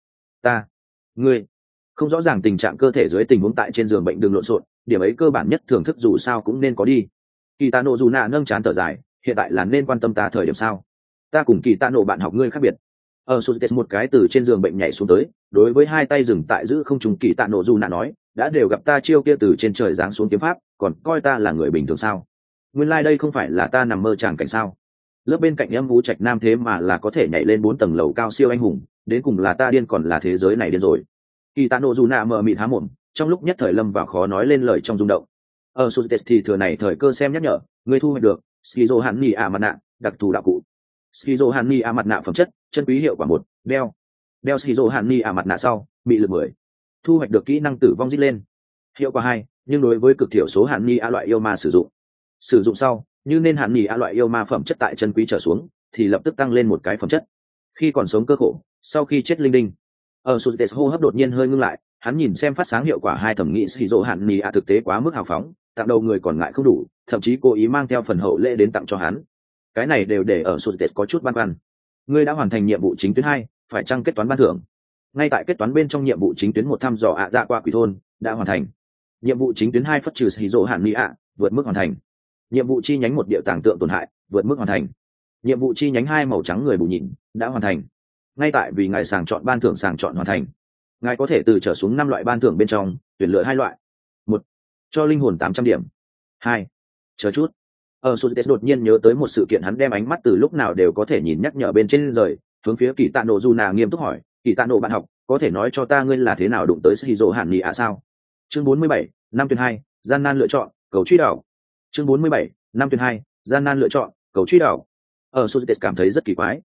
Ngươi. Không rõ ràng tình trạng cơ thể dưới tình huống tại trên giường bệnh đừng lộn xộn, điểm ấy cơ bản nhất thưởng thức dù sao cũng nên có đi. Kitano Juna nâng chán thở dài, hiện tại là nên quan tâm ta thời điểm sao? Ta cùng Kitano bạn học ngươi khác biệt. Ở Suzuki một cái từ trên giường bệnh nhảy xuống tới, đối với 2 tay dừng tại giữ không trùng Kitano Juna nói, đã đều gặp ta chiêu kia từ trên trời giáng xuống kiếm pháp, còn coi ta là người bình thường sao? Nguyên lai đây không phải là ta nằm mơ tràng cảnh sao? Lớp bên cạnh em vũ trạch nam thế mà là có thể nhảy lên 4 tầng lầu cao siêu anh hùng, đến cùng là ta điên còn là thế giới này điên rồi. Kitano Juna mờ mịt há mồm, trong lúc nhất thời lâm vào khó nói lên lời trong rung động. Ở Suzuki thì thừa này thời cơ xem nhắc nhở, người thu hoạch được Shizuo hạn nhỉ mặt nạ, đặc thù đạo cụ. Shizuo hạn nhỉ mặt nạ phẩm chất, chân quý hiệu quả 1, đeo Shizuo hạn nhỉ mặt nạ sau, bị lực 10. Thu hoạch được kỹ năng tử vong rít lên. Hiệu quả 2, nhưng đối với cực thiểu số hạn nhỉ loại yêu ma sử dụng sau, như nên hạn nhỉ loại yêu ma phẩm chất tại chân quý trở xuống, thì lập tức tăng lên một cái phẩm chất. Khi còn sống cơ khổ, sau khi chết linh đinh. Ở Suzuki hô hấp đột nhiên hơi ngưng lại, hắn nhìn xem phát sáng hiệu quả 2 thẩm nghĩ Shizuo hạn nhỉ thực tế quá mức hào phóng, tặng đầu người còn ngại không đủ, thậm chí cố ý mang theo phần hậu lễ đến tặng cho hắn. Cái này đều để ở Suzuki có chút băn khoăn. Ngươi đã hoàn thành nhiệm vụ chính tuyến 2, phải chăng kết toán ban thưởng? Ngay tại kết toán bên trong nhiệm vụ chính tuyến 1 thăm dò dạ qua quỷ thôn đã hoàn thành. Nhiệm vụ chính tuyến 2 phất trừ Shizuo hạn nhỉ vượt mức hoàn thành. Nhiệm vụ chi nhánh 1 địa tàng tượng tổn hại vượt mức hoàn thành. Nhiệm vụ chi nhánh 2 màu trắng người bù nhìn đã hoàn thành. Ngay tại vì ngài sàng chọn ban thưởng sàng chọn hoàn thành, ngài có thể từ trở xuống 5 loại ban thưởng bên trong tuyển lựa 2 loại. 1, cho linh hồn 800 điểm. 2, chờ chút. Ở Suzuki đột nhiên nhớ tới một sự kiện, hắn đem ánh mắt từ lúc nào đều có thể nhìn nhắc nhở bên trên rời, hướng phía Kitano Juna nghiêm túc hỏi, Kitano bạn học, có thể nói cho ta ngươi là thế nào đụng tới Shizuo hạn nhỉ sao? Chương 47, năm tuyển 2, gian nan lựa chọn, cầu truy đảo. Chương 47, năm tuyển 2, gian nan lựa chọn, cầu truy đảo. Ở Suzuki cảm thấy rất kỳ quái.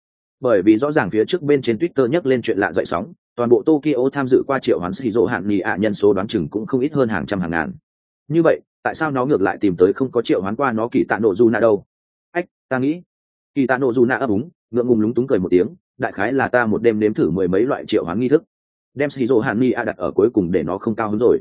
bởi vì rõ ràng phía trước bên trên Twitter nhắc lên chuyện lạ dậy sóng, toàn bộ Tokyo tham dự qua triệu hoán Shizuo hạn nhì ạ nhân số đoán chừng cũng không ít hơn hàng trăm hàng ngàn. Như vậy, tại sao nó ngược lại tìm tới không có triệu hoán qua nó Kỳ Tạ Nộ Dù Nạ đâu? Ách, ta nghĩ. Kỳ Tạ Nộ Dù Nạ ấp úng, ngượng ngùng lúng túng cười một tiếng, đại khái là ta một đêm nếm thử mười mấy loại triệu hoán nghi thức, đem Shizuo hạn nhì ạ đặt ở cuối cùng để nó không cao hứng rồi.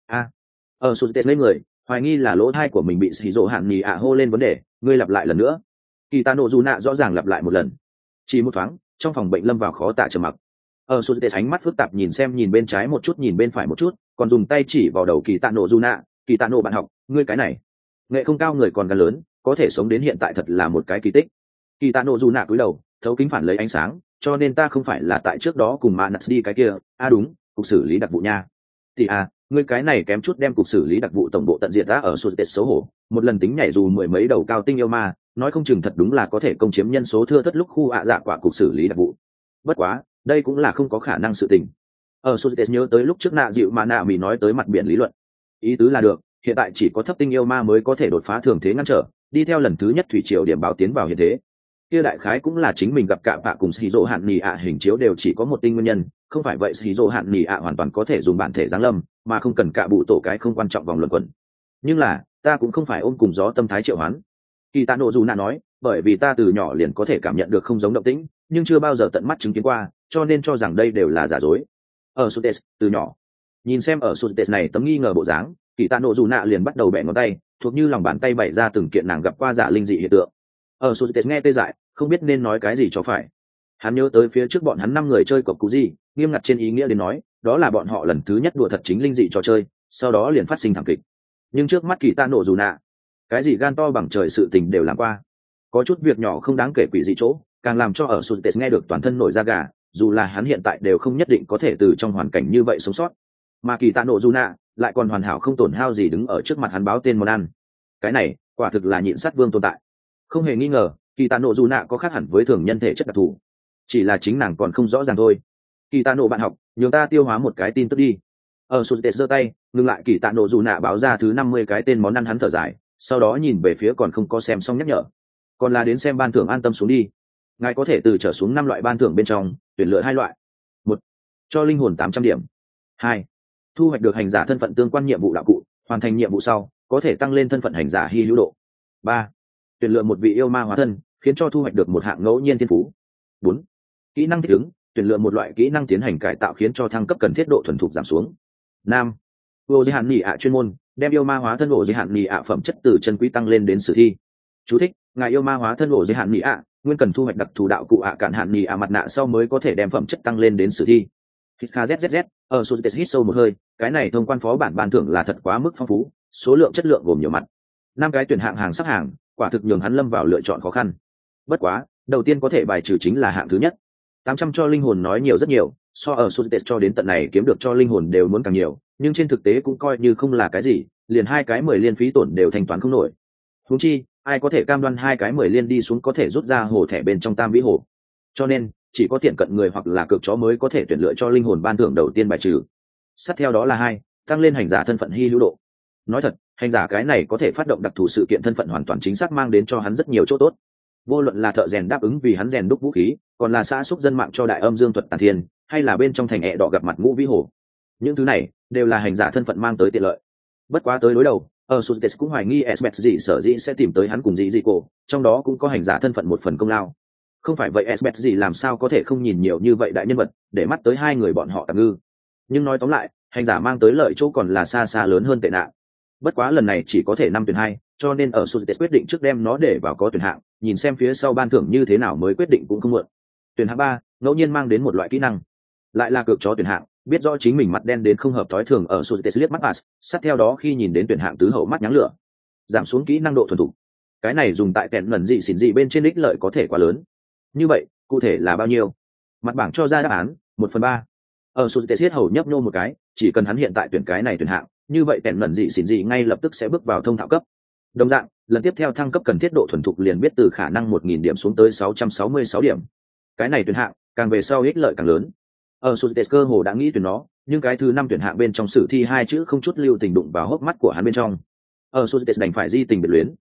Ở sụt tệ lên người, hoài nghi là lỗ tai của mình bị Shizuo hạn nhì ạ hô lên vấn đề, ngươi lặp lại lần nữa. Kỳ Tạ Nộ Dù Nạ rõ ràng lặp lại một lần. Chỉ một thoáng, trong phòng bệnh lâm vào khó tả trầm mặc. Ở sụt tệ ánh mắt phức tạp nhìn bên trái một chút nhìn bên phải một chút, còn dùng tay chỉ vào đầu Kỳ Tạ Nộ Dù Nạ, Kỳ Tạ Nộ bạn học, ngươi cái này, nghệ không cao người còn gan lớn, có thể sống đến hiện tại thật là một cái kỳ tích. Kỳ Tạ Nộ Dù Nạ cúi đầu, thấu kính phản lấy ánh sáng, cho nên ta không phải là tại trước đó cùng mà nặt đi cái kia, đúng, cục xử lý đặc vụ nha. Thì ngươi cái này kém chút đem cục xử lý đặc vụ tổng bộ tận diệt ta ở sụt tệ xấu hổ, một lần tính nhảy dù mười mấy đầu cao tinh yêu ma, nói không chừng thật đúng là có thể công chiếm nhân số thưa thất lúc khu dạ quả cục xử lý đặc vụ. Bất quá, đây cũng là không có khả năng sự tình. Ở Suzuki nhớ tới lúc trước nạ dịu mà nạ mì nói tới mặt biển lý luận, ý tứ là được, hiện tại chỉ có thấp tinh yêu ma mới có thể đột phá thường thế ngăn trở, đi theo lần thứ nhất thủy triều điểm báo tiến vào hiện thế. Kia đại khái cũng là chính mình gặp cả bạ cùng Shizuo hạn nhì ạ hình chiếu đều chỉ có một tinh nguyên nhân, không phải vậy Shizuo hạn nhì ạ hoàn toàn có thể dùng bản thể giáng lâm, mà không cần cả bụ tổ cái không quan trọng vòng luẩn quẩn. Nhưng là, ta cũng không phải ôm cùng gió tâm thái triệu hoán. Kỳ Tạ Nộ Dù Nạ nói, bởi vì ta từ nhỏ liền có thể cảm nhận được không giống động tĩnh, nhưng chưa bao giờ tận mắt chứng kiến qua, cho nên cho rằng đây đều là giả dối. Ở Sutes, từ nhỏ, nhìn xem ở Sutes này tấm nghi ngờ bộ dáng, Kỳ Tạ Nộ Dù Nạ liền bắt đầu bẻ ngón tay, thuộc như lòng bàn tay bày ra từng kiện nàng gặp qua giả linh dị hiện tượng. Ở Sutes nghe tê dại, không biết nên nói cái gì cho phải. Hắn nhớ tới phía trước bọn hắn 5 người chơi cọc cú gì, nghiêm ngặt trên ý nghĩa đến nói, đó là bọn họ lần thứ nhất đùa thật chính linh dị trò chơi, sau đó liền phát sinh thảm kịch. Nhưng trước mắt Kỳ Tạ Nộ Dù Nạ, cái gì gan to bằng trời sự tình đều làm qua, có chút việc nhỏ không đáng kể quỷ dị chỗ, càng làm cho ở Sutes nghe được toàn thân nổi da gà, dù là hắn hiện tại đều không nhất định có thể từ trong hoàn cảnh như vậy sống sót. Mà Kỳ Tạ Nộ Dù Nạ lại còn hoàn hảo không tổn hao gì đứng ở trước mặt hắn báo tên món ăn. Cái này quả thực là nhịn sát vương tồn tại. Không hề nghi ngờ, Kỳ Tạ Nộ Dù Nạ có khác hẳn với thường nhân thể chất đặc thù, chỉ là chính nàng còn không rõ ràng thôi. Kỳ Tạ Nộ bạn học, nhường ta tiêu hóa một cái tin tức đi. Ở Sutes giơ tay ngừng lại Kỳ Tạ Nộ Dù Nạ báo ra thứ 50 cái tên món ăn, hắn thở dài, sau đó nhìn về phía còn không có xem xong nhắc nhở, còn là đến xem ban thưởng an tâm xuống đi. Ngài có thể từ trở xuống 5 loại ban thưởng bên trong tuyển lựa 2 loại. 1. Cho linh hồn 800 điểm. 2. Thu hoạch được hành giả thân phận tương quan nhiệm vụ đạo cụ, hoàn thành nhiệm vụ sau có thể tăng lên thân phận hành giả hy hữu độ. 3. Tuyển lựa một vị yêu ma hóa thân, khiến cho thu hoạch được một hạng ngẫu nhiên thiên phú. 4. Kỹ năng thích ứng, tuyển lựa một loại kỹ năng tiến hành cải tạo khiến cho thăng cấp cần thiết độ thuần thục giảm xuống. 5. Vô giới hạn nhị ạ chuyên môn, đem yêu ma hóa thân bộ giới hạn nhị ạ phẩm chất từ chân quý tăng lên đến sử thi. Chú thích: ngài yêu ma hóa thân bộ giới hạn nhị ạ nguyên cần thu hoạch đặc thù đạo cụ cản hạn nhị ạ mặt nạ sau mới có thể đem phẩm chất tăng lên đến sử thi. KZZZ, ở Sutes hít sâu một hơi, cái này thông quan phó bản ban thưởng là thật quá mức phong phú, số lượng chất lượng gồm nhiều mặt. 5 cái tuyển hạng hàng sắp hàng, quả thực nhường hắn lâm vào lựa chọn khó khăn. Bất quá, đầu tiên có thể bài trừ chính là hạng thứ nhất. 800 cho linh hồn nói nhiều rất nhiều, so ở Sutes cho đến tận này kiếm được cho linh hồn đều muốn càng nhiều, nhưng trên thực tế cũng coi như không là cái gì, liền 2 cái 10 liên phí tổn đều thanh toán không nổi. Huống chi, ai có thể cam đoan 2 cái 10 liên đi xuống có thể rút ra hồ thẻ bên trong tam vĩ hồ. Cho nên, chỉ có tiện cận người hoặc là cược chó mới có thể tuyển lựa cho linh hồn ban thưởng đầu tiên bài trừ. Sát theo đó là 2, tăng lên hành giả thân phận hy hữu độ. Nói thật, hành giả cái này có thể phát động đặc thù sự kiện thân phận hoàn toàn chính xác mang đến cho hắn rất nhiều chỗ tốt. Vô luận là thợ rèn đáp ứng vì hắn rèn đúc vũ khí, còn là xã xúc dân mạng cho đại âm dương thuật tàn thiên, hay là bên trong thành ẹ đỏ gặp mặt ngũ vĩ hồ. Những thứ này đều là hành giả thân phận mang tới tiện lợi. Bất quá tới đối đầu, ở Sutes cũng hoài nghi Esbet gì sở dĩ sẽ tìm tới hắn cùng gì cổ, trong đó cũng có hành giả thân phận một phần công lao. Không phải vậy Esbet gì làm sao có thể không nhìn nhiều như vậy đại nhân vật, để mắt tới 2 người bọn họ tạm ngư. Nhưng nói tóm lại, hành giả mang tới lợi chỗ còn là xa xa lớn hơn tệ nạn. Bất quá lần này chỉ có thể 5 tuyển 2, cho nên ở Sutes quyết định trước đem nó để vào có tuyển hạng, nhìn xem phía sau ban thưởng như thế nào mới quyết định cũng không muộn. Tuyển hạng 3, ngẫu nhiên mang đến một loại kỹ năng. Lại là cược chó tuyển hạng, biết rõ chính mình mặt đen đến không hợp thói thường ở Sutes liếc mắt pass, sát theo đó khi nhìn đến tuyển hạng tứ hậu mắt nháng lửa, giảm xuống kỹ năng độ thuần thục. Cái này dùng tại kẹn ngẩn dị xỉn dị bên trên ích lợi có thể quá lớn. Như vậy, cụ thể là bao nhiêu? Mặt bảng cho ra đáp án, 1/3. Ở Sutes thiết hầu nhấp nhô một cái, chỉ cần hắn hiện tại tuyển cái này tuyển hạng, như vậy kẹn ngẩn dị xỉn dị ngay lập tức sẽ bước vào thông thạo cấp. Đồng dạng, lần tiếp theo thăng cấp cần thiết độ thuần thục liền biết từ khả năng 1000 điểm xuống tới 666 điểm. Cái này tuyển hạng, càng về sau ích lợi càng lớn. Ở Sutes cơ hồ đã nghĩ tuyển nó, nhưng cái thứ 5 tuyển hạng bên trong sử thi 2 chữ không chút lưu tình đụng vào hốc mắt của hắn bên trong. Ở Sutes đành phải di tình biệt luyến.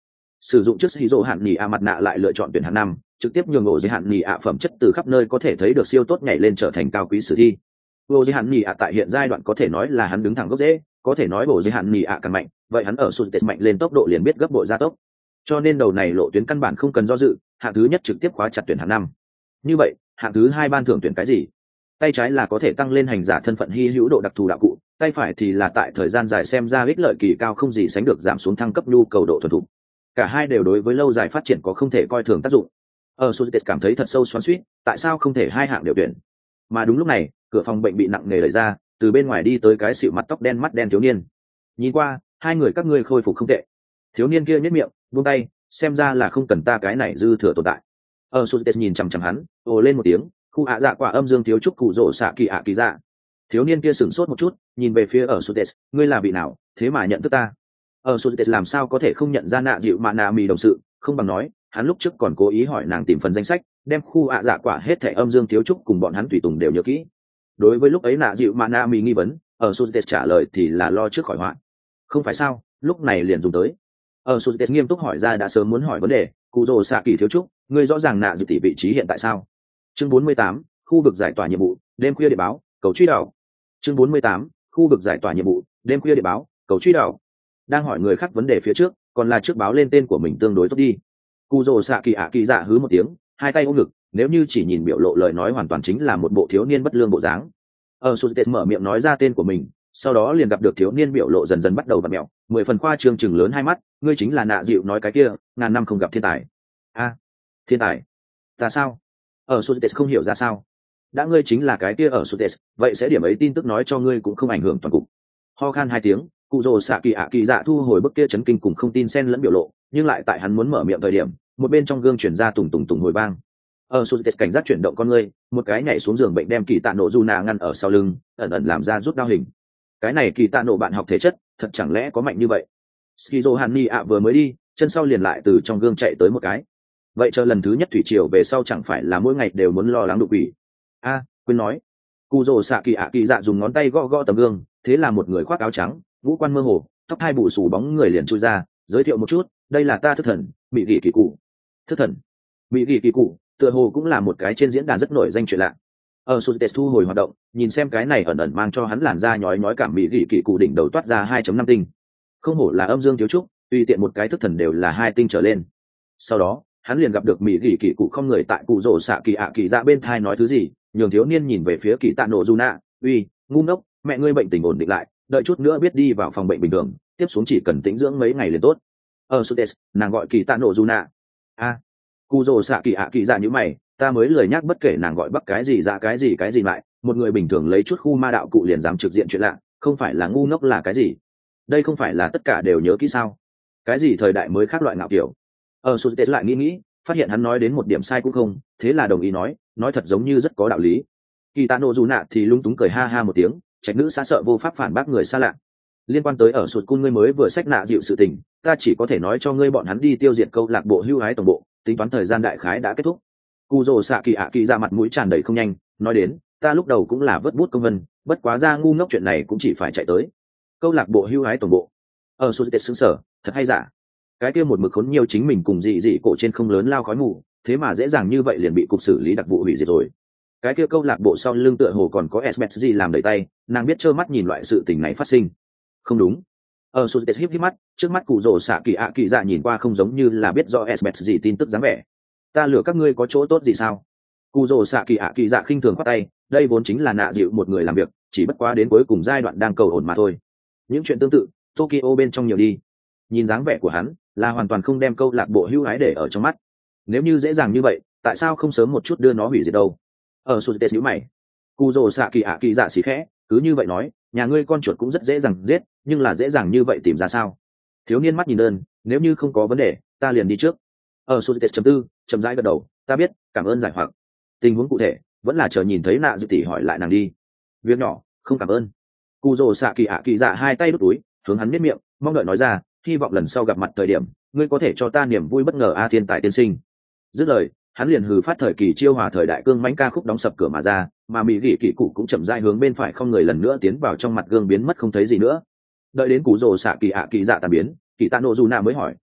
sử dụng trước hí rộ hạn nhì ạ mặt nạ lại lựa chọn tuyển hạng năm, trực tiếp nhường ổ dưới hạn nhì ạ phẩm chất từ khắp nơi có thể thấy được siêu tốt nhảy lên trở thành cao quý sử thi. Ổ dưới hạn nhì ạ tại hiện giai đoạn có thể nói là hắn đứng thẳng gốc rễ, có thể nói ổ dưới hạn nhì ạ càng mạnh, vậy hắn ở sụt tết mạnh lên tốc độ liền biết gấp bội gia tốc. Cho nên đầu này lộ tuyến căn bản không cần do dự, hạng thứ nhất trực tiếp khóa chặt tuyển hạng năm. Như vậy, hạng thứ hai ban thưởng tuyển cái gì? Tay trái là có thể tăng lên hành giả thân phận hy hữu độ đặc thù đạo cụ, tay phải thì là tại thời gian dài xem ra ích lợi kỳ cao không gì sánh được giảm xuống thăng cấp nhu cầu độ thuần thục. Cả hai đều đối với lâu dài phát triển có không thể coi thường tác dụng. Ở Suzuki cảm thấy thật sâu xoắn xuýt, tại sao không thể hai hạng đều tuyển? Mà đúng lúc này, cửa phòng bệnh bị nặng nề đẩy ra, từ bên ngoài đi tới cái xịu mặt tóc đen mắt đen thiếu niên. Nhìn qua, hai người các ngươi khôi phục không tệ. Thiếu niên kia nhếch miệng, buông tay, xem ra là không cần ta cái này dư thừa tồn tại. Ở Suzuki nhìn chằm chằm hắn, ồ lên một tiếng, khu ạ dạ quả âm dương thiếu trúc cụ rỗ xạ kỳ ạ kỳ dạ. Thiếu niên kia sửng sốt một chút, nhìn về phía ở Suzuki, ngươi là vị nào, thế mà nhận thức ta? Ở Suzuki làm sao có thể không nhận ra nạ dịu mà nạ mì đồng sự, không bằng nói, hắn lúc trước còn cố ý hỏi nàng tìm phần danh sách, đem khu ạ dạ quả hết thảy âm dương thiếu trúc cùng bọn hắn tùy tùng đều nhớ kỹ. Đối với lúc ấy nạ dịu mà nạ mì nghi vấn, ở Suzuki trả lời thì là lo trước khỏi họa. Không phải sao, lúc này liền dùng tới. Ở Suzuki nghiêm túc hỏi ra đã sớm muốn hỏi vấn đề, cụ rồ xạ kỳ thiếu trúc, ngươi rõ ràng nạ dịu tỷ vị trí hiện tại sao? Chương 48, khu vực giải tỏa nhiệm vụ, đêm khuya địa báo, cầu truy đảo. Chương 48, khu vực giải tỏa nhiệm vụ, đêm khuya địa báo, cầu truy đảo. Đang hỏi người khác vấn đề phía trước, còn là trước báo lên tên của mình tương đối tốt đi. Cụ rồ xạ kỳ ạ kỳ dạ hứ một tiếng, hai tay ôm ngực, nếu như chỉ nhìn biểu lộ lời nói hoàn toàn chính là một bộ thiếu niên bất lương bộ dáng. Ở Suzuki mở miệng nói ra tên của mình, sau đó liền gặp được thiếu niên biểu lộ dần dần bắt đầu vặn mẹo, 10 phần khoa trương chừng lớn hai mắt, ngươi chính là nạ dịu nói cái kia, ngàn năm không gặp thiên tài. A, thiên tài? Ta sao? Ở Suzuki không hiểu ra sao. Đã ngươi chính là cái kia ở Suzuki, vậy sẽ điểm ấy tin tức nói cho ngươi cũng không ảnh hưởng toàn cục. Ho khan hai tiếng, cụ rồ xạ kỳ ạ kỳ dạ thu hồi bức kia chấn kinh cùng không tin xen lẫn biểu lộ, nhưng lại tại hắn muốn mở miệng thời điểm, một bên trong gương chuyển ra tùng tùng tùng hồi vang. Ở Suzuki cảnh giác chuyển động con ngươi, một cái nhảy xuống giường bệnh đem kỳ tạ nổ du nạ ngăn ở sau lưng, ẩn ẩn làm ra rút đao hình. Cái này kỳ tạ nổ bạn học thể chất, thật chẳng lẽ có mạnh như vậy? Skizo Hanni ạ vừa mới đi, chân sau liền lại từ trong gương chạy tới một cái. Vậy chờ lần thứ nhất thủy triều về sau chẳng phải là mỗi ngày đều muốn lo lắng đụng quỷ? A, quên nói. Cụ rồ xạ kỳ ạ kỳ dạ dùng ngón tay gõ gõ tấm gương, thế là một người khoác áo trắng, ngũ quan mơ hồ, tóc hai bù xù bóng người liền chui ra, giới thiệu một chút, đây là ta thức thần, bị gỉ kỳ cụ. Thức thần, bị gỉ kỳ cụ, tựa hồ cũng là một cái trên diễn đàn rất nổi danh chuyện lạ. Ở Suzuki thu hồi hoạt động, nhìn xem cái này ẩn ẩn mang cho hắn làn da nhói nhói cảm bị gỉ kỳ cụ đỉnh đầu toát ra 2.5 tinh. Không hổ là âm dương thiếu trúc, tùy tiện một cái thức thần đều là 2 tinh trở lên. Sau đó, hắn liền gặp được mỹ gỉ kỳ cụ không người tại cụ rồ xạ kỳ ạ kỳ dạ bên thai nói thứ gì, nhường thiếu niên nhìn về phía kỳ tạ nổ du nạ, uy, ngu ngốc, mẹ ngươi bệnh tình ổn định lại, đợi chút nữa biết đi vào phòng bệnh bình thường, tiếp xuống chỉ cần tĩnh dưỡng mấy ngày liền tốt. Sudes, nàng gọi kỳ tạ nổ du nạ. A, cụ rồ xạ kỳ ạ kỳ dạ như mày, ta mới lười nhắc bất kể nàng gọi bắt cái gì dạ cái gì lại, một người bình thường lấy chút khu ma đạo cụ liền dám trực diện chuyện lạ, không phải là ngu ngốc là cái gì? Đây không phải là tất cả đều nhớ kỹ sao? Cái gì thời đại mới khác loại ngạo kiểu? Sudes lại nghĩ, phát hiện hắn nói đến một điểm sai cũng không, thế là đồng ý nói thật giống như rất có đạo lý. Kỳ tạ nổ dù nạ thì lung túng cười ha ha một tiếng, trạch nữ xa sợ vô pháp phản bác người xa lạ. Liên quan tới ở sụt cung ngươi mới vừa sách nạ dịu sự tình, ta chỉ có thể nói cho ngươi bọn hắn đi tiêu diệt câu lạc bộ hưu hái tổng bộ, tính toán thời gian đại khái đã kết thúc. Cù rồ xạ kỳ ạ kỳ ra mặt mũi tràn đầy không nhanh, nói đến, ta lúc đầu cũng là vớt bút công vân, bất quá ra ngu ngốc chuyện này cũng chỉ phải chạy tới câu lạc bộ hưu hái tổng bộ. Ở sụt xứng sở, thật hay giả? Cái kia một mực khốn nhiều chính mình cùng dị cổ trên không lớn lao khói mù, thế mà dễ dàng như vậy liền bị cục xử lý đặc vụ hủy diệt rồi. Cái kia câu lạc bộ sau lưng tựa hồ còn có SBSG làm đẩy tay, nàng biết trơ mắt nhìn loại sự tình này phát sinh. Không đúng. Ở Suzuki híp mắt, trước mắt cụ rồ xạ kỳ ạ kỳ dạ nhìn qua không giống như là biết rõ SBSG tin tức dáng vẻ. Ta lừa các ngươi có chỗ tốt gì sao? Cụ rồ xạ kỳ ạ kỳ dạ khinh thường khoát tay, đây vốn chính là nạ dịu một người làm việc, chỉ bất quá đến cuối cùng giai đoạn đang cầu ổn mà thôi. Những chuyện tương tự, Tokyo bên trong nhiều đi. Nhìn dáng vẻ của hắn, là hoàn toàn không đem câu lạc bộ hưu hái để ở trong mắt. Nếu như dễ dàng như vậy, tại sao không sớm một chút đưa nó hủy diệt đâu? Ở Suzuki nhíu mày. Cụ rồ xạ kỳ ạ kỳ dạ xì khẽ, cứ như vậy nói, nhà ngươi con chuột cũng rất dễ dàng giết, nhưng là dễ dàng như vậy tìm ra sao? Thiếu niên mắt nhìn đơn, nếu như không có vấn đề, ta liền đi trước. Ở Suzuki chấm tư, chậm rãi gật đầu, ta biết, cảm ơn giải hoặc. Tình huống cụ thể, vẫn là chờ nhìn thấy nạ dự tỷ hỏi lại nàng đi. Việc nhỏ, không cảm ơn. Cụ rồ xạ kỳ ạ kỳ dạ hai tay đút túi, hướng hắn miết miệng, mong đợi nói ra, hy vọng lần sau gặp mặt thời điểm, ngươi có thể cho ta niềm vui bất ngờ a thiên tài tiên sinh. Dứt lời, hắn liền hừ phát thời kỳ chiêu hòa thời đại cương mãnh ca khúc đóng sập cửa mà ra, mà mỹ gỉ kỳ cụ cũng chậm rãi hướng bên phải không người lần nữa tiến vào trong mặt gương biến mất không thấy gì nữa. Đợi đến cú rồ xạ kỳ ạ kỳ dạ tàn biến, kỳ tạ nộ dù nạ mới hỏi,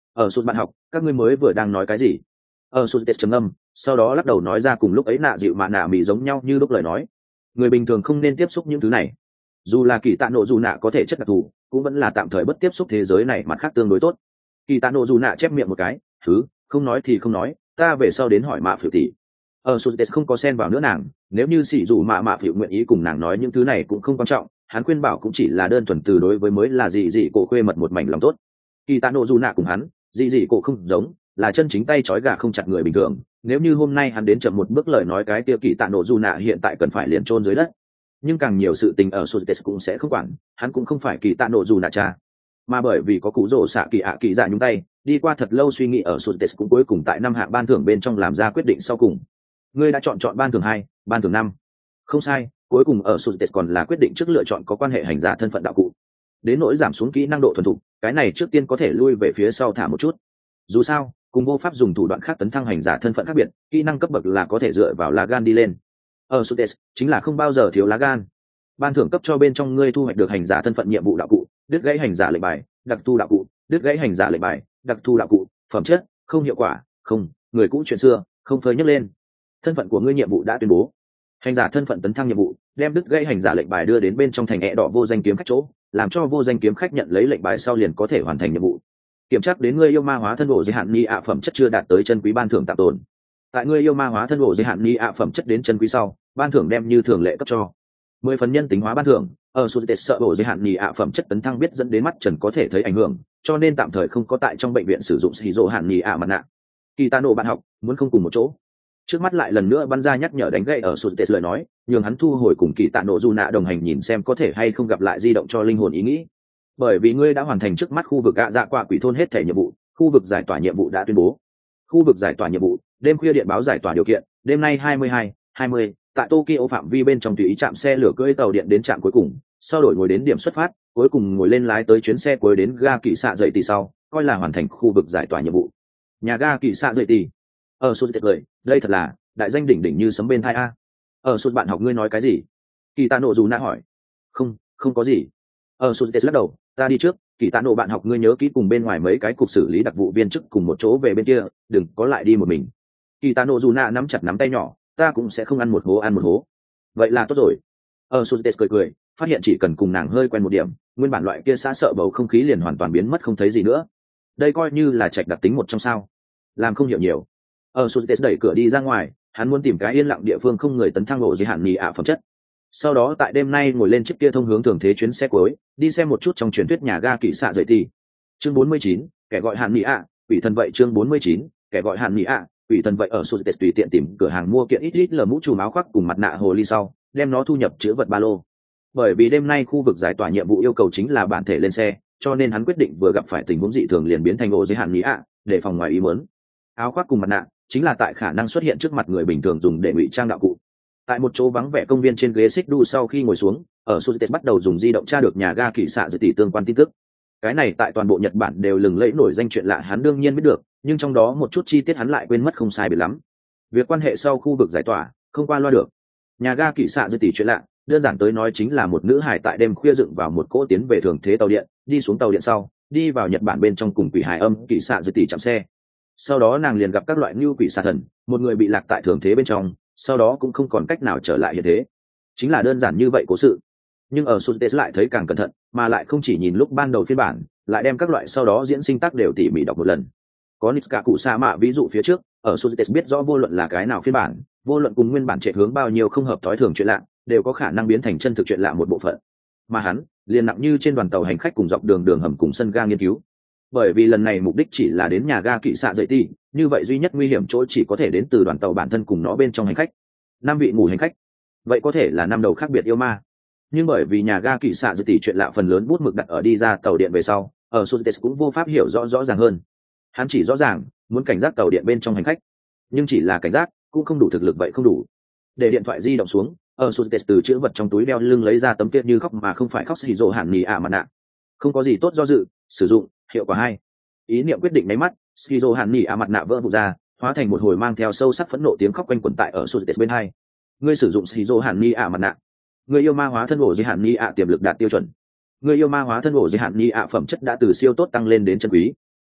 Ở sụt bạn học, các ngươi mới vừa đang nói cái gì? Ở sụt trầm ngâm, sau đó lắc đầu nói ra cùng lúc ấy nạ dịu mạ nạ mì giống nhau như lúc lời nói. Người bình thường không nên tiếp xúc những thứ này. Dù là kỳ tạ nộ dù nạ có thể chất đặc thù, cũng vẫn là tạm thời bất tiếp xúc thế giới này, mặt khác tương đối tốt. Kỳ tạ nộ dù nạ chép miệng một cái, thứ không nói thì không nói, ta về sau đến hỏi mạ phiểu tỷ. Ở sụt không có xen vào nữa nàng, nếu như xỉ dù mạ phiểu nguyện ý cùng nàng nói những thứ này cũng không quan trọng, hắn khuyên bảo cũng chỉ là đơn thuần từ đối với mới là gì cổ khuê mật một mảnh lòng tốt. Kỳ tạ nộ dù nạ cùng hắn gì cổ không giống, là chân chính tay trói gà không chặt người bình thường. Nếu như hôm nay hắn đến chậm một bước lời nói cái kia kỳ tạ nộ dù nạ hiện tại cần phải liền chôn dưới đất. Nhưng càng nhiều sự tình ở sụt cũng sẽ không quản, hắn cũng không phải kỳ tạ nộ dù nạ cha, mà bởi vì có cụ rổ xạ kỳ ạ kỳ dạ nhúng tay, đi qua thật lâu suy nghĩ ở sụt cũng cuối cùng tại năm hạng ban thưởng bên trong làm ra quyết định sau cùng. Ngươi đã chọn ban thưởng 2, ban thưởng 5. Không sai, cuối cùng ở sụt còn là quyết định trước lựa chọn có quan hệ hành giả thân phận đạo cụ. Đến nỗi giảm xuống kỹ năng độ thuần thục, cái này trước tiên có thể lui về phía sau thả một chút. Dù sao, cùng vô pháp dùng thủ đoạn khác tấn thăng hành giả thân phận khác biệt, kỹ năng cấp bậc là có thể dựa vào lá gan đi lên. Ở sụt chính là không bao giờ thiếu lá gan. Ban thưởng cấp cho bên trong ngươi thu hoạch được hành giả thân phận nhiệm vụ đạo cụ, đứt gãy hành giả lệnh bài, đặc thù đạo cụ, đứt gãy hành giả lệnh bài, đặc thù đạo cụ, phẩm chất không hiệu quả, không, người cũ chuyện xưa, không phơi nhấc lên. Thân phận của ngươi nhiệm vụ đã tuyên bố. Hành giả thân phận tấn thăng nhiệm vụ, đem đứt gãy hành giả lệnh bài đưa đến bên trong thành ẹ đỏ vô danh kiếm khách chỗ, làm cho vô danh kiếm khách nhận lấy lệnh bài sau liền có thể hoàn thành nhiệm vụ. Kiểm tra đến ngươi yêu ma hóa thân bộ giới hạn ni ạ phẩm chất chưa đạt tới chân quý ban thưởng tạm tồn. Tại ngươi yêu ma hóa thân bộ giới hạn ni ạ phẩm chất đến chân quý sau, ban thưởng đem như thường lệ cấp cho 10 phần nhân tính hóa ban thưởng. Ở sụt sợ bộ giới hạn nhì ạ phẩm chất tấn thăng biết dẫn đến mắt trần có thể thấy ảnh hưởng, cho nên tạm thời không có tại trong bệnh viện sử dụng xì rộ hạn nhì ạ mặt nạ. Kỳ tạ nộ bạn học muốn không cùng một chỗ. Trước mắt lại lần nữa bắn ra nhắc nhở đánh gậy ở sụt lời nói, nhường hắn thu hồi cùng kỳ tạ nộ dù nạ đồng hành nhìn xem có thể hay không gặp lại di động cho linh hồn ý nghĩ. Bởi vì ngươi đã hoàn thành trước mắt khu vực gạ dạ quạ quỷ thôn hết thể nhiệm vụ, khu vực giải tỏa nhiệm vụ đã tuyên bố. Khu vực giải tỏa nhiệm vụ, đêm khuya điện báo giải tỏa điều kiện, đêm nay 22:20, tại Tokyo phạm vi bên trong tùy ý chạm xe lửa cưỡi tàu điện đến trạm cuối cùng, sau đổi ngồi đến điểm xuất phát, cuối cùng ngồi lên lái tới chuyến xe cuối đến ga kỳ xạ dậy tỷ sau, coi là hoàn thành khu vực giải tỏa nhiệm vụ. Nhà ga kỳ xạ dậy tỷ. Ở sụt tuyệt lời, đây thật là đại danh đỉnh đỉnh như sấm bên thai a. Ở sụt bạn học ngươi nói cái gì? Kỳ tạ nộ dù nạ hỏi. Không có gì. Ở sụt lắc đầu, ta đi trước, kỳ tạ nộ bạn học ngươi nhớ kỹ cùng bên ngoài mấy cái cục xử lý đặc vụ viên chức cùng một chỗ về bên kia, đừng có lại đi một mình. Kỳ tạ nộ dù nạ nắm chặt nắm tay nhỏ, ta cũng sẽ không ăn một hố. Vậy là tốt rồi. Ở sụt cười, phát hiện chỉ cần cùng nàng hơi quen một điểm, nguyên bản loại kia xã sợ bầu không khí liền hoàn toàn biến mất không thấy gì nữa. Đây coi như là trạch đặc tính một trong sao. Làm không hiểu nhiều. Ở sụt đẩy cửa đi ra ngoài, hắn muốn tìm cái yên lặng địa phương không người tấn thăng bộ giới hạn nhì ạ phẩm chất. Sau đó tại đêm nay ngồi lên chiếc kia thông hướng thường thế chuyến xe cuối, đi xem một chút trong truyền thuyết nhà ga kỳ xạ dậy thì. Chương 49, kẻ gọi hạn nhì ạ, ủy thần vậy chương 49, kẻ gọi hạn nhì ạ, ủy thần vậy. Ở sụt tùy tiện tìm cửa hàng mua kiện ít lờ mũ trùm áo khoác cùng mặt nạ hồ ly sau, đem nó thu nhập chứa vật ba lô. Bởi vì đêm nay khu vực giải tỏa nhiệm vụ yêu cầu chính là bản thể lên xe, cho nên hắn quyết định vừa gặp phải tình huống dị thường liền biến thành ổ giới hạn nhì ạ, để phòng ngoài ý muốn. Áo khoác cùng mặt nạ chính là tại khả năng xuất hiện trước mặt người bình thường dùng để ngụy trang đạo cụ. Tại một chỗ vắng vẻ công viên trên ghế xích đu sau khi ngồi xuống, ở Suzuki bắt đầu dùng di động tra được nhà ga kỳ xạ dự tỷ tương quan tin tức. Cái này tại toàn bộ Nhật Bản đều lừng lẫy nổi danh chuyện lạ hắn đương nhiên biết được, nhưng trong đó một chút chi tiết hắn lại quên mất không sai biệt lắm. Việc quan hệ sau khu vực giải tỏa, không qua loa được. Nhà ga kỳ xạ dự tỷ chuyện lạ, đơn giản tới nói chính là một nữ hài tại đêm khuya dựng vào một cỗ tiến về thường thế tàu điện, đi xuống tàu điện sau, đi vào Nhật Bản bên trong cùng quỷ hài âm kỳ xạ dự tỷ chạm xe. Sau đó nàng liền gặp các loại như quỷ xà thần, một người bị lạc tại thường thế bên trong, sau đó cũng không còn cách nào trở lại hiện thế. Chính là đơn giản như vậy cố sự. Nhưng ở Suzuki lại thấy càng cẩn thận, mà lại không chỉ nhìn lúc ban đầu phiên bản, lại đem các loại sau đó diễn sinh tác đều tỉ mỉ đọc một lần. Có Nitsuka cụ sa mạ ví dụ phía trước, ở Suzuki biết rõ vô luận là cái nào phiên bản, vô luận cùng nguyên bản chạy hướng bao nhiêu không hợp thói thường chuyện lạ, đều có khả năng biến thành chân thực chuyện lạ một bộ phận. Mà hắn, liền nặng như trên đoàn tàu hành khách cùng dọc đường hầm cùng sân ga nghiên cứu. Bởi vì lần này mục đích chỉ là đến nhà ga kỵ xạ dậy ti, như vậy duy nhất nguy hiểm chỗ chỉ có thể đến từ đoàn tàu bản thân cùng nó bên trong hành khách. 5 vị ngủ hành khách, vậy có thể là 5 đầu khác biệt yêu ma. Nhưng bởi vì nhà ga kỵ xạ dậy ti chuyện lạ phần lớn bút mực đặt ở đi ra tàu điện về sau, ở Suzuki cũng vô pháp hiểu rõ ràng hơn. Hắn chỉ rõ ràng muốn cảnh giác tàu điện bên trong hành khách, nhưng chỉ là cảnh giác cũng không đủ thực lực vậy không đủ. Để điện thoại di động xuống, ở Suzuki từ chữ vật trong túi đeo lưng lấy ra tấm tiết như khóc mà không phải khóc xì rồ hẳn nhì ạ mặt nạ. Không có gì tốt do dự, sử dụng hiệu quả 2. Ý niệm quyết định máy mắt, skizo hàn nỉ mặt nạ vỡ vụn ra, hóa thành một hồi mang theo sâu sắc phẫn nộ tiếng khóc quanh quẩn tại ở Suzuki bên hai. Ngươi sử dụng skizo hàn nỉ mặt nạ. Ngươi yêu ma hóa thân ổ dưới hàn nỉ tiềm lực đạt tiêu chuẩn. Ngươi yêu ma hóa thân ổ dưới hàn nỉ phẩm chất đã từ siêu tốt tăng lên đến chân quý.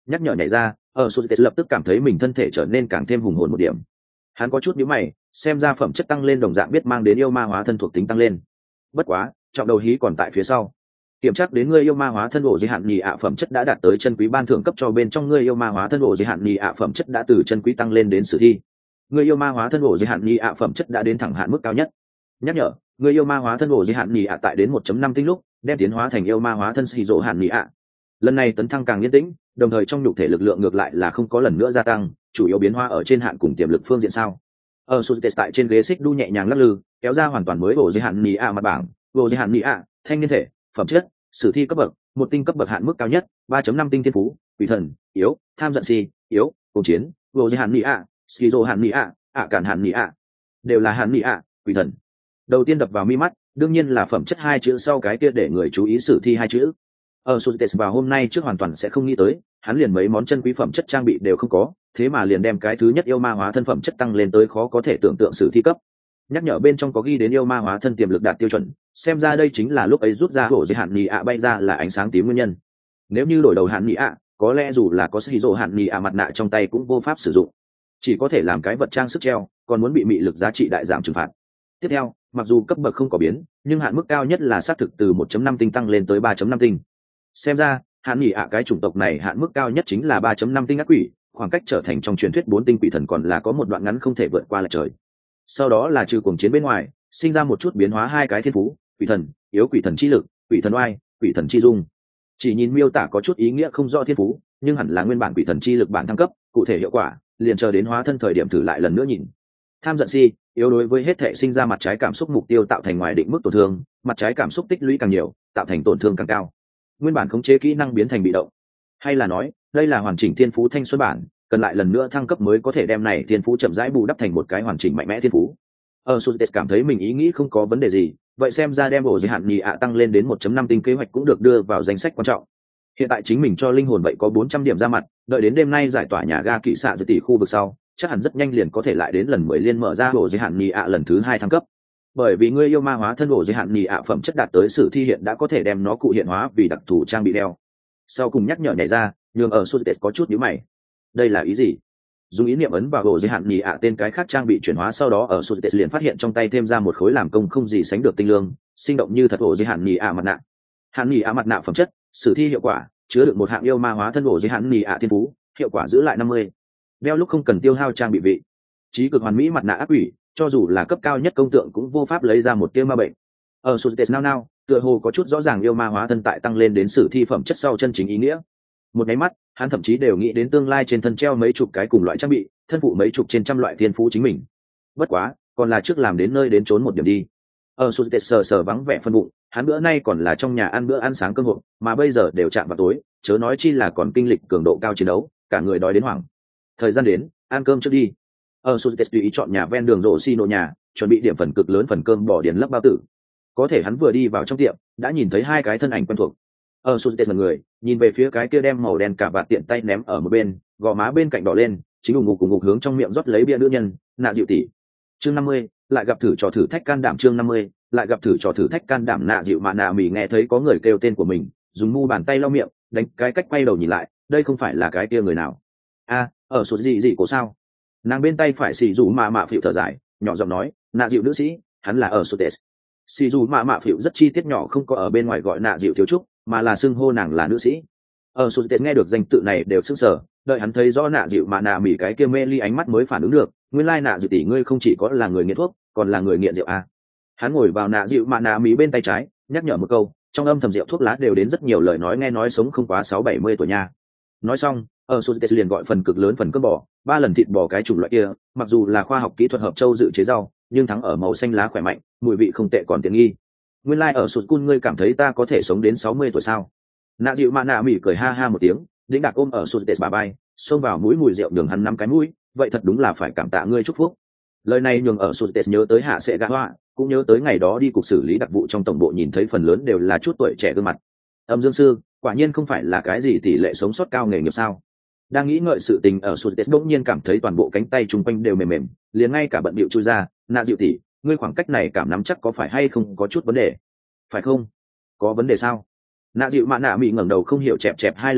nhắc nhở nhảy ra, ở sụt lập tức cảm thấy mình thân thể trở nên càng thêm hùng hồn một điểm. Hắn có chút nhíu mày, xem ra phẩm chất tăng lên đồng dạng biết mang đến yêu ma hóa thân thuộc tính tăng lên. Bất quá trọng đầu hí còn tại phía sau. Kiểm tra đến ngươi yêu ma hóa thân bộ giới hạn nhì ạ phẩm chất đã đạt tới chân quý ban thưởng cấp cho bên trong ngươi yêu ma hóa thân bộ giới hạn nhì ạ phẩm chất đã từ chân quý tăng lên đến sử thi. Ngươi yêu ma hóa thân bộ giới hạn nhì ạ phẩm chất đã đến thẳng hạn mức cao nhất. Nhắc nhở, ngươi yêu ma hóa thân bộ giới hạn nhì ạ tại đến 1.5 tinh lúc đem tiến hóa thành yêu ma hóa thân xì rỗ hạn nhì ạ. Lần này tấn thăng càng yên tĩnh, đồng thời trong nhục thể lực lượng ngược lại là không có lần nữa gia tăng, chủ yếu biến hóa ở trên hạn cùng tiềm lực phương diện sao. Ở sụt tại trên ghế xích đu nhẹ nhàng lắc lư, kéo ra hoàn toàn mới bộ giới hạn nhì ạ mặt bảng, bộ giới hạn nhì ạ, thanh niên thể, phẩm chất sử thi cấp bậc, một tinh cấp bậc hạn mức cao nhất, 3.5 tinh thiên phú, quỷ thần, yếu, tham giận si, yếu, cùng chiến, vô giới hạn nị ạ, skizo hạn nị ạ, ạ cản hạn nị ạ, đều là hạn nị ạ, quỷ thần. Đầu tiên đập vào mi mắt, đương nhiên là phẩm chất hai chữ sau cái kia để người chú ý sử thi hai chữ. Ở Sultes vào hôm nay trước hoàn toàn sẽ không nghĩ tới, hắn liền mấy món chân quý phẩm chất trang bị đều không có, thế mà liền đem cái thứ nhất yêu ma hóa thân phẩm chất tăng lên tới khó có thể tưởng tượng sử thi cấp. Nhắc nhở bên trong có ghi đến yêu ma hóa thân tiềm lực đạt tiêu chuẩn, xem ra đây chính là lúc ấy rút ra bộ giới hạn nhì ạ bay ra là ánh sáng tím nguyên nhân. Nếu như đổi đầu hạn nhì ạ, có lẽ dù là có sĩ dỗ hạn nhì ạ mặt nạ trong tay cũng vô pháp sử dụng, chỉ có thể làm cái vật trang sức treo, còn muốn bị mị lực giá trị đại giảm trừng phạt. Tiếp theo, mặc dù cấp bậc không có biến, nhưng hạn mức cao nhất là xác thực từ 1.5 tinh tăng lên tới 3.5 tinh. Xem ra hạn nhì ạ cái chủng tộc này hạn mức cao nhất chính là 3.5 tinh ác quỷ, khoảng cách trở thành trong truyền thuyết 4 tinh quỷ thần còn là có một đoạn ngắn không thể vượt qua lại trời. Sau đó là trừ cuồng chiến bên ngoài, sinh ra một chút biến hóa hai cái thiên phú, quỷ thần, yếu quỷ thần chi lực, quỷ thần oai, quỷ thần chi dung. Chỉ nhìn miêu tả có chút ý nghĩa không rõ thiên phú, nhưng hẳn là nguyên bản quỷ thần chi lực bản thăng cấp, cụ thể hiệu quả, liền chờ đến hóa thân thời điểm thử lại lần nữa nhìn. Tham giận si, yếu đối với hết thể sinh ra mặt trái cảm xúc mục tiêu tạo thành ngoài định mức tổn thương, mặt trái cảm xúc tích lũy càng nhiều, tạo thành tổn thương càng cao. Nguyên bản khống chế kỹ năng biến thành bị động. Hay là nói, đây là hoàn chỉnh thiên phú thanh xuân bản, cần lại lần nữa thăng cấp mới có thể đem này thiên phú chậm rãi bù đắp thành một cái hoàn chỉnh mạnh mẽ thiên phú. Ở Sultes cảm thấy mình ý nghĩ không có vấn đề gì, vậy xem ra đem bộ giới hạn nhì ạ tăng lên đến 1.5 tinh kế hoạch cũng được đưa vào danh sách quan trọng. Hiện tại chính mình cho linh hồn vậy có 400 điểm ra mặt, đợi đến đêm nay giải tỏa nhà ga kỵ xạ dự tỷ khu vực sau, chắc hẳn rất nhanh liền có thể lại đến lần 10 liên mở ra bộ giới hạn nhì ạ lần thứ 2 thăng cấp. Bởi vì ngươi yêu ma hóa thân bộ giới hạn nhì ạ phẩm chất đạt tới sử thi hiện đã có thể đem nó cụ hiện hóa vì đặc thù trang bị đeo. Sau cùng nhắc nhở nhảy ra, nhưng ở Sultes có chút nhíu mày. Đây là ý gì? Dùng ý niệm ấn vào bộ giới hạn nhì ạ tên cái khác trang bị chuyển hóa sau đó ở Sultes liền phát hiện trong tay thêm ra một khối làm công không gì sánh được tinh lương, sinh động như thật bộ giới hạn nhì ạ mặt nạ. Hạn nhì ạ mặt nạ phẩm chất, sử thi hiệu quả, chứa đựng một hạng yêu ma hóa thân bộ giới hạn nhì ạ thiên phú, hiệu quả giữ lại 50. Đeo lúc không cần tiêu hao trang bị vị. Chí cực hoàn mỹ mặt nạ ác quỷ, cho dù là cấp cao nhất công tượng cũng vô pháp lấy ra một tia ma bệnh. Ở Sultes now, tựa hồ có chút rõ ràng yêu ma hóa thân tại tăng lên đến sử thi phẩm chất sau chân chính ý nghĩa. Một cái mắt, hắn thậm chí đều nghĩ đến tương lai trên thân treo mấy chục cái cùng loại trang bị, thân phụ mấy chục trên trăm loại thiên phú chính mình. Bất quá, còn là trước làm đến nơi đến trốn một điểm đi. Ở Sultes sờ vắng vẻ phân bụng, hắn bữa nay còn là trong nhà ăn bữa ăn sáng cơm hộp, mà bây giờ đều chạm vào tối, chớ nói chi là còn kinh lịch cường độ cao chiến đấu, cả người đói đến hoảng. Thời gian đến, ăn cơm trước đi. Ở Sultes tùy ý chọn nhà ven đường rổ xi nổ nhà, chuẩn bị điểm phần cực lớn phần cơm bỏ điền lấp bao tử. Có thể hắn vừa đi vào trong tiệm, đã nhìn thấy hai cái thân ảnh quen thuộc. Ở Sultes là người, nhìn về phía cái kia đem màu đen cả vạt tiện tay ném ở một bên, gò má bên cạnh đỏ lên, chính ủng ngục hướng trong miệng rót lấy bia nữ nhân, nạ dịu tỷ. Chương 50, lại gặp thử trò thử thách can đảm chương 50, lại gặp thử trò thử thách can đảm nạ dịu mà nạ mỉ nghe thấy có người kêu tên của mình, dùng mu bàn tay lau miệng, đánh cái cách quay đầu nhìn lại, đây không phải là cái kia người nào? A, ở sụt gì cổ sao? Nàng bên tay phải xì dù mạ phịu thở dài, nhỏ giọng nói, nạ dịu nữ sĩ, hắn là ở sụt. Xì dù mạ phịu rất chi tiết nhỏ không có ở bên ngoài gọi nạ dịu thiếu trúc, mà là xưng hô nàng là nữ sĩ. Ở sụt nghe được danh tự này đều sững sờ, đợi hắn thấy rõ nạ dịu mà nạ mỉ cái kia mê ly ánh mắt mới phản ứng được, nguyên lai nạ dịu tỷ ngươi không chỉ có là người nghiện thuốc, còn là người nghiện rượu à. Hắn ngồi vào nạ dịu mà nạ mỉ bên tay trái, nhắc nhở một câu, trong âm thầm rượu thuốc lá đều đến rất nhiều lời nói nghe nói sống không quá 60-70 tuổi nha. Nói xong, ở Sultes liền gọi phần cực lớn phần cơm bò, 3 lần thịt bò cái chủng loại kia, mặc dù là khoa học kỹ thuật hợp châu dự chế rau, nhưng thắng ở màu xanh lá khỏe mạnh, mùi vị không tệ còn tiện nghi. Nguyên lai ở sụt cun ngươi cảm thấy ta có thể sống đến 60 tuổi sao? Nạ dịu mà nạ mỉ cười ha ha một tiếng, đĩnh đạc ôm ở Sultes bà bay, xông vào mũi mùi rượu đường hắn 5 cái mũi, vậy thật đúng là phải cảm tạ ngươi chúc phúc. Lời này nhường ở Sultes nhớ tới hạ sẽ gã hoa, cũng nhớ tới ngày đó đi cục xử lý đặc vụ trong tổng bộ nhìn thấy phần lớn đều là chút tuổi trẻ gương mặt. Âm dương sư, quả nhiên không phải là cái gì tỷ lệ sống sót cao nghề nghiệp sao? Đang nghĩ ngợi sự tình ở Sultes bỗng nhiên cảm thấy toàn bộ cánh tay chung quanh đều mềm mềm, liền ngay cả bận bịu chui ra, nạ dịu tỷ, ngươi khoảng cách này cảm nắm chắc có phải hay không có chút vấn đề? Phải không? Có vấn đề sao? Nạ dịu mạ nạ mị ngẩng đầu không hiểu chẹp 2 lần miệng,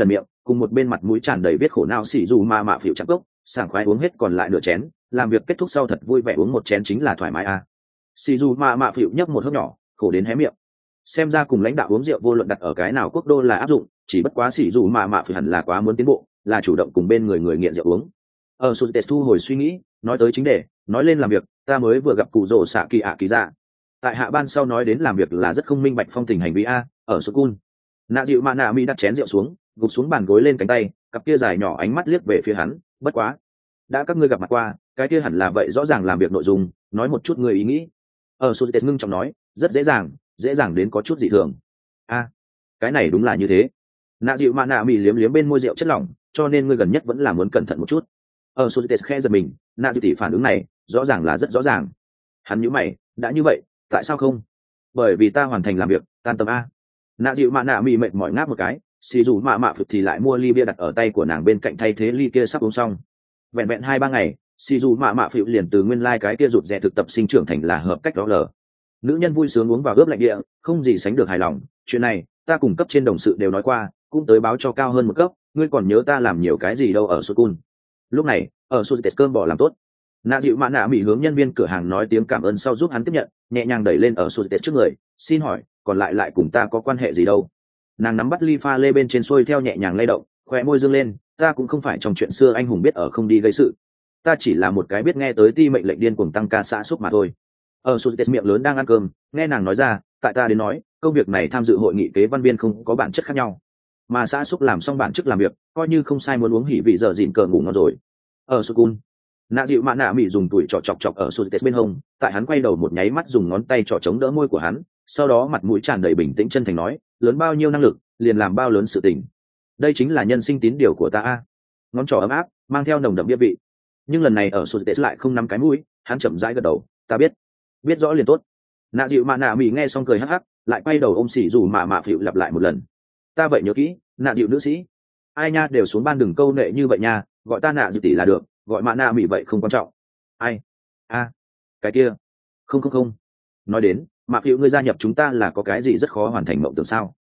cùng một bên mặt mũi tràn đầy viết khổ não xì dù mạ phịu chặt cốc sảng khoái uống hết còn lại nửa chén, làm việc kết thúc sau thật vui vẻ uống một chén chính là thoải mái à. Xì dù mạ phịu nhấp một hớp nhỏ, khổ đến hé miệng. Xem ra cùng lãnh đạo uống rượu vô luận đặt ở cái nào quốc đô là áp dụng, chỉ bất quá xì dù mạ phịu hẳn là quá muốn tiến bộ, là chủ động cùng bên người nghiện rượu uống. Sutes thu hồi suy nghĩ, nói tới chính đề, nói lên làm việc, ta mới vừa gặp cụ rồ xạ kỳ ạ kỳ dạ. Tại hạ ban sau nói đến làm việc là rất không minh bạch phong tình hành vi a, ở Sukun. Nạ dịu mạ nạ mi đặt chén rượu xuống, gục xuống bàn gối lên cánh tay, cặp kia dài nhỏ ánh mắt liếc về phía hắn, bất quá. Đã các ngươi gặp mặt qua, cái kia hẳn là vậy rõ ràng làm việc nội dung, nói một chút người ý nghĩ. Sutes ngưng trọng nói, rất dễ dàng đến có chút dị thường. A, cái này đúng là như thế. Nạ dịu mạ nạ mi liếm liếm bên môi rượu chất lỏng, cho nên ngươi gần nhất vẫn là muốn cẩn thận một chút. Sutes khe giật mình, nạ dịu tỷ phản ứng này, rõ ràng là rất rõ ràng. Hắn nhíu mày, đã như vậy, tại sao không? Bởi vì ta hoàn thành làm việc, tan tầm a. Nạ dịu mạ nạ mị mệt mỏi ngáp một cái, xì dù mạ phực thì lại mua ly bia đặt ở tay của nàng bên cạnh thay thế ly kia sắp uống xong. Vẹn 2-3 ngày, xì dù mạ phực liền từ nguyên lai cái kia rụt rè thực tập sinh trưởng thành là hợp cách đó lờ. Nữ nhân vui sướng uống vào ướp lạnh địa, không gì sánh được hài lòng. Chuyện này, ta cùng cấp trên đồng sự đều nói qua, cũng tới báo cho cao hơn một cấp. Ngươi còn nhớ ta làm nhiều cái gì đâu ở Sukun. Lúc này, ở Sutes cơm bỏ làm tốt. Nạ dịu mạ nạ mị hướng nhân viên cửa hàng nói tiếng cảm ơn sau giúp hắn tiếp nhận, nhẹ nhàng đẩy lên ở Sutes trước người, xin hỏi, còn lại cùng ta có quan hệ gì đâu? Nàng nắm bắt ly pha lê bên trên xuôi theo nhẹ nhàng lay động, khóe môi dương lên, ta cũng không phải trong chuyện xưa anh hùng biết ở không đi gây sự, ta chỉ là một cái biết nghe tới ti mệnh lệnh điên cuồng tăng ca xã xúc mà thôi. Ở Sutes miệng lớn đang ăn cơm, nghe nàng nói ra, tại ta đến nói, công việc này tham dự hội nghị kế văn viên không có bản chất khác nhau, mà xã xúc làm xong bản chức làm việc, coi như không sai muốn uống hỉ vị giờ dịn cờ ngủ ngon rồi. Ở Sukun, nạ dịu mạ nạ mị dùng tuổi trọ chọc ở Sutes bên hông, tại hắn quay đầu một nháy mắt dùng ngón tay trọ chống đỡ môi của hắn, sau đó mặt mũi tràn đầy bình tĩnh chân thành nói, lớn bao nhiêu năng lực liền làm bao lớn sự tình, đây chính là nhân sinh tín điều của ta a. Ngón trỏ ấm áp mang theo nồng đậm địa vị, nhưng lần này ở Sutes lại không nắm cái mũi, hắn chậm rãi gật đầu, ta biết rõ liền tốt. Nạ dịu mạ nạ mị nghe xong cười hắc hắc, lại quay đầu ôm xỉ dù mạ phịu lặp lại một lần, ta vậy nhớ kỹ, nạ dịu nữ sĩ, ai nha đều xuống ban đừng câu nệ như vậy nha, gọi ta nạ dịu tỷ là được, gọi mạ nạ mị vậy không quan trọng. Ai a cái kia không nói đến mạ phịu ngươi gia nhập chúng ta là có cái gì rất khó hoàn thành mộng tưởng sao?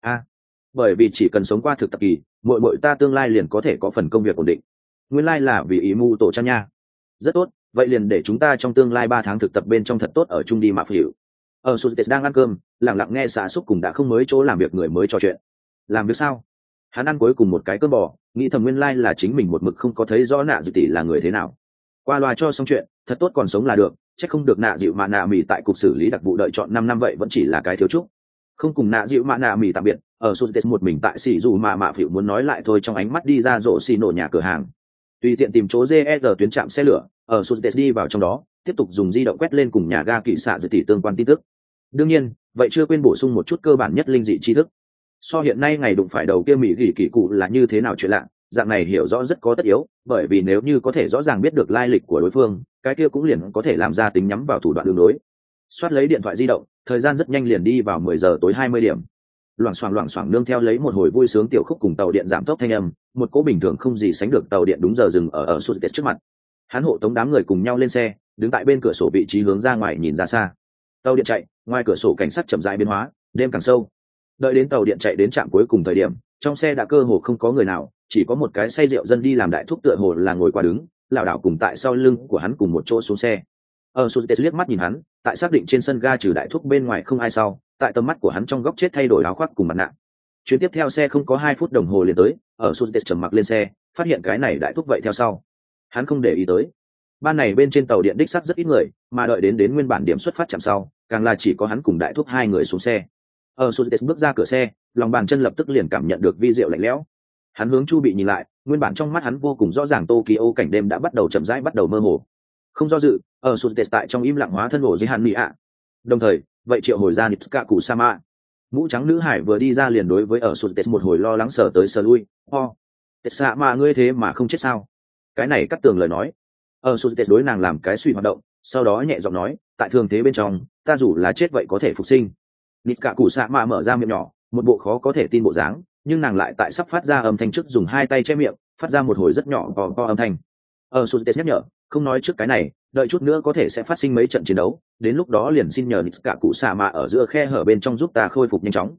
Bởi vì chỉ cần sống qua thực tập kỳ, muội ta tương lai liền có thể có phần công việc ổn định. Nguyên lai là vì ý mưu tổ chăn nha. Rất tốt, vậy liền để chúng ta trong tương lai 3 tháng thực tập bên trong thật tốt ở chung đi mạ phịu. Ở Sutes đang ăn cơm, lặng lặng nghe xạ xúc cùng đã không mới chỗ làm việc người mới trò chuyện. Làm việc sao? Hắn ăn cuối cùng một cái cơm bò, nghĩ thầm nguyên lai là chính mình một mực không có thấy rõ nạ dịu tỷ là người thế nào. Qua loa cho xong chuyện, thật tốt còn sống là được, chắc không được nạ dịu mạ nạ mì tại cục xử lý đặc vụ đợi chọn 5 năm vậy vẫn chỉ là cái thiếu chúc. Không cùng nạ dịu mạ nạ mì tạm biệt, ở Sutes một mình tại xỉ dù mạ phịu muốn nói lại thôi trong ánh mắt đi ra rộ xì nổ nhà cửa hàng. Tùy tiện tìm chỗ GR tuyến trạm xe lửa, ở Sutes đi vào trong đó, tiếp tục dùng di động quét lên cùng nhà ga kỳ xạ dự tỷ tương quan tin tức. Đương nhiên, vậy chưa quên bổ sung một chút cơ bản nhất linh dị tri thức. So hiện nay ngày đụng phải đầu kia mỹ gỉ kỳ cụ là như thế nào chuyện lạ, dạng này hiểu rõ rất có tất yếu, bởi vì nếu như có thể rõ ràng biết được lai lịch của đối phương, cái kia cũng liền có thể làm ra tính nhắm vào thủ đoạn đường đối. Soát lấy điện thoại di động, thời gian rất nhanh liền đi vào 10 giờ tối 20 điểm. Loảng xoảng nương theo lấy một hồi vui sướng tiểu khúc cùng tàu điện giảm tốc thanh âm, một cỗ bình thường không gì sánh được tàu điện đúng giờ dừng ở Sutes trước mặt. Hắn hộ tống đám người cùng nhau lên xe, đứng tại bên cửa sổ vị trí hướng ra ngoài nhìn ra xa. Tàu điện chạy, ngoài cửa sổ cảnh sát chậm rãi biến hóa, đêm càng sâu. Đợi đến tàu điện chạy đến trạm cuối cùng thời điểm, trong xe đã cơ hồ không có người nào, chỉ có một cái say rượu dân đi làm đại thúc tựa hồ là ngồi qua đứng, lảo đảo cùng tại sau lưng của hắn cùng một chỗ xuống xe. Ở Sutes liếc mắt nhìn hắn, tại xác định trên sân ga trừ đại thúc bên ngoài không ai sau, tại tầm mắt của hắn trong góc chết thay đổi áo khoác cùng mặt nạ. Chuyến tiếp theo xe không có 2 phút đồng hồ liền tới, ở Sutes trầm mặc lên xe, phát hiện cái này đại thúc vậy theo sau. Hắn không để ý tới. Ban này bên trên tàu điện đích xác rất ít người, mà đợi đến nguyên bản điểm xuất phát chạm sau, càng là chỉ có hắn cùng đại thúc 2 người xuống xe. Ở Sutes bước ra cửa xe, lòng bàn chân lập tức liền cảm nhận được vi diệu lạnh lẽo. Hắn hướng chu bị nhìn lại, nguyên bản trong mắt hắn vô cùng rõ ràng Tokyo cảnh đêm đã bắt đầu chậm rãi bắt đầu mơ hồ. Không do dự, ở Sutes tại trong im lặng hóa thân ổ dưới hàn mỹ ạ. Đồng thời, vậy triệu hồi ra Nitsuka Kusama. Mũ trắng nữ hải vừa đi ra liền đối với ở Sutes một hồi lo lắng sờ tới sờ lui. Tetsa mà ngươi thế mà không chết sao? Cái này cắt tường lời nói. Ở Sutes đối nàng làm cái suy hoạt động, sau đó nhẹ giọng nói, tại thường thế bên trong, ta dù là chết vậy có thể phục sinh. Nitsuka Kusama mở ra miệng nhỏ, một bộ khó có thể tin bộ dáng, nhưng nàng lại tại sắp phát ra âm thanh trước dùng 2 tay che miệng, phát ra một hồi rất nhỏ to âm thanh. Ở Sutes nhắc nhở, không nói trước cái này, đợi chút nữa có thể sẽ phát sinh mấy trận chiến đấu, đến lúc đó liền xin nhờ Nitsuka Kusama ở giữa khe hở bên trong giúp ta khôi phục nhanh chóng.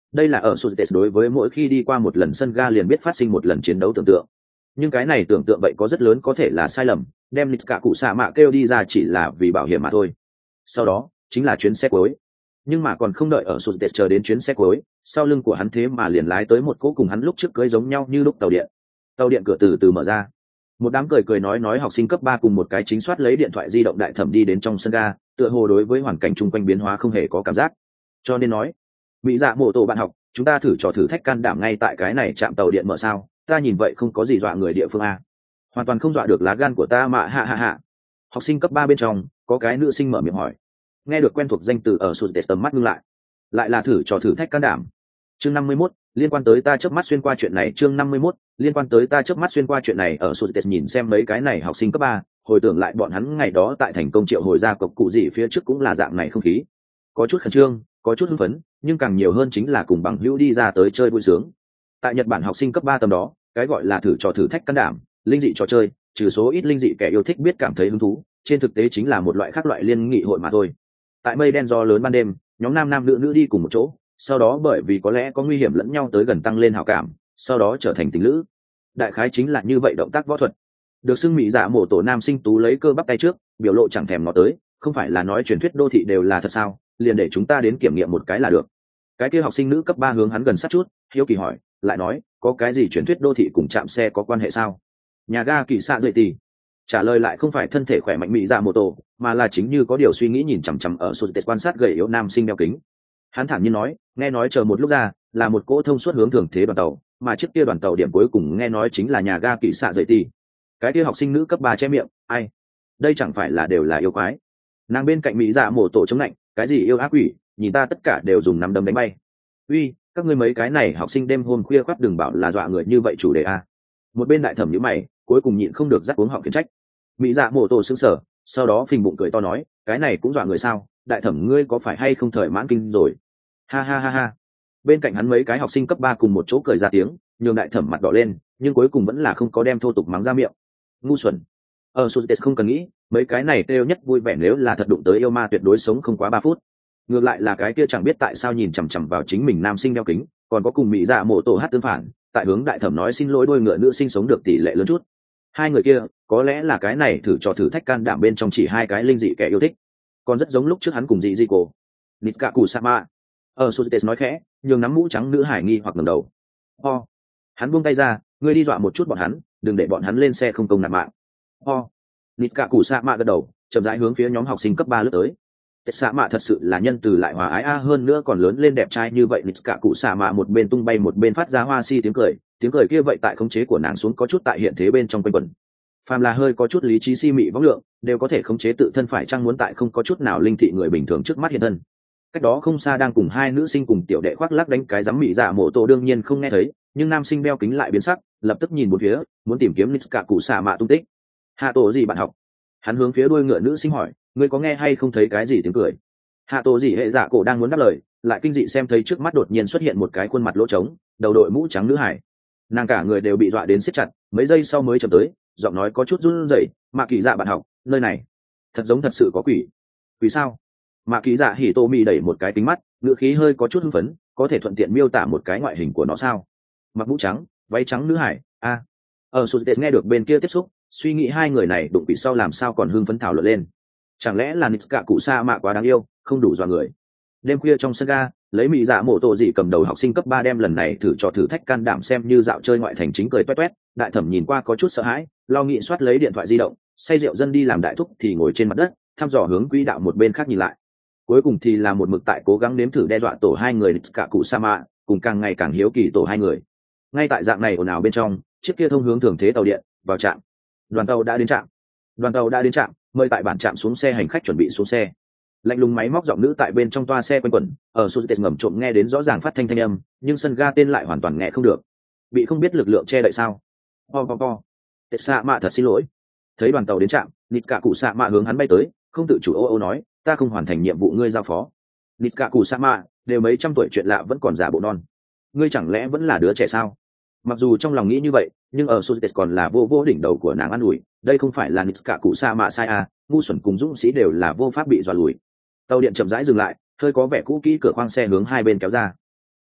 đây là ở Suzuki đối với mỗi khi đi qua một lần sân ga liền biết phát sinh một lần chiến đấu tưởng tượng, nhưng cái này tưởng tượng vậy có rất lớn có thể là sai lầm, đem cả cụ xạ mạ kêu đi ra chỉ là vì bảo hiểm mà thôi. Sau đó chính là chuyến xe cuối, nhưng mà còn không đợi ở Suzuki chờ đến chuyến xe cuối, sau lưng của hắn thế mà liền lái tới một cỗ cùng hắn lúc trước cưới giống nhau như lúc tàu điện cửa từ từ mở ra, một đám cười cười nói học sinh cấp 3 cùng một cái chính soát lấy điện thoại di động đại thẩm đi đến trong sân ga, tựa hồ đối với hoàn cảnh chung quanh biến hóa không hề có cảm giác. Cho nên nói, mỹ dạ mộ tổ bạn học, chúng ta thử trò thử thách can đảm ngay tại cái này chạm tàu điện mở sao, ta nhìn vậy không có gì dọa người địa phương a, hoàn toàn không dọa được lá gan của ta mà hạ. Học sinh cấp 3 bên trong có cái nữ sinh mở miệng hỏi. Nghe được quen thuộc danh từ ở sụt tầm mắt ngưng lại là thử trò thử thách can đảm. Chương 51, liên quan tới ta chớp mắt xuyên qua chuyện này. Chương 51, liên quan tới ta chớp mắt xuyên qua chuyện này. Ở sụt nhìn xem mấy cái này học sinh cấp 3, hồi tưởng lại bọn hắn ngày đó tại thành công triệu hồi ra cộc cụ gì phía trước cũng là dạng này không khí, có chút khẩn trương, có chút hưng phấn, nhưng càng nhiều hơn chính là cùng bằng hữu đi ra tới chơi vui sướng. Tại Nhật Bản học sinh cấp 3 tầm đó, cái gọi là thử trò thử thách can đảm, linh dị trò chơi, trừ số ít linh dị kẻ yêu thích biết cảm thấy hứng thú, trên thực tế chính là một loại khác loại liên nghị hội mà thôi. Tại mây đen gió lớn ban đêm, nhóm nam nữ đi cùng một chỗ, sau đó bởi vì có lẽ có nguy hiểm lẫn nhau tới gần tăng lên hảo cảm, sau đó trở thành tình lữ. Đại khái chính là như vậy động tác võ thuật. Được xưng mỹ dạ mổ tổ nam sinh tú lấy cơ bắp tay trước, biểu lộ chẳng thèm ngó tới, không phải là nói truyền thuyết đô thị đều là thật sao, liền để chúng ta đến kiểm nghiệm một cái là được. Cái kia học sinh nữ cấp 3 hướng hắn gần sát chút, hiếu kỳ hỏi, lại nói, có cái gì truyền thuyết đô thị cùng chạm xe có quan hệ sao? Nhà ga kỳ xạ dậy tì. Trả lời lại không phải thân thể khỏe mạnh mỹ dạ mô tô, mà là chính như có điều suy nghĩ nhìn chằm chằm ở sụt tết quan sát gầy yếu nam sinh đeo kính. Hắn thản nhiên nói, nghe nói chờ một lúc ra là một cỗ thông suốt hướng thường thế đoàn tàu, mà chiếc kia đoàn tàu điểm cuối cùng nghe nói chính là nhà ga kỳ xạ dậy tì. Cái kia học sinh nữ cấp 3 che miệng, ai? Đây chẳng phải là đều là yêu quái? Nàng bên cạnh mỹ dạ mổ tổ chống lạnh, cái gì yêu ác quỷ, nhìn ta tất cả đều dùng nắm đấm đánh bay. Uy, các ngươi mấy cái này học sinh đêm hôm khuya khoắt đừng bảo là dọa người như vậy chủ đề a. Một bên đại thẩm nhíu mày, cuối cùng nhịn không được dắt uống họng khiển trách. Mỹ dạ mổ tổ sững sờ, sau đó phình bụng cười to nói, cái này cũng dọa người sao? Đại thẩm ngươi có phải hay không thời mãn kinh rồi? Ha. Bên cạnh hắn mấy cái học sinh cấp 3 cùng một chỗ cười ra tiếng, nhường đại thẩm mặt đỏ lên, nhưng cuối cùng vẫn là không có đem thô tục mắng ra miệng. Ngu xuẩn. Ở Suzuki không cần nghĩ, mấy cái này kêu nhất vui vẻ nếu là thật đụng tới yêu ma tuyệt đối sống không quá 3 phút. Ngược lại là cái kia chẳng biết tại sao nhìn chằm chằm vào chính mình nam sinh đeo kính, còn có cùng mỹ dạ mổ tổ hát tương phản, tại hướng đại thẩm nói xin lỗi đôi ngựa nữ sinh sống được tỷ lệ lớn chút. Hai người kia, có lẽ là cái này thử trò thử thách can đảm bên trong chỉ hai cái linh dị kẻ yêu thích, còn rất giống lúc trước hắn cùng dị cô Nitkaku Sama. Ở Suzuki nói khẽ, nhường nắm mũ trắng nữ hải nghi hoặc ngẩng đầu. Hắn buông tay ra, ngươi đi dọa một chút bọn hắn, đừng để bọn hắn lên xe không công nạp mạng. Nitkaku Sama gật đầu, chậm rãi hướng phía nhóm học sinh cấp 3 lướt tới. Xạ mạ thật sự là nhân từ lại hòa ái hơn nữa còn lớn lên đẹp trai như vậy. Nitkaku Sama một bên tung bay một bên phát ra hoa si tiếng cười kia vậy tại khống chế của nàng xuống có chút tại hiện thế bên trong quanh quẩn. Phàm là hơi có chút lý trí si mị võng lượng đều có thể khống chế tự thân phải chăng muốn tại không có chút nào linh thị người bình thường trước mắt hiện thân. Cách đó không xa đang cùng hai nữ sinh cùng tiểu đệ khoác lác đánh cái giám mị dạ mổ tổ đương nhiên không nghe thấy, nhưng nam sinh đeo kính lại biến sắc, lập tức nhìn một phía muốn tìm kiếm Nitkaku Sama tung tích. Hạ tổ gì bạn học? Hắn hướng phía đuôi ngựa nữ sinh hỏi, ngươi có nghe hay không thấy cái gì tiếng cười? Hạ tổ gì hệ dạ cổ đang muốn đáp lời, lại kinh dị xem thấy trước mắt đột nhiên xuất hiện một cái khuôn mặt lỗ trống, đầu đội mũ trắng nữ hải. Nàng cả người đều bị dọa đến siết chặt, mấy giây sau mới chậm tới, giọng nói có chút run rẩy, mạ kỳ dạ bạn học, nơi này thật giống thật sự có quỷ. Quỷ sao? Mạ kỳ dạ hỉ tô mì đẩy một cái kính mắt, ngựa khí hơi có chút hưng phấn, có thể thuận tiện miêu tả một cái ngoại hình của nó sao? Mặc mũ trắng, váy trắng nữ hải. Ở Suzuki nghe được bên kia tiếp xúc, suy nghĩ hai người này đụng quỷ sau làm sao còn hưng phấn thảo luận lên. Chẳng lẽ là Nitkaku Sama quá đáng yêu, không đủ dọa người. Đêm khuya trong sân ga, lấy mỹ dạ mổ tổ dị cầm đầu học sinh cấp 3 đem lần này thử trò thử thách can đảm xem như dạo chơi ngoại thành chính cười toét toét. Đại thẩm nhìn qua có chút sợ hãi, lo nghĩ soát lấy điện thoại di động, say rượu dân đi làm đại thúc thì ngồi trên mặt đất thăm dò hướng quỹ đạo một bên khác nhìn lại. Cuối cùng thì là một mực tại cố gắng nếm thử đe dọa tổ hai người Nitkaku Sama, cùng càng ngày càng hiếu kỳ tổ hai người. Ngay tại dạng này ồn ào bên trong, chiếc kia thông hướng thường thế tàu điện vào trạm. Đoàn tàu đã đến trạm, mời tại bản trạm xuống xe, hành khách chuẩn bị xuống xe. Lạnh lùng máy móc giọng nữ tại bên trong toa xe quanh quẩn, ở Suzuki ngầm trộm nghe đến rõ ràng phát thanh âm, nhưng sân ga tên lại hoàn toàn nghe không được. Bị không biết lực lượng che đậy sao? Sama thật xin lỗi. Thấy đoàn tàu đến trạm, Nitkaku Sama hướng hắn bay tới, không tự chủ ô nói, ta không hoàn thành nhiệm vụ ngươi giao phó. Nitkaku Sama, đều mấy trăm tuổi chuyện lạ vẫn còn giả bộ non. Ngươi chẳng lẽ vẫn là đứa trẻ sao? Mặc dù trong lòng nghĩ như vậy, nhưng ở Suzuki còn là vô đỉnh đầu của nàng an ủi, đây không phải là Nitkaku Sama sai à, ngu xuẩn cùng dũng sĩ đều là vô pháp bị dọa lùi. Tàu điện chậm rãi dừng lại, hơi có vẻ cũ kỹ cửa khoang xe hướng hai bên kéo ra.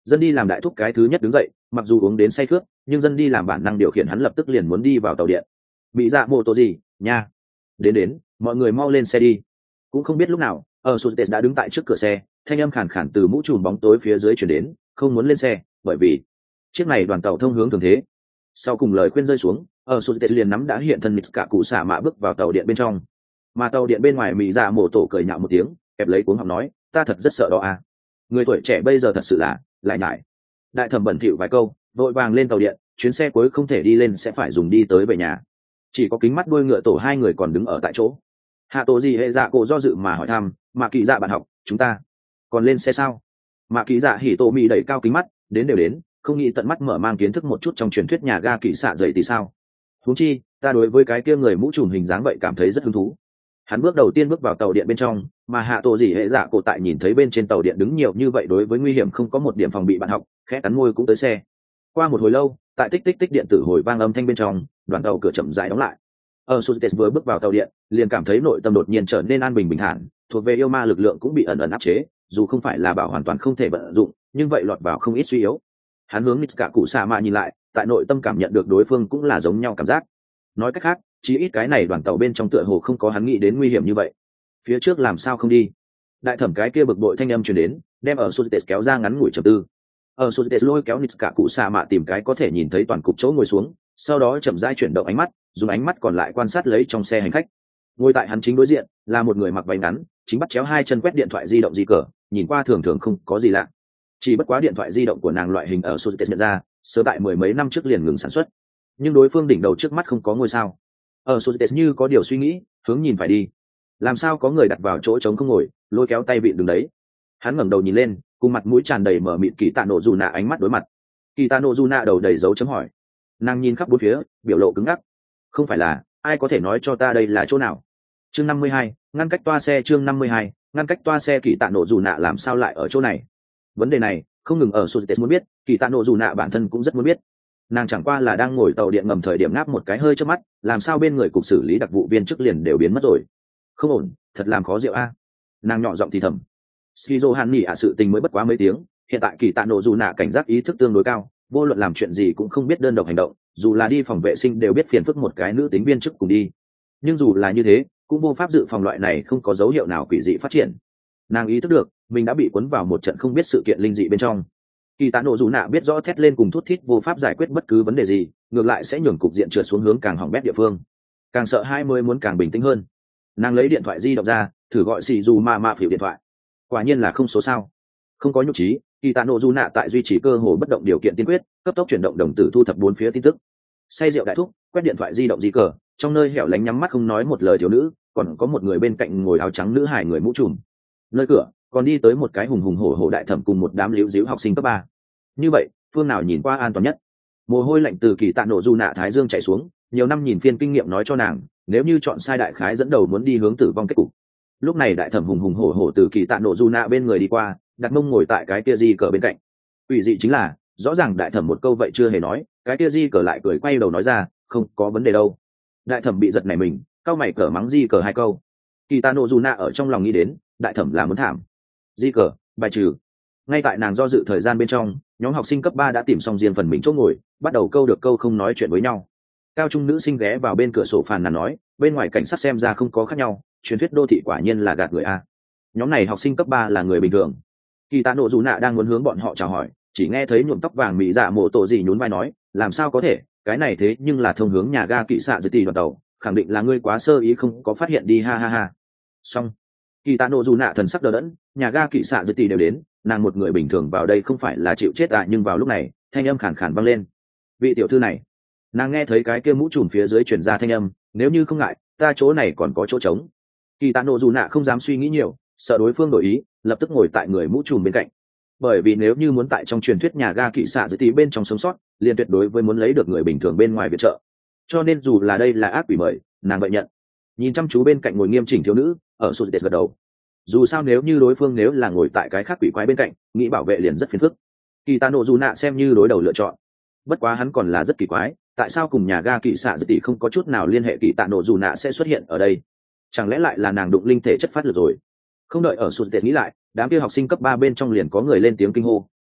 Dân đi làm đại thúc cái thứ nhất đứng dậy, mặc dù uống đến say khướt nhưng dân đi làm bản năng điều khiển hắn lập tức liền muốn đi vào tàu điện. Bị dạ mô tô gì nha, đến mọi người mau lên xe đi. Cũng không biết lúc nào ở sụt đã đứng tại trước cửa xe, thanh âm khàn khàn từ mũ trùm bóng tối phía dưới chuyển đến, không muốn lên xe bởi vì chiếc này đoàn tàu thông hướng thường thế. Sau cùng lời khuyên rơi xuống, ở sụt liền nắm đã hiện thân mịt cả cụ xả mạ bước vào tàu điện bên trong. Mà tàu điện bên ngoài mỹ dạ mổ tổ cười nhạo một tiếng, kẹp lấy cuống họng nói, ta thật rất sợ đó à. Người tuổi trẻ bây giờ thật sự là lại nhải. Đại thẩm bẩn thỉu vài câu, vội vàng lên tàu điện, chuyến xe cuối không thể đi lên sẽ phải dùng đi tới về nhà. Chỉ có kính mắt đuôi ngựa tổ hai người còn đứng ở tại chỗ. Hạ tổ gì hệ dạ cổ do dự mà hỏi thăm, mà kỳ dạ bạn học chúng ta còn lên xe sao? Mà kỳ dạ hỉ tổ mì đẩy cao kính mắt, đến đều đến, không nghĩ tận mắt mở mang kiến thức một chút trong truyền thuyết nhà ga kỳ xạ dậy thì sao? Huống chi ta đối với cái kia người mũ trùm hình dáng vậy cảm thấy rất hứng thú. Hắn bước đầu tiên bước vào tàu điện bên trong, mà hạ tổ gì hệ dạ cổ tại nhìn thấy bên trên tàu điện đứng nhiều như vậy đối với nguy hiểm không có một điểm phòng bị bạn học, khẽ cắn môi cũng tới xe. Qua một hồi lâu, tại tích tích tích điện tử hồi vang âm thanh bên trong, đoàn tàu cửa chậm rãi đóng lại. Ở Suzuki vừa bước vào tàu điện, liền cảm thấy nội tâm đột nhiên trở nên an bình bình thản, thuộc về yêu ma lực lượng cũng bị ẩn ẩn áp chế, dù không phải là bảo hoàn toàn không thể vận dụng, nhưng vậy lọt vào không ít suy yếu. Hắn hướng Mitsuka cụ xạ mạ nhìn lại, tại nội tâm cảm nhận được đối phương cũng là giống nhau cảm giác. Nói cách khác, chí ít cái này đoàn tàu bên trong tựa hồ không có hắn nghĩ đến nguy hiểm như vậy. Phía trước làm sao không đi? Đại thẩm cái kia bực bội thanh âm truyền đến, đem ở Suzuki kéo ra ngắn ngủi trầm tư. Ở Suzuki lôi kéo Mitsuka cụ xạ mạ tìm cái có thể nhìn thấy toàn cục chỗ ngồi xuống, sau đó chậm rãi chuyển động ánh mắt, dùng ánh mắt còn lại quan sát lấy trong xe hành khách. Ngồi tại hắn chính đối diện là một người mặc váy ngắn, chính bắt chéo hai chân quét điện thoại di động di cờ, nhìn qua thường thường không có gì lạ. Chỉ bất quá điện thoại di động của nàng loại hình ở Suzuki nhận ra, sớm tại mười mấy năm trước liền ngừng sản xuất. Nhưng đối phương đỉnh đầu trước mắt không có ngôi sao. Ở Suzuki như có điều suy nghĩ, hướng nhìn phải đi. Làm sao có người đặt vào chỗ trống không ngồi, lôi kéo tay vịn đứng đấy. Hắn ngẩng đầu nhìn lên, cùng mặt mũi tràn đầy mở mịt Kỳ Tạ Nộ Dù Nạ ánh mắt đối mặt. Kỳ Tạ Nộ Dù Nạ đầu đầy dấu chấm hỏi. Nàng nhìn khắp bốn phía, biểu lộ cứng ngắc. Không phải là, ai có thể nói cho ta đây là chỗ nào? Chương 52, ngăn cách toa xe. Chương 52, ngăn cách toa xe. Kỳ Tạ Nộ Dù Nạ làm sao lại ở chỗ này? Vấn đề này không ngừng ở Suzuki muốn biết, Kỳ Tạ Nộ Dù Nạ bản thân cũng rất muốn biết. Nàng chẳng qua là đang ngồi tàu điện ngầm thời điểm ngáp một cái hơi trước mắt, làm sao bên người cục xử lý đặc vụ viên chức liền đều biến mất rồi? Không ổn, thật làm khó rượu a. Nàng nhỏ giọng thì thầm. Skizo Hàn Nghị sự tình mới bất quá mấy tiếng, hiện tại Kỳ Tạ Nộ Dù Nạ cảnh giác ý thức tương đối cao, vô luận làm chuyện gì cũng không biết đơn độc hành động, dù là đi phòng vệ sinh đều biết phiền phức một cái nữ tính viên chức cùng đi. Nhưng dù là như thế, cũng vô pháp dự phòng loại này không có dấu hiệu nào quỷ dị phát triển. Nàng ý thức được mình đã bị cuốn vào một trận không biết sự kiện linh dị bên trong. Kỳ Tạ Nộ Dù Nạ biết rõ thét lên cùng thút thít vô pháp giải quyết bất cứ vấn đề gì, ngược lại sẽ nhường cục diện trượt xuống hướng càng hỏng bét địa phương. Càng sợ hai mươi muốn càng bình tĩnh hơn. Nàng lấy điện thoại di động ra, thử gọi xì dù mà phiểu điện thoại. Quả nhiên là không số sao. Không có nhục trí, Kỳ Tạ Nộ Dù Nạ tại duy trì cơ hồ bất động điều kiện tiên quyết, cấp tốc chuyển động đồng tử thu thập bốn phía tin tức. Say rượu đại thúc, quét điện thoại di động di cờ, trong nơi hẻo lánh nhắm mắt không nói một lời thiếu nữ, còn có một người bên cạnh ngồi áo trắng nữ hài người mũ trùm. Nơi cửa còn đi tới một cái hùng hùng hổ hổ đại thẩm cùng một đám liễu díu học sinh cấp 3. Như vậy, phương nào nhìn qua an toàn nhất? Mồ hôi lạnh từ Kỳ Tạ Nộ Dù Nạ thái dương chảy xuống, nhiều năm nhìn phiên kinh nghiệm nói cho nàng, nếu như chọn sai đại khái dẫn đầu muốn đi hướng tử vong kết cục. Lúc này đại thẩm hùng hùng hổ hổ từ Kỳ Tạ Nộ Dù Nạ bên người đi qua, đặt mông ngồi tại cái kia di cờ bên cạnh. Ủy dị chính là, rõ ràng đại thẩm một câu vậy chưa hề nói, cái kia di cờ lại cười quay đầu nói ra, không có vấn đề đâu. Đại thẩm bị giật nảy mình, cau mày cờ mắng di cờ hai câu. Kỳ Tạ Nộ Dù Nạ ở trong lòng nghĩ đến, đại thẩm là muốn thảm. Di cờ bài trừ. Ngay tại nàng do dự thời gian bên trong, nhóm học sinh cấp 3 đã tìm xong riêng phần mình chỗ ngồi, bắt đầu câu được câu không nói chuyện với nhau. Cao trung nữ sinh ghé vào bên cửa sổ phàn nàn nói, bên ngoài cảnh sát xem ra không có khác nhau, truyền thuyết đô thị quả nhiên là gạt người a. Nhóm này học sinh cấp 3 là người bình thường. Kỳ Tạ Nộ Dù Nạ đang muốn hướng bọn họ chào hỏi, chỉ nghe thấy nhuộm tóc vàng mỹ dạ mổ tổ gì nhún vai nói, làm sao có thể, cái này thế nhưng là thông hướng nhà ga kỵ xạ dưới tỷ đoàn tàu, khẳng định là ngươi quá sơ ý không có phát hiện đi ha ha ha. Xong. Kỳ Tạ Nộ Dù Nạ thần sắc đờ đẫn, nhà ga kỵ xạ dưới tỷ đều đến, nàng một người bình thường vào đây không phải là chịu chết nhưng vào lúc này thanh âm khàn khàn vang lên. Vị tiểu thư này, nàng nghe thấy cái kia mũ trùm phía dưới truyền ra thanh âm, nếu như không ngại ta chỗ này còn có chỗ trống. Kỳ Tạ Nộ Dù Nạ không dám suy nghĩ nhiều, sợ đối phương đổi ý, lập tức ngồi tại người mũ trùm bên cạnh. Bởi vì nếu như muốn tại trong truyền thuyết nhà ga kỵ xạ dưới tỷ bên trong sống sót, liền tuyệt đối với muốn lấy được người bình thường bên ngoài viện trợ, cho nên dù là đây là ác quỷ mời, nàng vậy nhận. Nhìn chăm chú bên cạnh ngồi nghiêm chỉnh thiếu nữ, ở sụt gật đầu. Dù sao nếu như đối phương nếu là ngồi tại cái khác quỷ quái bên cạnh, nghĩ bảo vệ liền rất phiền phức. Kỳ Tạ Nộ Dù Nạ xem như đối đầu lựa chọn. Bất quá hắn còn là rất kỳ quái, tại sao cùng nhà ga kỵ xạ dưới tỷ không có chút nào liên hệ, Kỳ Tạ Nộ Dù Nạ sẽ xuất hiện ở đây? Chẳng lẽ lại là nàng đụng linh thể chất phát lực rồi? Không đợi ở sụt tệ nghĩ lại, đám kia học sinh cấp 3 bên trong liền có người lên tiếng kinh hô,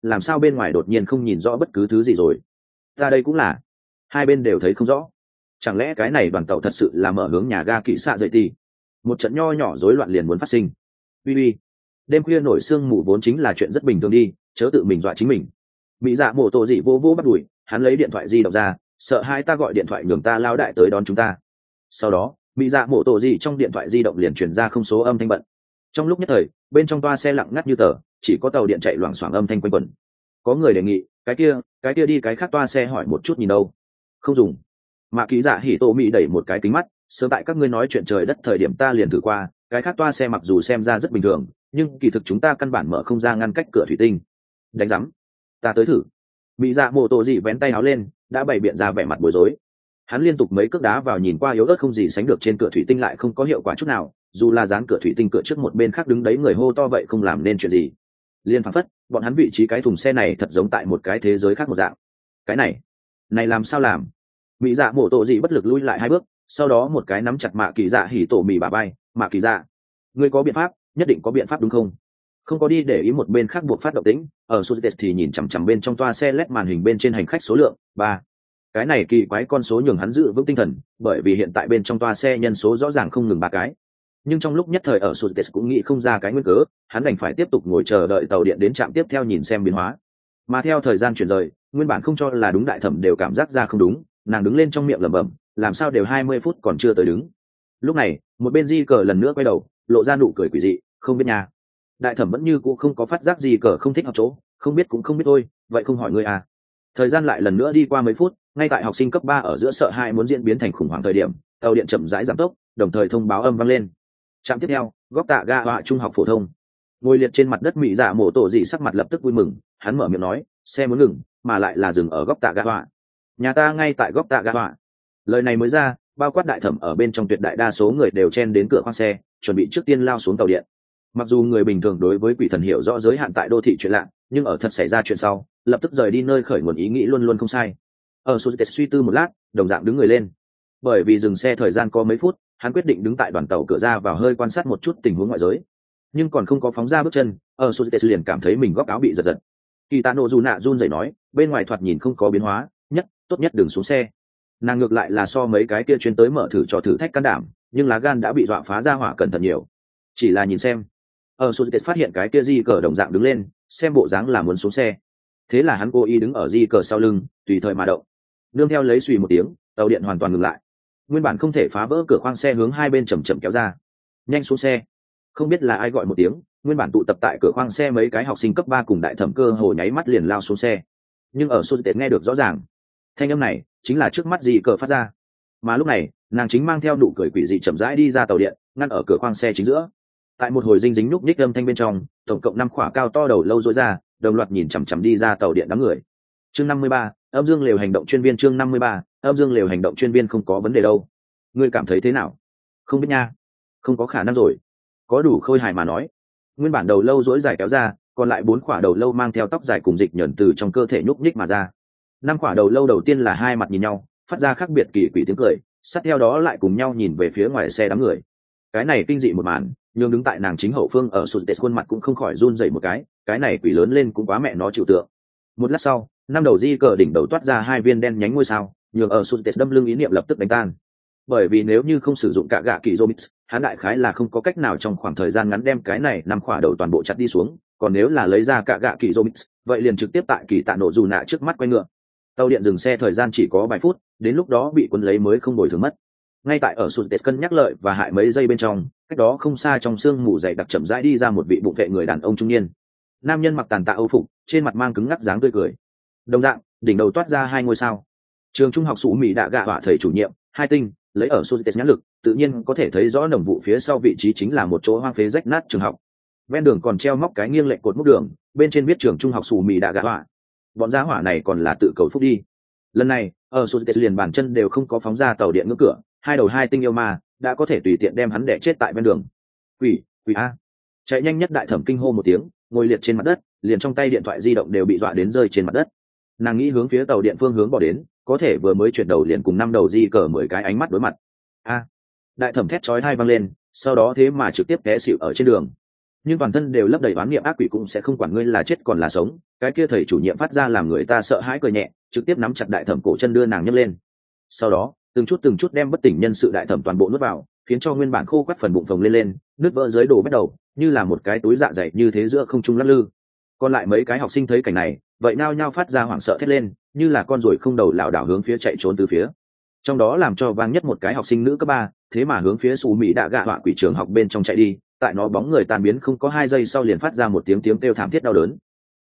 làm sao bên ngoài đột nhiên không nhìn rõ bất cứ thứ gì rồi. Ta đây cũng là, hai bên đều thấy không rõ. Chẳng lẽ cái này đoàn tàu thật sự là mở hướng nhà ga kỵ xạ dậy thì một trận nho nhỏ rối loạn liền muốn phát sinh. Uy, đêm khuya nổi sương mù vốn chính là chuyện rất bình thường đi, chớ tự mình dọa chính mình. Mỹ Dạ Mộ Tổ Dị vô vô bắt đuổi, hắn lấy điện thoại di động ra, sợ hai ta gọi điện thoại nhường ta lao đại tới đón chúng ta. Sau đó Mỹ Dạ Mộ Tổ Dị trong điện thoại di động liền truyền ra không số âm thanh bận. Trong lúc nhất thời bên trong toa xe lặng ngắt như tờ, chỉ có tàu điện chạy loảng xoảng âm thanh quanh quẩn. Có người đề nghị cái kia đi cái khác toa xe hỏi một chút nhìn đâu. Không dùng. Mạ Kỳ Dạ Hỉ Tổ Mỹ đẩy một cái kính mắt, sớm tại các ngươi nói chuyện trời đất thời điểm ta liền thử qua, cái khác toa xe mặc dù xem ra rất bình thường, nhưng kỳ thực chúng ta căn bản mở không ra ngăn cách cửa thủy tinh. Đánh rắm, ta tới thử. Mỹ Dạ Mộ Tổ Dị vén tay áo lên, đã bày biện ra vẻ mặt bối rối. Hắn liên tục mấy cước đá vào nhìn qua yếu ớt không gì sánh được trên cửa thủy tinh lại không có hiệu quả chút nào, dù là dán cửa thủy tinh cửa trước một bên khác đứng đấy người hô to vậy không làm nên chuyện gì. Liên phảng phất bọn hắn vị trí cái thùng xe này thật giống tại một cái thế giới khác một dạng. Cái này làm sao làm? Mỹ Dạ Mộ Tổ Dị bất lực lui lại hai bước, sau đó một cái nắm chặt Mạ Kỳ Dạ Hỉ Tổ Mỹ bả vai. Mạ Kỳ Dạ, ngươi có biện pháp, nhất định có biện pháp đúng không? Không có đi để ý một bên khác buộc phát động tĩnh, ở Suzuki thì nhìn chằm chằm bên trong toa xe led màn hình bên trên hành khách số lượng 3. Cái này kỳ quái con số nhường hắn giữ vững tinh thần, bởi vì hiện tại bên trong toa xe nhân số rõ ràng không ngừng 3 cái. Nhưng trong lúc nhất thời ở Suzuki cũng nghĩ không ra cái nguyên cớ, hắn đành phải tiếp tục ngồi chờ đợi tàu điện đến trạm tiếp theo nhìn xem biến hóa. Mà theo thời gian chuyển rời, nguyên bản không cho là đúng đại thẩm đều cảm giác ra không đúng, nàng đứng lên trong miệng lẩm bẩm, làm sao đều 20 phút còn chưa tới đứng. Lúc này một bên di cờ lần nữa quay đầu, lộ ra nụ cười quỷ dị, không biết nha. Đại thẩm vẫn như cũ không có phát giác gì cờ không thích học chỗ, không biết cũng không biết thôi, vậy không hỏi ngươi à. Thời gian lại lần nữa đi qua mấy phút, ngay tại học sinh cấp 3 ở giữa sợ hãi muốn diễn biến thành khủng hoảng thời điểm, tàu điện chậm rãi giảm tốc, đồng thời thông báo âm vang lên. Trạm tiếp theo, góc tạ ga họa trung học phổ thông. Ngồi liệt trên mặt đất Mỹ Dạ Mộ Tổ Dị sắc mặt lập tức vui mừng, hắn mở miệng nói, xe muốn ngừng, mà lại là dừng ở góc tạ ga họa. Nhà ta ngay tại góc tạ ga họa. Lời này mới ra, bao quát đại thẩm ở bên trong tuyệt đại đa số người đều chen đến cửa khoang xe, chuẩn bị trước tiên lao xuống tàu điện. Mặc dù người bình thường đối với quỷ thần hiểu rõ giới hạn tại đô thị chuyện lạ, nhưng ở thật xảy ra chuyện sau, lập tức rời đi nơi khởi nguồn ý nghĩ luôn luôn không sai. Ở Suzuki suy tư một lát, đồng dạng đứng người lên. Bởi vì dừng xe thời gian có mấy phút, hắn quyết định đứng tại đoàn tàu cửa ra vào hơi quan sát một chút tình huống ngoại giới. Nhưng còn không có phóng ra bước chân, ở Suzuki liền cảm thấy mình góc áo bị giật giật. Kitano Juna run rẩy nói, bên ngoài thoạt nhìn không có biến hóa, tốt nhất đừng xuống xe. Nàng ngược lại là so mấy cái kia chuyên tới mở thử trò thử thách can đảm, nhưng lá gan đã bị dọa phá ra hỏa cẩn thận nhiều. Chỉ là nhìn xem. Ở Suzuki phát hiện cái kia di cờ đồng dạng đứng lên, xem bộ dáng là muốn xuống xe. Thế là hắn cố ý đứng ở di cờ sau lưng, tùy thời mà động. Nương theo lấy xùy một tiếng, tàu điện hoàn toàn ngừng lại. Nguyên bản không thể phá vỡ cửa khoang xe hướng hai bên chậm chậm kéo ra. Nhanh xuống xe. Không biết là ai gọi một tiếng, nguyên bản tụ tập tại cửa khoang xe mấy cái học sinh cấp 3 cùng đại thẩm cơ hồ nháy mắt liền lao xuống xe. Nhưng ở Suzuki nghe được rõ ràng. Thanh âm này chính là trước mắt di cờ phát ra. Mà lúc này, nàng chính mang theo nụ cười quỷ dị chậm rãi đi ra tàu điện, ngăn ở cửa khoang xe chính giữa. Tại một hồi dinh dính núp nhích âm thanh bên trong, tổng cộng 5 khỏa cao to đầu lâu rối ra, đồng loạt nhìn chằm chằm đi ra tàu điện đám người. Chương 53, âm dương lều hành động chuyên viên. Chương 53, âm dương lều hành động chuyên viên. Không có vấn đề đâu. Ngươi cảm thấy thế nào? Không biết nha. Không có khả năng rồi. Có đủ khôi hài mà nói. Nguyên bản đầu lâu rối dài kéo ra, còn lại 4 khỏa đầu lâu mang theo tóc dài cùng dịch nhẫn từ trong cơ thể nhúc nhích mà ra. 5 khỏa đầu lâu đầu tiên là hai mặt nhìn nhau, phát ra khác biệt kỳ quỷ tiếng cười, sát theo đó lại cùng nhau nhìn về phía ngoài xe đám người. Cái này kinh dị một màn, nhưng đứng tại nàng chính hậu phương ở sụt tệ khuôn mặt cũng không khỏi run rẩy một cái này quỷ lớn lên cũng quá mẹ nó chịu tượng. Một lát sau, 5 đầu di cờ đỉnh đầu toát ra 2 viên đen nhánh ngôi sao, nhường ở sụt tệ đâm lưng ý niệm lập tức đánh tan. Bởi vì nếu như không sử dụng cả gạ kỳ Zomix, hắn đại khái là không có cách nào trong khoảng thời gian ngắn đem cái này 5 khỏa đầu toàn bộ chặt đi xuống, còn nếu là lấy ra cả gạ kỳ Zomix, vậy liền trực tiếp tại kỳ tạ nổ dù nạ trước mắt quay ngựa. Tàu điện dừng xe thời gian chỉ có vài phút, đến lúc đó bị quân lấy mới không bồi thường mất. Ngay tại ở sụt cân nhắc lợi và hại mấy giây bên trong, cách đó không xa trong sương mù dày đặc chậm rãi đi ra một vị bụng vệ người đàn ông trung niên. Nam nhân mặc tàn tạ âu phục, trên mặt mang cứng ngắc dáng tươi cười. Đồng dạng, đỉnh đầu toát ra 2 ngôi sao. Trường trung học Sủ Mỹ đã gạ họa thầy chủ nhiệm, 2 tinh, lấy ở sụt nhãn lực, tự nhiên có thể thấy rõ nồng vụ phía sau vị trí chính là một chỗ hoang phế rách nát trường học. Ven đường còn treo móc cái nghiêng lệch cột mốc đường, bên trên viết trường trung học Sủ Mỹ đã gạ họa. Bọn gia hỏa này còn là tự cầu phúc đi. Lần này ở Suzuki liền bàn chân đều không có phóng ra tàu điện ngưỡng cửa, 2 đầu 2 tinh yêu ma đã có thể tùy tiện đem hắn đẻ chết tại ven đường. Quỷ a! Chạy nhanh nhất đại thẩm kinh hô một tiếng, ngồi liệt trên mặt đất, liền trong tay điện thoại di động đều bị dọa đến rơi trên mặt đất. Nàng nghĩ hướng phía tàu điện phương hướng bỏ đến, có thể vừa mới chuyển đầu liền cùng 5 đầu di cờ 10 cái ánh mắt đối mặt. A! Đại thẩm thét chói tai vang lên, sau đó thế mà trực tiếp té xỉu ở trên đường. nhưng toàn thân đều lấp đầy oán niệm ác quỷ cũng sẽ không quản ngươi là chết còn là sống. Cái kia thầy chủ nhiệm phát ra làm người ta sợ hãi cười nhẹ, trực tiếp nắm chặt đại thẩm cổ chân đưa nàng nhấc lên. Sau đó từng chút đem bất tỉnh nhân sự đại thẩm toàn bộ nuốt vào, khiến cho nguyên bản khô quắt phần bụng phồng lên nứt vỡ dưới đổ bắt đầu, như là một cái túi dạ dày như thế giữa không trung lắc lư. Còn lại mấy cái học sinh thấy cảnh này, vậy nao nhao phát ra hoảng sợ thét lên, như là con ruồi không đầu lảo đảo hướng phía chạy trốn từ phía. Trong đó làm cho vang nhất một cái học sinh nữ cấp 3, thế mà hướng phía Sú Mỹ Đạ Gạ họa quỷ trường học bên trong chạy đi, tại nó bóng người tan biến không có 2 giây sau liền phát ra một tiếng kêu thảm thiết đau đớn.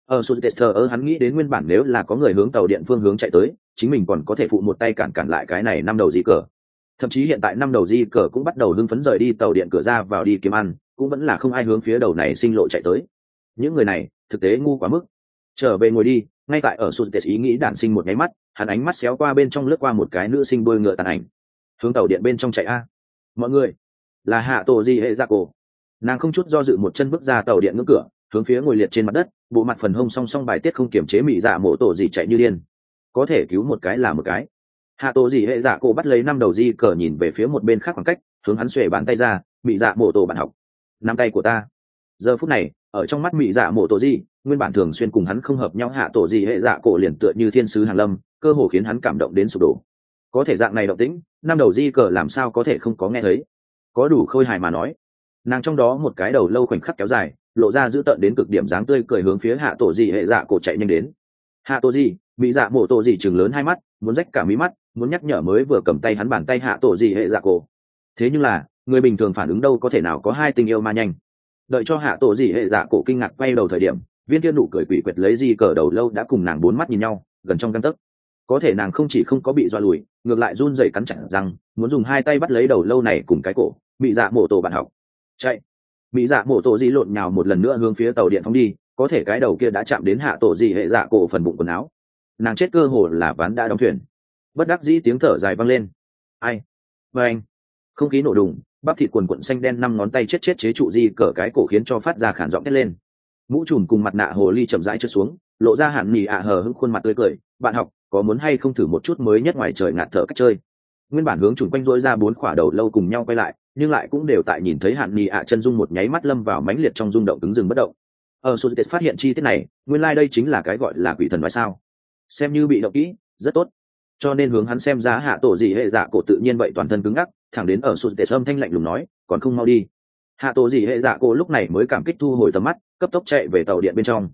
Hắn nghĩ đến nguyên bản nếu là có người hướng tàu điện phương hướng chạy tới, chính mình còn có thể phụ một tay cản lại cái này năm đầu di cờ. Thậm chí hiện tại năm đầu di cờ cũng bắt đầu hưng phấn rời đi tàu điện cửa ra vào đi kiếm ăn, cũng vẫn là không ai hướng phía đầu này sinh lộ chạy tới. Những người này thực tế ngu quá mức. Trở về ngồi đi. Ngay tại ở Sutes ý nghĩ đản sinh một nháy mắt, hắn ánh mắt xéo qua bên trong lướt qua một cái nữ sinh đuôi ngựa tàn ảnh, hướng tàu điện bên trong chạy a. Mọi người, là Hạ Tổ Di hệ dạ cổ. Nàng không chút do dự một chân bước ra tàu điện ngưỡng cửa, hướng phía ngồi liệt trên mặt đất, bộ mặt phần hông song song bài tiết không kiềm chế mị dạ mổ tổ gì chạy như điên. Có thể cứu một cái là một cái. Hạ Tổ Di hệ dạ cổ bắt lấy năm đầu di cờ nhìn về phía một bên khác khoảng cách, hướng hắn xuề bàn tay ra, mị dạ mổ tổ bạn học. Nắm tay của ta. Giờ phút này, ở trong mắt mị dạ mổ tổ gì, nguyên bản thường xuyên cùng hắn không hợp nhau Hạ Tổ Gì hệ dạ cổ liền tựa như thiên sứ hàng lâm, cơ hồ khiến hắn cảm động đến sụp đổ. Có thể dạng này động tĩnh, năm đầu di cờ làm sao có thể không có nghe thấy. Có đủ khôi hài mà nói. Nàng trong đó một cái đầu lâu khoảnh khắc kéo dài, lộ ra dữ tợn đến cực điểm dáng tươi cười hướng phía Hạ Tổ Gì hệ dạ cổ chạy nhanh đến. Hạ Tổ Gì, mị dạ mổ tổ gì trừng lớn hai mắt, muốn rách cả mí mắt, muốn nhắc nhở mới vừa cầm tay hắn bàn tay Hạ Tổ Gì hệ dạ cổ. Thế nhưng là, người bình thường phản ứng đâu có thể nào có hai tình yêu mà nhanh. Đợi cho Hạ Tổ Gì hệ dạ cổ kinh ngạc quay đầu thời điểm, viên kia nụ cười quỷ quyệt lấy di cờ đầu lâu đã cùng nàng bốn mắt nhìn nhau, gần trong gang tấc. Có thể nàng không chỉ không có bị dọa lùi, ngược lại run rẩy cắn chặt răng, muốn dùng hai tay bắt lấy đầu lâu này cùng cái cổ. Mị dạ mổ tổ bạn học, chạy. Mị dạ mổ tổ Gì lộn nhào một lần nữa hướng phía tàu điện phóng đi, có thể cái đầu kia đã chạm đến Hạ Tổ Gì hệ dạ cổ phần bụng quần áo. Nàng chết cơ hồ là ván đã đóng thuyền. Bất đắc dĩ tiếng thở dài vang lên. Ai? Và anh. Không khí nổ đùng, bắp thịt quần quận xanh đen năm ngón tay chết chế trụ di cờ cái cổ khiến cho phát ra khản giọng thét lên. Mũ trùm cùng mặt nạ hồ ly chậm rãi trượt xuống, lộ ra Hạn Nhì ạ hờ hững khuôn mặt tươi cười. Bạn học, có muốn hay không thử một chút mới nhất ngoài trời ngạt thở cách chơi? Nguyên bản hướng trùng quanh rỗi ra 4 khỏa đầu lâu cùng nhau quay lại, nhưng lại cũng đều tại nhìn thấy Hạn Nhì ạ chân dung một nháy mắt lâm vào mãnh liệt trong rung động cứng rừng bất động. Ở Sutes phát hiện chi tiết này, nguyên lai đây chính là cái gọi là quỷ thần nói sao? Xem như bị động kỹ, rất tốt. Cho nên hướng hắn xem ra Hạ Tổ Gì hệ dạ cổ tự nhiên vậy toàn thân cứng ngắc, thẳng đến ở Sutes âm thanh lạnh lùng nói, còn không mau đi. Hạ Tổ Gì hệ dạ cổ lúc này mới cảm kích thu hồi tầm mắt, cấp tốc chạy về tàu điện bên trong.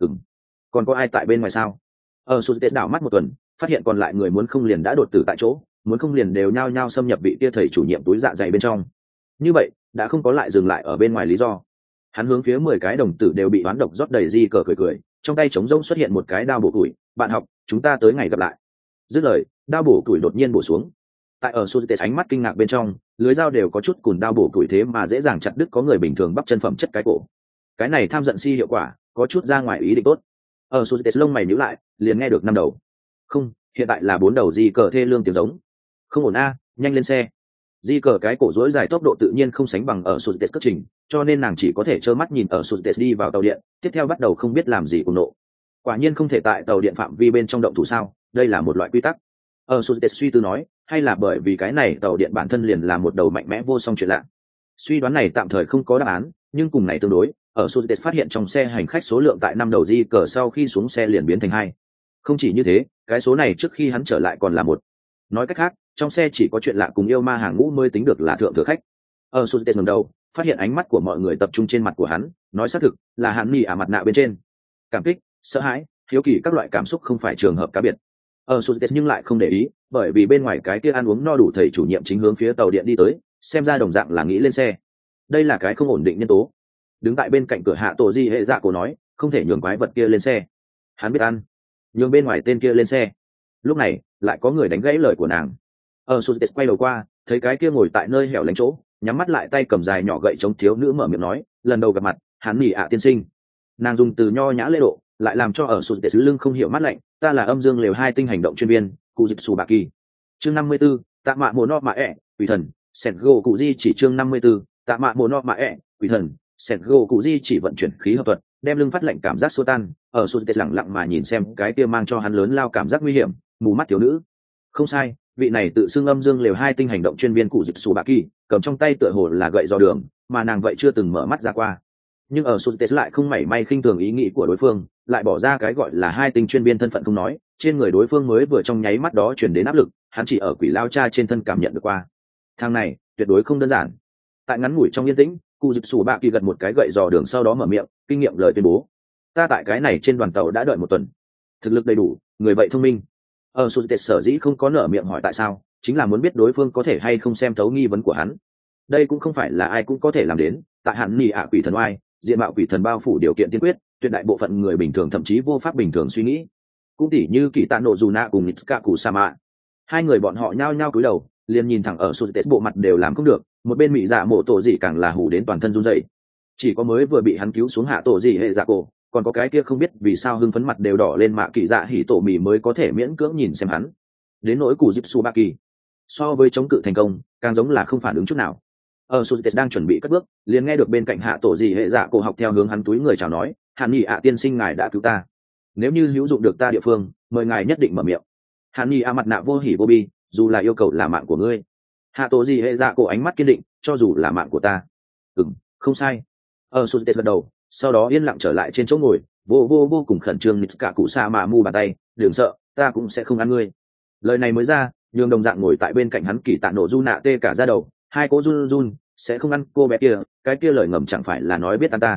Còn có ai tại bên ngoài sao? Ở Sutes đảo mắt một tuần, phát hiện còn lại người muốn không liền đã đột tử tại chỗ, muốn không liền đều nhao nhao xâm nhập vị tia thầy chủ nhiệm túi dạ dày bên trong. Như vậy, đã không có lại dừng lại ở bên ngoài lý do. Hắn hướng phía 10 cái đồng tử đều bị oán độc rót đầy di cờ cười, trong tay trống rỗng xuất hiện một cái đao bổ củi. Bạn học, chúng ta tới ngày gặp lại. Dứt lời, đao bổ củi đột nhiên bổ xuống. Tại ở Sutes ánh mắt kinh ngạc bên trong, lưới dao đều có chút cùn đao bổ củi thế mà dễ dàng chặt đứt có người bình thường bắp chân phẩm chất cái cổ. Cái này tham giận si hiệu quả, có chút ra ngoài ý định tốt. Ở Sutes lông mày nhíu lại, liền nghe được 5 đầu. Không, hiện tại là 4 đầu di cờ thê lương tiếng giống. Không ổn a, nhanh lên xe. Di cờ cái cổ rối dài tốc độ tự nhiên không sánh bằng ở Sutes cất trình, cho nên nàng chỉ có thể trơ mắt nhìn ở Sutes đi vào tàu điện, tiếp theo bắt đầu không biết làm gì cùng nộ. Quả nhiên không thể tại tàu điện phạm vi bên trong động thủ sao? Đây là một loại quy tắc. Ở Sutes suy tư nói, hay là bởi vì cái này tàu điện bản thân liền là một đầu mạnh mẽ vô song chuyện lạ. Suy đoán này tạm thời không có đáp án, nhưng cùng này tương đối, ở Sutes phát hiện trong xe hành khách số lượng tại 5 đầu di cờ sau khi xuống xe liền biến thành 2. Không chỉ như thế, cái số này trước khi hắn trở lại còn là 1. Nói cách khác, trong xe chỉ có chuyện lạ cùng yêu ma hàng ngũ mới tính được là thượng thừa khách. Ở Sutes ngẩng đầu, phát hiện ánh mắt của mọi người tập trung trên mặt của hắn, nói xác thực là Hạn Nhì ạ mặt nạ bên trên. Cảm kích, sợ hãi, hiếu kỳ các loại cảm xúc không phải trường hợp cá biệt. Ở Sutes nhưng lại không để ý, bởi vì bên ngoài cái kia ăn uống no đủ thầy chủ nhiệm chính hướng phía tàu điện đi tới, xem ra đồng dạng là nghĩ lên xe. Đây là cái không ổn định nhân tố. Đứng tại bên cạnh cửa Hạ Tổ Di hệ dạ cổ nói, không thể nhường quái vật kia lên xe. Hắn biết ăn, nhường bên ngoài tên kia lên xe. Lúc này, lại có người đánh gãy lời của nàng. Ở Sutes quay đầu qua, thấy cái kia ngồi tại nơi hẻo lánh chỗ, nhắm mắt lại tay cầm dài nhỏ gậy chống thiếu nữ mở miệng nói, lần đầu gặp mặt, Hắn Nhì ạ tiên sinh. Nàng dùng từ nho nhã lễ độ, lại làm cho ở Sutes lưng không hiểu mát lạnh, ta là âm dương lều 2 tinh hành động chuyên viên, cụ dịch Tsubaki. Chương 54, tạ mạ mồ no mạ ẹ, quỷ thần, Sengo cụ di chỉ chương 54, tạ mạ mồ no mạ ẹ, quỷ thần, Sengo cụ di chỉ vận chuyển khí hợp thuật, đem lưng phát lạnh cảm giác xua tan, ở Sutes lặng lặng mà nhìn xem cái kia mang cho hắn lớn lao cảm giác nguy hiểm, mù mắt thiếu nữ. Không sai, vị này tự xưng âm dương lều 2 tinh hành động chuyên viên cụ dịch Tsubaki, cầm trong tay tựa hồ là gậy dò đường, mà nàng vậy chưa từng mở mắt ra qua. nhưng ở Sultes lại không mảy may khinh thường ý nghĩ của đối phương, lại bỏ ra cái gọi là hai tinh chuyên viên thân phận không nói, trên người đối phương mới vừa trong nháy mắt đó chuyển đến áp lực, hắn chỉ ở quỷ lao cha trên thân cảm nhận được qua. Thằng này tuyệt đối không đơn giản. Tại ngắn ngủi trong yên tĩnh, cụ dịch sủ bạ kỳ gật một cái gậy dò đường, sau đó mở miệng kinh nghiệm lời tuyên bố: ta tại cái này trên đoàn tàu đã đợi một tuần, thực lực đầy đủ, người vậy thông minh. Ở Sultes sở dĩ không có nở miệng hỏi tại sao, chính là muốn biết đối phương có thể hay không xem thấu nghi vấn của hắn. Đây cũng không phải là ai cũng có thể làm đến, tại hạn nỉ ạ quỷ thần oai, diện mạo quỷ thần bao phủ điều kiện tiên quyết, tuyệt đại bộ phận người bình thường thậm chí vô pháp bình thường suy nghĩ. Cũng tỉ như kỳ tạ nộ dù nạ cùng Nitsuka Kusama, hai người bọn họ nhao nhao cúi đầu, liền nhìn thẳng ở Sultes, bộ mặt đều làm không được, một bên Mị Dạ Mộ Tổ gì càng là hù đến toàn thân run rẩy. Chỉ có mới vừa bị hắn cứu xuống hạ tổ gì hệ dạ cổ, còn có cái kia không biết vì sao hưng phấn mặt đều đỏ lên mạ kỳ dạ hỉ tổ mì mới có thể miễn cưỡng nhìn xem hắn. Đến nỗi cụ Jitsu Baki, so với chống cự thành công, càng giống là không phản ứng chút nào. Ở Sultes đang chuẩn bị cất bước, liền nghe được bên cạnh hạ tổ gì hệ dạ cổ học theo hướng hắn túi người chào nói: hàn nhị ạ tiên sinh ngài đã cứu ta, nếu như hữu dụng được ta địa phương, mời ngài nhất định mở miệng. Hàn nhị ạ mặt nạ vô hỉ vô bi, dù là yêu cầu là mạng của ngươi. Hạ tổ gì hệ dạ cổ ánh mắt kiên định, cho dù là mạng của ta. Không sai. Ở Sultes gật đầu, sau đó yên lặng trở lại trên chỗ ngồi, vô cùng khẩn trương nít cả cụ sa mà mu bàn tay: đừng sợ, ta cũng sẽ không ăn ngươi. Lời này mới ra, nhường đồng dạng ngồi tại bên cạnh hắn kỳ tạ nổ du nạ tê cả ra đầu, hai cô run, sẽ không ăn cô bé kia, cái kia lời ngầm chẳng phải là nói biết ăn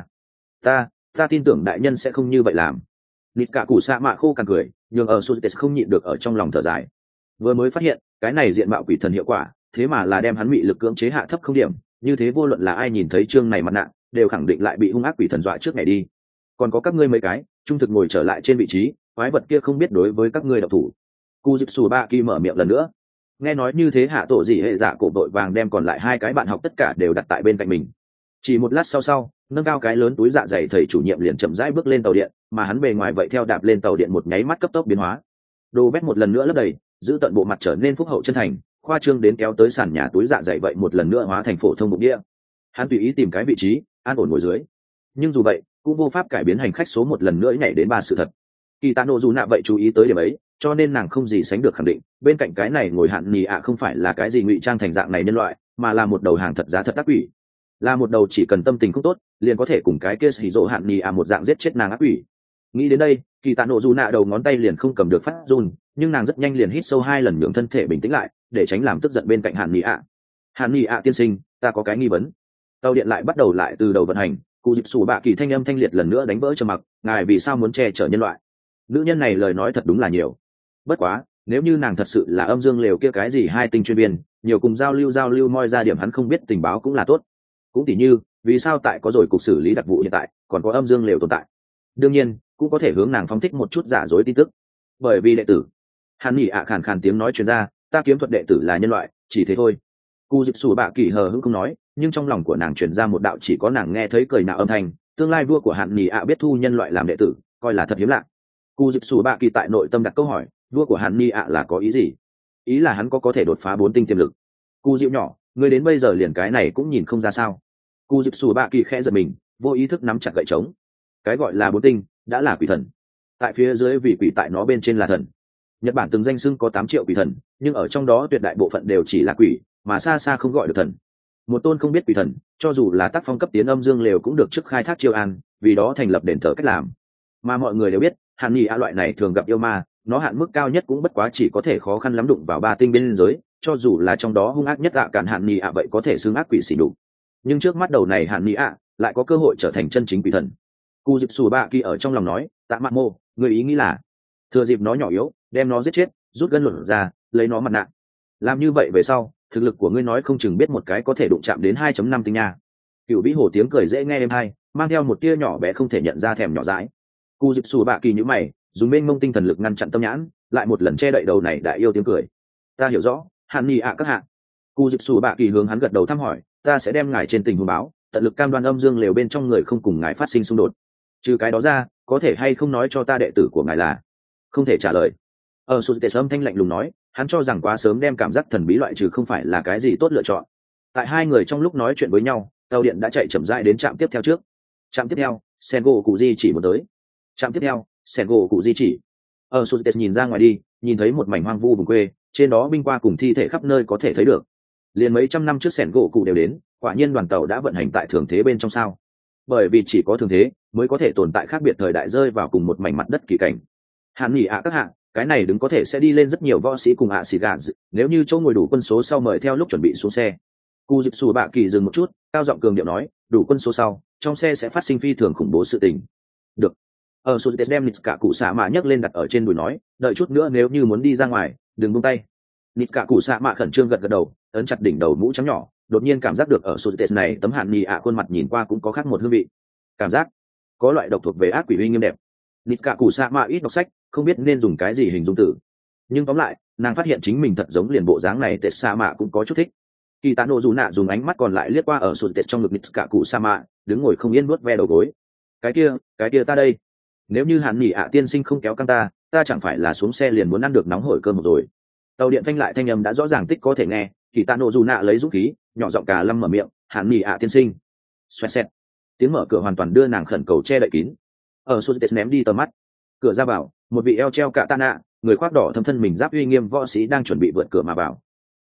ta tin tưởng đại nhân sẽ không như vậy làm. Nít cả cụ sa mạ khô càng cười, nhường ở Sultes không nhịn được ở trong lòng thở dài. Vừa mới phát hiện cái này diện mạo quỷ thần hiệu quả, thế mà là đem hắn bị lực cưỡng chế hạ thấp không điểm, như thế vô luận là ai nhìn thấy chương này mặt nạ đều khẳng định lại bị hung ác quỷ thần dọa trước ngày đi. Còn có các ngươi mấy cái trung thực ngồi trở lại trên vị trí, quái vật kia không biết đối với các ngươi độc thủ. Kujitsu Baki mở miệng lần nữa. Nghe nói như thế hạ tổ gì hệ dạ cổ đội vàng đem còn lại hai cái bạn học tất cả đều đặt tại bên cạnh mình. Chỉ một lát sau, nâng cao cái lớn túi dạ dày thầy chủ nhiệm liền chậm rãi bước lên tàu điện, mà hắn bề ngoài vậy theo đạp lên tàu điện một nháy mắt cấp tốc biến hóa. Đồ bét một lần nữa lấp đầy, giữ tận bộ mặt trở nên phúc hậu chân thành, khoa trương đến kéo tới sàn nhà túi dạ dày vậy một lần nữa hóa thành phổ thông bụng đĩa. Hắn tùy ý tìm cái vị trí an ổn ngồi dưới, nhưng dù vậy cũng vô pháp cải biến hành khách số một lần nữa nhảy đến ba sự thật. Kỳ tạ nộ dù nạ vậy chú ý tới điểm ấy, cho nên nàng không gì sánh được khẳng định bên cạnh cái này ngồi hạn nhì ạ không phải là cái gì ngụy trang thành dạng này nhân loại, mà là một đầu hàng thật giá thật ác quỷ, là một đầu chỉ cần tâm tình không tốt liền có thể cùng cái kia xì rộ hạn nhì ạ một dạng giết chết nàng ác quỷ. Nghĩ đến đây, kỳ tạ nộ dù nạ đầu ngón tay liền không cầm được phát run, nhưng nàng rất nhanh liền hít sâu hai lần nhường thân thể bình tĩnh lại, để tránh làm tức giận bên cạnh hạn nhì ạ. Hạn nhì ạ tiên sinh, ta có cái nghi vấn. Tàu điện lại bắt đầu lại từ đầu vận hành, cụ dịp sủ bạ kỳ thanh âm thanh liệt lần nữa đánh vỡ trầm mặc: ngài vì sao muốn che chở nhân loại? Nữ nhân này lời nói thật đúng là nhiều. Bất quá nếu như nàng thật sự là âm dương lều kia cái gì hai tinh chuyên viên, nhiều cùng giao lưu moi ra điểm hắn không biết tình báo cũng là tốt. Cũng tỉ như vì sao tại có rồi cục xử lý đặc vụ hiện tại còn có âm dương lều tồn tại. Đương nhiên cũng có thể hướng nàng phóng thích một chút giả dối tin tức. Bởi vì đệ tử hàn nhỉ ạ khàn khàn tiếng nói truyền ra: ta kiếm thuật đệ tử là nhân loại, chỉ thế thôi. Cụ dịp sủ bạ kỳ hờ hững không nói, nhưng trong lòng của nàng truyền ra một đạo chỉ có nàng nghe thấy cười nạo âm thanh: tương lai vua của hạn nhỉ ạ biết thu nhân loại làm đệ tử, coi là thật hiếm lạ. Cụ dịp sủ bạ kỳ tại nội tâm đặt câu hỏi: vua của hạn nhỉ ạ là có ý gì? Ý là hắn có thể đột phá 4 tinh tiềm lực. Cụ dịu nhỏ, người đến bây giờ liền cái này cũng nhìn không ra sao? Cụ dịp sủ bạ kỳ khẽ giật mình, vô ý thức nắm chặt gậy trống. Cái gọi là 4 tinh đã là quỷ thần, tại phía dưới vị quỷ tại nó bên trên là thần. Nhật Bản từng danh xưng có 8 triệu quỷ thần, nhưng ở trong đó tuyệt đại bộ phận đều chỉ là quỷ, mà xa xa không gọi được thần. Một tôn không biết quỷ thần, cho dù là tác phong cấp tiến âm dương lều cũng được trước khai thác chiêu an, vì đó thành lập đền thờ cách làm. Mà mọi người đều biết, hạn nhỉ ạ loại này thường gặp yêu ma, nó hạn mức cao nhất cũng bất quá chỉ có thể khó khăn lắm đụng vào 3 tinh biên giới, cho dù là trong đó hung ác nhất cản hạn nhỉ ạ vậy có thể xưng ác quỷ xỉ đục. Nhưng trước mắt đầu này hạn nhỉ ạ lại có cơ hội trở thành chân chính quỷ thần. Cụ dịp sù bạ kỳ ở trong lòng nói: tạ mạn mô, người ý nghĩ là thừa dịp nó nhỏ yếu đem nó giết chết, rút gân luận ra, lấy nó mặt nạ. Làm như vậy về sau, thực lực của ngươi nói không chừng biết một cái có thể đụng chạm đến 2.5 tinh nha. Cựu vĩ hồ tiếng cười dễ nghe êm hay, mang theo một tia nhỏ bé không thể nhận ra thèm nhỏ dãi. Cụ dịp sù bạ kỳ nhíu mày, dùng mênh mông tinh thần lực ngăn chặn tâm nhãn, lại một lần che đậy đầu này đại yêu tiếng cười. Ta hiểu rõ, hạn nhỉ ạ các hạ. Cụ dịp sù bạ kỳ hướng hắn gật đầu thăm hỏi: ta sẽ đem ngài trên tình huống báo, tận lực cam đoan âm dương lều bên trong người không cùng ngài phát sinh xung đột. Trừ cái đó ra, có thể hay không nói cho ta đệ tử của ngài là? Không thể trả lời. Ở sụt tệ sớm thanh lạnh lùng nói, hắn cho rằng quá sớm đem cảm giác thần bí loại trừ không phải là cái gì tốt lựa chọn. Tại hai người trong lúc nói chuyện với nhau, tàu điện đã chạy chậm rãi đến trạm tiếp theo trước. Trạm tiếp theo, Sengo cụ di chỉ một tới. Trạm tiếp theo, Sengo cụ di chỉ. Ở sụt tệ nhìn ra ngoài đi, nhìn thấy một mảnh hoang vu vùng quê, trên đó binh qua cùng thi thể khắp nơi có thể thấy được. Liền mấy trăm năm trước Sengo cụ đều đến, quả nhiên đoàn tàu đã vận hành tại thường thế bên trong sao? bởi vì chỉ có thường thế mới có thể tồn tại khác biệt thời đại rơi vào cùng một mảnh mặt đất kỳ cảnh. Hàn nghỉ ạ các hạng, cái này đứng có thể sẽ đi lên rất nhiều võ sĩ cùng ạ xì gà, nếu như chỗ ngồi đủ quân số sau mời theo lúc chuẩn bị xuống xe. Cu Dực Sù Bạ Kỳ dừng một chút, cao giọng cường điệu nói, đủ quân số sau, trong xe sẽ phát sinh phi thường khủng bố sự tình. Được. Ở Sù đem Nitsuka cụ xạ mạ nhấc lên đặt ở trên đùi nói, đợi chút nữa nếu như muốn đi ra ngoài, đừng buông tay. Nitsuka cụ xạ mạ khẩn trương gật gật đầu, ấn chặt đỉnh đầu mũ trắng nhỏ, đột nhiên cảm giác được ở Sù này tấm Hàn nghỉ ạ khuôn mặt nhìn qua cũng có khác một hương vị. Cảm giác có loại độc thuộc về ác quỷ uy nghiêm đẹp. Nitsuka cụ xạ mạ ít đọc sách, không biết nên dùng cái gì hình dung từ, nhưng tóm lại nàng phát hiện chính mình thật giống liền bộ dáng này tệ sa mạ cũng có chút thích. Kỳ tạ nộ dù nạ dùng ánh mắt còn lại liếc qua ở sụt tệ trong ngực Nitsuka cụ sa mạ, đứng ngồi không yên nuốt ve đầu gối. Cái kia ta đây, nếu như Hàn nghỉ ạ tiên sinh không kéo căng ta chẳng phải là xuống xe liền muốn ăn được nóng hổi cơm một rồi. Tàu điện phanh lại thanh âm đã rõ ràng tích có thể nghe. Kỳ tạ nộ dù nạ lấy dũng khí nhỏ giọng cả lâm mở miệng, Hàn nghỉ ạ tiên sinh. Xoẹt xẹt, tiếng mở cửa hoàn toàn đưa nàng khẩn cầu che đậy kín. Ở sụt tệ ném đi tầm mắt, cửa ra vào một vị eo treo cả tạ nạ, người khoác đỏ thâm thân mình giáp uy nghiêm võ sĩ đang chuẩn bị vượt cửa mà vào.